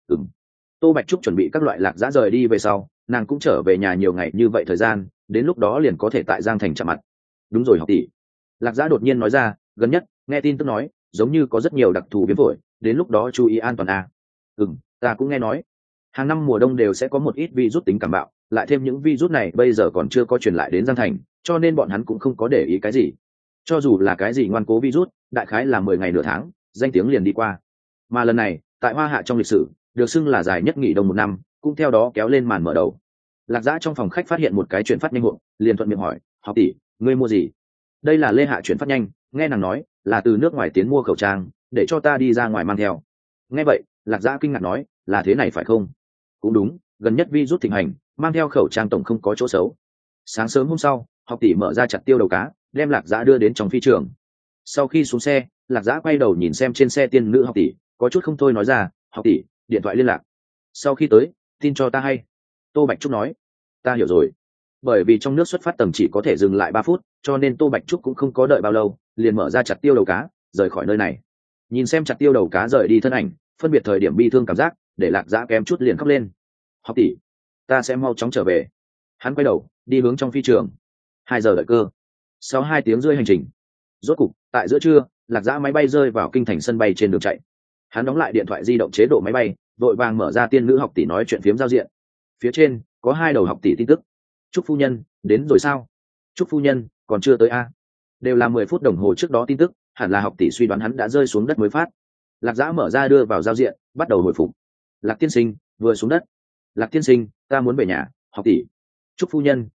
Tô Bạch Trúc chuẩn bị các loại Lạc Dã rời đi về sau, nàng cũng trở về nhà nhiều ngày như vậy thời gian, đến lúc đó liền có thể tại Giang Thành chạm mặt. Đúng rồi học tỷ. Lạc Dã đột nhiên nói ra, gần nhất nghe tin tức nói, giống như có rất nhiều đặc thù viêm phổi, đến lúc đó chú ý an toàn a. Ta cũng nghe nói. Hàng năm mùa đông đều sẽ có một ít virus tính cảm bạo, lại thêm những virus này bây giờ còn chưa có truyền lại đến Giang Thành, cho nên bọn hắn cũng không có để ý cái gì. Cho dù là cái gì ngoan cố virus, đại khái là 10 ngày nửa tháng, danh tiếng liền đi qua. Mà lần này, tại Hoa Hạ trong lịch sử, được xưng là dài nhất nghỉ đông 1 năm, cũng theo đó kéo lên màn mở đầu. Lạc Dã trong phòng khách phát hiện một cái chuyển phát nhanh hộp, liền thuận miệng hỏi, học tỷ, ngươi mua gì? Đây là Lê Hạ chuyển phát nhanh, nghe nàng nói là từ nước ngoài tiến mua khẩu trang, để cho ta đi ra ngoài mang theo. Nghe vậy, Lạc Dã kinh ngạc nói, là thế này phải không? Cũng đúng, gần nhất virus thịnh hành, mang theo khẩu trang tổng không có chỗ xấu. Sáng sớm hôm sau, học tỷ mở ra chặt tiêu đầu cá, đem Lạc Dã đưa đến trong phi trường. Sau khi xuống xe, Lạc Dã quay đầu nhìn xem trên xe tiên nữ học tỷ, có chút không thôi nói ra, học tỷ, điện thoại liên lạc. Sau khi tới, tin cho ta hay. Tô Bạch Trúc nói, ta hiểu rồi. Bởi vì trong nước xuất phát tầng chỉ có thể dừng lại 3 phút, cho nên Tô Bạch Trúc cũng không có đợi bao lâu, liền mở ra chặt tiêu đầu cá, rời khỏi nơi này. Nhìn xem chặt tiêu đầu cá rời đi thân ảnh, phân biệt thời điểm bi thương cảm giác, để Lạc Dã kém chút liền khóc lên. Học tỷ, ta sẽ mau chóng trở về. Hắn quay đầu, đi hướng trong phi trường. 2 giờ đợi cơ. Sau 2 tiếng rưỡi hành trình, rốt cục, tại giữa trưa, Lạc Dã máy bay rơi vào kinh thành sân bay trên đường chạy. Hắn đóng lại điện thoại di động chế độ máy bay, vội vàng mở ra tiên nữ học tỷ nói chuyện phiếm giao diện. Phía trên có 2 đầu học tỷ tin tức. Trúc phu nhân, đến rồi sao? Trúc phu nhân, còn chưa tới a? Đều là 10 phút đồng hồ trước đó tin tức, hẳn là học tỷ suy đoán hắn đã rơi xuống đất mới phát. Lạc Dã mở ra đưa vào giao diện, bắt đầu hồi phục. Lạc tiên sinh, vừa xuống đất. Lạc tiên sinh, ta muốn về nhà, học tỷ. Trúc phu nhân, tốt,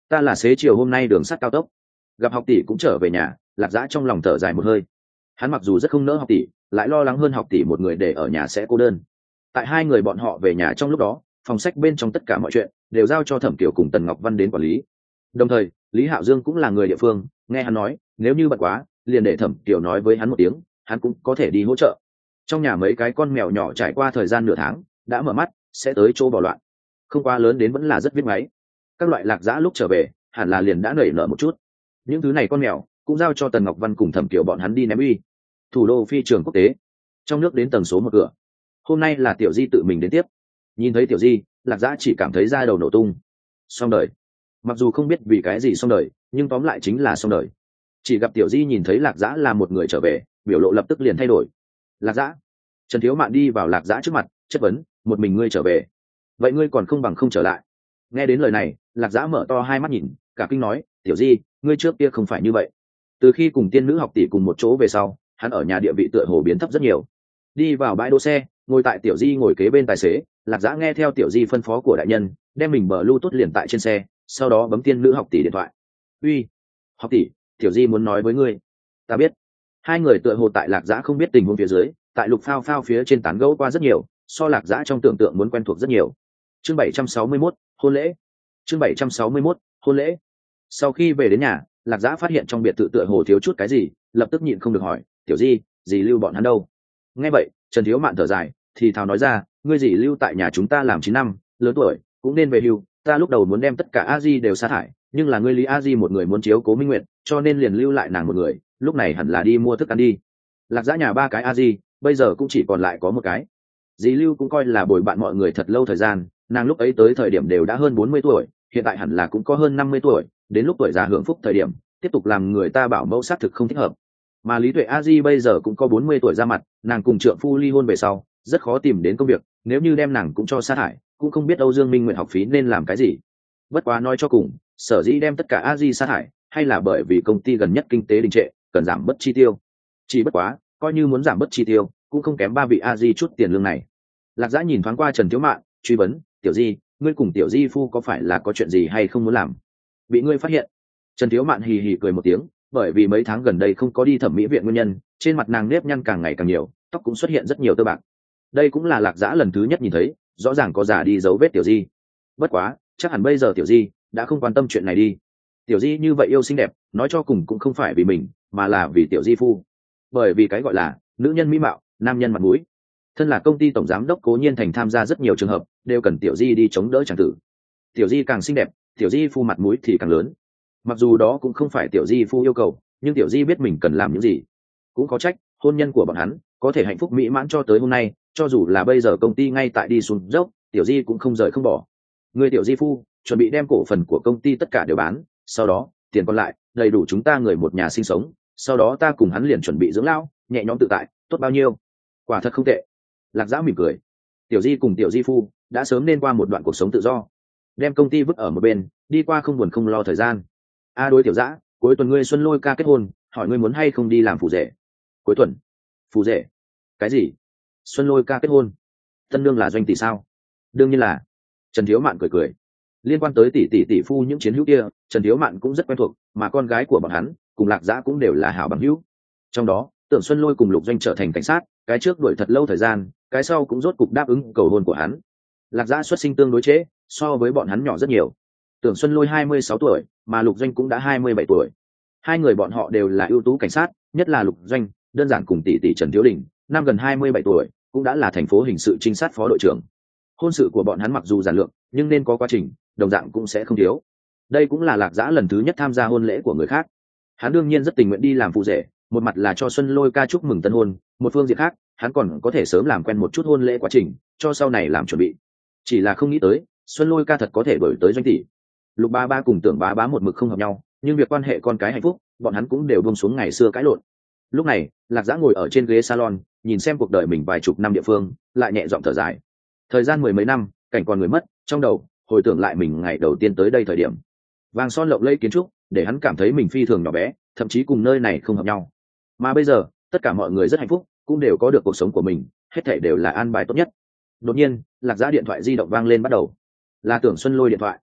Ta là xế chiều hôm nay đường sắt cao tốc. Gặp học tỷ cũng trở về nhà, Lạc Dã trong lòng thở dài một hơi. Hắn mặc dù rất không nỡ học tỷ, lại lo lắng hơn học tỷ một người để ở nhà sẽ cô đơn. Tại hai người bọn họ về nhà trong lúc đó, phòng sách bên trong tất cả mọi chuyện đều giao cho Thẩm Kiều cùng Tần Ngọc Văn đến quản lý. Đồng thời, Lý Hạo Dương cũng là người địa phương, nghe hắn nói, nếu như bận quá, liền để Thẩm Kiều nói với hắn một tiếng, hắn cũng có thể đi hỗ trợ. Trong nhà mấy cái con mèo nhỏ trải qua thời gian nửa tháng, đã mở mắt, sẽ tới chỗ bỏ loạn. Không quá lớn đến vẫn là rất biết ngáy. Các loại Lạc Dã lúc trở về, hẳn là liền đã nảy nở một chút. Những thứ này con mèo cũng giao cho Tần Ngọc Văn cùng Thẩm Kiều bọn hắn đi ném uy. Thủ đô phi trường quốc tế, trong nước đến tầng số một cửa. Hôm nay là Tiểu Di tự mình đến tiếp. Nhìn thấy Tiểu Di, Lạc Dã chỉ cảm thấy da đầu nổ tung. Xong đời. Mặc dù không biết vì cái gì xong đời, nhưng tóm lại chính là xong đời. Chỉ gặp Tiểu Di nhìn thấy Lạc Dã là một người trở về, biểu lộ lập tức liền thay đổi. Lạc Dã. Trần Thiếu Mạn đi vào Lạc Dã trước mặt, chất vấn, một mình ngươi trở về, vậy ngươi còn không bằng không trở lại. Nghe đến lời này, Lạc Dã mở to hai mắt nhìn, cả kinh nói, Tiểu Di, ngươi trước kia không phải như vậy. Từ khi cùng tiên nữ học tỷ cùng một chỗ về sau, hắn ở nhà địa vị tựa hồ biến thấp rất nhiều. Đi vào bãi đỗ xe, ngồi tại Tiểu Di ngồi kế bên tài xế, Lạc Dã nghe theo Tiểu Di phân phó của đại nhân, đem mình bờ Bluetooth liền tại trên xe, sau đó bấm tiên nữ học tỷ điện thoại. Uy, học tỷ, Tiểu Di muốn nói với ngươi. Ta biết. Hai người tựa hồ tại Lạc Dã không biết tình huống phía dưới, tại Lục Phao Phao phía trên tán gẫu qua rất nhiều, so Lạc Dã trong tưởng tượng muốn quen thuộc rất nhiều. Chương 761, hôn lễ. Chương 761, hôn lễ. Sau khi về đến nhà, Lạc Dã phát hiện trong biệt thự tựa hồ thiếu chút cái gì, lập tức nhịn không được hỏi, Tiểu Di, dì lưu bọn hắn đâu? Nghe vậy, Trần Thiếu Mạn thở dài, thì thào nói ra, ngươi dì lưu tại nhà chúng ta làm 9 năm, lớn tuổi, cũng nên về hưu. Ta lúc đầu muốn đem tất cả a di đều sa thải, nhưng là ngươi Lý a di một người muốn chiếu cố Minh Nguyệt, cho nên liền lưu lại nàng một người, lúc này hẳn là đi mua thức ăn đi. Lạc Dã nhà ba cái a di, bây giờ cũng chỉ còn lại có một cái. Dì lưu cũng coi là bồi bạn mọi người thật lâu thời gian, nàng lúc ấy tới thời điểm đều đã hơn 40 tuổi, hiện tại hẳn là cũng có hơn 50 tuổi, đến lúc tuổi già hưởng phúc thời điểm, tiếp tục làm người ta bảo mẫu xác thực không thích hợp. Mà Lý Tuệ a di bây giờ cũng có 40 tuổi ra mặt, nàng cùng trượng phu ly hôn về sau, rất khó tìm đến công việc, nếu như đem nàng cũng cho sa thải, cũng không biết Âu Dương Minh nguyện học phí nên làm cái gì. Bất quá nói cho cùng, sở dĩ đem tất cả a di sa thải, hay là bởi vì công ty gần nhất kinh tế đình trệ, cần giảm bớt chi tiêu. Chỉ bất quá, coi như muốn giảm bớt chi tiêu, cũng không kém ba vị a di chút tiền lương này. Lạc Dã nhìn thoáng qua Trần Thiếu Mạn, truy vấn, Tiểu Di, ngươi cùng Tiểu Di phu có phải là có chuyện gì hay không muốn làm? Bị ngươi phát hiện. Trần Thiếu Mạn hì hì cười một tiếng, bởi vì mấy tháng gần đây không có đi thẩm mỹ viện nguyên nhân, trên mặt nàng nếp nhăn càng ngày càng nhiều, tóc cũng xuất hiện rất nhiều tơ bạc. Đây cũng là Lạc Dã lần thứ nhất nhìn thấy, rõ ràng có giả đi dấu vết Tiểu Di. Bất quá, chắc hẳn bây giờ Tiểu Di đã không quan tâm chuyện này đi. Tiểu Di như vậy yêu xinh đẹp, nói cho cùng cũng không phải vì mình, mà là vì Tiểu Di phu. Bởi vì cái gọi là nữ nhân mỹ mạo, nam nhân mặt mũi. Thân là công ty tổng giám đốc Cố Nhiên Thành tham gia rất nhiều trường hợp, đều cần Tiểu Di đi chống đỡ chàng tử. Tiểu Di càng xinh đẹp, Tiểu Di phu mặt mũi thì càng lớn. Mặc dù đó cũng không phải Tiểu Di phu yêu cầu, nhưng Tiểu Di biết mình cần làm những gì. Cũng có trách, hôn nhân của bọn hắn có thể hạnh phúc mỹ mãn cho tới hôm nay, cho dù là bây giờ công ty ngay tại đi xuống dốc, Tiểu Di cũng không rời không bỏ. Người Tiểu Di phu chuẩn bị đem cổ phần của công ty tất cả đều bán, sau đó tiền còn lại đầy đủ chúng ta người một nhà sinh sống, sau đó ta cùng hắn liền chuẩn bị dưỡng lão, nhẹ nhõm tự tại, tốt bao nhiêu. Quả thật không tệ. Lạc Dã mỉm cười. Tiểu Di cùng Tiểu Di phu đã sớm nên qua một đoạn cuộc sống tự do, đem công ty vứt ở một bên, đi qua không buồn không lo thời gian. Đối Tiểu Dã, cuối tuần ngươi Xuân Lôi ca kết hôn, hỏi ngươi muốn hay không đi làm phù rể. Cuối tuần? Phù rể? Cái gì? Xuân Lôi ca kết hôn? Tân nương là Doanh tỷ sao? Đương nhiên là. Trần Thiếu Mạn cười cười. Liên quan tới tỷ phu những chiến hữu kia, Trần Thiếu Mạn cũng rất quen thuộc, mà con gái của bọn hắn cùng Lạc Dã cũng đều là hảo bằng hữu. Trong đó, Tưởng Xuân Lôi cùng Lục Doanh trở thành cảnh sát, cái trước đuổi thật lâu thời gian, cái sau cũng rốt cục đáp ứng cầu hôn của hắn. Lạc Dã xuất sinh tương đối trễ, so với bọn hắn nhỏ rất nhiều. Tưởng Xuân Lôi 26 tuổi, mà Lục Doanh cũng đã 27 tuổi. Hai người bọn họ đều là ưu tú cảnh sát, nhất là Lục Doanh, đơn giản cùng tỷ Trần Thiếu Đình, năm gần 27 tuổi, cũng đã là thành phố hình sự trinh sát phó đội trưởng. Hôn sự của bọn hắn mặc dù giản lược, nhưng nên có quá trình, đồng dạng cũng sẽ không thiếu. Đây cũng là Lạc Dã lần thứ nhất tham gia hôn lễ của người khác. Hắn đương nhiên rất tình nguyện đi làm phụ rể, một mặt là cho Xuân Lôi ca chúc mừng tân hôn, một phương diện khác, hắn còn có thể sớm làm quen một chút hôn lễ quá trình, cho sau này làm chuẩn bị. Chỉ là không nghĩ tới, Xuân Lôi ca thật có thể đổi tới Doanh tỷ. Lục Ba Ba cùng Tưởng Bá Bá một mực không hợp nhau, nhưng việc quan hệ con cái hạnh phúc, bọn hắn cũng đều buông xuống ngày xưa cãi lộn. Lúc này, Lạc Dã ngồi ở trên ghế salon, nhìn xem cuộc đời mình vài chục năm địa phương, lại nhẹ giọng thở dài. Thời gian mười mấy năm, cảnh còn người mất, trong đầu hồi tưởng lại mình ngày đầu tiên tới đây thời điểm. Vàng son lộng lẫy kiến trúc, để hắn cảm thấy mình phi thường nhỏ bé, thậm chí cùng nơi này không hợp nhau. Mà bây giờ, tất cả mọi người rất hạnh phúc, cũng đều có được cuộc sống của mình, hết thảy đều là an bài tốt nhất. Đột nhiên, Lạc Dã điện thoại di động vang lên bắt đầu. Là Tưởng Xuân Lôi điện thoại.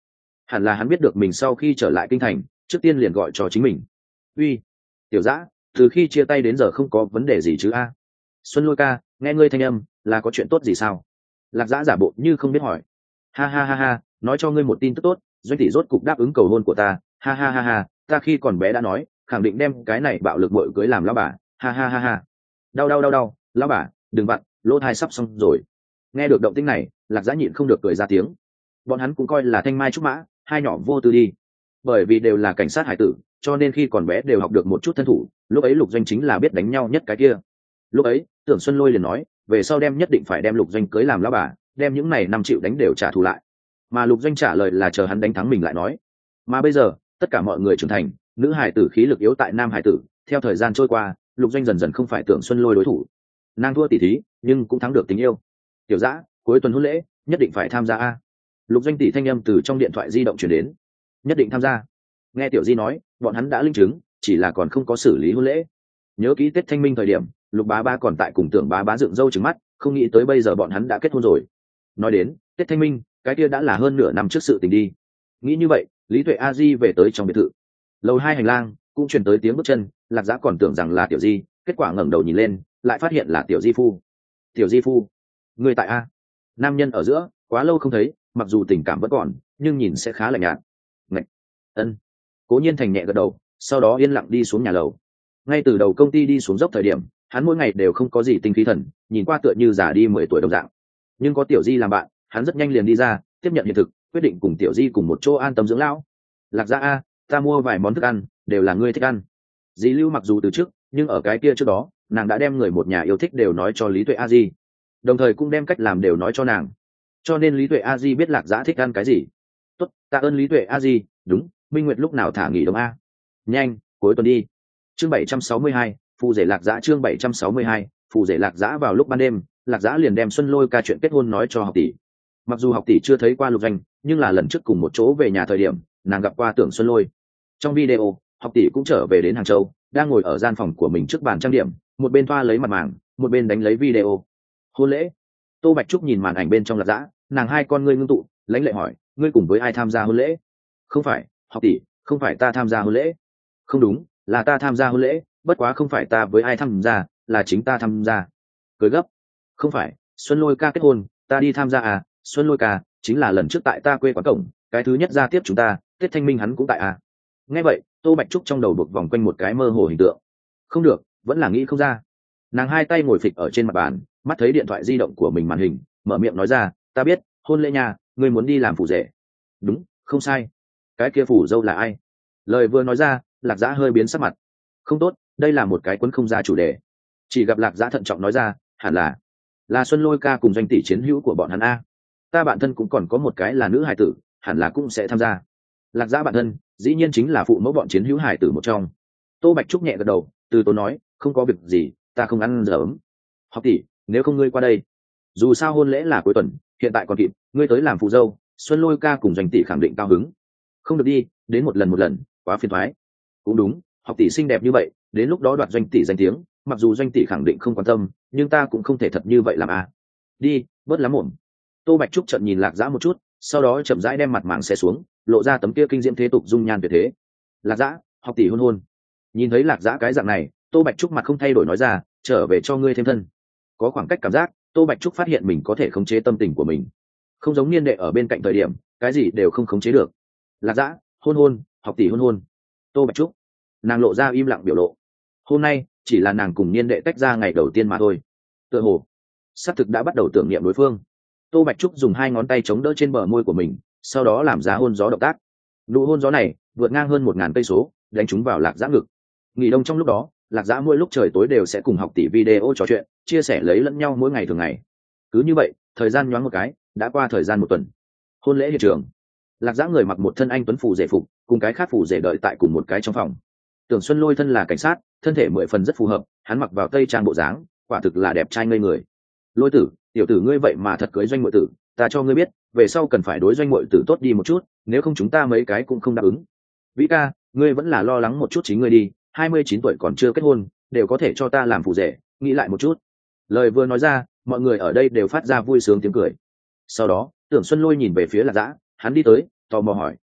hẳn là hắn biết được mình sau khi trở lại kinh thành trước tiên liền gọi cho chính mình. Uy, tiểu dã, từ khi chia tay đến giờ không có vấn đề gì chứ a? Xuân Lôi ca, nghe ngươi thanh âm là có chuyện tốt gì sao? Lạc Dã giả bộ như không biết hỏi. Ha ha ha ha, nói cho ngươi một tin tức tốt, Doanh tỷ rốt cục đáp ứng cầu hôn của ta. Ha ha ha ha, ta khi còn bé đã nói khẳng định đem cái này bạo lực bội cưới làm lão bà. Ha ha ha ha. Đau đau đau đau, lão bà đừng vặn, lỗ thai sắp xong rồi. Nghe được động tĩnh này, Lạc Dã nhịn không được cười ra tiếng. Bọn hắn cũng coi là thanh mai trúc mã, hai nhỏ vô tư đi. Bởi vì đều là cảnh sát hải tử, cho nên khi còn bé đều học được một chút thân thủ. Lúc ấy Lục Doanh chính là biết đánh nhau nhất cái kia. Lúc ấy Tưởng Xuân Lôi liền nói về sau đem nhất định phải đem Lục Doanh cưới làm lão bà, đem những này 5 triệu đánh đều trả thù lại. Mà Lục Doanh trả lời là chờ hắn đánh thắng mình lại nói. Mà bây giờ tất cả mọi người trưởng thành, nữ hải tử khí lực yếu tại nam hải tử, theo thời gian trôi qua Lục Doanh dần dần không phải Tưởng Xuân Lôi đối thủ. Nàng thua tỷ thí nhưng cũng thắng được tình yêu. Tiểu Dã, cuối tuần hôn lễ nhất định phải tham gia a. Lục Doanh tỷ thanh âm từ trong điện thoại di động truyền đến. Nhất định tham gia. Nghe Tiểu Di nói bọn hắn đã linh chứng, chỉ là còn không có xử lý hôn lễ. Nhớ kỹ Tết Thanh Minh thời điểm Lục bá bá còn tại cùng Tưởng bá bá dựng râu trừng mắt, không nghĩ tới bây giờ bọn hắn đã kết hôn rồi. Nói đến Tết Thanh Minh, cái kia đã là hơn nửa năm trước sự tình đi. Nghĩ như vậy Lý Tuệ A Di về tới trong biệt thự. Lầu 2 hành lang cũng truyền tới tiếng bước chân. Lạc Dã còn tưởng rằng là Tiểu Di, kết quả ngẩng đầu nhìn lên lại phát hiện là Tiểu Di phu. Tiểu Di phu, người tại a? Nam nhân ở giữa quá lâu không thấy, mặc dù tình cảm vẫn còn nhưng nhìn sẽ khá lạnh nhạt. Ngạch. Ân. Cố Nhiên Thành nhẹ gật đầu, sau đó yên lặng đi xuống nhà lầu. Ngay từ đầu công ty đi xuống dốc thời điểm hắn mỗi ngày đều không có gì tinh khí thần, nhìn qua tựa như già đi 10 tuổi đồng dạng. Nhưng có Tiểu Di làm bạn, hắn rất nhanh liền đi ra tiếp nhận hiện thực, quyết định cùng Tiểu Di cùng một chỗ an tâm dưỡng lão. Lạc Dã a, ta mua vài món thức ăn đều là ngươi thích ăn. Dì Lưu mặc dù từ trước nhưng ở cái kia trước đó nàng đã đem người một nhà yêu thích đều nói cho Lý Tuệ A Di, đồng thời cũng đem cách làm đều nói cho nàng, cho nên Lý Tuệ A Di biết Lạc Dã thích ăn cái gì. Tốt, tạ ơn Lý Tuệ A Di. Đúng, Minh Nguyệt lúc nào thả nghỉ đông a? Nhanh, cuối tuần đi. Chương 762, phù rể Lạc Dã. Chương 762, phù rể Lạc Dã. Vào lúc ban đêm Lạc Dã liền đem Xuân Lôi ca chuyện kết hôn nói cho học tỷ. Mặc dù học tỷ chưa thấy qua Lục Doanh, nhưng là lần trước cùng một chỗ về nhà thời điểm nàng gặp qua Tưởng Xuân Lôi. Trong video học tỷ cũng trở về đến Hàng Châu, đang ngồi ở gian phòng của mình trước bàn trang điểm, một bên thoa lấy mặt màng một bên đánh lấy video. Hôn lễ. Tô Bạch Trúc nhìn màn ảnh bên trong Lạc Dã, nàng hai con ngươi ngưng tụ, lãnh lệ hỏi, ngươi cùng với ai tham gia hôn lễ? Không phải, học tỷ, không phải ta tham gia hôn lễ. Không đúng, là ta tham gia hôn lễ, bất quá không phải ta với ai tham gia, là chính ta tham gia. Cười gấp. Không phải, Xuân Lôi ca kết hôn, ta đi tham gia à? Xuân Lôi ca chính là lần trước tại ta quê quán cổng, cái thứ nhất ra tiếp chúng ta, Tết Thanh Minh hắn cũng tại à? Nghe vậy Tô Bạch Trúc trong đầu buộc vòng quanh một cái mơ hồ hình tượng. Không được, vẫn là nghĩ không ra. Nàng hai tay ngồi phịch ở trên mặt bàn, mắt thấy điện thoại di động của mình màn hình, mở miệng nói ra, ta biết, hôn lễ nhà ngươi muốn đi làm phù rể. Đúng, không sai. Cái kia phù dâu là ai? Lời vừa nói ra Lạc Dã hơi biến sắc mặt. Không tốt, đây là một cái quấn không ra chủ đề. Chỉ gặp Lạc Dã thận trọng nói ra, hẳn là Xuân Lôi ca cùng Doanh tỷ chiến hữu của bọn hắn a. Ta bạn thân cũng còn có một cái là nữ hài tử, hẳn là cũng sẽ tham gia. Lạc Dã bạn thân dĩ nhiên chính là phụ mẫu bọn chiến hữu hài tử một trong. Tô Bạch Trúc nhẹ gật đầu, từ tốn nói, không có việc gì, ta không ăn dởm. Học tỷ, nếu không ngươi qua đây, dù sao hôn lễ là cuối tuần, hiện tại còn kịp, ngươi tới làm phụ dâu, Xuân Lôi ca cùng Doanh tỷ khẳng định cao hứng. Không được đi, đến một lần, quá phiền toái. Cũng đúng, học tỷ xinh đẹp như vậy, đến lúc đó đoạt Doanh tỷ danh tiếng, mặc dù Doanh tỷ khẳng định không quan tâm, nhưng ta cũng không thể thật như vậy làm à. Đi, bớt lắm mồm. Tô Bạch Trúc chợt nhìn Lạc Dã một chút, sau đó chậm rãi đem mặt màng xe xuống, lộ ra tấm kia kinh diễm thế tục dung nhan tuyệt thế. Lạc Dã, học tỷ hôn. Nhìn thấy Lạc Dã cái dạng này, Tô Bạch Trúc mặt không thay đổi nói ra, trở về cho ngươi thêm thân. Có khoảng cách cảm giác, Tô Bạch Trúc phát hiện mình có thể khống chế tâm tình của mình, không giống Niên Đệ ở bên cạnh thời điểm cái gì đều không khống chế được. Lạc Dã, hôn, học tỷ hôn. Tô Bạch Trúc, nàng lộ ra im lặng biểu lộ. Hôm nay chỉ là nàng cùng Niên Đệ tách ra ngày đầu tiên mà thôi. Tựa hồ xác thực đã bắt đầu tưởng niệm đối phương. Tô Bạch Trúc dùng hai ngón tay chống đỡ trên bờ môi của mình, sau đó làm ra hôn gió động tác. Nụ hôn gió này vượt ngang hơn 1000 cây số, đánh trúng vào Lạc Dã ngực. Nghỉ đông trong lúc đó, Lạc Dã mỗi lúc trời tối đều sẽ cùng học tỷ video trò chuyện, chia sẻ lấy lẫn nhau mỗi ngày thường ngày. Cứ như vậy, thời gian nhoáng một cái, đã qua thời gian 1 tuần. Hôn lễ hiện trường, Lạc Dã người mặc một thân anh tuấn phù rể phục, cùng cái khác phù rể đợi tại cùng một cái trong phòng. Tưởng Xuân Lôi thân là cảnh sát, thân thể 10 phần rất phù hợp, hắn mặc vào tây trang bộ dáng, quả thực là đẹp trai ngây người. Lôi tử, tiểu tử ngươi vậy mà thật cưới Doanh muội tử, ta cho ngươi biết, về sau cần phải đối Doanh muội tử tốt đi một chút, nếu không chúng ta mấy cái cũng không đáp ứng. Vĩ ca, ngươi vẫn là lo lắng một chút chính ngươi đi, 29 tuổi còn chưa kết hôn, đều có thể cho ta làm phù rể, nghĩ lại một chút. Lời vừa nói ra, mọi người ở đây đều phát ra vui sướng tiếng cười. Sau đó Tưởng Xuân Lôi nhìn về phía Lạc Dã, hắn đi tới tò mò hỏi,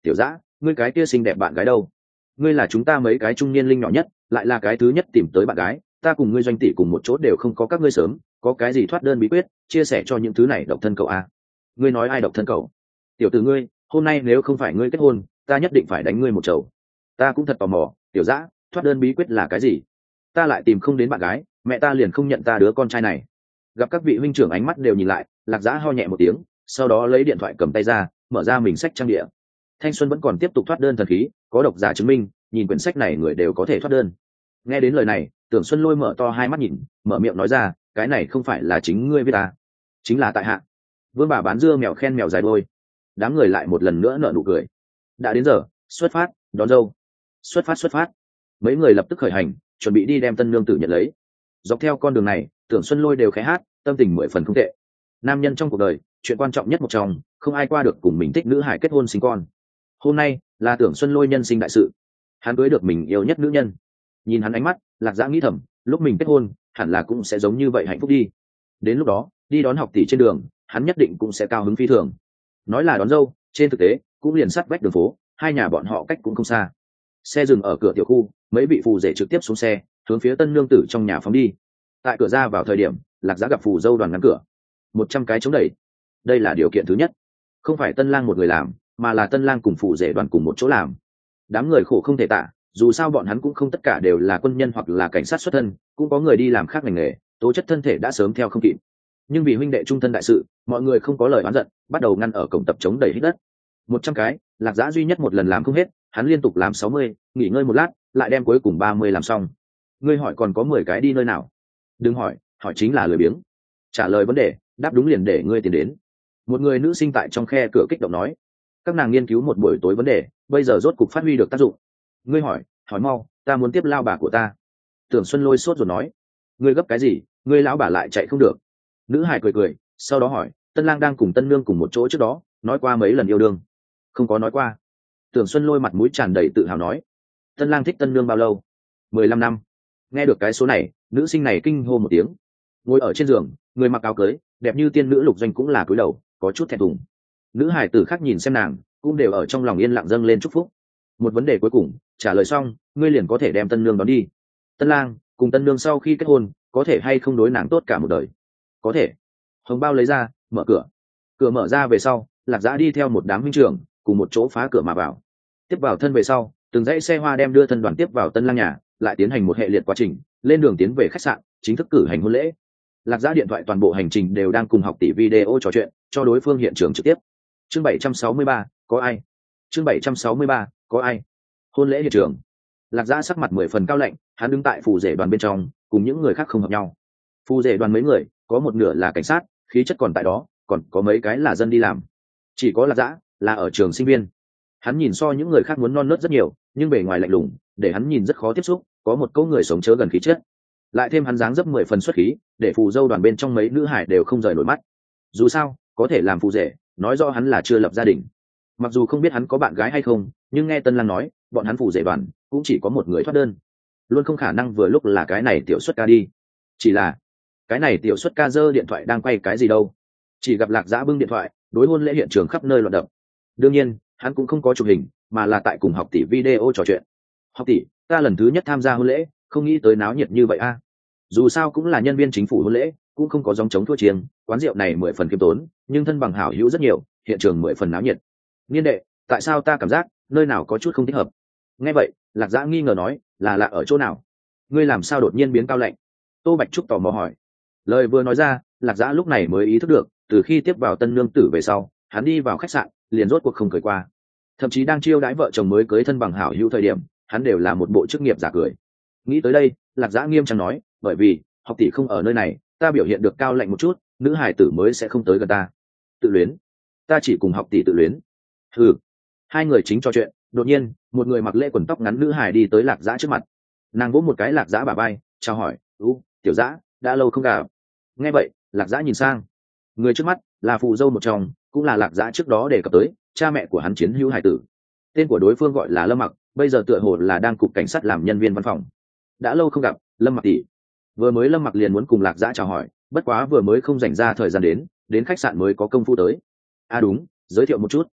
tiểu dã, ngươi cái kia xinh đẹp bạn gái đâu? Ngươi là chúng ta mấy cái trung niên linh nhỏ nhất, lại là cái thứ nhất tìm tới bạn gái, ta cùng ngươi doanh tỷ cùng một chỗ đều không có các ngươi sớm, có cái gì thoát đơn bí quyết, chia sẻ cho những thứ này độc thân cậu a. Ngươi nói ai độc thân cậu? Tiểu tử ngươi, hôm nay nếu không phải ngươi kết hôn, ta nhất định phải đánh ngươi một chầu. Ta cũng thật tò mò, tiểu dã, thoát đơn bí quyết là cái gì? Ta lại tìm không đến bạn gái, mẹ ta liền không nhận ta đứa con trai này. Gặp các vị huynh trưởng ánh mắt đều nhìn lại, Lạc Dã ho nhẹ một tiếng, sau đó lấy điện thoại cầm tay ra, mở ra mình sách trang địa. Thanh xuân vẫn còn tiếp tục thoát đơn thần khí, có độc giả chứng minh, nhìn quyển sách này người đều có thể thoát đơn. Nghe đến lời này, Tưởng Xuân Lôi mở to hai mắt nhìn, mở miệng nói ra, cái này không phải là chính ngươi viết ta, chính là tại hạ. Vương bà bán dưa mèo khen mèo dài đôi. Đám người lại một lần nữa nở nụ cười. Đã đến giờ, xuất phát, đón dâu. Xuất phát. Mấy người lập tức khởi hành, chuẩn bị đi đem tân nương tử nhận lấy. Dọc theo con đường này, Tưởng Xuân Lôi đều khẽ hát, tâm tình 10 phần không tệ. Nam nhân trong cuộc đời, chuyện quan trọng nhất một trong, không ai qua được cùng mình thích nữ hải kết hôn sinh con. Hôm nay là Tưởng Xuân Lôi nhân sinh đại sự, hắn cưới được mình yêu nhất nữ nhân. Nhìn hắn ánh mắt, Lạc Dã nghĩ thầm, lúc mình kết hôn hẳn là cũng sẽ giống như vậy hạnh phúc đi. Đến lúc đó đi đón học tỷ trên đường, hắn nhất định cũng sẽ cao hứng phi thường. Nói là đón dâu, trên thực tế cũng liền sát vách đường phố, hai nhà bọn họ cách cũng không xa. Xe dừng ở cửa tiểu khu, mấy vị phù rể trực tiếp xuống xe, hướng phía tân nương tử trong nhà phóng đi. Tại cửa ra vào thời điểm, Lạc Dã gặp phù dâu đoàn ngăn cửa, 100 cái chống đẩy. Đây là điều kiện thứ nhất, không phải tân lang một người làm, mà là tân lang cùng phù rể đoàn cùng một chỗ làm. Đám người khổ không thể tả, dù sao bọn hắn cũng không tất cả đều là quân nhân hoặc là cảnh sát xuất thân, cũng có người đi làm khác ngành nghề, tố chất thân thể đã sớm theo không kịp. Nhưng vì huynh đệ trung thân đại sự, mọi người không có lời oán giận, bắt đầu ngăn ở cổng tập chống đẩy hít đất. 100 cái, Lạc Dã duy nhất một lần làm không hết, hắn liên tục làm 60, nghỉ ngơi một lát, lại đem cuối cùng 30 làm xong. Ngươi hỏi còn có 10 cái đi nơi nào? Đừng hỏi, hỏi chính là lười biếng. Trả lời vấn đề, đáp đúng liền để ngươi tiến đến. Một người nữ sinh tại trong khe cửa kích động nói. Các nàng nghiên cứu một buổi tối vấn đề, bây giờ rốt cục phát huy được tác dụng. Ngươi hỏi, hỏi mau, ta muốn tiếp lao bà của ta. Tưởng Xuân Lôi sốt rồi nói. Ngươi gấp cái gì, ngươi lão bà lại chạy không được. Nữ hài cười cười, sau đó hỏi, tân lang đang cùng tân nương cùng một chỗ trước đó, nói qua mấy lần yêu đương? Không có nói qua. Tưởng Xuân Lôi mặt mũi tràn đầy tự hào nói. Tân lang thích tân nương bao lâu? 15 năm. Nghe được cái số này, nữ sinh này kinh hô một tiếng. Ngồi ở trên giường, người mặc áo cưới, đẹp như tiên nữ Lục Doanh cũng là cúi đầu, có chút thẹn thùng. Nữ hải tử khác nhìn xem nàng, cũng đều ở trong lòng yên lặng dâng lên chúc phúc. Một vấn đề cuối cùng, trả lời xong, ngươi liền có thể đem tân nương đón đi. Tân lang cùng tân nương sau khi kết hôn, có thể hay không đối nàng tốt cả một đời? Có thể. Hồng bao lấy ra, mở cửa. Cửa mở ra về sau, Lạc Dã đi theo một đám huynh trưởng, cùng một chỗ phá cửa mà vào. Tiếp vào thân về sau, từng dãy xe hoa đem đưa thân đoàn tiếp vào tân lang nhà, lại tiến hành một hệ liệt quá trình, lên đường tiến về khách sạn, chính thức cử hành hôn lễ. Lạc Dã điện thoại toàn bộ hành trình đều đang cùng học tỷ video trò chuyện, cho đối phương hiện trường trực tiếp. Chương 763, có ai? Chương 763, có ai? Hôn lễ hiện trường. Lạc Dã sắc mặt 10 phần cao lạnh, hắn đứng tại phù rể đoàn bên trong, cùng những người khác không hợp nhau. Phù rể đoàn mấy người, có một nửa là cảnh sát, khí chất còn tại đó, còn có mấy cái là dân đi làm. Chỉ có Lạc Dã là ở trường sinh viên. Hắn nhìn so những người khác muốn non nớt rất nhiều, nhưng bề ngoài lạnh lùng, để hắn nhìn rất khó tiếp xúc, có một câu người sống chớ gần khí chất. Lại thêm hắn dáng dấp 10 phần xuất khí, để phù dâu đoàn bên trong mấy nữ hải đều không rời nổi mắt. Dù sao, có thể làm phù rể, nói rõ hắn là chưa lập gia đình. Mặc dù không biết hắn có bạn gái hay không, nhưng nghe Tân Lang nói, bọn hắn phù rể đoàn cũng chỉ có một người thoát đơn, luôn không khả năng vừa lúc là cái này tiểu xuất ca đi. Chỉ là cái này tiểu xuất ca giơ điện thoại đang quay cái gì đâu? Chỉ gặp Lạc Dã bưng điện thoại, đối hôn lễ hiện trường khắp nơi loạn đập. Đương nhiên, hắn cũng không có chụp hình, mà là tại cùng học tỷ video trò chuyện. Học tỷ, ta lần thứ nhất tham gia hôn lễ, không nghĩ tới náo nhiệt như vậy a. Dù sao cũng là nhân viên chính phủ hôn lễ, cũng không có dòng chống thua chiêng, quán rượu này 10 phần kiêm tốn, nhưng thân bằng hảo hữu rất nhiều, hiện trường 10 phần náo nhiệt. Niên đệ, tại sao ta cảm giác nơi nào có chút không thích hợp? Nghe vậy, Lạc Dã nghi ngờ nói, là lạ ở chỗ nào? Ngươi làm sao đột nhiên biến cao lạnh? Tô Bạch Trúc tò mò hỏi. Lời vừa nói ra, Lạc Dã lúc này mới ý thức được, từ khi tiếp vào tân nương tử về sau, hắn đi vào khách sạn, liền rốt cuộc không cười qua. Thậm chí đang chiêu đãi vợ chồng mới cưới thân bằng hảo hữu thời điểm, hắn đều là một bộ chức nghiệp giả cười. Nghĩ tới đây, Lạc Dã nghiêm trang nói, bởi vì học tỷ không ở nơi này, ta biểu hiện được cao lạnh một chút, nữ hài tử mới sẽ không tới gần ta. Tự luyến? Ta chỉ cùng học tỷ tự luyến. Ừ. Hai người chính trò chuyện, đột nhiên, một người mặc lễ quần tóc ngắn nữ hài đi tới Lạc Dã trước mặt. Nàng vỗ một cái Lạc Dã bả vai, chào hỏi, tiểu Dã, đã lâu không gặp. Nghe vậy, Lạc Dã nhìn sang. Người trước mắt là phù dâu một chồng, cũng là Lạc Dã trước đó đề cập tới, cha mẹ của hắn chiến hữu hải tử. Tên của đối phương gọi là Lâm Mặc, bây giờ tựa hồ là đang cục cảnh sát làm nhân viên văn phòng. Đã lâu không gặp, Lâm Mặc tỷ. Vừa mới Lâm Mặc liền muốn cùng Lạc Dã chào hỏi, bất quá vừa mới không dành ra thời gian đến khách sạn mới có công phu tới. À đúng, giới thiệu một chút,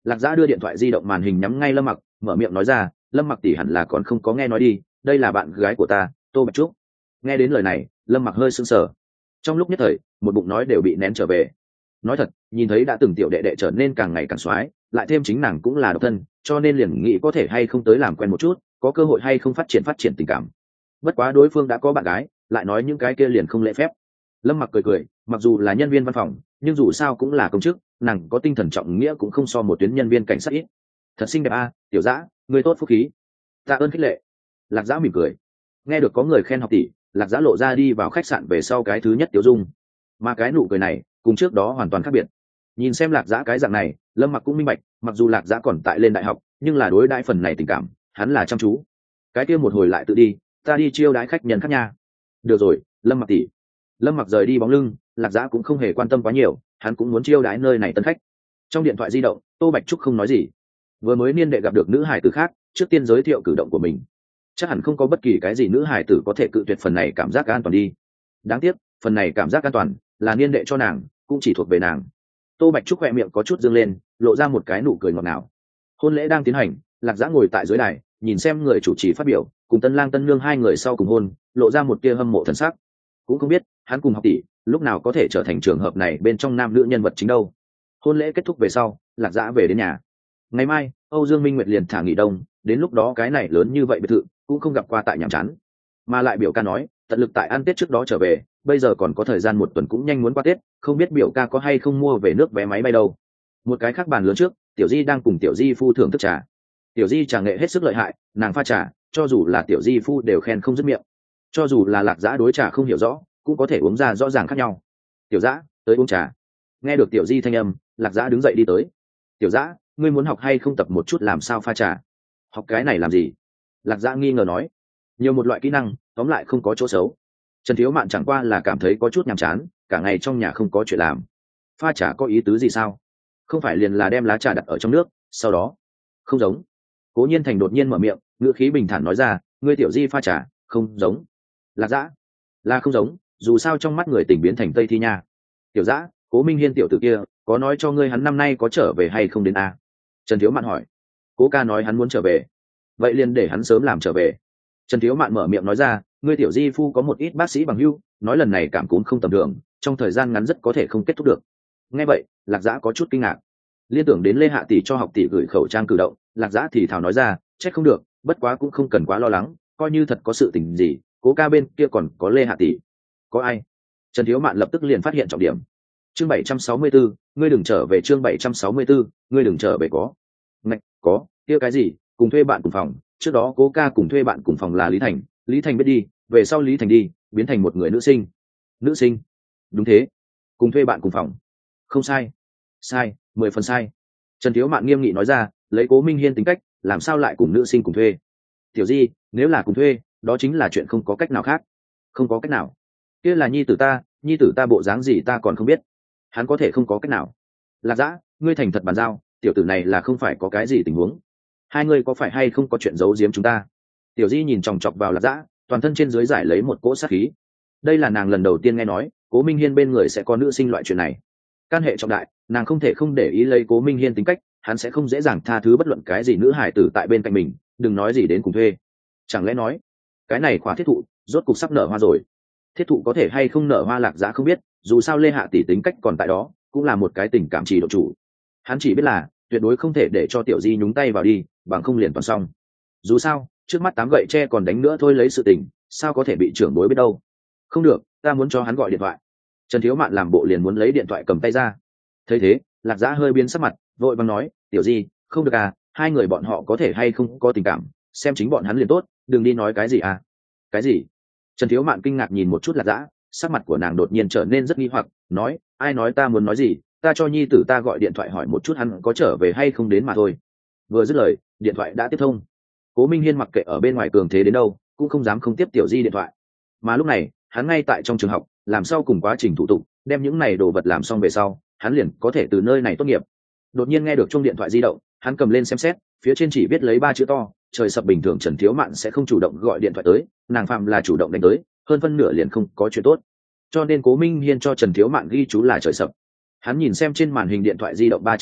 Lạc Dã đưa điện thoại di động màn hình nhắm ngay Lâm Mặc, mở miệng nói ra, Lâm Mặc tỷ hẳn là còn không có nghe nói đi, đây là bạn gái của ta, Tô Bạch Trúc. Nghe đến lời này, Lâm Mặc hơi sững sờ. Trong lúc nhất thời, một bụng nói đều bị nén trở về. Nói thật, nhìn thấy đã từng tiểu đệ đệ trở nên càng ngày càng xoái, lại thêm chính nàng cũng là độc thân, cho nên liền nghĩ có thể hay không tới làm quen một chút, có cơ hội hay không phát triển tình cảm. Bất quá đối phương đã có bạn gái, lại nói những cái kia liền không lễ phép. Lâm Mặc cười cười, mặc dù là nhân viên văn phòng, nhưng dù sao cũng là công chức, nàng có tinh thần trọng nghĩa cũng không so một tuyến nhân viên cảnh sát ít. Thật xinh đẹp a, Tiểu Dã, người tốt phúc khí. Tạ ơn khích lệ. Lạc Dã mỉm cười. Nghe được có người khen học tỷ, Lạc Dã lộ ra đi vào khách sạn về sau cái thứ nhất Tiểu Dung. Mà cái nụ cười này, cùng trước đó hoàn toàn khác biệt. Nhìn xem Lạc Dã cái dạng này, Lâm Mặc cũng minh bạch, mặc dù Lạc Dã còn tại lên đại học, nhưng là đối đãi phần này tình cảm, hắn là chăm chú. Cái kia một hồi lại tự đi, ta đi chiêu đãi khách nhân khác nha. Được rồi, Lâm Mặc tỷ. Lâm Mặc rời đi bóng lưng, Lạc Dã cũng không hề quan tâm quá nhiều, hắn cũng muốn chiêu đãi nơi này tân khách. Trong điện thoại di động, Tô Bạch Trúc không nói gì. Vừa mới niên đệ gặp được nữ hải tử khác, trước tiên giới thiệu cử động của mình. Chắc hẳn không có bất kỳ cái gì nữ hải tử có thể cự tuyệt phần này cảm giác an toàn đi. Đáng tiếc, phần này cảm giác an toàn là niên đệ cho nàng, cũng chỉ thuộc về nàng. Tô Bạch Trúc khỏe miệng có chút dương lên, lộ ra một cái nụ cười ngọt ngào. Hôn lễ đang tiến hành, Lạc Dã ngồi tại dưới đài, nhìn xem người chủ trì phát biểu, cùng tân lang tân nương hai người sau cùng hôn, lộ ra một tia hâm mộ thần sắc. Cũng không biết hắn cùng học tỷ lúc nào có thể trở thành trường hợp này bên trong nam nữ nhân vật chính đâu. Hôn lễ kết thúc về sau, Lạc Dã về đến nhà. Ngày mai Âu Dương Minh Nguyệt liền thả nghỉ đông, đến lúc đó cái này lớn như vậy biệt thự cũng không gặp qua tại nhàm chán. Mà lại biểu ca nói tận lực tại ăn Tết trước đó trở về, bây giờ còn có thời gian một tuần cũng nhanh muốn qua Tết, không biết biểu ca có hay không mua về nước vé máy bay đâu. Một cái khác bàn lớn trước, Tiểu Di đang cùng Tiểu Di phu thưởng thức trà. Tiểu Di trà nghệ hết sức lợi hại, nàng pha trà, cho dù là Tiểu Di phu đều khen không dứt miệng. Cho dù là Lạc Dã đối trà không hiểu rõ, cũng có thể uống ra rõ ràng khác nhau. Tiểu Dã, tới uống trà. Nghe được Tiểu Di thanh âm, Lạc Dã đứng dậy đi tới. Tiểu Dã, ngươi muốn học hay không tập một chút làm sao pha trà? Học cái này làm gì? Lạc Dã nghi ngờ nói. Nhiều một loại kỹ năng, tóm lại không có chỗ xấu. Trần Thiếu Mạn chẳng qua là cảm thấy có chút nhàm chán, cả ngày trong nhà không có chuyện làm. Pha trà có ý tứ gì sao? Không phải liền là đem lá trà đặt ở trong nước, sau đó. Không giống. Cố Nhiên Thành đột nhiên mở miệng, ngữ khí bình thản nói ra, ngươi Tiểu Di pha trà, không giống. Lạc Dã, là không giống, dù sao trong mắt người tỉnh biến thành Tây Thi nha. Tiểu Dã, Cố Minh Hiên tiểu tử kia có nói cho ngươi hắn năm nay có trở về hay không đến a? Trần Thiếu Mạn hỏi. Cố ca nói hắn muốn trở về, vậy liền để hắn sớm làm trở về. Trần Thiếu Mạn mở miệng nói ra, ngươi Tiểu Di phu có một ít bác sĩ bằng hữu nói lần này cảm cúm không tầm thường, trong thời gian ngắn rất có thể không kết thúc được. Nghe vậy, Lạc Dã có chút kinh ngạc, liên tưởng đến Lê Hạ tỷ cho học tỷ gửi khẩu trang cử động, Lạc Dã thì thào nói ra, trách không được, bất quá cũng không cần quá lo lắng, coi như thật có sự tình gì, Cố ca bên kia còn có Lê Hạ tỷ. Có ai? Trần Thiếu Mạn lập tức liền phát hiện trọng điểm. Chương 764, ngươi đừng trở về. Chương 764, ngươi đừng trở về. Có. Ngạch, có, kia cái gì, cùng thuê bạn cùng phòng, trước đó Cố ca cùng thuê bạn cùng phòng là Lý Thành, Lý Thành biết đi, về sau Lý Thành đi, biến thành một người nữ sinh. Nữ sinh? Đúng thế. Cùng thuê bạn cùng phòng. Không sai. Sai, 10 phần sai. Trần Thiếu Mạn nghiêm nghị nói ra, lấy Cố Minh Hiên tính cách, làm sao lại cùng nữ sinh cùng thuê? Tiểu Di, nếu là cùng thuê, đó chính là chuyện không có cách nào khác. Không có cách nào? Kia là nhi tử ta bộ dáng gì ta còn không biết, hắn có thể không có cách nào. Lạc Dã, ngươi thành thật bàn giao, tiểu tử này là không phải có cái gì tình huống, hai ngươi có phải hay không có chuyện giấu giếm chúng ta? Tiểu Di nhìn chòng chọc vào Lạc Dã, toàn thân trên dưới giải lấy một cỗ sát khí. Đây là nàng lần đầu tiên nghe nói Cố Minh Hiên bên người sẽ có nữ sinh loại chuyện này. Can hệ trọng đại, nàng không thể không để ý lấy Cố Minh Hiên tính cách, hắn sẽ không dễ dàng tha thứ bất luận cái gì nữ hải tử tại bên cạnh mình, đừng nói gì đến cùng thuê. Chẳng lẽ nói cái này khóa thiết thụ rốt cục sắp nở hoa rồi? Thiết thụ có thể hay không nở hoa Lạc Dã không biết, dù sao Lê Hạ tỷ tính cách còn tại đó, cũng là một cái tình cảm trì độ chủ. Hắn chỉ biết là tuyệt đối không thể để cho Tiểu Di nhúng tay vào đi, bằng không liền toàn xong. Dù sao trước mắt 8 gậy tre còn đánh nữa thôi, lấy sự tình sao có thể bị trưởng bối biết đâu. Không được, ta muốn cho hắn gọi điện thoại. Trần Thiếu Mạn làm bộ liền muốn lấy điện thoại cầm tay ra. Thấy thế, Lạc Dã hơi biến sắc mặt, vội vàng nói, Tiểu Di, không được à, hai người bọn họ có thể hay không có tình cảm, xem chính bọn hắn liền tốt, đừng đi nói cái gì à. Cái gì? Trần Thiếu Mạn kinh ngạc nhìn một chút Lạc Dã, sắc mặt của nàng đột nhiên trở nên rất nghi hoặc, nói, ai nói ta muốn nói gì, ta cho nhi tử ta gọi điện thoại hỏi một chút hắn có trở về hay không đến mà thôi. Vừa dứt lời, điện thoại đã tiếp thông. Cố Minh Hiên mặc kệ ở bên ngoài cường thế đến đâu, cũng không dám không tiếp Tiểu Di điện thoại. Mà lúc này, hắn ngay tại trong trường học, làm sau cùng quá trình thủ tục, đem những này đồ vật làm xong về sau, hắn liền có thể từ nơi này tốt nghiệp. Đột nhiên nghe được chuông điện thoại di động, hắn cầm lên xem xét, phía trên chỉ viết lấy 3 chữ to, trời sập. Bình thường Trần Thiếu Mạn sẽ không chủ động gọi điện thoại tới, nàng phạm là chủ động đánh tới, hơn phân nửa liền không có chuyện tốt. Cho nên Cố Minh Hiên cho Trần Thiếu Mạn ghi chú là trời sập. Hắn nhìn xem trên màn hình điện thoại di động 3 chữ này,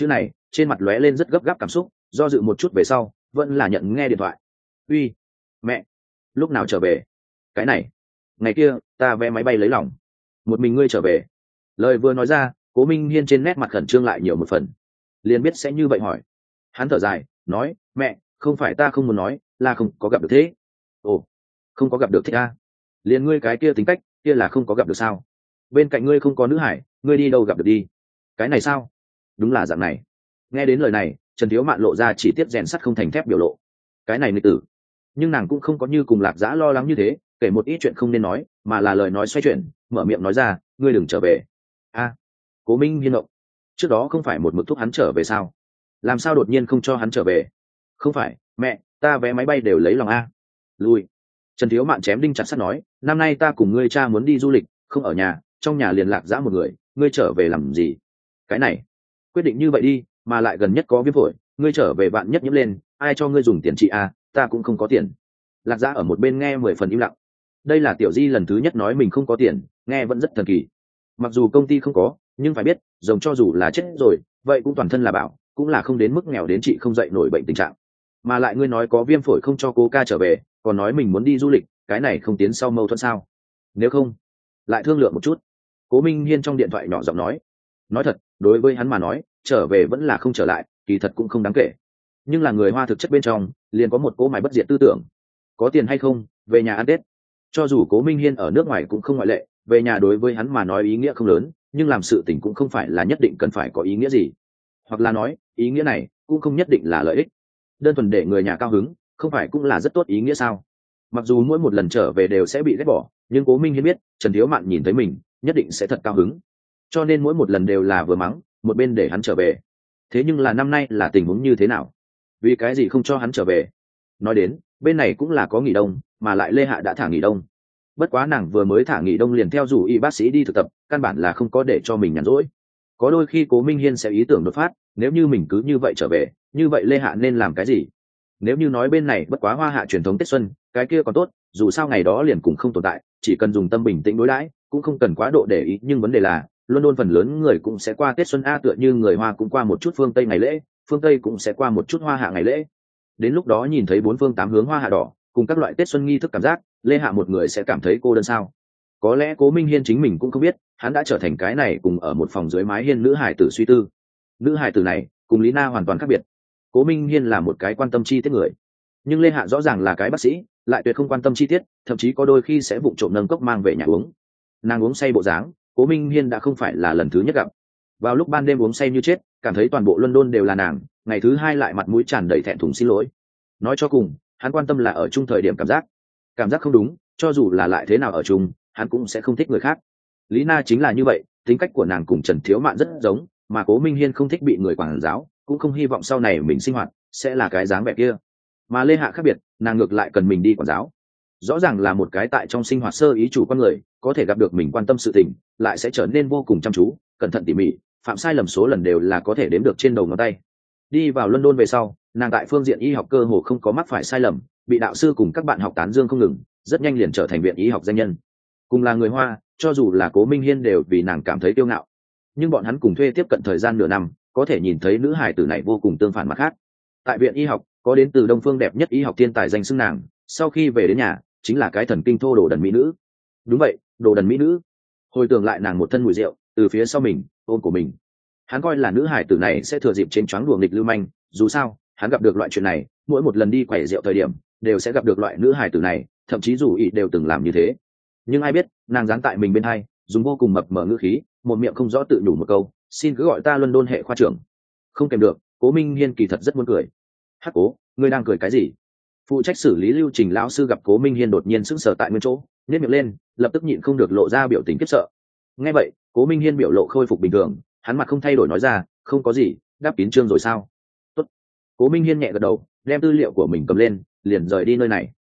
trên mặt lóe lên rất gấp gáp cảm xúc, do dự một chút về sau vẫn là nhận nghe điện thoại. Uy, mẹ, lúc nào trở về? Cái này, ngày kia ta vé máy bay lấy lòng, một mình ngươi trở về. Lời vừa nói ra, Cố Minh Hiên trên nét mặt khẩn trương lại nhiều một phần, liền biết sẽ như vậy hỏi. Hắn thở dài nói, mẹ, không phải ta không muốn nói, là không có gặp được thế. Ồ, không có gặp được thế à? Liền ngươi cái kia tính cách kia là không có gặp được sao? Bên cạnh ngươi không có nữ hải, ngươi đi đâu gặp được đi? Cái này sao? Đúng là dạng này. Nghe đến lời này, Trần Thiếu Mạn lộ ra chỉ tiết rèn sắt không thành thép biểu lộ. Cái này nghịch tử. Nhưng nàng cũng không có như cùng Lạc Dã lo lắng như thế, kể một ít chuyện không nên nói, mà là lời nói xoay chuyển, mở miệng nói ra, ngươi đừng trở về. A, Cố Minh Hiên động. Trước đó không phải một mực thúc hắn trở về sao? Làm sao đột nhiên không cho hắn trở về? Không phải, mẹ, ta vé máy bay đều lấy lòng a. Lui. Trần Thiếu Mạn chém đinh chặt sắt nói, năm nay ta cùng ngươi cha muốn đi du lịch, không ở nhà, trong nhà liền Lạc Dã một người, ngươi trở về làm gì? Cái này, quyết định như vậy đi, mà lại gần nhất có viêm phổi, ngươi trở về bạn nhất nhiễm lên, ai cho ngươi dùng tiền trị a? Ta cũng không có tiền. Lạc Dã ở một bên nghe 10 phần im lặng. Đây là Tiểu Di lần thứ nhất nói mình không có tiền, nghe vẫn rất thần kỳ. Mặc dù công ty không có, nhưng phải biết, rồng cho dù là chết rồi, vậy cũng toàn thân là bảo, cũng là không đến mức nghèo đến chị không dậy nổi bệnh tình trạng. Mà lại ngươi nói có viêm phổi không cho cô ca trở về, còn nói mình muốn đi du lịch, cái này không tiến sau mâu thuẫn sao? Nếu không, lại thương lượng một chút. Cố Minh Hiên trong điện thoại nhỏ giọng nói thật, đối với hắn mà nói, trở về vẫn là không trở lại, kỳ thật cũng không đáng kể. Nhưng là người Hoa thực chất bên trong, liền có một cỗ máy bất diệt tư tưởng. Có tiền hay không, về nhà ăn Tết. Cho dù Cố Minh Hiên ở nước ngoài cũng không ngoại lệ, về nhà đối với hắn mà nói ý nghĩa không lớn, nhưng làm sự tình cũng không phải là nhất định cần phải có ý nghĩa gì. Hoặc là nói, ý nghĩa này cũng không nhất định là lợi ích. Đơn thuần để người nhà cao hứng, không phải cũng là rất tốt ý nghĩa sao? Mặc dù mỗi một lần trở về đều sẽ bị ghét bỏ, nhưng Cố Minh Hiên biết, Trần Thiếu Mạn nhìn thấy mình, nhất định sẽ thật cao hứng. Cho nên mỗi một lần đều là vừa mắng, một bên để hắn trở về. Thế nhưng là năm nay là tình huống như thế nào? Vì cái gì không cho hắn trở về? Nói đến, bên này cũng là có nghỉ đông, mà lại Lê Hạ đã thả nghỉ đông. Bất quá nàng vừa mới thả nghỉ đông liền theo rủ y bác sĩ đi thực tập, căn bản là không có để cho mình nhàn rỗi. Có đôi khi Cố Minh Hiên sẽ ý tưởng đột phát, nếu như mình cứ như vậy trở về, như vậy Lê Hạ nên làm cái gì? Nếu như nói bên này bất quá Hoa Hạ truyền thống Tết Xuân, cái kia còn tốt, dù sao ngày đó liền cũng không tồn tại, chỉ cần dùng tâm bình tĩnh đối đãi, cũng không cần quá độ để ý. Nhưng vấn đề là, London phần lớn người cũng sẽ qua Tết Xuân a, tựa như người Hoa cũng qua một chút phương Tây ngày lễ, phương Tây cũng sẽ qua một chút Hoa Hạ ngày lễ. Đến lúc đó nhìn thấy bốn phương tám hướng Hoa Hạ đỏ, cùng các loại Tết Xuân nghi thức cảm giác, Lê Hạ một người sẽ cảm thấy cô đơn sao? Có lẽ Cố Minh Hiên chính mình cũng không biết, hắn đã trở thành cái này cùng ở một phòng dưới mái hiên nữ hải tử suy tư. Nữ hải tử này cùng Lý Na hoàn toàn khác biệt. Cố Minh Hiên là một cái quan tâm chi tiết người, nhưng Lê Hạ rõ ràng là cái bác sĩ, lại tuyệt không quan tâm chi tiết, thậm chí có đôi khi sẽ vụng trộm nâng cốc mang về nhà uống. Nàng uống say bộ dáng, Cố Minh Hiên đã không phải là lần thứ nhất gặp. Vào lúc ban đêm uống say như chết, cảm thấy toàn bộ London đều là nàng, ngày thứ hai lại mặt mũi tràn đầy thẹn thùng xin lỗi. Nói cho cùng, hắn quan tâm là ở chung thời điểm cảm giác không đúng, cho dù là lại thế nào ở chung, hắn cũng sẽ không thích người khác. Lý Na chính là như vậy, tính cách của nàng cùng Trần Thiếu Mạn rất giống, mà Cố Minh Hiên không thích bị người quản giáo, cũng không hy vọng sau này mình sinh hoạt sẽ là cái dáng vẻ kia. Mà Lê Hạ khác biệt, nàng ngược lại cần mình đi quản giáo. Rõ ràng là một cái tại trong sinh hoạt sơ ý chủ con người, có thể gặp được mình quan tâm sự tình, lại sẽ trở nên vô cùng chăm chú, cẩn thận tỉ mỉ, phạm sai lầm số lần đều là có thể đếm được trên đầu ngón tay. Đi vào London về sau, nàng tại phương diện y học cơ hồ không có mắc phải sai lầm, bị đạo sư cùng các bạn học tán dương không ngừng, rất nhanh liền trở thành viện y học danh nhân. Cùng là người Hoa, cho dù là Cố Minh Hiên đều vì nàng cảm thấy kiêu ngạo. Nhưng bọn hắn cùng thuê tiếp cận thời gian nửa năm, có thể nhìn thấy nữ hài tử này vô cùng tương phản mặt khác. Tại viện y học, có đến từ Đông phương đẹp nhất y học thiên tài danh xưng nàng, sau khi về đến nhà, chính là cái thần kinh thô đồ đần mỹ nữ. Đúng vậy, đồ đần mỹ nữ. Hồi tưởng lại nàng một thân mùi rượu, từ phía sau mình, ôm của mình. Hắn coi là nữ hải tử này sẽ thừa dịp trên choáng đùa nghịch lưu manh, dù sao, hắn gặp được loại chuyện này, mỗi một lần đi quẩy rượu thời điểm, đều sẽ gặp được loại nữ hải tử này, thậm chí dù ý đều từng làm như thế. Nhưng ai biết, nàng dán tại mình bên hai, dùng vô cùng mập mờ ngữ khí, một miệng không rõ tự nhủ một câu, xin cứ gọi ta London hệ khoa trưởng. Không kèm được, Cố Minh Hiên kỳ thật rất muốn cười. Hắc Cố, ngươi đang cười cái gì? Phụ trách xử lý lưu trình lão sư gặp Cố Minh Hiên đột nhiên sững sờ tại nguyên chỗ, nhếch miệng lên, lập tức nhịn không được lộ ra biểu tình khiếp sợ. Nghe vậy, Cố Minh Hiên biểu lộ khôi phục bình thường, hắn mặt không thay đổi nói ra, không có gì, đáp kín chương rồi sao? Tốt. Cố Minh Hiên nhẹ gật đầu, đem tư liệu của mình cầm lên, liền rời đi nơi này.